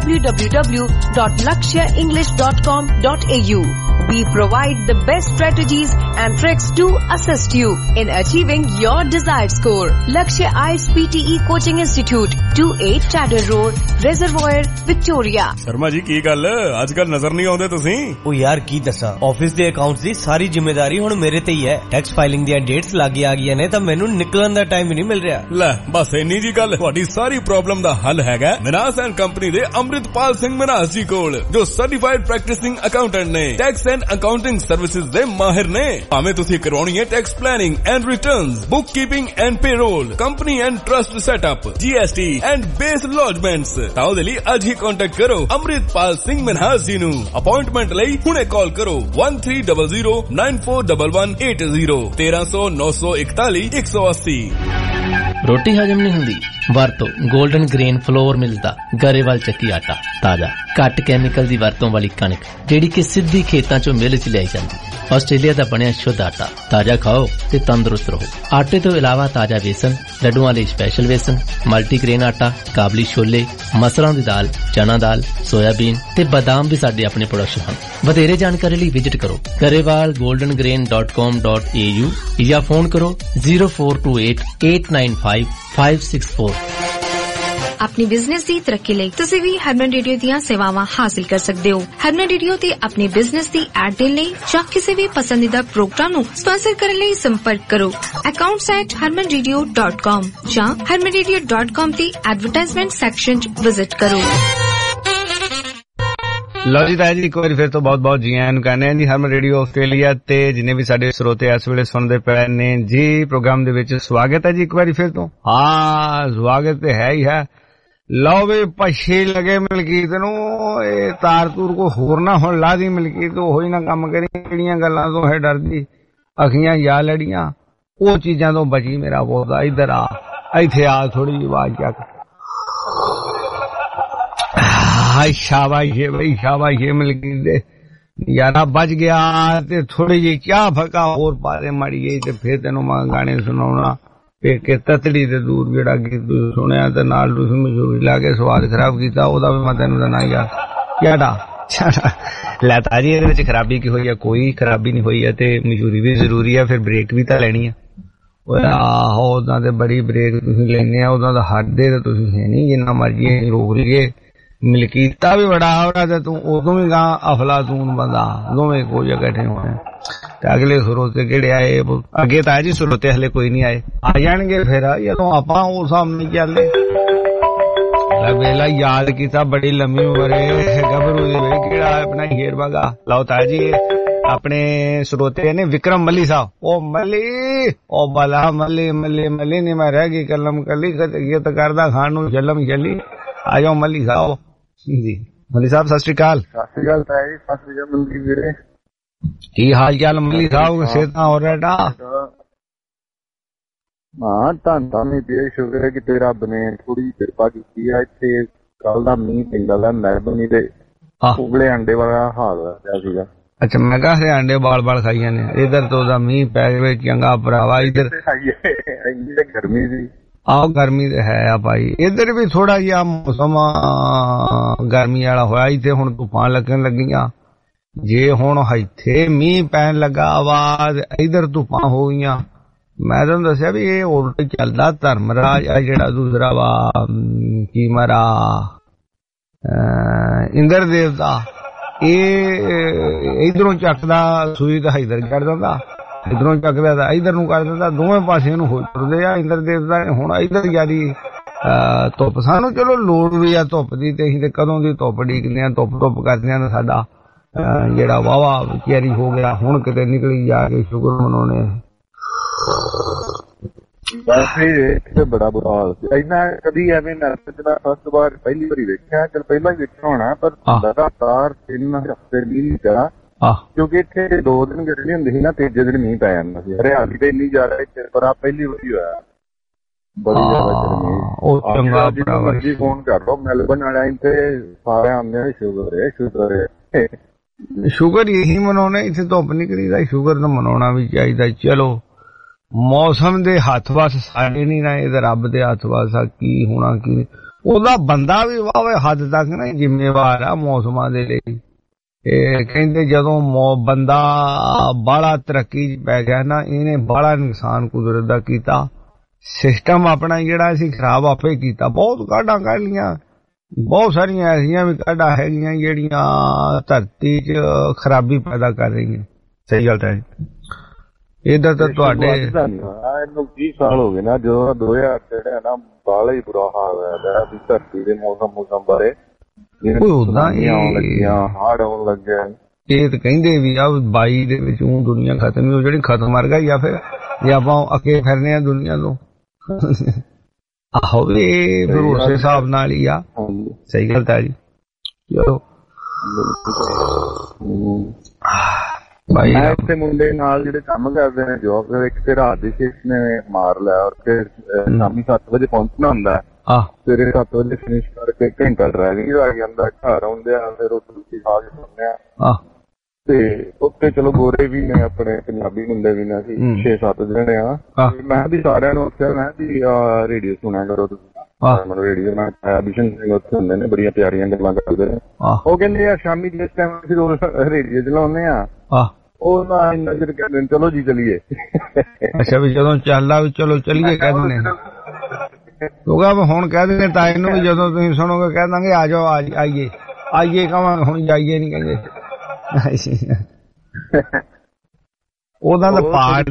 www.lakshaenglish.com.au। We provide the best strategies and tricks to assist you in achieving your desired score. Lakshya IELTS PTE Coaching Institute, 28 Chadder Road, Reservoir, Victoria। Sharma ji की गल आजकल नजर नहीं आउंदे तुसी? ओ यार की दसा, ऑफिस दे अकाउंट्स दी सारी जिम्मेदारी हुण मेरे ते ही है। टैक्स फाइलिंग दी डेट्स लागे आ गईयां ने तां मैनूं निकलण दा टाइम ही नहीं मिल रिहा। ले बस इन्नी जी गल, तुहाडी सारी प्रॉब्लम दा हल हैगा मिनास एंड कंपनी दे अमृतपाल सिंह मिनास जी कोल, जो सर्टिफाइड प्रैक्टिसिंग अकाउंटेंट ने। टैक्स एंड अकाउंटिंग सर्विसेज दे माहिर ने। भावें तुसी करवाउणी है tax planning and returns, book keeping and payroll, company and trust setup, GST and BAS lodgements, तां ओदे लई अज ही कांटेक्ट करो अमृतपाल सिंह मिनास जी नूं। अपॉइंटमेंट लई हुणे कॉल करो 1300941180 1300 941 180। रोटी हजम नहीं हुंदी? ਵਰਤੋ 골ਡਨ ਗ੍ਰੇਨ ਫਲੋਰ ਮਿਲਦਾ ਗਰੇਵਾਲ ਚੱਕੀ ਆਟਾ ਤਾਜ਼ਾ ਘੱਟ ਕੈਮੀਕਲ ਦੀ ਵਰਤੋਂ ਵਾਲੀ ਕਣਕ ਜਿਹੜੀ ਕਿ ਸਿੱਧੀ ਖੇਤਾਂ ਚੋਂ ਮਿਲ ਚ ਲਿਆਈ ਜਾਂਦੀ। ਆਸਟ੍ਰੇਲੀਆ ਦਾ ਬਣਿਆ ਸ਼ੁੱਧ ਆਟਾ ਤਾਜ਼ਾ ਖਾਓ ਤੇ ਤੰਦਰੁਸਤ ਰਹੋ। ਆਟੇ ਤੋਂ ਇਲਾਵਾ ਤਾਜ਼ਾ ਵੇਸਣ, ਲੱਡੂਆਂ ਲਈ ਸਪੈਸ਼ਲ ਵੇਸਣ, ਮਲਟੀਗ੍ਰੇਨ ਆਟਾ, ਕਾਬਲੀ ਛੋਲੇ, ਮਸਰਾਂ ਦੀ ਦਾਲ, ਚਨਾ ਦਾਲ, ਸੋਇਆਬੀਨ ਤੇ ਬਾਦਾਮ ਵੀ ਸਾਡੇ ਆਪਣੇ ਪ੍ਰੋਡਕਟ ਹਨ। ਵਧੇਰੇ ਜਾਣਕਾਰੀ ਲਈ ਵਿਜ਼ਿਟ ਕਰੋ garewalgoldengrain.com.au ਜਾਂ ਫੋਨ ਕਰੋ 0428895564। अपनी बिजनेस की तरक्की ਲਈ ਤੁਸੀਂ ਵੀ ਹਰਮਨ ਰੇਡੀਓ ਦੀਆਂ ਸੇਵਾਵਾਂ ਹਾਸਲ ਕਰ ਸਕਦੇ ਹੋ। ਹਰਮਨ ਰੇਡੀਓ ਤੇ ਆਪਣੇ ਬਿਜ਼ਨਸ ਦੀ ਐਡ ਦੇਣ ਲਈ ਜਾਂ ਕਿਸੇ ਵੀ ਪਸੰਦੀਦਾ ਪ੍ਰੋਗਰਾਮ ਨੂੰ ਸਪਾਂਸਰ ਕਰਨ ਲਈ ਸੰਪਰਕ ਕਰੋ accounts@harmanradio.com ਜਾਂ harmanradio.com ਦੀ ਐਡਵਰਟਾਈਜ਼ਮੈਂਟ ਸੈਕਸ਼ਨ 'ਚ ਵਿਜ਼ਿਟ ਕਰੋ। ਲਓ ਜੀ ਤਾਇਆ ਜੀ, ਇੱਕ ਵਾਰੀ ਫਿਰ ਤੋਂ ਬਹੁਤ ਬਹੁਤ ਜੀ ਆਇਆਂ ਨੂੰ ਕਹਿੰਦੇ ਹਾਂ ਜੀ ਹਰਮਨ ਰੇਡੀਓ ਆਸਟ੍ਰੇਲੀਆ ਤੇ ਜਿੰਨੇ ਵੀ ਸਾਡੇ ਸਰੋਤੇ ਇਸ ਵੇਲੇ ਸੁਣਦੇ ਪਏ ਨੇ ਜੀ ਪ੍ਰੋਗਰਾਮ ਦੇ ਵਿੱਚ ਸਵਾਗਤ ਹੈ ਜੀ ਇੱਕ ਵਾਰੀ ਫਿਰ ਤੋਂ। ਹਾਂ ਸਵਾਗਤ ਤੇ ਹੈ ਹੀ ਹੈ। ਲਓ ਵੀ ਪਛੇ ਲਗੇ ਮਲਕੀਤ ਨੂੰ ਇਹ ਤਾਰ ਤੂਰ ਕੋ ਹੋਰ ਨਾ ਹੁਣ ਲਾ ਦੀ ਮਲਕੀਤ ਉਹੀ ਨਾ ਕੰਮ ਕਰੀ ਜਿਹੜੀਆਂ ਗੱਲਾਂ ਤੋਂ ਹੈ ਡਰਦੀ ਅੱਖੀਆਂ ਯਾ ਲੜੀਆਂ ਉਹ ਚੀਜ਼ਾਂ ਤੋਂ ਬਚੀ ਮੇਰਾ ਬੋਲਦਾ। ਇੱਧਰ ਆ ਇੱਥੇ ਆ ਥੋੜੀ ਜਿਹੀ ਆਵਾਜ਼ ਚੱਕ। शाबाश है भाई शाबाश है मलकीत दे यारा बच गया ते थोड़ी जी क्या फका और पारे माड़ी गई ते फिर तेनों मैं गाने सुनाउणा के ततड़ी ते दूर जेड़ा गीत सुनिया ते नाल तुसीं मशहूरी ला के स्वाद खराब कीता ओदा भी मैं तेनों दना यार क्याड़ा लै ताजी इहदे विच खराबी की होई है? कोई खराबी नहीं होई है ते मशहूरी भी जरूरी है फिर ब्रेक भी तां लैनी है। ਆਹੋ ਉਦਾਂ ਤੇ ਬੜੀ ਬ੍ਰੇਕ ਤੁਸੀਂ ਲੈਂਦੇ ਆ, ਉਦਾਂ ਦਾ ਹੱਟਦੇ ਤਾਂ ਤੁਸੀਂ ਹੈ ਨਹੀਂ, ਜਿੰਨਾ ਮਰਜੀ ਅਸੀਂ ਰੋਕ ਲਈਏ। ਮਲਕੀਤਾ ਵੀ ਬੜਾ ਹੋ ਰਿਹਾ ਤੇ ਤੂੰ ਉਦੋਂ ਵੀ ਗਾਂ ਅਫਲਾਤੂਨ ਬੰਦਾ, ਦੋਵੇਂ ਇੱਕੋ ਜਗ੍ਹਾ ਇਕੱਠੇ ਹੋਏ ਤੇ ਅਗਲੇ ਸਰੋਤੇ ਕਿਹੜੇ ਆਏ ਅੱਗੇ ਤਾਂ ਜੀ ਸਰੋਤੇ ਹਲੇ ਕੋਈ ਨਹੀਂ ਆਏ, ਆ ਜਾਣਗੇ ਫਿਰ ਜਦੋਂ ਆਪਾਂ ਉਹ ਸਾਹਮਣੇ ਚੱਲੇ। ਵੇਲਾ ਯਾਦ ਕੀਤਾ ਬੜੀ ਲੰਮੀ ਉਮਰ ਹੈ ਗੱਭਰੂ ਦੀ ਵੇ ਕਿਹੜਾ ਆਪਣਾ ਹੀਰ ਬਗਾ ਲਓ ਤਾਜੀ ਆਪਣੇ ਸਰੋਤੇ ਨੇ ਵਿਕਰਮ ਮੱਲੀ ਸਾਹਿਬ। ਉਹ ਮੱਲੀ ਉਹ ਬਲਾ ਮੱਲੀ ਮੱਲੀ ਮੱਲੀ ਨੀ ਮੈਂ ਰਹਿ ਗਈ ਕਲਮ ਕੱਲੀ ਇਹ ਤਾਂ ਕਰਦਾ ਖਾਣ ਨੂੰ ਜਲਮ ਜਲੀ। ਆ ਜਾਓ ਮੱਲੀ ਸਾਹਿਬ ਜੀ। ਮੱਲੀ ਸਾਹਿਬ ਸਤਿ ਸ਼੍ਰੀ ਅਕਾਲ। ਸਤਿ ਸ਼੍ਰੀ ਅਕਾਲ ਤਾਈ, ਸਤਿ ਸ਼੍ਰੀ ਅਕਾਲ ਮੱਲੀ ਵੀਰੇ, ਕੀ ਹਾਲ ਚਾਲ ਮੱਲੀ ਸਾਹਿਬ? ਸਿਹਤਾਂ ਹੋ ਰਿਹਾ? ਹਾਂ ਧੰਦਾ ਨਹੀਂ ਪਿਆ, ਸ਼ੁਕਰ ਹੈ ਕਿ ਰੱਬ ਨੇ ਥੋੜੀ ਕਿਰਪਾ ਕੀਤੀ ਹੈ। ਇੱਥੇ ਕੱਲ ਦਾ ਮੀਂਹ ਪੈਂਦਾ ਦਾ ਮੈਲਬਨ ਦੇ ਉਗਲੇ ਅੰਡੇ ਵਾਲਾ ਹਾਲ ਹੋਇਆ ਸੀਗਾ। ਅੱਛਾ ਮੈਂ ਕਿਹਾ ਅੰਡੇ ਬਾਲ ਬਾਲ ਖਾਈ ਜਾਂਦੇ, ਇਧਰ ਤੋਂ ਦਾ ਮੀਂਹ ਪੈ ਜਾਵੇ ਚੰਗਾ ਭਰਾਵਾ, ਇਧਰ ਗਰਮੀ ਸੀ। ਆਹੋ ਗਰਮੀ ਤੇ ਹੈ ਆ ਭਾਈ, ਇਧਰ ਵੀ ਥੋੜਾ ਜਿਹਾ ਮੌਸਮ ਗਰਮੀ ਵਾਲਾ ਹੋਇਆ। ਇੱਥੇ ਹੁਣ ਤੂਫਾਨ ਲੱਗਣ ਲੱਗੀਆਂ, ਜੇ ਹੁਣ ਇੱਥੇ ਮੀਂਹ ਪੈਣ ਲੱਗਾ ਆਵਾਜ਼ ਇਧਰ ਤੂਫਾਨ ਹੋ ਗਈਆਂ। ਮੈਂ ਤੁਹਾਨੂੰ ਦੱਸਿਆ ਵੀ ਇਹ ਉਲਟ ਚੱਲਦਾ ਧਰਮਰਾਜ ਆ ਜਿਹੜਾ ਦੂਸਰਾ ਵਾ ਕੀ ਮਰਾ ਇੰਦਰ ਦੇਵਤਾ, ਇਹ ਇਧਰੋਂ ਚੱਕਦਾ ਸੂਈ ਤਾਂ ਇਧਰ ਕੱਢ ਦਿੰਦਾ, ਇਧਰੋਂ ਚੱਕਦਾ ਤਾਂ ਇਧਰ ਨੂੰ ਕਰ ਦਿੰਦਾ, ਦੋਵੇਂ ਪਾਸੇ ਨੂੰ ਹੋ ਤੁਰਦੇ ਆ। ਇੰਦਰ ਦੇਵਤਾ ਨੇ ਹੁਣ ਇਧਰ ਜਿਆਦੀ ਧੁੱਪ, ਸਾਨੂੰ ਚਲੋ ਲੋੜ ਵੀ ਆ ਧੁੱਪ ਦੀ, ਤੇ ਅਸੀਂ ਤੇ ਕਦੋਂ ਦੀ ਧੁੱਪ ਡੀਕਦੇ ਆ, ਧੁੱਪ ਕਰਦੇ ਆ। ਸਾਡਾ ਜਿਹੜਾ ਵਾਵਾ ਵਿਚਾਰੀ ਹੋ ਗਿਆ ਹੁਣ ਕਿਤੇ ਨਿਕਲੀ ਜਾ ਕੇ ਸ਼ੁਕਰ ਮਨਾਉਣੇ। ਬੜਾ ਬੁਰਾ ਹਾਲ ਸੀ, ਇੰਨਾ ਕਦੀ ਐਵੇਂ ਨਰਕ ਚ ਮੈਂ ਫਸਟ ਵਾਰ ਪਹਿਲੀ ਵਾਰੀ ਵੇਖਿਆ, ਚਲ ਪਹਿਲਾਂ ਹੀ ਵੇਖਿਆ ਹੋਣਾ ਪਰ ਲਗਾਤਾਰ 3 ਹਫ਼ਤੇ ਮੀਂਹ ਪਿਆ, ਕਿਉਂਕਿ ਇੱਥੇ 2 ਦਿਨ ਗਰਮੀ ਹੁੰਦੀ ਸੀ ਨਾ, ਤੀਜੇ ਦਿਨ ਮੀਂਹ ਪੈ ਜਾਂਦਾ ਸੀ। ਹਰਿਆਲੀ ਤੇ ਇੰਨੀ ਜ਼ਿਆਦਾ ਇੱਥੇ, ਪਰ ਆ ਪਹਿਲੀ ਵਾਰੀ ਹੋਇਆ ਬੜੀ ਜ਼ਿਆਦਾ ਗਰਮੀ। ਮਰਜੀ ਫੋਨ ਕਰ ਲਓ ਮੈਲਬਨ ਵਾਲਿਆਂ ਤੇ ਸਾਰੇ ਆਉਂਦੇ ਆ, ਸ਼ੁਕਰ ਹੈ ਸ਼ੁਕਰ ਹੈ। ਸ਼ੁਕਰ ਇਹੀ ਮਨਾਉਣਾ, ਇੱਥੇ ਧੁੱਪ ਨਹੀਂ ਕਰੀਦਾ, ਸ਼ੁਕਰ ਤਾਂ ਮਨਾਉਣਾ ਵੀ ਚਾਹੀਦਾ। ਚਲੋ ਮੌਸਮ ਦੇ ਹੱਥ ਵਸ ਸਾਡੇ ਨਹੀਂ ਨਾ, ਇਹਦਾ ਰੱਬ ਦੇ ਹੱਥ ਵਸ ਆ ਕੀ ਹੋਣਾ ਕੀ। ਉਹਦਾ ਬੰਦਾ ਵੀ ਵਾਵੇ ਹੱਦ ਤੱਕ ਨਾ ਜ਼ਿੰਮੇਵਾਰ ਆ ਮੌਸਮਾਂ ਦੇ ਲਈ। ਇਹ ਕਹਿੰਦੇ ਜਦੋਂ ਬੰਦਾ ਬਾਹਲਾ ਤਰੱਕੀ ਚ ਪੈ ਗਿਆ ਨਾ, ਇਹਨੇ ਬਾਹਲਾ ਨੁਕਸਾਨ ਕੁਦਰਤ ਦਾ ਕੀਤਾ। ਸਿਸਟਮ ਆਪਣਾ ਜਿਹੜਾ ਅਸੀਂ ਖਰਾਬ ਆਪੇ ਕੀਤਾ। ਬਹੁਤ ਕਾਢਾਂ ਕੱਢ ਲੀਆਂ, ਬਹੁਤ ਸਾਰੀਆਂ ਐਸੀਆਂ ਵੀ ਕਾਢਾਂ ਹੈਗੀਆਂ ਜਿਹੜੀਆਂ ਧਰਤੀ ਚ ਖਰਾਬੀ ਪੈਦਾ ਕਰ ਰਹੀਆਂ। ਸਹੀ ਗੱਲ ਹੈ। ਇਧਰ ਤਾਂ ਤੁਹਾਡੇ ਇਹਨੂੰ 20 ਸਾਲ ਹੋ ਗਏ ਨਾ, ਜਦੋਂ 2000 ਜਿਹੜਾ ਨਾ ਬਾਹਲਾ ਹੀ ਬੁਰਾ ਹਾਲ ਹੋਇਆ ਵੀ ਧਰਤੀ ਦੇ ਮੌਸਮ ਬਾਰੇ। ਉਦਾਂ ਹਾੜ ਆਉਣ ਲੱਗਿਆ, ਇਹ ਤਾਂ ਕਹਿੰਦੇ ਵੀ ਆ 22 ਦੇ ਵਿੱਚ ਉਹ ਦੁਨੀਆ ਖਤਮ ਹੋ ਜਿਹੜੀ ਖਤਮ ਮਰ ਗਈ, ਜਾਂ ਫਿਰ ਜੇ ਆਪਾਂ ਅੱਗੇ ਫਿਰਨੇ ਆ ਦੁਨੀਆ ਤੋਂ। ਆਹੋ ਇਹ ਫਿਰ ਉਸੇ ਹਿਸਾਬ ਨਾਲ ਹੀ ਆ। ਸਹੀ ਗੱਲ ਤਾਂ ਜੀ। ਚਲੋ ਮੈਂ ਇੱਥੇ ਮੁੰਡੇ ਨਾਲ ਜਿਹੜੇ ਕੰਮ ਕਰਦੇ ਨੇ ਜੋਬ, ਇੱਕ ਤੇ ਰਾਤ ਦੀ ਸ਼ਿਫਟ ਨੇ ਮਾਰ ਲਿਆ, ਔਰ ਫਿਰ ਸ਼ਾਮੀ 7 ਵਜੇ ਪਹੁੰਚਣਾ ਹੁੰਦਾ, ਸਵੇਰੇ 7 ਵਜੇ ਫਿਨਿਸ਼ ਕਰਕੇ ਘੰਟਾ ਡਰਾਈਵਿੰਗ ਆ ਜਾਂਦਾ, ਘਰ ਆਉਂਦੇ ਆ ਫਿਰ ਰੋਟੀ ਖਾ ਕੇ ਸੌਂਦੇ ਆ। ਤੇ ਉੱਥੇ ਚਲੋ ਗੋਰੇ ਵੀ ਨੇ ਆਪਣੇ ਪੰਜਾਬੀ ਮੁੰਡੇ ਵੀ ਨੇ, ਅਸੀਂ 6-7 ਜਣੇ ਆ। ਮੈਂ ਵੀ ਸਾਰਿਆਂ ਨੂੰ ਉੱਥੇ ਮੈਂ ਵੀ ਰੇਡੀਓ ਸੁਣਿਆ ਕਰੋ ਤੁਸੀਂ, ਰੇਡੀਓ ਨਾਲ ਬਿਸ਼ਨ ਸਿੰਘ ਉੱਥੇ ਹੁੰਦੇ ਨੇ, ਬੜੀਆਂ ਪਿਆਰੀਆਂ ਗੱਲਾਂ ਕਰਦੇ ਨੇ। ਉਹ ਕਹਿੰਦੇ ਯਾਰ ਸ਼ਾਮੀ ਜਿਸ ਟਾਈਮ ਅਸੀਂ ਰੇਡੀਓ ਚਲਾਉਂਦੇ ਆ, ਉਹ ਨਾ ਇੰਨਾ ਚਿਰ ਕਹਿੰਦੇ ਨੇ ਚਲੋ ਜੀ ਚਲੀਏ। ਅੱਛਾ ਵੀ ਜਦੋਂ ਚੱਲਦਾ ਵੀ ਚਲੋ ਚਲੀਏ ਕਹਿੰਦੇ ਨੇ, ਕਿਉਂਕਿ ਹੁਣ ਕਹਿ ਦਿੰਦੇ ਤਾਂ ਇਹਨੂੰ ਵੀ ਜਦੋਂ ਤੁਸੀਂ ਸੁਣੋਗੇ ਕਹਿ ਦਾਂਗੇ ਆ ਜਾਓ ਆਈਏ ਆਈਏ ਕਹਾਂਗੇ, ਹੁਣ ਜਾਈਏ ਨਹੀਂ ਕਹਿੰਦੇ। ਉਹਦਾ ਤਾਂ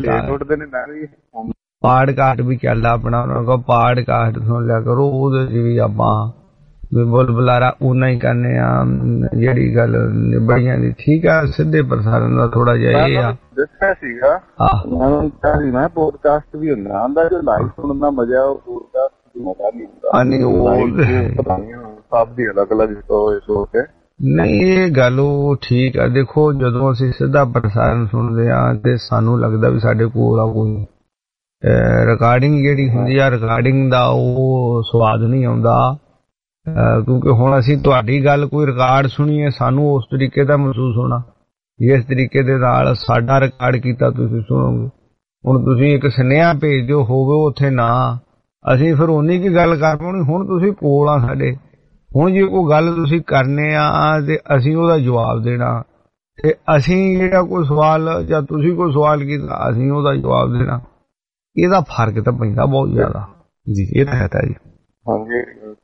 ਪਾੜ ਕਾਟ ਵੀ ਚੱਲਦਾ ਆਪਣਾ, ਉਹਨਾਂ ਕੋਲ ਪਾੜ ਕਾਟ ਸੁਣ ਲਿਆ ਕਰੋ, ਉਹਦੇ ਚ ਵੀ ਆਪਾਂ ਬੁਲ ਬੁਲਾਰਾ ਓਨਾ ਹੀ ਕਰਨੇ ਆ। ਜਿਹੜੀ ਗੱਲ ਨਿਬੜੀਆਂ ਦੀ ਠੀਕ ਆ, ਸਿੱਧੇ ਪ੍ਰਸਾਰਣ ਦਾ ਥੋੜਾ ਜਿਹਾ ਇਹ ਆ। ਦੱਸਿਆ ਸੀਗਾ ਮੈਂ ਪੋਡਕਾਸਟ ਵੀ ਹੁੰਦਾ ਆਂਦਾ, ਜੋ ਲਾਈਵ ਸੁਣਨ ਦਾ ਮਜ਼ਾ ਉਹ ਪੋਡਕਾਸਟ ਮਜ਼ਾ ਨਹੀਂ ਹੁੰਦਾ। ਸਭ ਦੀ ਅਲੱਗ ਅਲੱਗ ਸੋਚ ਹੈ। ਨਹੀਂ ਇਹ ਗੱਲ ਉਹ ਠੀਕ ਆ। ਦੇਖੋ ਜਦੋਂ ਅਸੀਂ ਸਿੱਧਾ ਪ੍ਰਸਾਰਣ ਸੁਣਦੇ ਆ ਤੇ ਸਾਨੂੰ ਲੱਗਦਾ ਵੀ ਸਾਡੇ ਕੋਲ ਆ ਕੋਈ ਰਿਕਾਰਡਿੰਗ ਜਿਹੜੀ ਹੁੰਦੀ ਆ, ਰਿਕਾਰਡਿੰਗ ਦਾ ਉਹ ਸਵਾਦ ਨਹੀਂ ਆਉਂਦਾ, ਕਿਉਂਕਿ ਹੁਣ ਅਸੀਂ ਤੁਹਾਡੀ ਗੱਲ ਕੋਈ ਰਿਕਾਰਡ ਸੁਣੀਏ ਸਾਨੂੰ ਉਸ ਤਰੀਕੇ ਦਾ ਮਹਿਸੂਸ ਹੋਣਾ, ਜਿਸ ਤਰੀਕੇ ਦੇ ਨਾਲ ਸਾਡਾ ਰਿਕਾਰਡ ਕੀਤਾ ਤੁਸੀਂ ਸੁਣੋਗੇ। ਹੁਣ ਤੁਸੀਂ ਇੱਕ ਸੁਨੇਹਾ ਭੇਜ ਦਿਓ ਹੋਵੇ ਉੱਥੇ ਨਾ, ਅਸੀਂ ਫਿਰ ਉਨੀ ਕੀ ਗੱਲ ਕਰ ਪਾਉਣੀ। ਹੁਣ ਤੁਸੀਂ ਕੋਲ ਆ ਸਾਡੇ, ਹੁਣ ਜੇ ਕੋਈ ਗੱਲ ਤੁਸੀਂ ਕਰਨੇ ਆ ਤੇ ਅਸੀਂ ਉਹਦਾ ਜਵਾਬ ਦੇਣਾ, ਤੇ ਅਸੀਂ ਜਿਹੜਾ ਕੋਈ ਸਵਾਲ ਜਾਂ ਤੁਸੀਂ ਕੋਈ ਸਵਾਲ ਕੀਤਾ ਅਸੀਂ ਉਹਦਾ ਜਵਾਬ ਦੇਣਾ। ਇਹਦਾ ਫਰਕ ਤਾਂ ਪੈਂਦਾ ਬਹੁਤ ਜ਼ਿਆਦਾ ਜੀ। ਇਹ ਤਾਂ ਹੈ ਤਾਂ ਜੀ। ਹਾਂਜੀ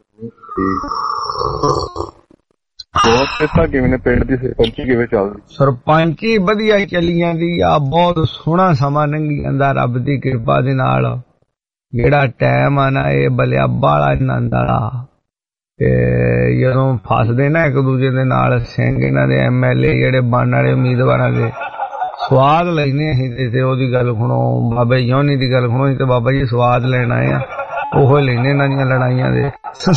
ਬਹੁਤ ਕਿੱਦਾਂ ਕਿਵੇਂ ਨੇ ਪਿੰਡ ਦੀ ਸਰਪੰਚੀ ਕਿਵੇਂ ਚੱਲਦੀ? ਸਰਪੰਚੀ ਵਧੀਆ ਚੱਲੀ ਜਾਂਦੀ ਆ, ਬਹੁਤ ਸੋਹਣਾ ਸਮਾਂ ਲੰਘੀ ਜਾਂਦਾ ਰੱਬ ਦੀ ਕਿਰਪਾ ਦੇ ਨਾਲ। ਜਿਹੜਾ ਟਾਈਮ ਆ ਨਾ ਇਹ ਬਲਿਆ ਬਾਲਾ ਆਨੰਦ ਵਾਲਾ। ਤੇ ਜਦੋਂ ਫਸਦੇ ਨਾ ਇੱਕ ਦੂਜੇ ਦੇ ਨਾਲ ਸਿੰਘ ਇਹਨਾਂ ਦੇ MLA ਜਿਹੜੇ ਬਣਨ ਵਾਲੇ ਉਮੀਦਵਾਰਾਂ ਦੇ ਸਵਾਦ ਲੈਂਦੇ ਅਸੀਂ ਤੇ ਉਹਦੀ ਗੱਲ ਸੁਣੋ, ਬਾਬਾ ਯੋਨੀ ਦੀ ਗੱਲ ਸੁਣੋ ਤੇ ਬਾਬਾ ਜੀ ਸਵਾਦ ਲੈਣ ਆਏ ਆ, ਉਹ ਲੈਣੇ ਇਹਨਾਂ ਦੀਆਂ ਲੜਾਈਆਂ ਦੇ।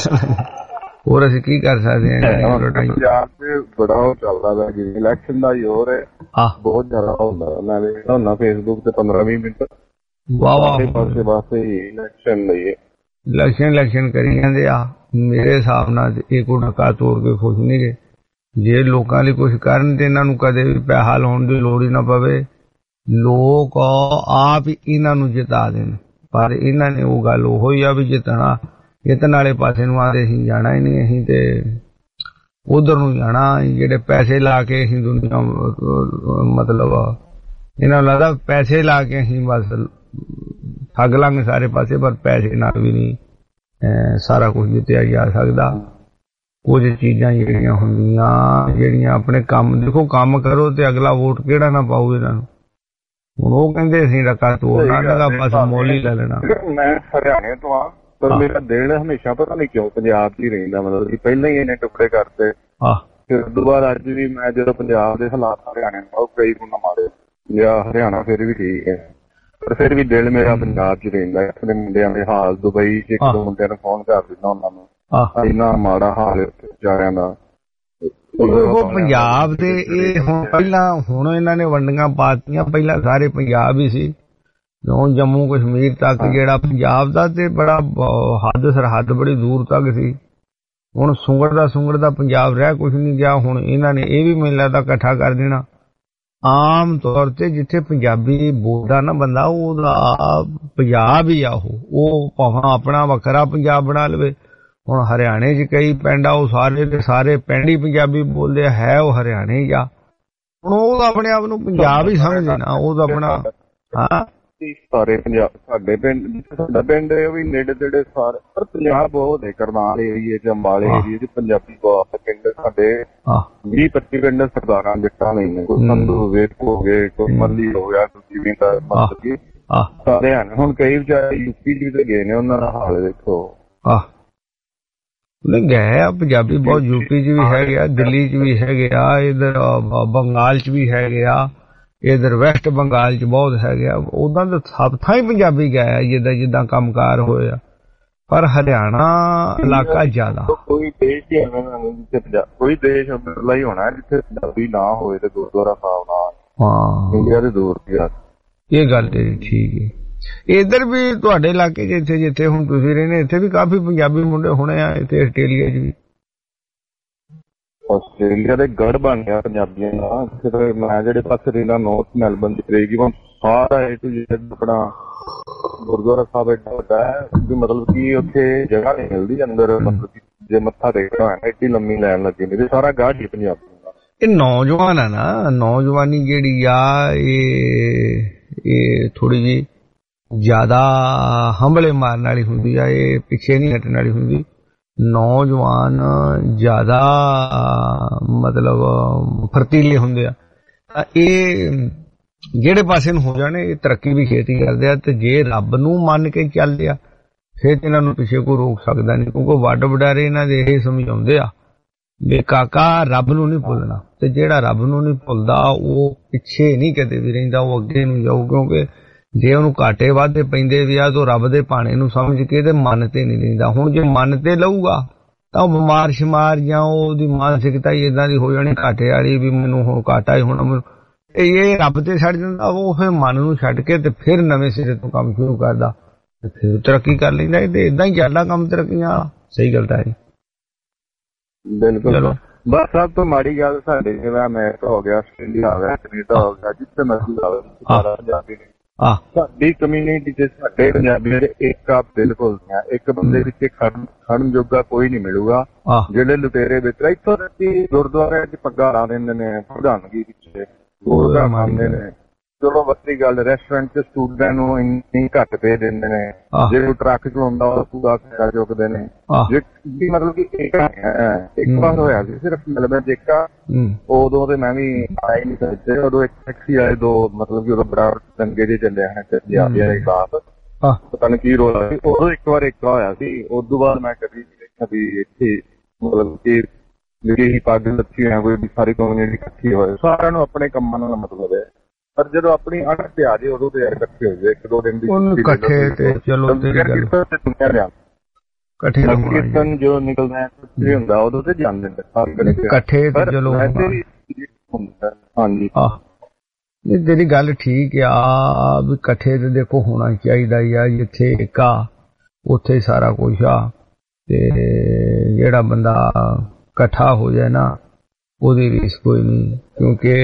ਹੋਰ ਅਸੀਂ ਕੀ ਕਰ ਸਕਦੇ ਹਾਂ? ਪੰਜਾਬ ਚ ਬੜਾ ਉਹ ਚੱਲਦਾ ਵਾ ਜੀ, ਇਲੈਕਸ਼ਨ ਦਾ ਜ਼ੋਰ ਹੈ ਬਹੁਤ ਜ਼ਿਆਦਾ ਹੁੰਦਾ। ਮੈਂ ਵੇਖਦਾ ਹੁੰਦਾ ਫੇਸਬੁੱਕ ਤੇ 15-20 ਮਿੰਟ ਪਾਸੇ ਪਾਸੇ ਇਲੈਕਸ਼ਨ ਲਈਏ, ਇਲੈਕਸ਼ਨ ਕਰੀ ਜਾਂਦੇ ਆ। ਮੇਰੇ ਹਿਸਾਬ ਨਾਲ ਇਹ ਕੋਈ ਡਕਾ ਤੋੜ ਕੇ ਖੁਸ਼ ਨਹੀਂ ਗਏ। ਜੇ ਲੋਕਾਂ ਲਈ ਕੁਛ ਕਰਨ ਤੇ ਇਹਨਾਂ ਨੂੰ ਕਦੇ ਵੀ ਪੈਸਾ ਲਾਉਣ ਦੀ ਲੋੜ ਹੀ ਨਾ ਪਵੇ। ਲੋਕ ਆਪ ਹੀ ਇਹਨਾਂ ਨੂੰ ਜਿਤਾ ਦੇਣ, ਪਰ ਇਹਨਾਂ ਨੇ ਉਹ ਗੱਲ ਉਹੋ ਹੀ ਆ ਵੀ ਜਿੱਤਣ ਵਾਲੇ ਪਾਸੇ ਨੂੰ ਆਦੇ ਅਸੀਂ ਜਾਣਾ ਹੀ ਨਹੀਂ, ਅਸੀਂ ਤੇ ਉਧਰ ਨੂੰ ਜਾਣਾ। ਜਿਹੜੇ ਪੈਸੇ ਲਾ ਕੇ ਅਸੀਂ ਦੁਨੀਆ ਮਤਲਬ ਇਹਨਾਂ ਨੂੰ ਲੱਗਦਾ ਪੈਸੇ ਲਾ ਕੇ ਅਸੀਂ ਬਸ ਠੱਗ ਲਾਂਗੇ ਸਾਰੇ ਪਾਸੇ, ਪਰ ਪੈਸੇ ਨਾਲ ਵੀ ਨਹੀਂ ਸਾਰਾ ਕੁਝ ਜਿੱਤਿਆ ਜਾ ਸਕਦਾ। ਕੁਝ ਚੀਜ਼ਾਂ ਜਿਹੜੀਆਂ ਹੁੰਦੀਆਂ ਜਿਹੜੀਆਂ ਆਪਣੇ ਕੰਮ ਦੇਖੋ, ਕੰਮ ਕਰੋ ਤੇ ਅਗਲਾ ਵੋਟ ਕਿਹੜਾ ਨਾ ਪਾਊ ਇਹਨਾਂ ਨੂੰ। ਹੁਣ ਉਹ ਕਹਿੰਦੇ ਅਸੀਂ ਡਕਾ ਤੋੜਨਾ ਲਗਾ, ਬਸ ਮੁੱਲ ਹੀ ਲੈ ਲੈਣਾ। ਮੈਂ ਹਰਿਆਣੇ ਤੋਂ ਆ, ਪਰ ਮੇਰਾ ਦਿਲ ਹਮੇਸ਼ਾ ਪਤਾ ਨਹੀਂ ਕਿਉਂ ਪੰਜਾਬ 'ਚ ਹੀ ਰਹਿੰਦਾ। ਮਤਲਬ ਕਿ ਪਹਿਲਾਂ ਹੀ ਇਹਨੇ ਟੁਕੜੇ ਕਰਤੇ, ਫਿਰ ਦੁਬਾਰਾ ਅੱਜ ਵੀ ਮੈਂ ਜਦੋਂ ਪੰਜਾਬ ਦੇ ਹਾਲਾਤ ਹਰਿਆਣੇ ਨੂੰ ਕਈ ਗੁਣਾ ਮਾਰੇ ਜਾਂ ਹਰਿਆਣਾ ਫਿਰ ਵੀ ਠੀਕ ਹੈ, ਪਰ ਫਿਰ ਵੀ ਦਿਲ ਮੇਰਾ ਪੰਜਾਬ 'ਚ ਰਹਿੰਦਾ। ਆਪਣੇ ਮੁੰਡਿਆਂ ਦੇ ਹਾਲ ਦੁਬਈ 'ਚ ਇੱਕ ਦੋ ਮੁੰਡਿਆਂ ਨੂੰ ਫੋਨ ਕਰ ਦਿੰਦਾ ਉਹਨਾਂ ਨੂੰ, ਇੰਨਾ ਮਾੜਾ ਹਾਲ ਵਿਚਾਰਿਆਂ ਦਾ। ਉਹ ਪੰਜਾਬ ਦੇ ਇਹ ਹੁਣ ਇਹਨਾਂ ਨੇ ਵੰਡੀਆਂ ਪਾਤੀਆਂ, ਪਹਿਲਾਂ ਸਾਰੇ ਪੰਜਾਬ ਹੀ ਸੀ। ਹੁਣ ਜੰਮੂ ਕਸ਼ਮੀਰ ਤੱਕ ਜਿਹੜਾ ਪੰਜਾਬ ਦਾ ਤੇ ਬੜਾ ਸਰਹੱਦ ਬੜੀ ਦੂਰ ਤੱਕ ਸੀ। ਹੁਣ ਸੁੰਗੜ ਦਾ ਪੰਜਾਬ ਰਹਿ ਕੁਛ ਨਹੀਂ ਗਿਆ। ਹੁਣ ਇਹਨਾਂ ਨੇ ਇਹ ਵੀ ਮੈਨੂੰ ਲੱਗਦਾ ਇਕੱਠਾ ਕਰ ਦੇਣਾ। ਆਮ ਤੌਰ ਤੇ ਜਿੱਥੇ ਪੰਜਾਬੀ ਬੋਲਦਾ ਨਾ ਬੰਦਾ, ਉਹਦਾ ਪੰਜਾਬ ਹੀ ਆ ਉਹ ਭਾਵੇਂ ਆਪਣਾ ਵੱਖਰਾ ਪੰਜਾਬ ਬਣਾ ਲਵੇ। ਹੁਣ ਹਰਿਆਣੇ 'ਚ ਕਈ ਪਿੰਡ ਆ, ਉਹ ਸਾਰੇ ਦੇ ਸਾਰੇ ਪਿੰਡ ਹੀ ਪੰਜਾਬੀ ਬੋਲਦੇ ਹੈ, ਉਹ ਹਰਿਆਣੇ ਹੀ ਆ। ਹੁਣ ਉਹ ਆਪਣੇ ਆਪ ਨੂੰ ਪੰਜਾਬ ਹੀ ਸਮਝਦੇ ਨਾ, ਉਹ ਤਾਂ ਆਪਣਾ ਸਾਰੇ ਪੰਜਾਬ ਸਾਡੇ ਪਿੰਡ, ਸਾਡਾ ਪਿੰਡ ਉਹ ਵੀ ਨੇੜੇ ਤੇੜੇ ਸਾਰੇ, ਪਰ ਪੰਜਾਬ ਬਹੁਤ ਹੈ। ਕਰਨਾਲ ਏਰੀਏ 'ਚ, ਅੰਬਾਲੇ ਏਰੀਏ 'ਚ ਪੰਜਾਬੀ ਬਹੁਤ ਪਿੰਡ ਸਾਡੇ 20-25 ਪਿੰਡ ਸਰਦਾਰਾਂ ਜੱਟਾਂ ਨਹੀਂ ਨੇ। ਕੋਈ ਸੰਧੂ ਵੇਖ ਹੋ ਗਏ, ਕੋਈ ਮੱਲੀ ਹੋ ਗਿਆ, ਜਿਵੇਂ ਦਾ ਮਤਲਬ ਕਿ ਸਾਰੇ ਹਨ। ਹੁਣ ਕਈ ਵਿਚਾਰੇ ਯੂਪੀ 'ਚ ਵੀ ਗਏ ਨੇ, ਉਹਨਾਂ ਦਾ ਹਾਲ ਦੇਖੋ। ਗਏ ਆ ਪੰਜਾਬੀ ਬਹੁਤ, ਯੂਪੀ 'ਚ ਵੀ ਹੈਗੇ ਆ, ਦਿੱਲੀ 'ਚ ਵੀ ਹੈਗੇ ਆ, ਇਧਰ ਬੰਗਾਲ 'ਚ ਵੀ ਹੈਗੇ ਆ, ਇਧਰ ਵੈਸਟ ਬੰਗਾਲ 'ਚ ਬਹੁਤ ਹੈਗੇ ਆ। ਉਦਾਂ ਤਾਂ ਸਭ ਥਾਂ ਹੀ ਪੰਜਾਬੀ ਗਿਆ ਜਿੱਦਾਂ ਕੰਮਕਾਰ ਹੋਇਆ, ਪਰ ਹਰਿਆਣਾ ਇਲਾਕਾ ਜ਼ਿਆਦਾ। ਕੋਈ ਦੇਸ਼ ਹੀ ਕੋਈ ਦੇਸ਼ ਅੰਦਰਲਾ ਹੀ ਹੋਣਾ ਜਿੱਥੇ ਪੰਜਾਬੀ ਨਾ ਹੋਵੇ ਤੇ ਗੁਰਦੁਆਰਾ ਸਾਹਿਬ ਨਾ ਇੰਡੀਆ ਦੇ ਦੂਰ ਦੀ। ਇਹ ਗੱਲ ਤੇਰੀ ਠੀਕ ਹੈ। ਇੱਧਰ ਵੀ ਤੁਹਾਡੇ ਇਲਾਕੇ 'ਚ ਜਿੱਥੇ ਹੁਣ ਤੁਸੀਂ ਰਹਿੰਦੇ, ਇੱਥੇ ਵੀ ਕਾਫੀ ਪੰਜਾਬੀ ਮੁੰਡੇ ਹੋਣੇ ਆ। ਇੱਥੇ ਆਸਟ੍ਰੇਲੀਆ 'ਚ ਵੀ, ਆਸਟ੍ਰੇਲੀਆ ਦੇ ਗੜ ਬਣ ਗਿਆ ਪੰਜਾਬੀਆਂ ਦਾ। ਮੈਂ ਜਿਹੜੇ ਪਾਸੇ ਰਹਿੰਦਾ ਨੌਰਥ ਮੈਲਬਨ 'ਚ ਤਕਰੀਬਨ ਸਾਰਾ A to Z ਆਪਣਾ ਗੁਰਦੁਆਰਾ ਸਾਹਿਬ ਏਡਾ ਵੱਡਾ ਹੈ ਵੀ ਮਤਲਬ ਕਿ ਉੱਥੇ ਜਗ੍ਹਾ ਨਹੀਂ ਮਿਲਦੀ ਅੰਦਰ। ਮਤਲਬ ਕਿ ਜੇ ਮੱਥਾ ਟੇਕਣਾ ਹੋਇਆ ਏਡੀ ਲੰਮੀ ਲਾਈਨ ਲੱਗੀ ਨਹੀਂ, ਸਾਰਾ ਗਾਹ ਹੀ ਪੰਜਾਬੀ ਦਾ। ਇਹ ਨੌਜਵਾਨ ਆ ਨਾ, ਨੌਜਵਾਨੀ ਜਿਹੜੀ ਆ ਇਹ ਥੋੜੀ ਜਿਹੀ ਜ਼ਿਆਦਾ ਹੰਭਲੇ ਮਾਰਨ ਵਾਲੀ ਹੁੰਦੀ ਆ, ਇਹ ਪਿੱਛੇ ਨਹੀਂ ਹਟਣ ਵਾਲੀ ਹੁੰਦੀ। ਨੌਜਵਾਨ ਜ਼ਿਆਦਾ ਮਤਲਬ ਫਰਤੀਲੇ ਹੁੰਦੇ ਆ। ਇਹ ਜਿਹੜੇ ਪਾਸੇ ਨੂੰ ਹੋ ਜਾਣੇ ਇਹ ਤਰੱਕੀ ਵੀ ਛੇਤੀ ਕਰਦੇ ਆ। ਤੇ ਜੇ ਰੱਬ ਨੂੰ ਮੰਨ ਕੇ ਚੱਲਦੇ ਆ ਫਿਰ ਇਹਨਾਂ ਨੂੰ ਪਿੱਛੇ ਕੋਈ ਰੋਕ ਸਕਦਾ ਨਹੀਂ, ਕਿਉਂਕਿ ਵੱਡ ਵਡਾਰੇ ਇਹਨਾਂ ਦੇ ਇਹ ਸਮਝਾਉਂਦੇ ਆ ਵੀ ਕਾਕਾ ਰੱਬ ਨੂੰ ਨਹੀਂ ਭੁੱਲਣਾ। ਤੇ ਜਿਹੜਾ ਰੱਬ ਨੂੰ ਨਹੀਂ ਭੁੱਲਦਾ ਉਹ ਪਿੱਛੇ ਨਹੀਂ ਕਦੇ ਵੀ ਰਹਿੰਦਾ, ਉਹ ਅੱਗੇ ਨੂੰ ਜਾਊ। ਕਿਉਂਕਿ ਜੇ ਉਹਨੂੰ ਘਾਟੇ ਵਾਧੇ ਪੈਂਦੇ ਵੀ ਆ ਤਾਂ ਰੱਬ ਦੇ ਭਾਣੇ ਨੂੰ ਸਮਝ ਕੇ ਤੇ ਮਨ ਤੇ ਨਹੀਂ ਲੈਂਦਾ। ਹੁਣ ਜੇ ਮਨ ਤੇ ਲਊਗਾ ਤਾਂ ਉਹ ਬਿਮਾਰ ਸ਼ਮਾਰ ਜਾਂ ਉਹਦੀ ਮਾਨਸਿਕਤਾ ਹੀ ਏਦਾਂ ਦੀ ਹੋ ਜਾਣੀ ਘਾਟੇ ਵਾਲੀ ਵੀ ਮੈਨੂੰ ਹੁਣ ਘਾਟਾ ਹੀ ਹੋਣਾ। ਇਹ ਰੱਬ ਤੇ ਛੱਡ ਦਿੰਦਾ, ਉਹ ਫਿਰ ਮਨ ਨੂੰ ਛੱਡ ਕੇ ਤੇ ਫਿਰ ਨਵੇਂ ਸਿਰੇ ਤੋਂ ਕੰਮ ਸ਼ੁਰੂ ਕਰਦਾ ਤੇ ਫਿਰ ਤਰੱਕੀ ਕਰ ਲੈਂਦਾ। ਤੇ ਏਦਾਂ ਹੀ ਚੱਲਦਾ ਕੰਮ ਤਰੱਕੀਆਂ ਵਾਲਾ। ਸਹੀ ਗੱਲ ਤਾਂ ਹੈ ਬਿਲਕੁਲ। ਬਸ ਸਭ ਤੋਂ ਮਾੜੀ ਗੱਲ ਸਾਡੇ ਜਿਹੜਾ ਅਮਰੀਕਾ ਹੋ ਗਿਆ, ਆਸਟ੍ਰੇਲੀਆ ਹੋ ਗਿਆ, ਕੈਨੇਡਾ ਹੋ ਗਿਆ, ਜਿੱਥੇ ਮਰਜ਼ੀ ਪੰਜਾਬੀ ਨੇ ਸਾਡੀ ਕਮਿਊਨਿਟੀ ਚ ਸਾਡੇ ਪੰਜਾਬੀਆਂ ਦੇ ਇੱਕ ਆਪ ਬਿਲਕੁਲ ਇੱਕ ਬੰਦੇ ਵਿੱਚ ਖੜਨ ਜੋਗਾ ਕੋਈ ਨਹੀਂ ਮਿਲੂਗਾ। ਜਿਹੜੇ ਲੁਟੇਰੇ ਵਿੱਚ ਇੱਥੋਂ ਗੁਰਦੁਆਰਿਆਂ ਚ ਪੱਗਾਂ ਲਾ ਦਿੰਦੇ ਨੇ, ਪ੍ਰਧਾਨਗੀ ਪਿੱਛੇ ਮੰਨਦੇ ਨੇ, ਚਲੋ ਵੱਖਰੀ ਗੱਲ, ਰੈਸਟੋਰੈਂਟ ਚ ਸਟੂਡੈਂਟ ਨੂੰ ਇੰਨੀ ਘੱਟ ਪੇ ਦਿੰਦੇ ਨੇ, ਜੇ ਉਹ ਟਰੱਕ ਚਲਾਉਂਦਾ ਉਹ ਪੂਰਾ ਖਰਚਾ ਚੁੱਕਦੇ ਨੇ। ਜੇ ਮਤਲਬ ਕਿ ਇੱਕ ਵਾਰ ਹੋਇਆ ਸੀ ਸਿਰਫ ਮੈਲਬਨ ਚ ਇੱਕ, ਉਦੋਂ ਤੇ ਮੈਂ ਵੀ ਆਇਆ ਹੀ ਨਹੀਂ ਸਕਦੇ। ਉਦੋਂ ਇੱਕ ਟੈਕਸੀ ਆਏ ਦੋ, ਮਤਲਬ ਕਿ ਉਦੋਂ ਬੜਾ ਚੰਗੇ ਜਿਹੇ ਚੱਲੇ ਹਨ ਖਿਲਾਫ, ਪਤਾ ਨੀ ਕੀ ਰੋਲਾ ਸੀ। ਉਦੋਂ ਇੱਕ ਵਾਰ ਇੱਕ ਹੋਇਆ ਸੀ, ਉਸ ਤੋਂ ਬਾਅਦ ਮੈਂ ਕਦੀ ਦੇਖਿਆ ਵੀ ਇੱਥੇ ਮਤਲਬ ਕਿ ਜਿਹੜੀ ਪੱਗ ਲੱਥੀ ਹੋਇਆ ਕੋਈ ਸਾਰੀ ਕਮਿਊਨਿਟੀ ਇਕੱਠੀ ਹੋਏ, ਸਾਰਿਆਂ ਨੂੰ ਆਪਣੇ ਕੰਮਾਂ ਨਾਲ ਮਤਲਬ ਹੈ। ਪਰ ਜਦੋਂ ਆਪਣੀ ਅਣਖ ਤੇ ਆ ਜਾਏ ਉਦੋਂ ਤੇ ਯਾਰ ਇਕੱਠੇ ਹੋ ਜਾਏ, ਇੱਕ ਦੋ ਦਿਨ ਦੀ ਇਕੱਠੇ ਤੇ ਚਲੋ ਕੀਰਤਨ ਜੋ ਨਿਕਲਦਾ ਹੈ ਹੁੰਦਾ ਉਦੋਂ ਤੇ ਜਾਂਦੇ ਇਕੱਠੇ ਤੇ ਚਲੋ। ਹਾਂਜੀ ਨਹੀਂ ਤੇਰੀ ਗੱਲ ਠੀਕ ਆ ਵੀ ਇਕੱਠੇ ਤੇ ਦੇਖੋ ਹੋਣਾ ਚਾਹੀਦਾ ਹੀ ਆ, ਜਿੱਥੇ ਇੱਕ ਆ ਉੱਥੇ ਸਾਰਾ ਕੁਛ ਆ। ਤੇ ਜਿਹੜਾ ਬੰਦਾ ਇਕੱਠਾ ਹੋ ਜਾਏ ਨਾ ਉਹਦੀ ਰੀਸ ਕੋਈ ਨਹੀਂ, ਕਿਉਂਕਿ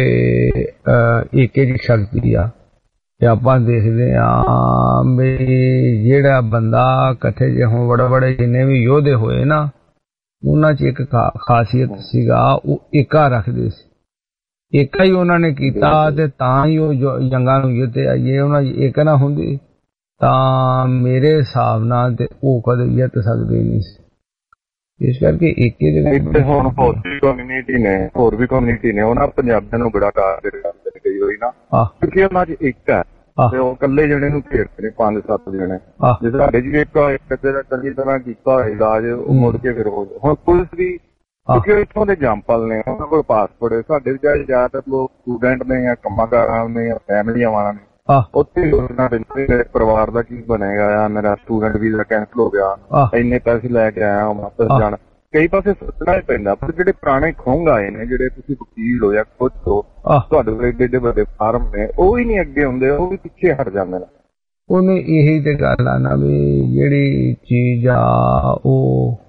ਏਕੇ ਦੀ ਸ਼ਕਤੀ ਆ। ਤੇ ਆਪਾਂ ਦੇਖਦੇ ਆ ਵੀ ਜਿਹੜਾ ਬੰਦਾ ਇਕੱਠੇ ਜੇ ਹੁਣ ਬੜੇ ਬੜੇ ਜਿੰਨੇ ਵੀ ਯੋਧੇ ਹੋਏ ਨਾ, ਉਹਨਾਂ 'ਚ ਇੱਕ ਖਾਸੀਅਤ ਸੀਗਾ, ਉਹ ਏਕਾ ਰੱਖਦੇ ਸੀ। ਏਕਾ ਹੀ ਉਹਨਾਂ ਨੇ ਕੀਤਾ ਤੇ ਤਾਂ ਹੀ ਉਹ ਜੰਗਾਂ ਨੂੰ ਜਿੱਤੇ ਆ। ਜੇ ਉਹਨਾਂ ਦੀ ਏਕਾ ਨਾ ਹੁੰਦੀ ਤਾਂ ਮੇਰੇ ਹਿਸਾਬ ਨਾਲ ਤੇ ਉਹ ਕਦੇ ਜਿੱਤ ਸਕਦੇ ਨਹੀਂ ਸੀ। ਇਸ ਕਰਕੇ ਏਕੇ ਦੇ ਹੁਣ ਹੋਰ ਵੀ ਕਮਿਊਨਿਟੀ ਨੇ ਉਹਨਾਂ ਪੰਜਾਬੀਆਂ ਨੂੰ ਬੜਾ ਕਾਰ ਗਈ ਹੋਈ ਨਾ, ਕਿਉਂਕਿ ਉਹਨਾਂ 'ਚ ਇੱਕ ਹੈ ਤੇ ਉਹ ਇਕੱਲੇ ਜਣੇ ਨੂੰ ਘੇਰਦੇ ਨੇ 5-7 ਜਣੇ। ਜੇ ਸਾਡੇ ਜੀ ਇੱਕ ਚੰਗੀ ਤਰ੍ਹਾਂ ਕੀਤਾ ਹੋਏ ਇਲਾਜ, ਉਹ ਮੁੜ ਕੇ ਫਿਰ ਹੋ ਜਾਏ। ਹੁਣ ਪੁਲਿਸ ਵੀ ਕਿਉਂਕਿ ਇੱਥੋਂ ਦੇ ਜੰਪਲ ਨੇ, ਉਹਨਾਂ ਕੋਲ ਪਾਸਪੋਰਟ, ਸਾਡੇ ਜ਼ਿਆਦਾਤਰ ਲੋਕ ਸਟੂਡੈਂਟ ਨੇ ਜਾਂ ਕੰਮਾਂ ਕਾਰਾਂ ਨੇ ਜਾਂ ਫੈਮਲੀਆਂ ਵਾਲਾ ਨੇ, ਉੱਥੇ ਸੋਚਣਾ ਪੈਂਦਾ ਪਰਿਵਾਰ ਦਾ ਕੀ ਬਣੇਗਾ, ਮੇਰਾ ਸਟੂਡੈਂਟ ਵੀਜ਼ਾ ਕੈਂਸਲ ਹੋ ਗਿਆ, ਇੰਨੇ ਪੈਸੇ ਲੈ ਕੇ ਆਇਆ ਵਾਪਸ ਜਾਣਾ, ਕਈ ਪਾਸੇ ਸੋਚਣਾ ਹੀ ਪੈਂਦਾ। ਪਰ ਜਿਹੜੇ ਪੁਰਾਣੇ ਖੁੰਘ ਆਏ ਨੇ, ਜਿਹੜੇ ਤੁਸੀਂ ਵਕੀਲ ਹੋ ਜਾਂ ਖੁਦ ਹੋ, ਤੁਹਾਡੇ ਕੋਲ ਏਡੇ ਏਡੇ ਵੱਡੇ ਫਾਰਮ ਨੇ, ਉਹ ਹੀ ਨਹੀਂ ਅੱਗੇ ਹੁੰਦੇ, ਉਹ ਵੀ ਪਿੱਛੇ ਹਟ ਜਾਂਦੇ ਨੇ। ਉਹਨੇ ਇਹੀ ਤੇ ਗੱਲ ਆ ਨਾ ਵੀ ਜਿਹੜੀ ਚੀਜ਼ ਆ ਉਹ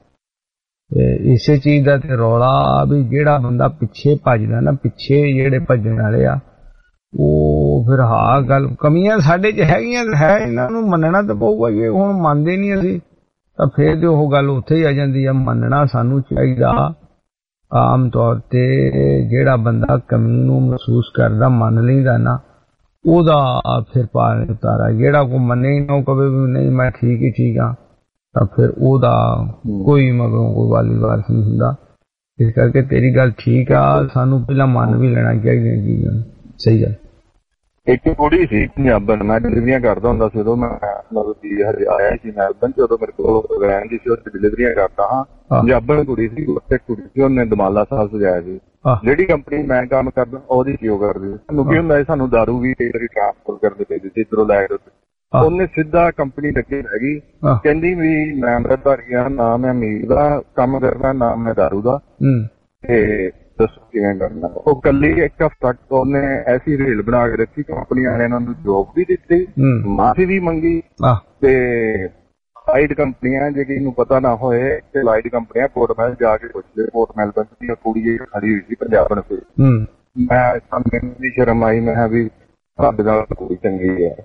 ਇਸੇ ਚੀਜ਼ ਦਾ ਤੇ ਰੌਲਾ ਵੀ ਜਿਹੜਾ ਬੰਦਾ ਪਿੱਛੇ ਭੱਜਦਾ ਨਾ, ਪਿੱਛੇ ਜਿਹੜੇ ਭੱਜਣ ਵਾਲੇ ਆ ਉਹ ਫਿਰ ਹਾਂ ਗੱਲ ਕਮੀਆਂ ਸਾਡੇ 'ਚ ਹੈਗੀਆਂ ਹੈ, ਇਹਨਾਂ ਨੂੰ ਮੰਨਣਾ ਤਾਂ ਪਊਗਾ। ਜੇ ਹੁਣ ਮੰਨਦੇ ਨਹੀਂ ਅਸੀਂ ਤਾਂ ਫਿਰ ਤੇ ਉਹ ਗੱਲ ਉੱਥੇ ਹੀ ਆ ਜਾਂਦੀ ਆ। ਮੰਨਣਾ ਸਾਨੂੰ ਚਾਹੀਦਾ। ਆਮ ਤੌਰ ਤੇ ਜਿਹੜਾ ਬੰਦਾ ਕਮੀ ਨੂੰ ਮਹਿਸੂਸ ਕਰਦਾ, ਮੰਨ ਲੈਂਦਾ ਨਾ, ਉਹਦਾ ਫਿਰ ਪਾਰ ਉਤਾਰਾ। ਜਿਹੜਾ ਕੋਈ ਮੰਨੇ ਹੀ ਨਾ, ਉਹ ਕਵੇ ਵੀ ਨਹੀਂ ਮੈਂ ਠੀਕ ਹੀ ਠੀਕ ਆ, ਤਾਂ ਫਿਰ ਉਹਦਾ ਕੋਈ ਮਗਰੋਂ ਕੋਈ ਵਾਲੀ ਵਾਰਸ ਨਹੀਂ ਹੁੰਦਾ। ਇਸ ਕਰਕੇ ਤੇਰੀ ਗੱਲ ਠੀਕ ਆ, ਸਾਨੂੰ ਪਹਿਲਾਂ ਮੰਨ ਵੀ ਲੈਣਾ ਚਾਹੀਦਾ ਚੀਜ਼ਾਂ। ਸਹੀ ਗੱਲ। ਇੱਕ ਕੁੜੀ ਸੀ ਪੰਜਾਬਣ, ਮੈਂ ਡਿਲੀਵਰੀਆਂ ਕਰਦਾ ਹੁੰਦਾ ਸੀ ਉਦੋਂ, ਮੈਂ ਮਤਲਬ ਕਿ ਹਜੇ ਆਇਆ ਸੀ ਮੈਲਬਨ ਚ, ਉਦੋਂ ਮੇਰੇ ਕੋਲ ਰਹਿੰਦੀ ਸੀ, ਉੱਥੇ ਡਿਲੀਵਰੀਆਂ ਕਰਦਾ ਹਾਂ। ਪੰਜਾਬਣ ਕੁੜੀ ਸੀ, ਉੱਥੇ ਕੁੜੀ ਸੀ, ਉਹਨੇ ਦਮਾਲਾ ਸਾਹਿਬ ਸਜਾਇਆ ਸੀ। ਜਿਹੜੀ ਕੰਪਨੀ ਮੈਂ ਕੰਮ ਕਰਦਾ ਉਹਦੀ ਕਿਉਂ ਕਰਦੀ, ਸਾਨੂੰ ਕੀ ਹੁੰਦਾ ਸਾਨੂੰ ਦਾਰੂ ਵੀ ਕਈ ਵਾਰੀ ਟ੍ਰਾਂਸਫਰ ਕਰਦੇ ਪਏ ਸੀ ਇੱਧਰੋਂ ਲੈ ਕੇ। ਉਹਨੇ ਸਿੱਧਾ ਕੰਪਨੀ ਲੱਗੇ ਹੈਗੀ, ਕਹਿੰਦੀ ਵੀ ਮੈਂ ਅੰਮ੍ਰਿਤਧਾਰੀ ਆ, ਨਾ ਮੈਂ ਮੀਟ ਦਾ ਕੰਮ ਕਰਦਾ, ਨਾ ਮੈਂ ਦਾਰੂ ਦਾ, ਤੇ ਦੱਸੋ ਕਿਵੇਂ ਕਰਨਾ। ਉਹ ਕੱਲੀ ਇੱਕ ਹਫ਼ਤਾ ਉਹਨੇ ਐਸੀ ਰੇਲ ਬਣਾ ਕੇ ਰੱਖੀ, ਕੰਪਨੀ ਵਾਲਿਆਂ ਨੇ ਉਹਨੂੰ ਜੋਬ ਵੀ ਦਿੱਤੀ, ਮਾਫੀ ਵੀ ਮੰਗੀ। ਤੇ ਲਾਈਟ ਕੰਪਨੀਆਂ, ਜੇ ਕਿਸੇ ਨੂੰ ਪਤਾ ਨਾ ਹੋਏ ਤੇ ਲਾਈਟ ਕੰਪਨੀਆਂ ਪੋਰਟ ਮੈਲ ਜਾ ਕੇ ਪੁੱਛ ਲਏ। ਪੋਰਟ ਮੈਲਬਨ ਦੀ ਕੁੜੀ ਖੜੀ ਹੋਈ ਸੀ ਪੰਜਾਬਣ ਤੇ, ਮੈਂ ਮੈਨੂੰ ਵੀ ਸ਼ਰਮ ਆਈ, ਮੈਂ ਵੀ ਸਾਡੇ ਨਾਲ ਕੁੜੀ ਚੰਗੀ ਹੈ।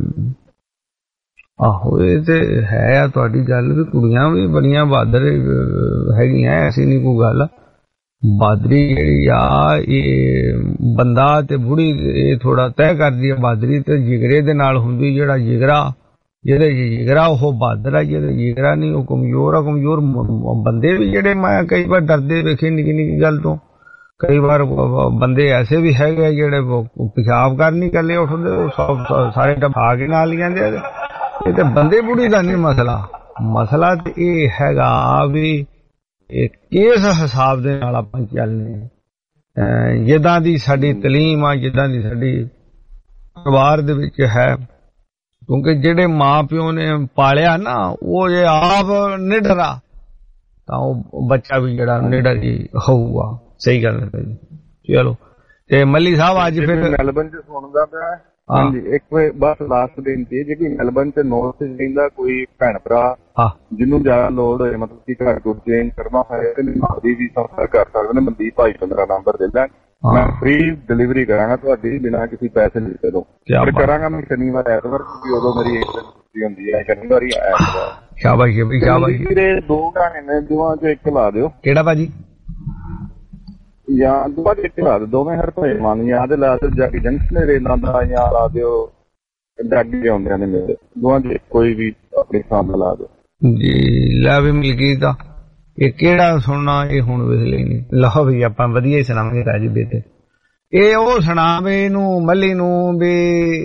ਆਹੋ ਇਹ ਤੇ ਹੈ ਆ ਤੁਹਾਡੀ ਗੱਲ ਵੀ, ਕੁੜੀਆਂ ਵੀ ਬੜੀਆਂ ਬਹਾਦਰ ਹੈਗੀਆਂ, ਐਸੀ ਨਹੀਂ ਕੋਈ ਗੱਲ। ਬਹਾਦਰੀ ਜਿਹੜੀ ਆ ਇਹ ਬੰਦਾ ਤੇ ਬੁੜੀ ਇਹ ਥੋੜਾ ਤੈਅ ਕਰਦੀ ਆ। ਬਹਾਦਰੀ ਤੇ ਜਿਗਰੇ ਦੇ ਨਾਲ ਹੁੰਦੀ, ਜਿਹੜਾ ਜਿਗਰਾ ਜਿਹਦੇ ਜਿਗਰਾ ਉਹ ਬਹਾਦਰ ਆ, ਜਿਹਦੇ ਜਿਗਰਾ ਨਹੀਂ ਉਹ ਕਮਜ਼ੋਰ ਆ। ਕਮਜ਼ੋਰ ਬੰਦੇ ਵੀ ਜਿਹੜੇ ਮੈਂ ਕਈ ਵਾਰ ਡਰਦੇ ਵੇਖੇ ਨਿੱਕੀ ਨਿੱਕੀ ਗੱਲ ਤੋਂ। ਕਈ ਵਾਰ ਬੰਦੇ ਐਸੇ ਵੀ ਹੈਗੇ ਜਿਹੜੇ ਪਿਸ਼ਾਬ ਕਰਨ ਨਹੀਂ ਇਕੱਲੇ ਉੱਠਦੇ, ਉਹ ਸਾਰੇ ਢਾ ਕੇ ਨਾਲ ਹੀ ਜਾਂਦੇ। ਇਹ ਤੇ ਬੰਦੇ ਬੁੜੀ ਦਾ ਨਹੀਂ ਮਸਲਾ, ਮਸਲਾ ਤੇ ਇਹ ਹੈਗਾ ਵੀ ਕਿਸ ਹਿਸਾਬ ਦੇ ਨਾਲ ਆਪਾਂ ਚੱਲਨੇ। ਜਿੱਦਾਂ ਦੀ ਸਾਡੀ ਤਾਲੀਮ ਆ, ਜਿੱਦਾਂ ਦੀ ਸਾਡੀ ਪਰਿਵਾਰ ਦੇ ਵਿੱਚ ਹੈ, ਕਿਉਂਕਿ ਜਿਹੜੇ ਮਾਂ ਪਿਓ ਨੇ ਪਾਲਿਆ ਨਾ, ਉਹ ਜੇ ਆਪ ਨਿਡਰਾ ਤਾਂ ਉਹ ਬੱਚਾ ਵੀ ਜਿਹੜਾ ਨਿਡਰ ਹੀ ਹੋਊਗਾ। ਸਹੀ ਗੱਲ ਹੈ ਜੀ। ਚਲੋ ਤੇ ਮੱਲੀ ਸਾਹਿਬ ਅੱਜ ਫਿਰ ਮੈਲਬਨ ਚ ਸੁਣਦਾ ਪਿਆ। ਹਾਂਜੀ, ਇੱਕ ਬਸ ਲਾਸਟ ਬੇਨਤੀ, ਜੇ ਕੋਈ ਮੈਲਬਨ ਚ ਨੌਰਥ ਚ ਰਹਿੰਦਾ ਕੋਈ ਭੈਣ ਭਰਾ ਜਿਹਨੂੰ ਜ਼ਿਆਦਾ ਲੋੜ ਹੋਏ, ਮਤਲਬ ਕਿ ਘਰ ਕੋਲ ਚੇਂਜ ਕਰਨਾ ਹੋਏ, ਤੇ ਮੈਨੂੰ ਵੀ ਸੰਪਰਕ ਕਰ ਸਕਦੇ ਨੇ। ਮਨਦੀਪ ਭਾਈ 15 ਨੰਬਰ ਦੇ ਲੈ, ਮੈਂ ਫ੍ਰੀ ਡਿਲੀਵਰੀ ਕਰਾਂਗਾ ਤੁਹਾਡੀ, ਬਿਨਾਂ ਕਿਸੇ ਪੈਸੇ ਲਿੱਤੇ ਤੋਂ। ਪਰ ਕਰਾਂਗਾ ਮੈਂ ਸ਼ਨੀਵਾਰ ਐਤਵਾਰ, ਕਿਉਂਕਿ ਉਦੋਂ ਮੇਰੀ ਇੱਕ ਦਿਨ ਛੁੱਟੀ ਹੁੰਦੀ ਹੈ, ਸ਼ਨੀਵਾਰ ਜਾਂ ਐਤਵਾਰ। ਸ਼ਾਬਾਸ਼ ਬਈ ਸ਼ਾਬਾਸ਼। ਵੀਰੇ 2 ਗਾਣੇ ਨੇ, ਦੋਵਾਂ ਚ ਇੱਕ ਲਾ ਦਿਓ। ਕਿਹੜਾ ਭਾਜੀ? ਜਾਂ ਦੁਬਾਰਾ ਇੱਕ ਲਾ ਦਿਓ ਦੋਵੇਂ ਹਰ ਭਾਈ ਮਾਨ ਜਾਂ ਤੇ ਲਾ ਦਿਓ ਜੱਗ ਜੰਕਸ਼ਨ ਰੇਲਾਂ ਦਾ ਜਾਂ ਲਾ ਦਿਓ ਡਾਗੇ ਆਉਂਦਿਆਂ ਨੇ ਮੇਰੇ ਦੋਵਾਂ ਚ ਕੋਈ ਵੀ ਆਪਣੀ ਥਾਂ ਦਾ ਲਾ ਦਿਓ ਜੀ। ਲੈ ਵੀ ਮਲਕੀਤ ਦਾ ਇਹ ਕਿਹੜਾ ਸੁਣਨਾ ਇਹ ਹੁਣ ਵੇਖ ਲੈਣੀ। ਲਓ ਵੀ ਆਪਾਂ ਵਧੀਆ ਹੀ ਸੁਣਾਵਾਂਗੇ ਰਾਜੀ ਬੇਟੇ। ਇਹ ਉਹ ਸੁਣਾਵੇ ਇਹਨੂੰ ਮੱਲੀ ਨੂੰ ਵੀ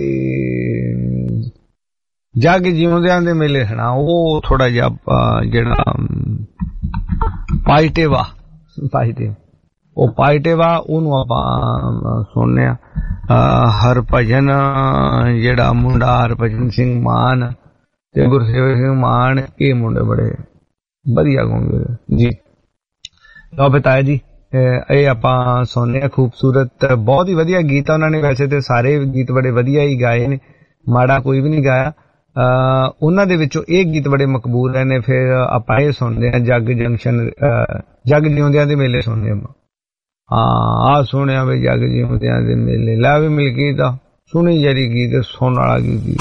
ਜੱਗ ਜਿਉਂਦਿਆਂ ਦੇ ਮੇਲੇ ਸੁਣਾ। ਉਹ ਥੋੜਾ ਜਿਹਾ ਜਿਹੜਾ ਪਾਜ਼ਿਟਿਵ ਉਹ ਪਾਜ਼ਿਟਿਵ ਆ ਉਹਨੂੰ ਆਪਾਂ ਸੁਣਨੇ ਆ। ਹਰਭਜਨ ਜਿਹੜਾ ਮੁੰਡਾ ਹਰਭਜਨ ਸਿੰਘ ਮਾਨ ਤੇ ਗੁਰਸੇਵਕ ਸਿੰਘ ਮਾਨ ਇਹ ਮੁੰਡੇ ਬੜੇ ਵਧੀਆ ਗਾਉਂਦੇ ਜੀ। ਲਓ ਬਤਾਇਆ ਜੀ ਇਹ ਆਪਾਂ ਸੁਣਨੇ ਆ ਖੂਬਸੂਰਤ ਬਹੁਤ ਹੀ ਵਧੀਆ ਗੀਤ ਆ ਉਹਨਾਂ ਨੇ। ਵੈਸੇ ਤੇ ਸਾਰੇ ਗੀਤ ਬੜੇ ਵਧੀਆ ਹੀ ਗਾਏ ਨੇ, ਮਾੜਾ ਕੋਈ ਵੀ ਨਹੀਂ ਗਾਇਆ। ਉਹਨਾਂ ਦੇ ਵਿੱਚੋਂ ਇਹ ਗੀਤ ਬੜੇ ਮਕਬੂਲ ਰਹੇ ਨੇ। ਫਿਰ ਆਪਾਂ ਇਹ ਸੁਣਦੇ ਆ ਜੱਗ ਜੰਕਸ਼ਨ ਜੱਗ ਜਿਉਂਦਿਆਂ ਦੇ ਮੇਲੇ ਸੁਣਦੇ ਆ। ਆ ਸੁਣਿਆ ਵੀ ਜੱਗ ਜਿਉਂਦਿਆਂ ਦੇ ਮੇਲੇ। ਲੈ ਵੀ ਮਲਕੀਤ ਦਾ ਸੁਣੀ ਜਰੀ ਗੀਤ ਸੁਣਨ ਵਾਲਾ ਗੀਤ।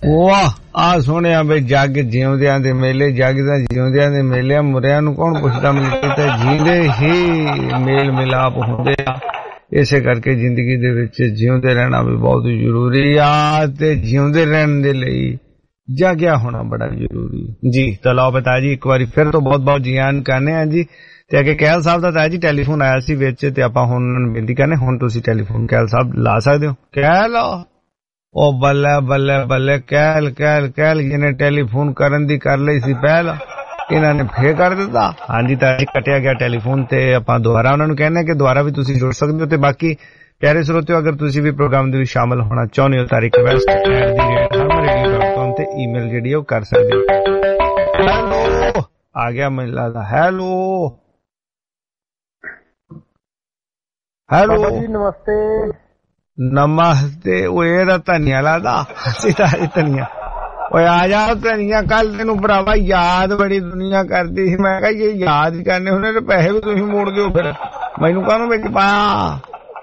ਵਾਹ ਆ ਸੁਣਿਆ ਬਈ ਜੱਗ ਜਿਉਂਦਿਆਂ ਦੇ ਮੇਲੇ, ਜੱਗ ਦਾ ਜਿਉਂਦਿਆਂ ਦੇ ਮੇਲੇ, ਮੁਰਿਆਂ ਨੂੰ ਕੌਣ ਪੁੱਛਦਾ ਮਿਲਦੇ ਤੇ ਜੀਂਦੇ ਹੀ ਮੇਲ ਮਿਲਾਪ ਹੁੰਦੇ ਆ। ਇਸੇ ਕਰਕੇ ਜ਼ਿੰਦਗੀ ਦੇ ਵਿੱਚ ਜਿਉਂਦੇ ਰਹਿਣਾ ਵੀ ਬਹੁਤ ਜ਼ਰੂਰੀ ਆ ਤੇ ਜਿਉਂਦੇ ਰਹਿਣ ਦੇ ਲਈ ਜਾਗਿਆ ਹੋਣਾ ਬੜਾ ਜ਼ਰੂਰੀ ਜੀ। ਤਾਂ ਲਓ ਬਤਾ ਜੀ ਇੱਕ ਵਾਰੀ ਫਿਰ ਤੋਂ ਬਹੁਤ ਬਹੁਤ ਜੀ ਆਨ ਕਰਨੇ ਆ ਜੀ। ਤੇ ਅੱਗੇ ਕੈਲ ਸਾਹਿਬ ਦਾ ਤਾਂ ਜੀ ਟੈਲੀਫੋਨ ਆਇਆ ਸੀ ਵਿੱਚ ਤੇ ਆਪਾਂ ਹੁਣ ਬੇਨਤੀ ਕਰਨੇ ਹੁਣ ਤੁਸੀਂ ਟੈਲੀਫੋਨ ਕੈਲ ਸਾਹਿਬ ਲਾ ਸਕਦੇ ਹੋ। ਕੈਲ ਉਹ ਬੱਲੇ ਬੱਲੇ ਬੱਲੇ ਕੈਲ ਕੈਲ ਕੈਲ ਜਿਹਨੇ ਟੈਲੀਫੋਨ ਕਰਨ ਦੀ ਕਰ ਲਈ ਸੀ ਪਹਿਲਾਂ ਇਹਨਾਂ ਨੇ ਫੇਰ ਕਰ ਦਿੱਤਾ। ਹਾਂਜੀ ਤਾਂ ਜੀ ਕੱਟਿਆ ਗਿਆ ਟੈਲੀਫੋਨ ਤੇ ਆਪਾਂ ਦੁਬਾਰਾ ਉਹਨਾਂ ਨੂੰ ਕਹਿੰਦੇ ਕਿ ਦੁਬਾਰਾ ਵੀ ਤੁਸੀਂ ਜੁੜ ਸਕਦੇ ਹੋ। ਤੇ ਬਾਕੀ ਪਿਆਰੇ ਸਰੋਤਿਓ ਅਗਰ ਤੁਸੀਂ ਵੀ ਪ੍ਰੋਗਰਾਮ ਦੇ ਵਿੱਚ ਸ਼ਾਮਲ ਹੋਣਾ ਚਾਹੁੰਦੇ ਹੋ ਤਾਂ request@harmradio.com ਤੇ ਈਮੇਲ ਜਿਹੜੀ ਉਹ ਕਰ ਸਕਦੇ ਹੋ। ਹੈਲੋ ਆ ਗਿਆ ਮੈਨੂੰ ਲੱਗਦਾ। ਹੈਲੋ ਹੈਲੋ ਜੀ ਨਮਸਤੇ। ਨਮਸਤੇ। ਉਹ ਇਹਦਾ ਧਨੀਆ ਲੱਗਦਾ ਸਿੱਧਾ ਧਨੀਆ। ਓਏ ਆ ਜਾ ਧਨੀਆ ਕੱਲ ਤੈਨੂੰ ਭਰਾਵਾ ਯਾਦ ਬੜੀ ਦੁਨੀਆ ਕਰਦੀ ਸੀ। ਮੈਂ ਕਿਹਾ ਜੇ ਯਾਦ ਕਰਨੇ ਹੁੰਦੇ ਤੇ ਪੈਸੇ ਵੀ ਤੁਸੀਂ ਮੋੜ ਦਿਓ ਫਿਰ ਮੈਨੂੰ ਕਾਹਨੂੰ ਵਿੱਚ ਪਾਇਆ।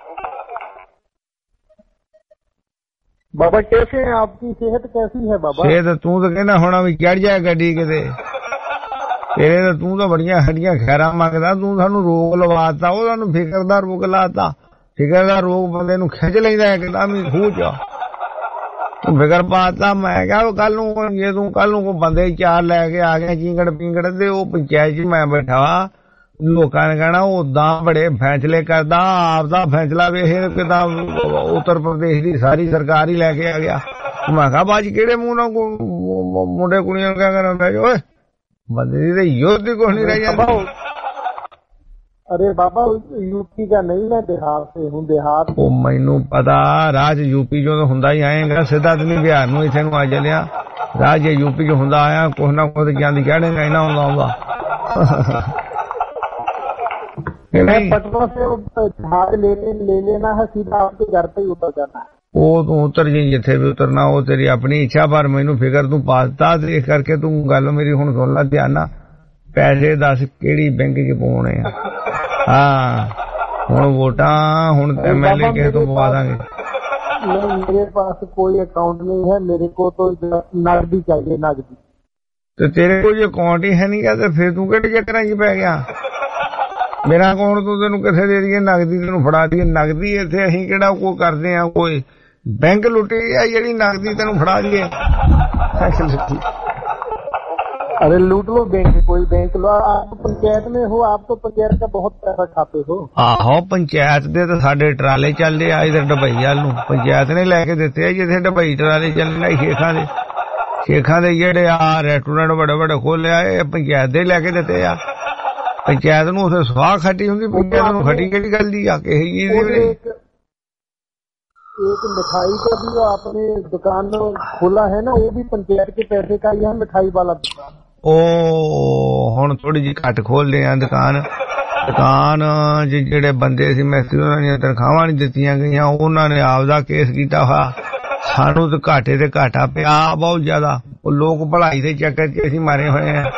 बाबा कैसे हैं? आपकी सेहत कैसी है बाबा? सेहत तू तो कहना होना भी चढ़ जाए गड्डी किते तेरे तो तू तो बड़िया हड्डियां खैरा मंगदा। तू सानू रोग लवाता ਉਹ ਸਾਨੂੰ ਫਿਕਰ ਦਾ ਰੋਗ ਲਾਤਾ। ਫਿਕਰ ਦਾ ਰੋਗ ਬੰਦੇ ਨੂੰ ਖਿੱਚ ਲੈਂਦਾ ਇੱਕਦਮ ਹੀ ਖੂਹ ਚ। ਤੂੰ ਫਿਕਰ ਪਾਤਾ। ਮੈਂ ਕਿਹਾ ਕੱਲ ਨੂੰ ਜੇ ਤੂੰ ਕੱਲ ਨੂੰ ਕੋਈ ਬੰਦੇ ਚਾਰ ਲੈ ਕੇ ਆ ਗਿਆ ਚੀਂਗੜ ਪਿੰਗੜ ਦੇ ਉਹ ਪੰਚਾਇਤ ਚ ਮੈਂ ਬੈਠਾ ਵਾ ਲੋਕਾਂ ਨੇ ਕਹਿਣਾ ਉਦਾਂ ਬੜੇ ਫੈਸਲੇ ਕਰਦਾ ਆਪਦਾ ਫੈਸਲਾ ਵੇਖ ਕਿਦਾਂ ਉੱਤਰ ਪ੍ਰਦੇਸ਼ ਦੀ ਸਾਰੀ ਸਰਕਾਰ ਹੀ ਲੈ ਕੇ ਆ ਗਿਆ। ਮੈਂ ਕਿਹਾ ਬਾਜੀ ਕਿਹੜੇ ਮੂੰਹ ਨਾਲ ਮੁੰਡੇ ਕੁੜੀਆਂ ਨੂੰ ਕਿਆ ਕਰਨ ਪੈ ਓਏ ਬੰਦੇ ਦੀ ਤਾਂ ਯੁੱਧ ਹੀ ਕੁਛ ਨਹੀਂ ਰਹਿ ਜਾਂਦਾ। अरे बाबा यूपी का नहीं मैं बिहार से हूँ। बिहार ਉਹ ਮੈਨੂੰ ਪਤਾ ਰਾਜ ਯੂਪੀ ਚੋਂ ਤਾਂ ਹੁੰਦਾ ਹੀ ਆਏਗਾ ਸਿੱਧਾ ਤੇ ਨਹੀਂ ਬਿਹਾਰ ਨੂੰ ਇੱਥੇ ਨੂੰ ਆ ਚੱਲਿਆ। ਰਾਜ ਜੇ ਯੂਪੀ ਚ ਹੁੰਦਾ ਆਇਆ ਕੁਛ ਨਾ ਕੁਛ ਜਾਂਦੀ ਕਹਿਣੇਗਾ ਇਹਨਾਂ ਹੁੰਦਾ ਹੁੰਦਾ। पटना से जहाज ले लेना है सीधा आपके घर पे ही उतर जाना है। ਉਹ ਤੂੰ ਉਤਰ ਜੀ ਜਿੱਥੇ ਵੀ ਉਤਰਨਾ ਉਹ ਤੇਰੀ ਆਪਣੀ ਇੱਛਾ ਪਰ ਮੈਨੂੰ ਫਿਕਰ ਤੂੰ ਪਾਤਾ ਤੇ ਇਸ ਕਰਕੇ ਤੂੰ ਗੱਲ ਮੇਰੀ ਹੁਣ ਸੁਣ ਲੈ ਧਿਆਨ ਨਾਲ। ਪੈਸੇ ਦੱਸ ਕਿਹੜੀ ਬੈਂਕ ਚ ਪਾਉਣੇ ਆ। ਹਾਂ ਹੁਣ ਵੋਟਾਂ ਹੁਣ MLA ਕਿਸੇ ਤੋਂ ਪਵਾ ਦਾਂਗੇ। नहीं मेरे पास कोई अकाउंट नहीं है। मेरे को तो नकदी चाहिए नकदी। ਤੇ ਤੇਰੇ ਕੋਲ ਜੇ ਅਕਾਊਂਟ ਹੀ ਹੈ ਨਹੀਂ ਗਾ ਤੇ ਫਿਰ ਤੂੰ ਕਿਹੜੇ ਚੱਕਰਾਂ 'ਚ ਪੈ ਗਿਆ। ਮੇਰਾ ਅਕਾਊਂਟ ਤੂੰ ਤੈਨੂੰ ਕਿੱਥੇ ਦੇ ਦਈਏ ਨਗਦੀ ਤੈਨੂੰ ਫੜਾ ਦਈਏ। ਨਗਦੀ ਇੱਥੇ ਅਸੀਂ ਕਿਹੜਾ ਕੋਈ ਕਰਦੇ ਆ ਕੋਈ बैंक लुटी है यही नकदी तेन फड़ा दिए। अरे लूट लो बैंक, कोई बैंक लो। आप पंचायत में हो, आप तो पंचायत का बहुत पैसा खाते हो। आहो पंचायत दे तो साडे ट्राले चलदे आ इधर डबई वाल नूं पंचायत ने लेके दिते आ जिथे डबई ट्राले चलने शेखां दे जेड़े आ रेस्टोरेंट बड़े बड़े खोले आ पंचायत दे लेके दिते आ। पंचायत नूं उथे स्वाह खटी हुंदी, पंचायत नूं खटी केड़ी गल दी आ कि एक मिठाई का भी आपने दुकान खोला है ना, वो भी पंचायत के पैसे का ही है, मिठाई वाला दुकान। ओ हुण थोड़ी जी घट खोल रहे हैं दुकान ਜਿਹੜੇ ਬੰਦੇ ਸੀ ਮੈਸੀ ਉਹਨਾਂ ਦੀਆਂ ਤਨਖਾਹਾਂ ਨਹੀਂ ਦਿੱਤੀਆਂ ਗਈਆਂ, ਉਹਨਾਂ ਨੇ ਆਪਦਾ ਕੇਸ ਕੀਤਾ ਹੋਇਆ। ਸਾਨੂੰ ਤਾਂ ਘਾਟੇ ਤੇ ਘਾਟਾ ਪਿਆ ਬਹੁਤ ਜ਼ਿਆਦਾ। ਉਹ ਲੋਕ ਭਲਾਈ ਦੇ ਚੱਕਰ 'ਚ ਅਸੀਂ ਮਾਰੇ ਹੋਏ ਆ।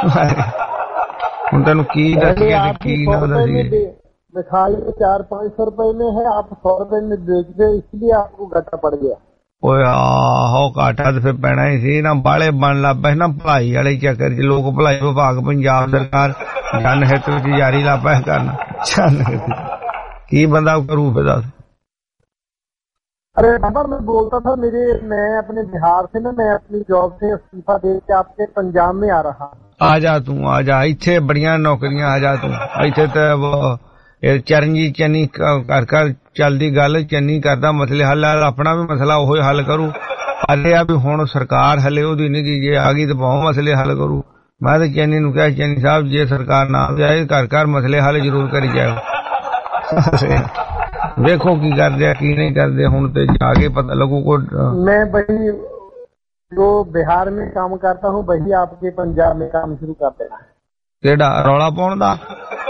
ਹੁਣ ਤੈਨੂੰ ਕੀ ਦੱਸੀਏ ਤੇ ਕੀ ਨਾ ਦੱਸੀਏ। मिठाई 400-500 रुपए में है, आप 100 रुपए में बेचते, इसलिए आपको घाटा पड़ गया। ਓਏ ਆਹੋ ਘਾਟਾ ਤੇ ਫਿਰ ਪੈਣਾ ਹੀ ਸੀ ਨਾ। ਬਾਲੇ ਬਣ ਲੱਗ ਪਏ ਨਾ ਭਲਾਈ ਵਾਲੇ ਚੱਕਰ 'ਚ। ਲੋਕ ਭਲਾਈ ਵਿਭਾਗ ਪੰਜਾਬ ਸਰਕਾਰ ਜਨ ਹਿੱਤ ਵਿੱਚ ਜਾਰੀ ਲਾ ਪਏ ਕਰਨ। ਕੀ ਬੰਦਾ ਕਰੂ ਫਿਰ ਦੱਸ। अरे बाबा मैं बोलता था मैं अपने बिहार से ना, मैं अपनी जॉब से इस्तीफा दे के आपके पंजाब में आ रहा। आ जा तू, आ जा। इत्थे बड़ियां नौकरियां, आ जा तू। इत्थे तो चरणजीत चन्नी कर चलदी गल, चन्नी करदा मसले हल, अपना भी मसला ओहो हल करू। अरे आ भी हुण सरकार हले ओदी नहीं गी, जे आ गई तो बहुत मसले हल करू। मैं तो चन्नी नूं कहा, चन्नी साहब जे सरकार ना जाए घर मसले हल जरूर करी जाए। देखो की कर दिया की नहीं कर दिया, हुण ते जाके पता लगू को। मैं वही जो बिहार में काम करता हूँ वही आपके पंजाब में काम शुरू कर देना है। केड़ा रौला पाउण दा?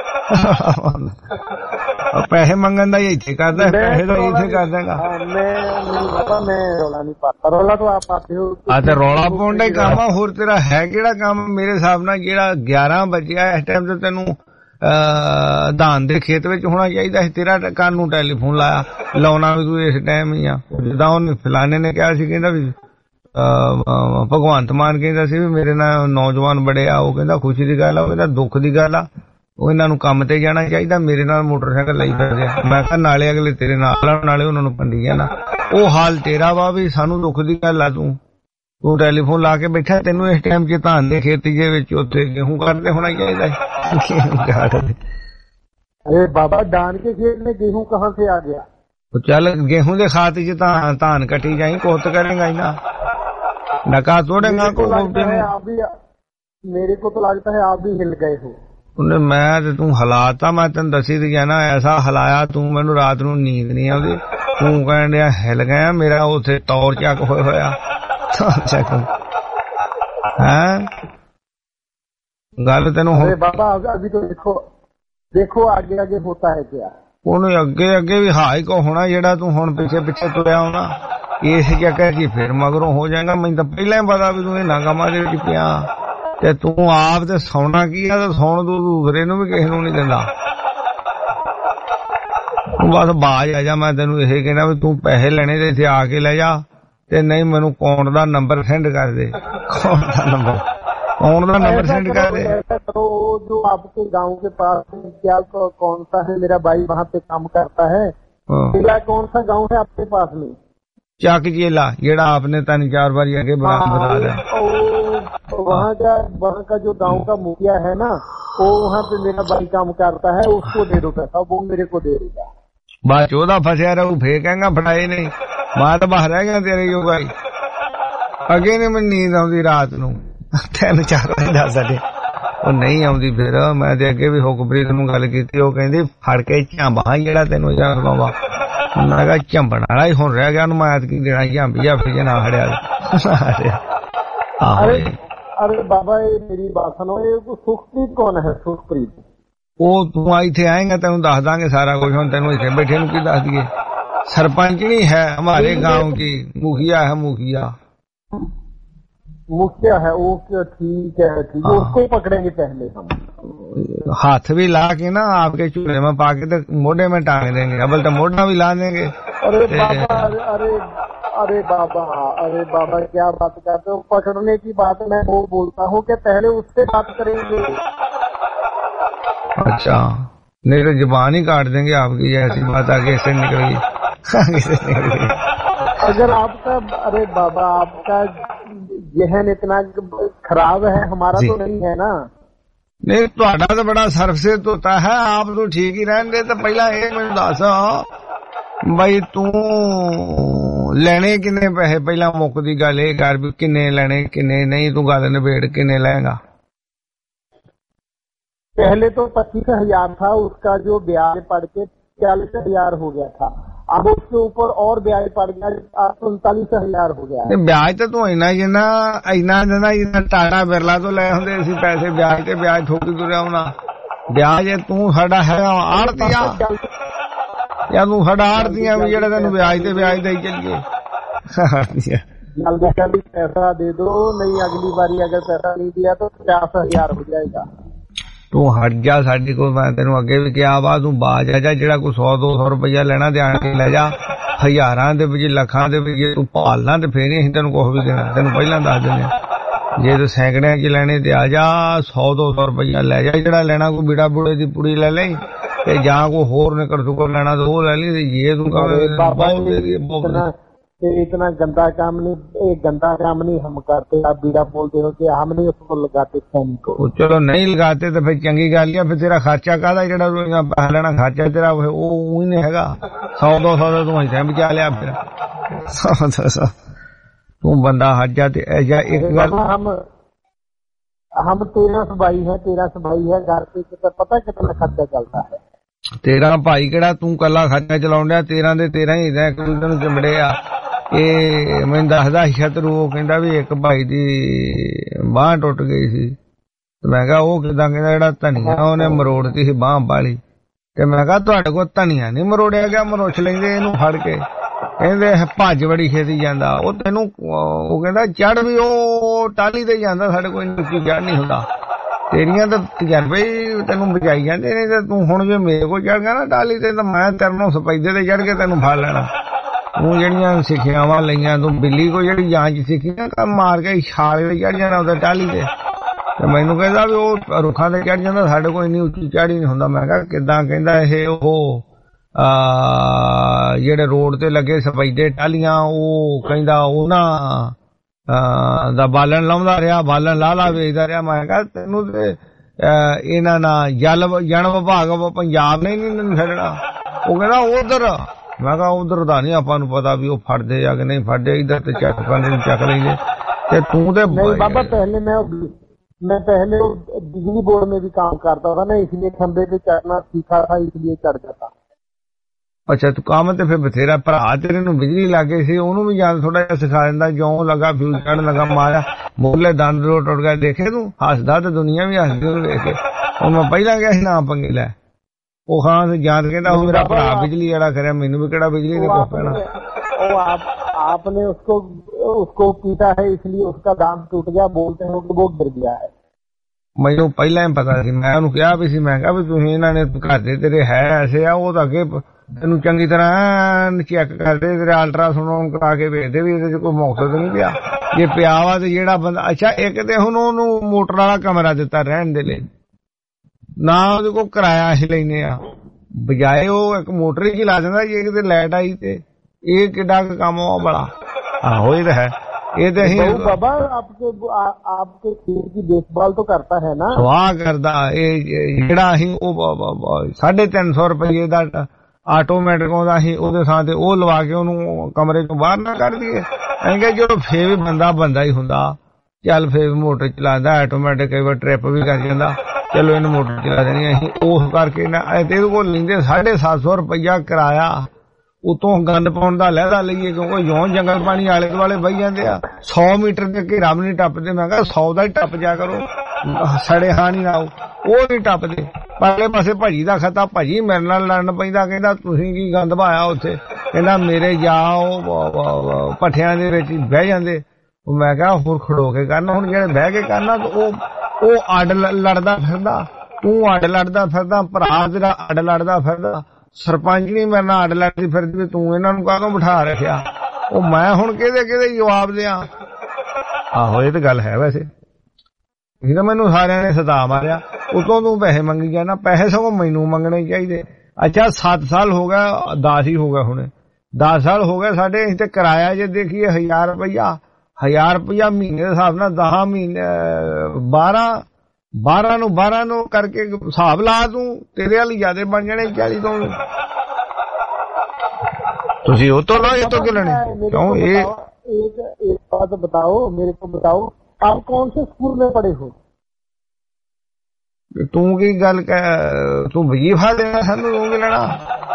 पैसे मंगन दा इत्थे करदा, पैसे तो इत्थे कर देगा। मैं रौला नहीं पाता, रौला तो आप पाते हो। ते रौला पाउण दा ही काम आ, होर तेरा है केड़ा काम? मेरे हिसाब नाल जेड़ा 11 बजे इस टाइम ते तैनू धान दे खेत विच होना चाहिदा है। तेरा कान नूं टैलीफोन लाया, लाउणा भी तू इस टाइम ही आ। जिद्दां उहने फलाने ने कहा सी, कहंदा भी ਭਗਵੰਤ ਮਾਨ ਕਹਿੰਦਾ ਸੀ ਵੀ ਮੇਰੇ ਨਾਲ ਨੌਜਵਾਨ ਬੜੇ ਆ, ਉਹ ਕਹਿੰਦਾ ਖੁਸ਼ੀ ਦੀ ਗੱਲ ਆ, ਉਹ ਕਹਿੰਦਾ ਦੁੱਖ ਦੀ ਗੱਲ ਆ, ਉਹ ਇਹਨਾਂ ਨੂੰ ਕੰਮ ਤੇ ਜਾਣਾ ਚਾਹੀਦਾ, ਮੇਰੇ ਨਾਲ ਮੋਟਰਸਾਈਕਲ ਲਈ ਫਿਰਦੇ ਆ। ਮੈਂ ਕਿਹਾ ਨਾਲੇ ਅਗਲੇ ਤੇਰੇ ਨਾਲ ਆ, ਨਾਲੇ ਉਹਨਾਂ ਨੂੰ ਪੰਡੀ ਜਾਣਾ। ਉਹ ਹਾਲ ਤੇਰਾ ਵਾ ਵੀ ਸਾਨੂੰ ਦੁੱਖ ਦੀ ਗੱਲ ਆ, ਤੂੰ ਟੈਲੀਫੋਨ ਲਾ ਕੇ ਬੈਠਾ, ਤੈਨੂੰ ਇਸ ਟਾਈਮ 'ਚ ਧਾਨ ਦੇ ਖੇਤੀ ਦੇ ਵਿੱਚ ਉੱਥੇ गेहूं ਕਰਦੇ ਹੋਣਾ ਚਾਹੀਦਾ। अरे बाबा धान के खेत में गेहूं कहाँ से आ गया? तो चल गेहूं के खाते धान कटी जाई, कोत करेगा ना डका तोड़ेगा को। मेरे को तो लगता है आप भी हिल गए हो। उन्हें मैं तू हलाता, मैं तेन दसी दी जाना ऐसा हलाया तू, मैनू रात नू नींद नहीं आती, तू कहन दिया हिल गया, मेरा उथे तौर चक होया गल तेन। बाबा अभी तो देखो आगे आगे होता है क्या? ਉਹਨੂੰ ਅੱਗੇ ਅੱਗੇ ਵੀ ਹਾਈ ਕੋ ਹੋਣਾ, ਜਿਹੜਾ ਤੂੰ ਹੁਣ ਪਿੱਛੇ ਪਿੱਛੇ ਤੁਰਿਆ ਹੋਣਾ ਇਸ ਚੱਕਰ ਕੀ ਫਿਰ ਮਗਰੋਂ ਹੋ ਜਾਏਗਾ। ਮੈਨੂੰ ਤਾਂ ਪਹਿਲਾਂ ਹੀ ਪਤਾ ਵੀ ਤੂੰ ਇਹਨਾਂ ਕੰਮਾਂ ਦੇ ਵਿੱਚ ਪਿਆ, ਤੇ ਤੂੰ ਆਪ ਤੇ ਸੌਣਾ ਕੀ ਆ, ਤੇ ਸੌਣ ਤੂੰ ਦੂਸਰੇ ਨੂੰ ਵੀ ਕਿਸੇ ਨੂੰ ਨਹੀਂ ਦਿੰਦਾ। ਤੂੰ ਬਸ ਬਾਜ ਆ ਜਾ, ਮੈਂ ਤੈਨੂੰ ਇਹ ਕਹਿਣਾ ਵੀ ਤੂੰ ਪੈਸੇ ਲੈਣੇ ਤੇ ਇੱਥੇ ਆ ਕੇ ਲੈ ਜਾ, ਤੇ ਨਹੀਂ ਮੈਨੂੰ ਅਕਾਊਂਟ ਦਾ ਨੰਬਰ ਸੈਂਡ ਕਰ ਦੇ। ਅਕਾਊਂਟ ਦਾ नंबर सेंड कर दे। तो जो आपके गांव के पास क्या कौन सा है, मेरा भाई वहाँ पे काम करता है, कौन सा गांव है आपके पास में? चक जेला, जेड़ा आपने 3-4 बार आगे बता रहा। वहाँ का जो गांव का मुखिया है ना, वो वहाँ पे मेरा भाई काम करता है, उसको दे दो पैसा, वो मेरे को दे देगा। बस 14 फंसिया रहू, फिर कहेंगा फटाए नहीं, मैं तो बाहर रह गया तेरे यो भाई। अगे नहीं मैं नींद आती रात नू 3-4 ਵਜੇ ਦੱਸ ਸਾਡੇ ਉਹ ਨਹੀਂ ਆਉਂਦੀ। ਫਿਰ ਮੈਂ ਤੇ ਅੱਗੇ ਵੀ ਹੁਕਮਪ੍ਰੀਤ ਨੂੰ ਗੱਲ ਕੀਤੀ, ਉਹ ਕਹਿੰਦੀ ਫੜ ਕੇ ਝਾਂਬਾ ਜਿਹੜਾ ਤੈਨੂੰ ਜਾਣਦਾ। ਮੈਂ ਕਿਹਾ ਝੰਬਣ ਵਾਲਾ ਹੀ ਹੁਣ ਰਹਿ ਗਿਆ, ਉਹਨੂੰ ਮੈਂ ਐਤਕੀ ਦੇਣਾ ਝਾਂਬੀ ਆ, ਫਿਰ ਨਾ ਹੜਿਆ। अरे बाबा मेरी बात सुनो, ये सुखप्रीत कौन है? सुखप्रीत ਉਹ ਤੂੰ ਇੱਥੇ ਆਏਗਾ ਤੈਨੂੰ ਦੱਸ ਦਾਂਗੇ ਸਾਰਾ ਕੁਝ। ਹੁਣ ਤੈਨੂੰ ਇੱਥੇ ਬੈਠੇ ਨੂੰ ਕੀ ਦੱਸ ਦਈਏ? सरपंचनी है हमारे गांव की, मुखिया है, मुखिया है वो। ठीक है, ठीक है, उसको पकड़ेंगे पहले हम। हाथ भी ला के ना आपके चूल्हे में पाके तो मोढ़े में टांग देंगे, अबल तो मोढ़ा भी ला देंगे। अरे बाबा, अरे बाबा क्या बात करते हो? पकड़ने की बात मैं वो बोलता हूँ कि पहले उससे बात करेंगे। अच्छा, नहीं तो जुबान ही काट देंगे आपकी, ऐसी बात आगे से निकल गई। अगर आपका, अरे बाबा आपका जहन इतना खराब है, हमारा तो नहीं है ना। नहीं ਤੁਹਾਡਾ तो बड़ा सरफसेत होता है, आप तो ठीक ही रहने। तो पहला ये मैं दस भाई तू लेने किन्ने पैसे, पहला मुक दी गल ये कर भी किन्ने लेने किन्ने नहीं, तू गल निबेड़ किन्ने लेगा। पहले तो 25,000 था, उसका जो ब्याज पड़ के 40,000 हो गया था, अब उसके ऊपर और ब्याज पड़ गया 39,000 हो गया। ब्याज तो तू इना जिन्ना जिन्ना टाटा बिरला तो ले होंदे सी पैसे, ब्याज ते ब्याज ठोकी तुरिया होना। ब्याज तू साडा है आड़तिया या तू साडा आड़तिया भी जेड़ा तैनूं ब्याज ते ब्याज दे चलिए। जल्दी जल्दी पैसा दे दो, नहीं अगली बारी अगर पैसा नहीं दिया तो 50,000 हो जाएगा। तू हट जा साडी को, मैं तेनू अगे भी कहा वा, तू बाज आ जा, जेड़ा कोई 100-200 रुपया लेना ध्यान के ले जा, हजारां दे विच लखां दे विच तू पालना ते फिर ही तेनू कुछ भी देना। तेनू पहला दस देने, जे तू सैकड़ियां च लेने ते आ जा, 100-200 रुपया ले जा, जेड़ा लेना कोई बीड़ा बूड़े दी पुड़ी ले ले, ते जां कोई होर निकल चुका लेना तो वो ले ली। ये तू इतना गंदा काम नहीं, गंदा काम नहीं हम करते। आप बीड़ा बोलते हो कि हम नहीं उसको लगाते फोन को। चलो नहीं लगाते तो फिर चंगी गल है, फिर तेरा खर्चा काहदा जेड़ा पैसा लेना, खर्चा तेरा वो ही नहीं हैगा। 100-200 तू ऐसे बचा लिया, फिर 100-200 तू बंदा हट जा। एक गल हम 13 भाई है, 13 भाई है, घर पे पता कितना खर्चा चलता है। तेरा भाई केड़ा तू कला खर्चा चलाउण दिया? 13 दे 13 ही एक दूसरे नूं चिमड़े आ। ਇਹ ਮੈਨੂੰ ਦੱਸਦਾ ਸ਼ਤਰੂ, ਉਹ ਕਹਿੰਦਾ ਵੀ ਇੱਕ ਭਾਈ ਦੀ ਬਾਂਹ ਟੁੱਟ ਗਈ ਸੀ, ਤੇ ਮੈਂ ਕਿਹਾ ਉਹ ਕਿਦਾਂ? ਕਹਿੰਦਾ ਜਿਹੜਾ ਧਨੀਆ ਉਹਨੇ ਮਰੋੜਤੀ ਸੀ ਬਾਂਹ ਵਾਲੀ। ਤੇ ਮੈਂ ਕਿਹਾ ਤੁਹਾਡੇ ਕੋਲ ਧਨੀਆ ਨਹੀਂ ਮਰੋੜਿਆ ਗਿਆ? ਮਰੋਛ ਲੈਂਦੇ ਇਹਨੂੰ ਫੜ ਕੇ। ਕਹਿੰਦੇ ਭੱਜ ਬੜੀ ਛੇਤੀ ਜਾਂਦਾ ਉਹ, ਤੈਨੂੰ ਉਹ ਕਹਿੰਦਾ ਚੜ ਵੀ ਉਹ ਟਾਹਲੀ ਤੇ ਜਾਂਦਾ, ਸਾਡੇ ਕੋਲ ਇੰਨੀ ਚੜ ਨਹੀਂ ਹੁੰਦਾ। ਤੇਰੀਆਂ ਤਾਂ ਤਜਰਬੇ ਹੀ ਤੈਨੂੰ ਬਚਾਈ ਜਾਂਦੇ ਨੇ, ਤੇ ਤੂੰ ਹੁਣ ਜੇ ਮੇਰੇ ਕੋਲ ਚੜ ਗਿਆ ਨਾ ਟਾਹਲੀ ਤੇ, ਤਾਂ ਮੈਂ ਤੇਰੇ ਨੂੰ ਸਪੈਦੇ ਤੇ ਚੜ ਕੇ ਤੈਨੂੰ ਫੜ ਲੈਣਾ। ਤੂੰ ਜਿਹੜੀਆਂ ਸਿੱਖਿਆਵਾਂ ਲਈਆਂ ਤੂੰ ਬਿੱਲੀ ਕੋ ਜਿਹੜੀ ਜਾਂਚ ਸਿੱਖੀ ਨਾ ਕੰਮ ਮਾਰ ਕੇ ਛਾਲ ਤੇ ਚੜ ਜਾਣਾ ਉਹਦਾ ਟਾਹਲੀ ਤੇ ਮੈਨੂੰ ਕਹਿੰਦਾ ਵੀ ਉਹ ਰੁੱਖਾਂ ਤੇ ਚੜ ਜਾਂਦਾ, ਸਾਡੇ ਕੋਲ ਇੰਨੀ ਉੱਚੀ ਚੜ੍ਹ ਹੀ ਨਹੀਂ ਹੁੰਦਾ। ਮੈਂ ਕਿਹਾ ਕਿੱਦਾਂ? ਕਹਿੰਦਾ ਇਹ ਉਹ ਜਿਹੜੇ ਰੋਡ ਤੇ ਲੱਗੇ ਸਫੈਦੇ ਟਾਹਲੀਆਂ ਉਹ ਕਹਿੰਦਾ ਉਹਨਾਂ ਦਾ ਬਾਲਣ ਲਾਉਂਦਾ ਰਿਹਾ, ਬਾਲਣ ਲਾ ਵੇਚਦਾ ਰਿਹਾ। ਮੈਂ ਕਿਹਾ ਤੈਨੂੰ ਤੇ ਇਹਨਾਂ ਨਾਲ ਜਨ ਵਿਭਾਗ ਪੰਜਾਬ ਨੇ ਨਹੀਂ ਛੱਡਣਾ। ਉਹ ਕਹਿੰਦਾ ਉਧਰ। ਮੈਂ ਕਿਹਾ ਉਧਰ ਦਾ ਨਹੀਂ ਆਪਾਂ ਨੂੰ ਪਤਾ ਵੀ ਉਹ ਫੜਦੇ ਆ ਕਿ ਨਹੀਂ ਫੜਦੇ, ਇੱਧਰ ਤੇ ਚੱਕ ਕਰਦੇ ਚੱਕ ਲੈਂਦੇ। ਤੇ ਤੂੰ ਤੇ बाबा पहले मैं पहले बिजली बोर्ड में भी काम करता था ना, इसलिए खंबे पे चढ़ना सीखा था, इसलिए चढ़ जाता। ਅੱਛਾ ਤੂੰ ਕੰਮ ਤੇ ਫਿਰ ਬਥੇਰਾ। ਭਰਾ ਤੇਰੇ ਨੂੰ ਬਿਜਲੀ ਲੱਗੇ ਸੀ, ਉਹਨੂੰ ਵੀ ਜਾਨ ਥੋੜਾ ਜਿਹਾ ਸਿਖਾ ਦਿੰਦਾ। ਜਿਉਂ ਲੱਗਾ ਫਿਊਜ਼ ਚੜਨ ਲੱਗਾ ਮਾਰਿਆ, ਮੋਲੇ ਦੰਦ ਰੋ ਟੁੱਟ ਗਿਆ। ਦੇਖੇ ਤੂੰ ਹੱਸਦਾ ਤੇ ਦੁਨੀਆ ਵੀ ਹੱਸਦੀ ਉਹਨੂੰ ਵੇਖ ਕੇ। ਉਹ ਮੈਂ ਪਹਿਲਾਂ ਗਿਆ ਸੀ ਨਾ ਪੰਗੇ ਲੈ। ਉਹ ਖਾਂ ਤੇ ਜਾਨ ਕਹਿੰਦਾ ਉਹ ਮੇਰਾ ਭਰਾ ਬਿਜਲੀ ਵਾਲਾ ਕਰਿਆ, ਮੈਨੂੰ ਵੀ ਕਿਹੜਾ ਬਿਜਲੀ ਦੇ ਕੋਲ ਪੈਣਾ। आपने उसको पीटा है इसलिए उसका दांत टूट गया, बोलते हैं कि वो गिर गया है। ਮੈਨੂੰ ਪਹਿਲਾਂ ਹੀ ਪਤਾ ਸੀ। ਮੈਂ ਉਹਨੂੰ ਕਿਹਾ ਵੀ ਸੀ, ਮੈਂ ਕਿਹਾ ਵੀ ਤੁਸੀਂ ਇਹਨਾਂ ਨੇ ਘਰ ਦੇ ਤੇਰੇ ਹੈ ਐਸੇ ਆ, ਉਹ ਤਾਂ ਅੱਗੇ ਤੈਨੂੰ ਚੰਗੀ ਤਰ੍ਹਾਂ ਚੈੱਕ ਕਰਦੇ, ਤੇਰੇ ਅਲਟਰਾਸਾਊਂਡ ਕਰਾ ਕੇ ਵੇਖਦੇ ਵੀ ਇਹਦੇ ਚ ਕੋਈ ਮਕਸਦ ਨਹੀਂ ਪਿਆ। ਜੇ ਪਿਆ ਵਾ ਤੇ ਜਿਹੜਾ ਬੰਦਾ ਅੱਛਾ ਇੱਕ ਤੇ ਹੁਣ ਉਹਨੂੰ ਮੋਟਰ ਵਾਲਾ ਕਮਰਾ ਦਿੱਤਾ ਰਹਿਣ ਦੇ ਲਈ, ਨਾ ਉਹਦੇ ਕੋਲ ਕਿਰਾਇਆ ਅਸੀਂ ਲੈਨੇ ਆ, ਬਜਾਏ ਉਹ ਇੱਕ ਮੋਟਰ ਹੀ ਲਾ ਦਿੰਦਾ। ਜੇ ਕਿਤੇ ਲਾਈਟ ਆਈ ਤੇ ਇਹ ਕਿੱਡਾ ਕੰਮ ਆ ਬੜਾ। ਆਹੋ ਇਹ ਤਾਂ ਹੈ। ਇਹ ਤੇ ਅਸੀਂ बाबा आपके खेत की देखभाल तो करता है ना? ਵਾਹ ਕਰਦਾ। ਇਹ ਜਿਹੜਾ ਅਸੀਂ ਉਹ 350 ਰੁਪਏ ਦਾ ਆਟੋਮੈਟਿਕ ਆਉਂਦਾ ਸੀ, ਉਹਦੇ ਥਾਂ ਤੇ ਉਹ ਲਵਾ ਕੇ ਉਹਨੂੰ ਕਮਰੇ ਚੋਂ ਬਾਹਰ ਨਾ ਕਰ ਦਈਏ। ਅਸੀਂ ਕਿਹਾ ਚਲੋ ਫੇਰ ਵੀ ਬੰਦਾ ਹੀ ਹੁੰਦਾ, ਚੱਲ ਫੇਰ ਮੋਟਰ ਚਲਾਉਂਦਾ ਆਟੋਮੈਟਿਕ, ਕਈ ਵਾਰ ਟ੍ਰਿਪ ਵੀ ਕਰ ਜਾਂਦਾ, ਚਲੋ ਇਹਨੂੰ ਮੋਟਰ ਚਲਾ ਦੇਣੀ। ਅਸੀਂ ਉਸ ਕਰਕੇ ਨਾ ਇਹਦੇ ਕੋਲ ਲੈਂਦੇ 750 ਰੁਪਇਆ ਕਿਰਾਇਆ। ਉਤੋਂ ਗੰਦ ਪਾਉਣ ਦਾ ਲਹਿਦਾ ਲਈਏ, ਕਿਉਂਕਿ ਜਿਉਂ ਜੰਗਲ ਪਾਣੀ ਆਲੇ ਦੁਆਲੇ ਵਹੀ ਜਾਂਦੇ ਆ। 100 ਮੀਟਰ ਦੇ ਘੇਰਾ ਵੀ ਨਹੀਂ ਟੱਪਦੇ। ਮੈਂ ਕਿਹਾ 100 ਦਾ ਹੀ ਟੱਪ ਜਾ ਕਰੋ, ਸੜੇ ਹਾਂ ਨਹੀਂ ਆਓ, ਉਹ ਨਹੀਂ ਟੱਪਦੇ। ਪਰਲੇ ਪਾਸੇ ਭਾਜੀ ਦਾ ਖਤਾ, ਭਾਜੀ ਮੇਰੇ ਨਾਲ ਲੜਨ ਪੈਂਦਾ, ਕਹਿੰਦਾ ਤੁਸੀਂ ਕੀ ਗੰਦ ਪਾਇਆ ਉੱਥੇ, ਕਹਿੰਦਾ ਮੇਰੇ ਜਾਓ ਪੱਠਿਆਂ ਦੇ ਵਿੱਚ ਬਹਿ ਜਾਂਦੇ। ਮੈਂ ਕਿਹਾ ਹੋਰ ਖੜੋ ਕੇ ਕਰਨਾ, ਹੁਣ ਜਿਹੜੇ ਬਹਿ ਕੇ ਕਰਨਾ ਉਹ ਅੱਡ ਲੜਦਾ ਫਿਰਦਾ, ਤੂੰ ਅੱਡ ਲੜਦਾ ਫਿਰਦਾ, ਭਰਾ ਤੇਰਾ ਅੱਡ ਲੜਦਾ ਫਿਰਦਾ, ਸਰਪੰਚ ਨਹੀਂ ਮੇਰੇ ਨਾਲ ਅੱਡ ਲੜਦੀ ਫਿਰਦੀ, ਤੂੰ ਇਹਨਾਂ ਨੂੰ ਕਾਹਨੂੰ ਬਿਠਾ ਰੱਖਿਆ। ਉਹ ਮੈਂ ਹੁਣ ਕਿਹਦੇ ਜਵਾਬ ਦਿਆਂ। ਆਹੋ ਇਹ ਤਾਂ ਗੱਲ ਹੈ। ਵੈਸੇ ਇਹ ਤਾਂ ਮੈਨੂੰ ਸਾਰਿਆਂ ਨੇ ਸਤਾ ਮਾਰਿਆ। ਉਤੋਂ ਤੂੰ ਪੈਸੇ ਮੰਗੀ ਜਾਣਾ, ਪੈਸੇ ਸਗੋਂ ਮੈਨੂੰ ਮੰਗਣੇ ਚਾਹੀਦੇ। ਅੱਛਾ 7 ਸਾਲ ਹੋ ਗਿਆ, 10 ਹੀ ਹੋ ਗਿਆ ਹੁਣੇ, 10 ਸਾਲ ਹੋ ਗਏ ਸਾਡੇ। ਅਸੀਂ ਤੇ ਕਿਰਾਇਆ ਜੇ ਦੇਖੀਏ 1000 ਰੁਪਇਆ ਮਹੀਨੇ ਦੇ ਹਿਸਾਬ ਨਾਲ 10 ਮਹੀਨੇ 12 ਨੂੰ ਕਰਕੇ ਹਿਸਾਬ ਲਾ, ਤੂੰ ਤੇਰੇ ਵਾਲੀ ਜ਼ਿਆਦਾ ਬਣ ਜਾਣੇ 40 ਤੋਂ। ਤੁਸੀਂ ਉਹ ਤੋਂ ਲਓ, ਇਹ ਤੋਂ ਕਿਉਂ ਲੈਣੇ? ਕਿਉਂ ਇਹ एक बात बताओ, मेरे को बताओ, आप कौन से स्कूल में पढ़े हो? तू की गल तू वजीफा देना सानू तू की लेना?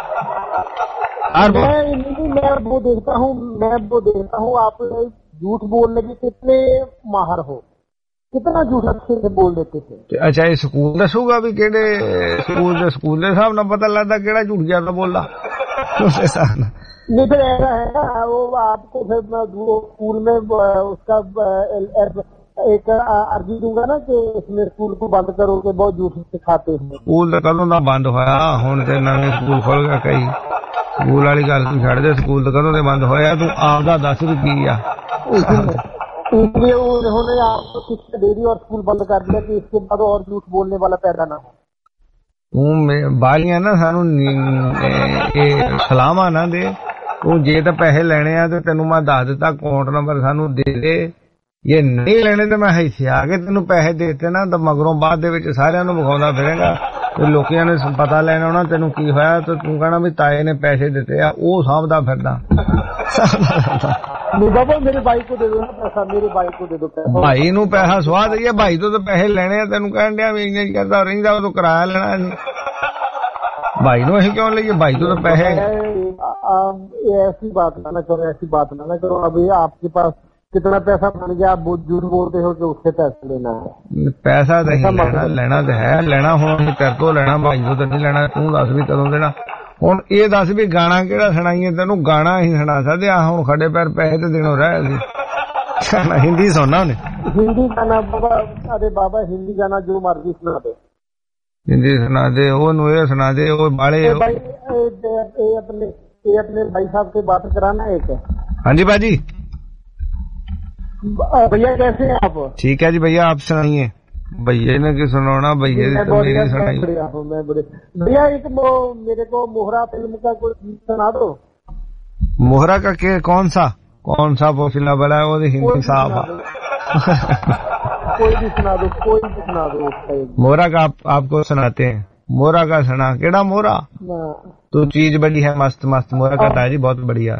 मैं वो देखता हूँ आप झूठ बोलने के कितने माहिर हो, कितना झूठ अच्छे से बोल देते थे। अच्छा ये स्कूल दसूगा भी केड़े स्कूल के हिसाब नाल पता लगता केड़ा झूठ ज्यादा बोलदा उस हिसाब नाल। नहीं फिर ऐसा है ना, वो आपको फिर स्कूल में उसका एक अर्जी दूंगा ना कि इसमें स्कूल को बंद करो कि बहुत झूठ सिखाते हैं। स्कूल तो कदों दा बंद होया, हुण ते नवे स्कूल खुल गया। कई स्कूल वाली गल तू छड़ दे, स्कूल तो कदों दे बंद होया, तू आपदा दस भी की आ। इसलिए उन्होंने आपको शिक्षा दे दी और स्कूल बंद कर दिया कि इसके बाद और झूठ बोलने वाला पैदा ना हो। बालियां ना सानू सलामा ना दे। तू जे तो पैसे लेने आ ते तेनू मैं दस दिता अकाउंट नंबर सानू दे दे, जे नहीं लेने तो मैं हिस्से आके तेनू पैसे देते ना तो मगरों बाद दे विच सारियां नू विखाउंदा फिरेगा ते लोकियां ने पता लेना होना तेनू की होया, तो तू कहना भी ताए ने पैसे दिते आ, ओ साहबदा फिरदा। बाबा मेरे भाई को दे दो ना पैसा, मेरे भाई को दे दो पैसा। भाई नू पैसा स्वाद है, भाई तो पैसे लेने आ, तेनू कहन दिया भी इन्ने करदा रहिंदा, तो किराया लेना सी। भाई नू असीं क्यों लईए, भाई तो पैसे। ऐसी बात ना करो। अभी आपके पास कितना पैसा बन गया, आप झूठ बोलते हो कि उससे पैसा लेना है। पैसा नहीं लेना तो है, लेना हुण तेरे तो लेना, भाई तो नहीं लेना। तू दस भी कदों देना। ਹੁਣ ਇਹ ਦੱਸ ਵੀ ਗਾਣਾ ਕਿਹੜਾ ਸੁਣਾਈਏ ਤੈਨੂੰ? ਗਾਣਾ ਹੀ ਸੁਣਾ ਸਕਦੇ ਆ, ਹੁਣ ਖੜੇ ਪੈਰ ਪੈਸੇ ਤੇ ਦੇਣੋਂ ਰਹਿ ਸੀ। हिंदी सुनना उन्हें? हिंदी गाना बाबा, अरे बाबा हिंदी गाना जो मर्जी सुना दे। हिंदी सुना दे, वो नुए सुना दे, वो बाले भाई अपने ये अपने भाई साहब से बात कराना है एक। हाँ जी बाजी। भैया कैसे हैं आप? ठीक है जी भैया, आप सुनाइए। भैया ने की सुनाना, भैया ने तो मेरी सुनाई। भैया एक मेरे को मोहरा फिल्म का कोई गीत सुना दो। मोहरा का के कौन सा पोसिला बड़ा है वो हिंदी साहब। कोई भी सुना दो, कोई भी सुना दो। मोहरा का आपको सुनाते हैं। मोहरा का सुना, केड़ा मोहरा? तो चीज बड़ी है मस्त मस्त। मोहरा का ताजी बहुत बढ़िया।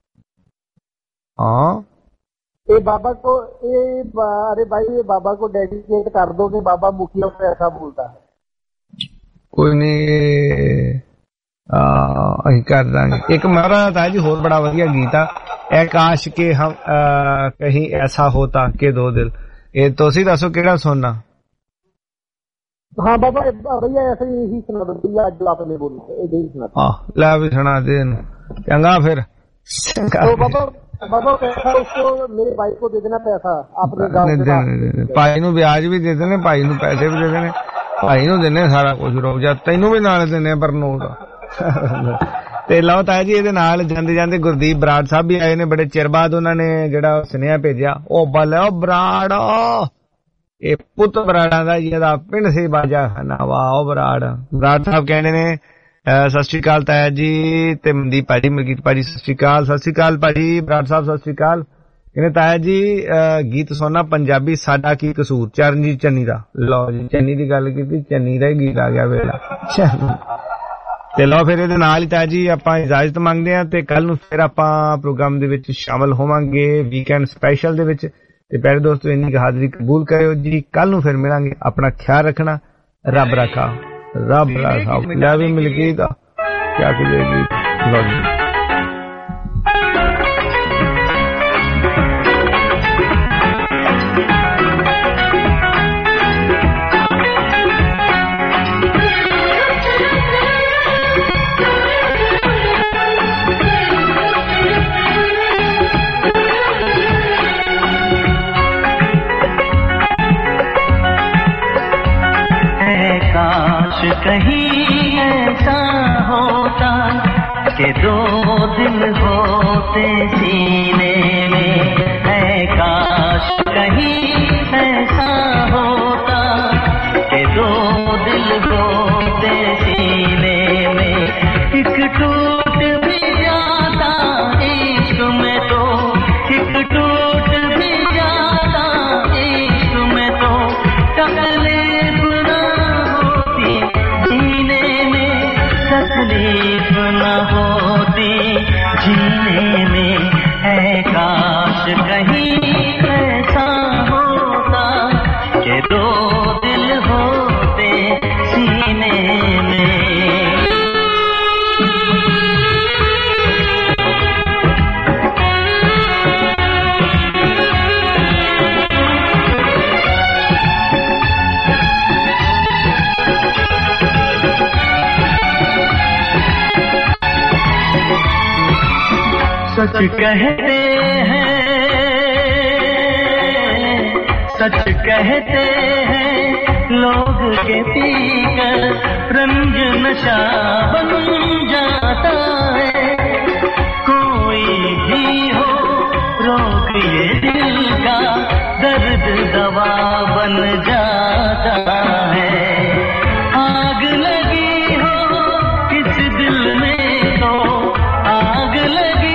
हाँ ये बाबा को अरे भाई ये बाबा को डेडिकेट कर दो कि बाबा मुखिया को ऐसा बोलता है। कोई नहीं अं कर देंगे। एक मेरा ताजी होर बड़ा वधिया गीत है, ए काश के हम कहीं ऐसा होता के दो दिल। ये तुसी दसो केड़ा सुनना? हाँ बाबा भैया ऐसे ही सुना दो भैया, जो आपने बोला ला भी सुना दे चंगा फिर। तो बाबा पैसा उसको मेरे भाई को दे देना, पैसा आपने भाई नू ब्याज भी दे देने, भाई नू पैसे भी दे देने, भाई नू देने सारा कुछ। रुक जा, तेनू भी नाल देने पर नोट। ते लो ताया जी ਇਹਦੇ ਨਾਲ ਜਾਂਦੇ ਜਾਂਦੇ ਗੁਰਦੀਪ ਬਰਾੜ ਸਾਹਿਬ ਵੀ ਆਏ ਨੇ। ਬੜੇ ਚਿਰ ਬਾਅਦ ਉਹਨਾਂ ਨੇ ਜਿਹੜਾ ਸੁਨੇਹਾ ਭੇਜਿਆ, ਉਹ ਬੱਲੇ ਉਹ ਬਰਾੜ, ਇਹ ਪੁੱਤ ਬਰਾੜਾਂ ਦਾ ਜਿਹਦਾ ਪਿੰਡ ਸੀ ਬਾਜਾ ਖਾਨਾ। ਵਾਹ ਉਹ ਬਰਾੜ ਸਾਹਿਬ ਕਹਿੰਦੇ ਨੇ ਸਤਿ ਸ਼੍ਰੀ ਅਕਾਲ ਤਾਇਆ ਜੀ ਤੇ ਮਨਦੀਪ ਭਾਜੀ, ਮਲਕੀਤ ਭਾਜੀ ਸਤਿ ਸ਼੍ਰੀ ਅਕਾਲ। ਸਤਿ ਸ਼੍ਰੀ ਅਕਾਲ ਭਾਜੀ। ਬਰਾੜ ਸਾਹਿਬ ਸਤਿ ਸ਼੍ਰੀ ਅਕਾਲ। ਕਹਿੰਦੇ ਤਾਇਆ ਜੀ ਗੀਤ ਸੁਣਨਾ ਪੰਜਾਬੀ ਸਾਡਾ ਕੀ ਕਸੂਰ, ਚਰਨਜੀਤ ਚੰਨੀ ਦਾ। ਲਓ ਜੀ ਚੰਨੀ ਦੀ ਗੱਲ ਕੀਤੀ, ਚੰਨੀ ਦਾ ਹੀ ਗੀਤ ਆ ਗਿਆ ਵੇਲਾ। ਤੇ ਲਓ ਫਿਰ ਇਹਦੇ ਨਾਲ ਹੀ ਤਾਇਆ ਜੀ ਆਪਾਂ ਇਜਾਜ਼ਤ ਮੰਗਦੇ ਹਾਂ ਤੇ ਕੱਲ ਨੂੰ ਫਿਰ ਆਪਾਂ ਪ੍ਰੋਗਰਾਮ ਦੇ ਵਿੱਚ ਸ਼ਾਮਲ ਹੋਵਾਂਗੇ ਵੀਕਐਂਡ ਸਪੈਸ਼ਲ ਦੇ ਵਿੱਚ। ਤੇ ਪਿਆਰੇ ਦੋਸਤੋ ਇੰਨੀ ਹਾਜ਼ਰੀ ਕਬੂਲ ਕਰਿਓ ਜੀ। ਕੱਲ ਨੂੰ ਫਿਰ ਮਿਲਾਂਗੇ। ਆਪਣਾ ਖਿਆਲ ਰੱਖਣਾ। ਰੱਬ ਰੱਖਾ, ਰੱਬ ਰੱਖਾ। ਲੈ ਵੀ ਮਿਲਕੀ ਦਾ क्या करेगी कहीं ऐसा होता कि दो दिल होते सीने में, है काश कहीं ऐसा होता कि दो दिल होते सीने में, एक टूट भी जाता इश्क में तो, एक टूट भी जाता इश्क में तो, तकलीफ तकलीफ न होती जीने में, है काश कहीं ऐसा होता कि दो दिल होते सीने में। सच कहते हैं, सच कहते हैं लोग के पीकर रंग नशा बन जाता है, कोई भी हो रोक ये दिल का दर्द दवा बन जाता है। आग लगी हो किस दिल में तो, आग लगी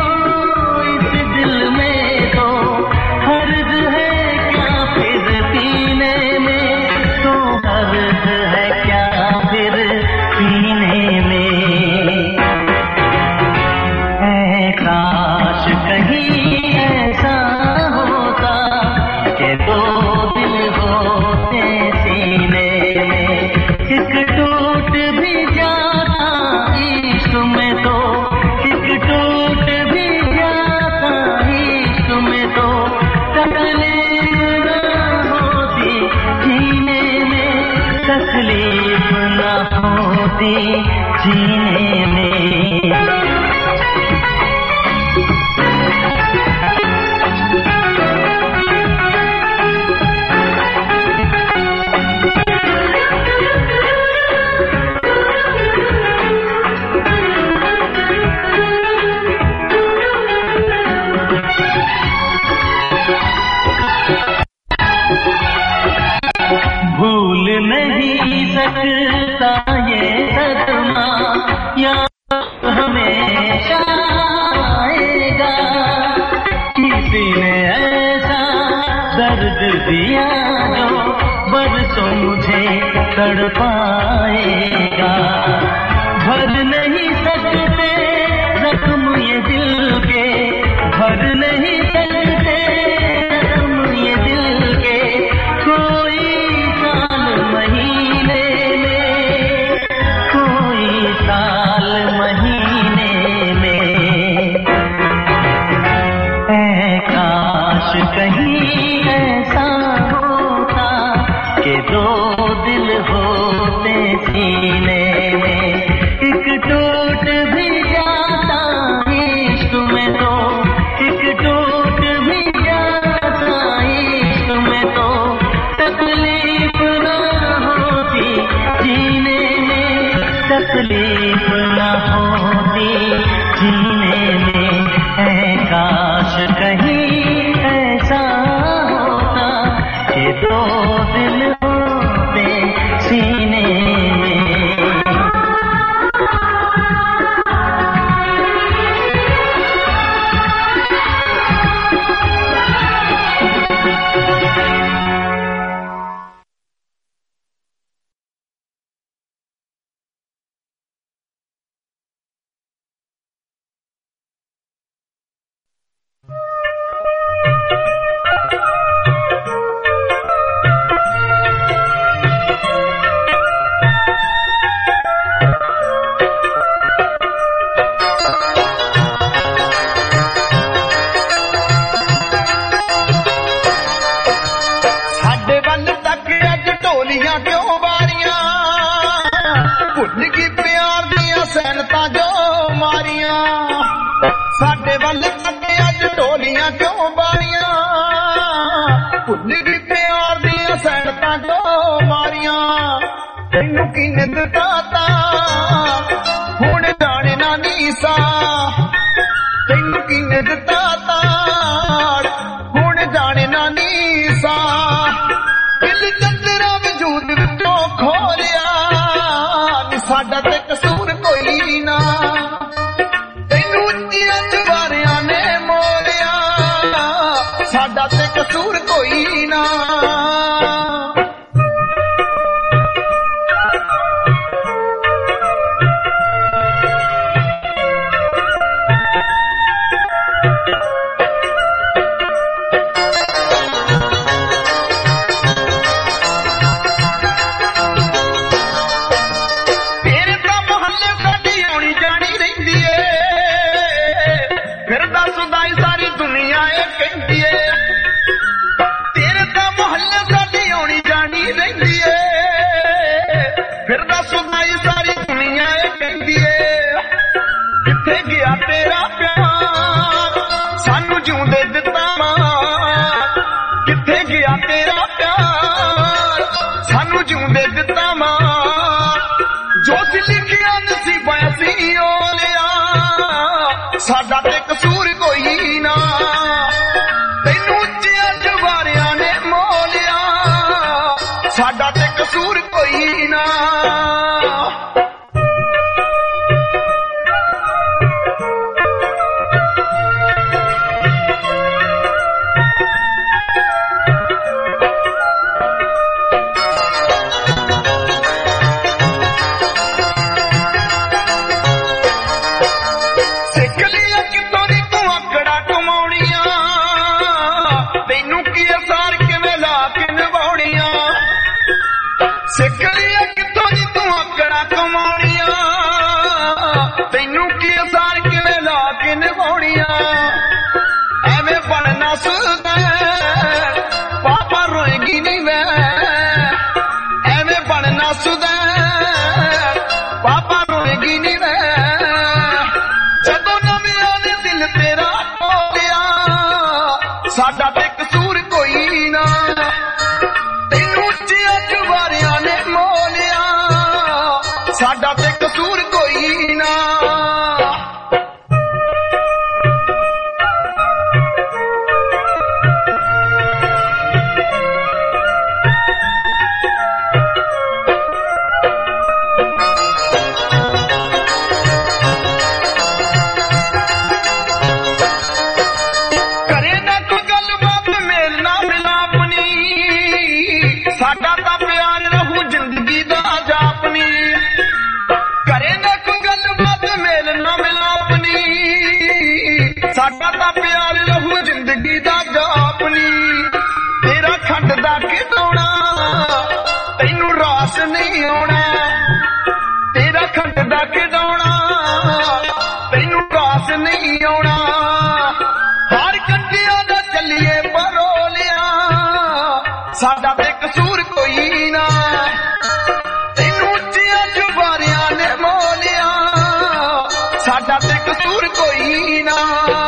तकलीफ न होती जीने में। याद हमेशा आएगा। किसी ने ऐसा दर्द दिया जो बरसों मुझे तड़पाएगा। भर नहीं सकते जख्म ये दिल के, भर नहीं सकते जख्म ये दिल के, कोई साल महीने में, कोई साल महीने में। ऐ काश कहीं ऐसा होता कि दो दिल होते सीने में, एक टूट भी जाता इश्क में तो, एक टूट भी जाता इश्क में तो, तकलीफ ना होती जीने में, तकलीफ ना होती जीने में। ऐ काश कहीं ऐसा होता कि दो दिल होते सीने में। ਸਾਡੇ ਵੱਲ ਤੱਕ ਅੱਜ ਢੋਲੀਆਂ ਕਿਉਂ ਬਾਰੀਆਂ, ਭੁੱਲ ਗਈ ਪਿਆਰ ਦੀਆਂ ਸੈਨਤਾਂ ਕਿਉਂ ਮਾਰੀਆਂ। ਤੈਨੂੰ ਕਿੰਨੇ ਦਿੱਤਾ ਤਾਂ ਹੁਣ ਜਾਣੇ ਨਾ ਨੀਸਾ, ਤੈਨੂੰ ਕਿੰਨੇ ਦਿੱਤਾ ਤਾਂ ਹੁਣ ਜਾਣੇ ਨਾ ਨੀਸਾ। ਦਿਲ ਚੰਦਰਾ ਵਜੂਦ ਵਿੱਚੋਂ ਖੋਲਿਆ ਨੀ ਸਾਡਾ ਤੇ ਕਸੂਰ ਕੋਈ ਨਾ। ਸਾਡਾ ਤੇ ਕਸੂਰ ਕੋਈ ਨਾ। ਤੇਰੇ ਤਾਂ ਮੁਹੱਲੇ ਸਾਡੀ ਆਉਣੀ ਜਾਣੀ ਰਹਿੰਦੀ ਏ, ਫਿਰ ਦੱਸਦਾ ਸਾਰੀ ਦੁਨੀਆ ਇਹ ਕਹਿੰਦੀ ਏ। ਫਿਰਦਾ ਸੁਣਾਈ ਸਾਰੀ ਦੁਨੀਆ ਇਹ ਕਹਿੰਦੀ ਏ, ਕਿੱਥੇ ਗਿਆ ਤੇਰਾ ਪਿਆਰ ਸਾਨੂੰ ਜਿਉਂਦੇ ਦਿੱਤਾ ਮਾਂ, ਕਿੱਥੇ ਗਿਆ ਤੇਰਾ ਪਿਆਰ ਸਾਨੂੰ ਜਿਉਂਦੇ ਦਿੱਤਾ ਮਾਂ। ਜੋ ਸੀ ਲਿਖਿਆ ਨਸੀਬਾਂ ਸੀ ਉਹ ਲਿਆ, ਸਾਡਾ ਤੇ ਕਸੂਰ ਕੋਈ ਨਾ। ਤੈਨੂੰ ਉੱਚਿਆਂ ਜਵਾਰਿਆਂ ਨੇ ਮੋਲਿਆ, ਸਾਡਾ ਤੇ ਕਸੂਰ ਕੋਈ ਨਾ। ਸਿੱਖ ਲਿਆ ਕਿਤੋਂ ਦੀ ਤੂੰ ਆਕੜਾ ਕਮਾਉਣੀਆਂ, ਤੈਨੂੰ ਕੀ ਅਸਾਰ ਕਿਵੇਂ ਲਾ ਕੇ ਨਿਭਾਉਣੀਆਂ। ਸਿੱਖ ਲਿਆ ਕਿਤੋਂ ਦੀ ਤੂੰ ਆਕੜਾ ਕਮਾਉਣੀਆਂ, ਤੈਨੂੰ ਕੀ ਅਸਾਰ ਕਿਵੇਂ ਲਾ ਕੇ ਨਿਭਾਉਣੀਆਂ। ਐਵੇਂ ਬਣਨਾ ਸੁਦਾ ਪਾਪਾ ਰੋਏਗੀ ਨਹੀਂ ਮੈਂ, ਐਵੇਂ ਬਣਨਾ ਸੁਦਾ ਪਾਪਾ ਰੋਏਗੀ ਨਹੀਂ ਮੈਂ। ਜਦੋਂ ਨਵਿਆਂ ਨੇ ਦਿਲ ਤੇਰਾ ਖੋਲਿਆ, ਸਾਡਾ ਤੇ ਕਸੂਰ ਕੋਈ ਨਾ। ਤੈਨੂੰ ਉੱਚਿਆਂ ਜਵਾਰਿਆਂ ਨੇ ਮੋਲਿਆ, ਸਾਡਾ ਤੇ ਕਸੂਰ ਕੋਈ ਨਾ। ਨਹੀਂ ਆਉਣਾ ਹਰ ਕੰਟਿਆਂ ਦਾ ਚੱਲੀਏ ਪਰੋਲਿਆ ਸਾਡਾ ਤੇ ਕਸੂਰ ਕੋਈ ਨਾ ਤੈਨੂੰ ਉੱਚੀਆਂ ਜੁਬਾਰਿਆਂ ਨੇ ਮੋਲਿਆ ਸਾਡਾ ਤੇ ਕਸੂਰ ਕੋਈ ਨਾ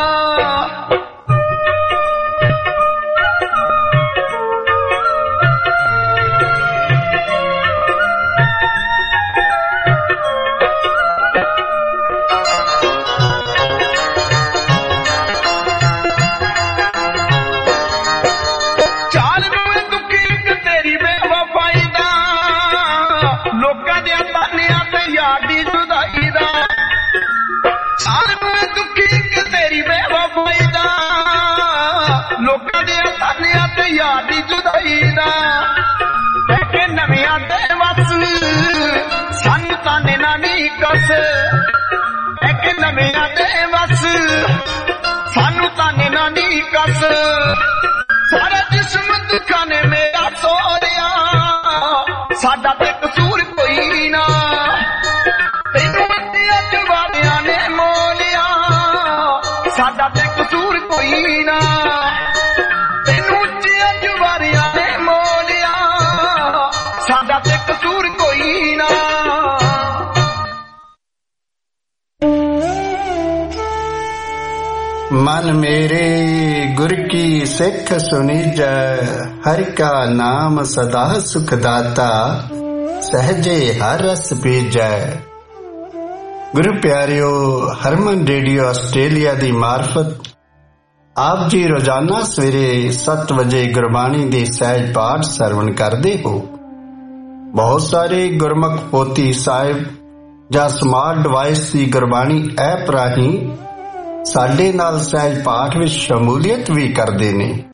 ਲੋਕਾਂ ਦੇ ਤਾਨਿਆਂ ਤੇ ਯਾਦ ਦੀ ਜੁਦਾਈ ਦਾ ਕਹਿ ਕੇ ਨਵਿਆਂ ਦੇ ਵਸ ਸਾਨੂੰ ਤਾਨੇ ਨਾ ਨੀ ਕਸ ਕਹਿ ਕੇ ਨਵਿਆਂ ਦੇ ਵਸ ਸਾਨੂੰ ਤਾਨੇ ਨਾ ਨੀ ਕਸ ਸਾਰਾ ਜਿਸਮ ਦੁੱਖਾਂ ਨੇ ਮੇਰਾ ਸੋਹਰਿਆ ਸਾਡਾ ਤੇ ਕਸੂਰ ਕੋਈ ਨਾ ਤੈਨੂੰ ਅੱਧੀਆਂ ਜਵਾਰਿਆਂ ਨੇ ਮੋਲਿਆ ਸਾਡਾ ਤੇ ਕਸੂਰ ਕੋਈ ਨਾ ਤੈਨੂੰ ਉੱਚੀਆਂ ਜਵਾਰਿਆਂ ਨੇ ਮੋਲਿਆ ਸਾਡਾ ਤੇ ਕਸੂਰ ਕੋਈ ਨਾ मन मेरे गुर की सिख सुनीजै हर का नाम सदा सुखदाता सहजे हर रस पीजै। गुरु प्यारियो हरमन रेडियो आस्ट्रेलिया दी मार्फत आप जी रोजाना सवेरे 7 वजे गुरबाणी दे सहज पाठ सरवण करते हो। बहुत सारे गुरमुख पोथी साहिब ਜਾਂ ਸਮਾਰਟ ਡਿਵਾਈਸ ਦੀ ਗੁਰਬਾਣੀ ਐਪ ਰਾਹੀਂ ਸਾਡੇ ਨਾਲ ਸਹਿਜ ਪਾਠ ਵਿੱਚ ਸ਼ਮੂਲੀਅਤ ਵੀ ਕਰਦੇ ਨੇ।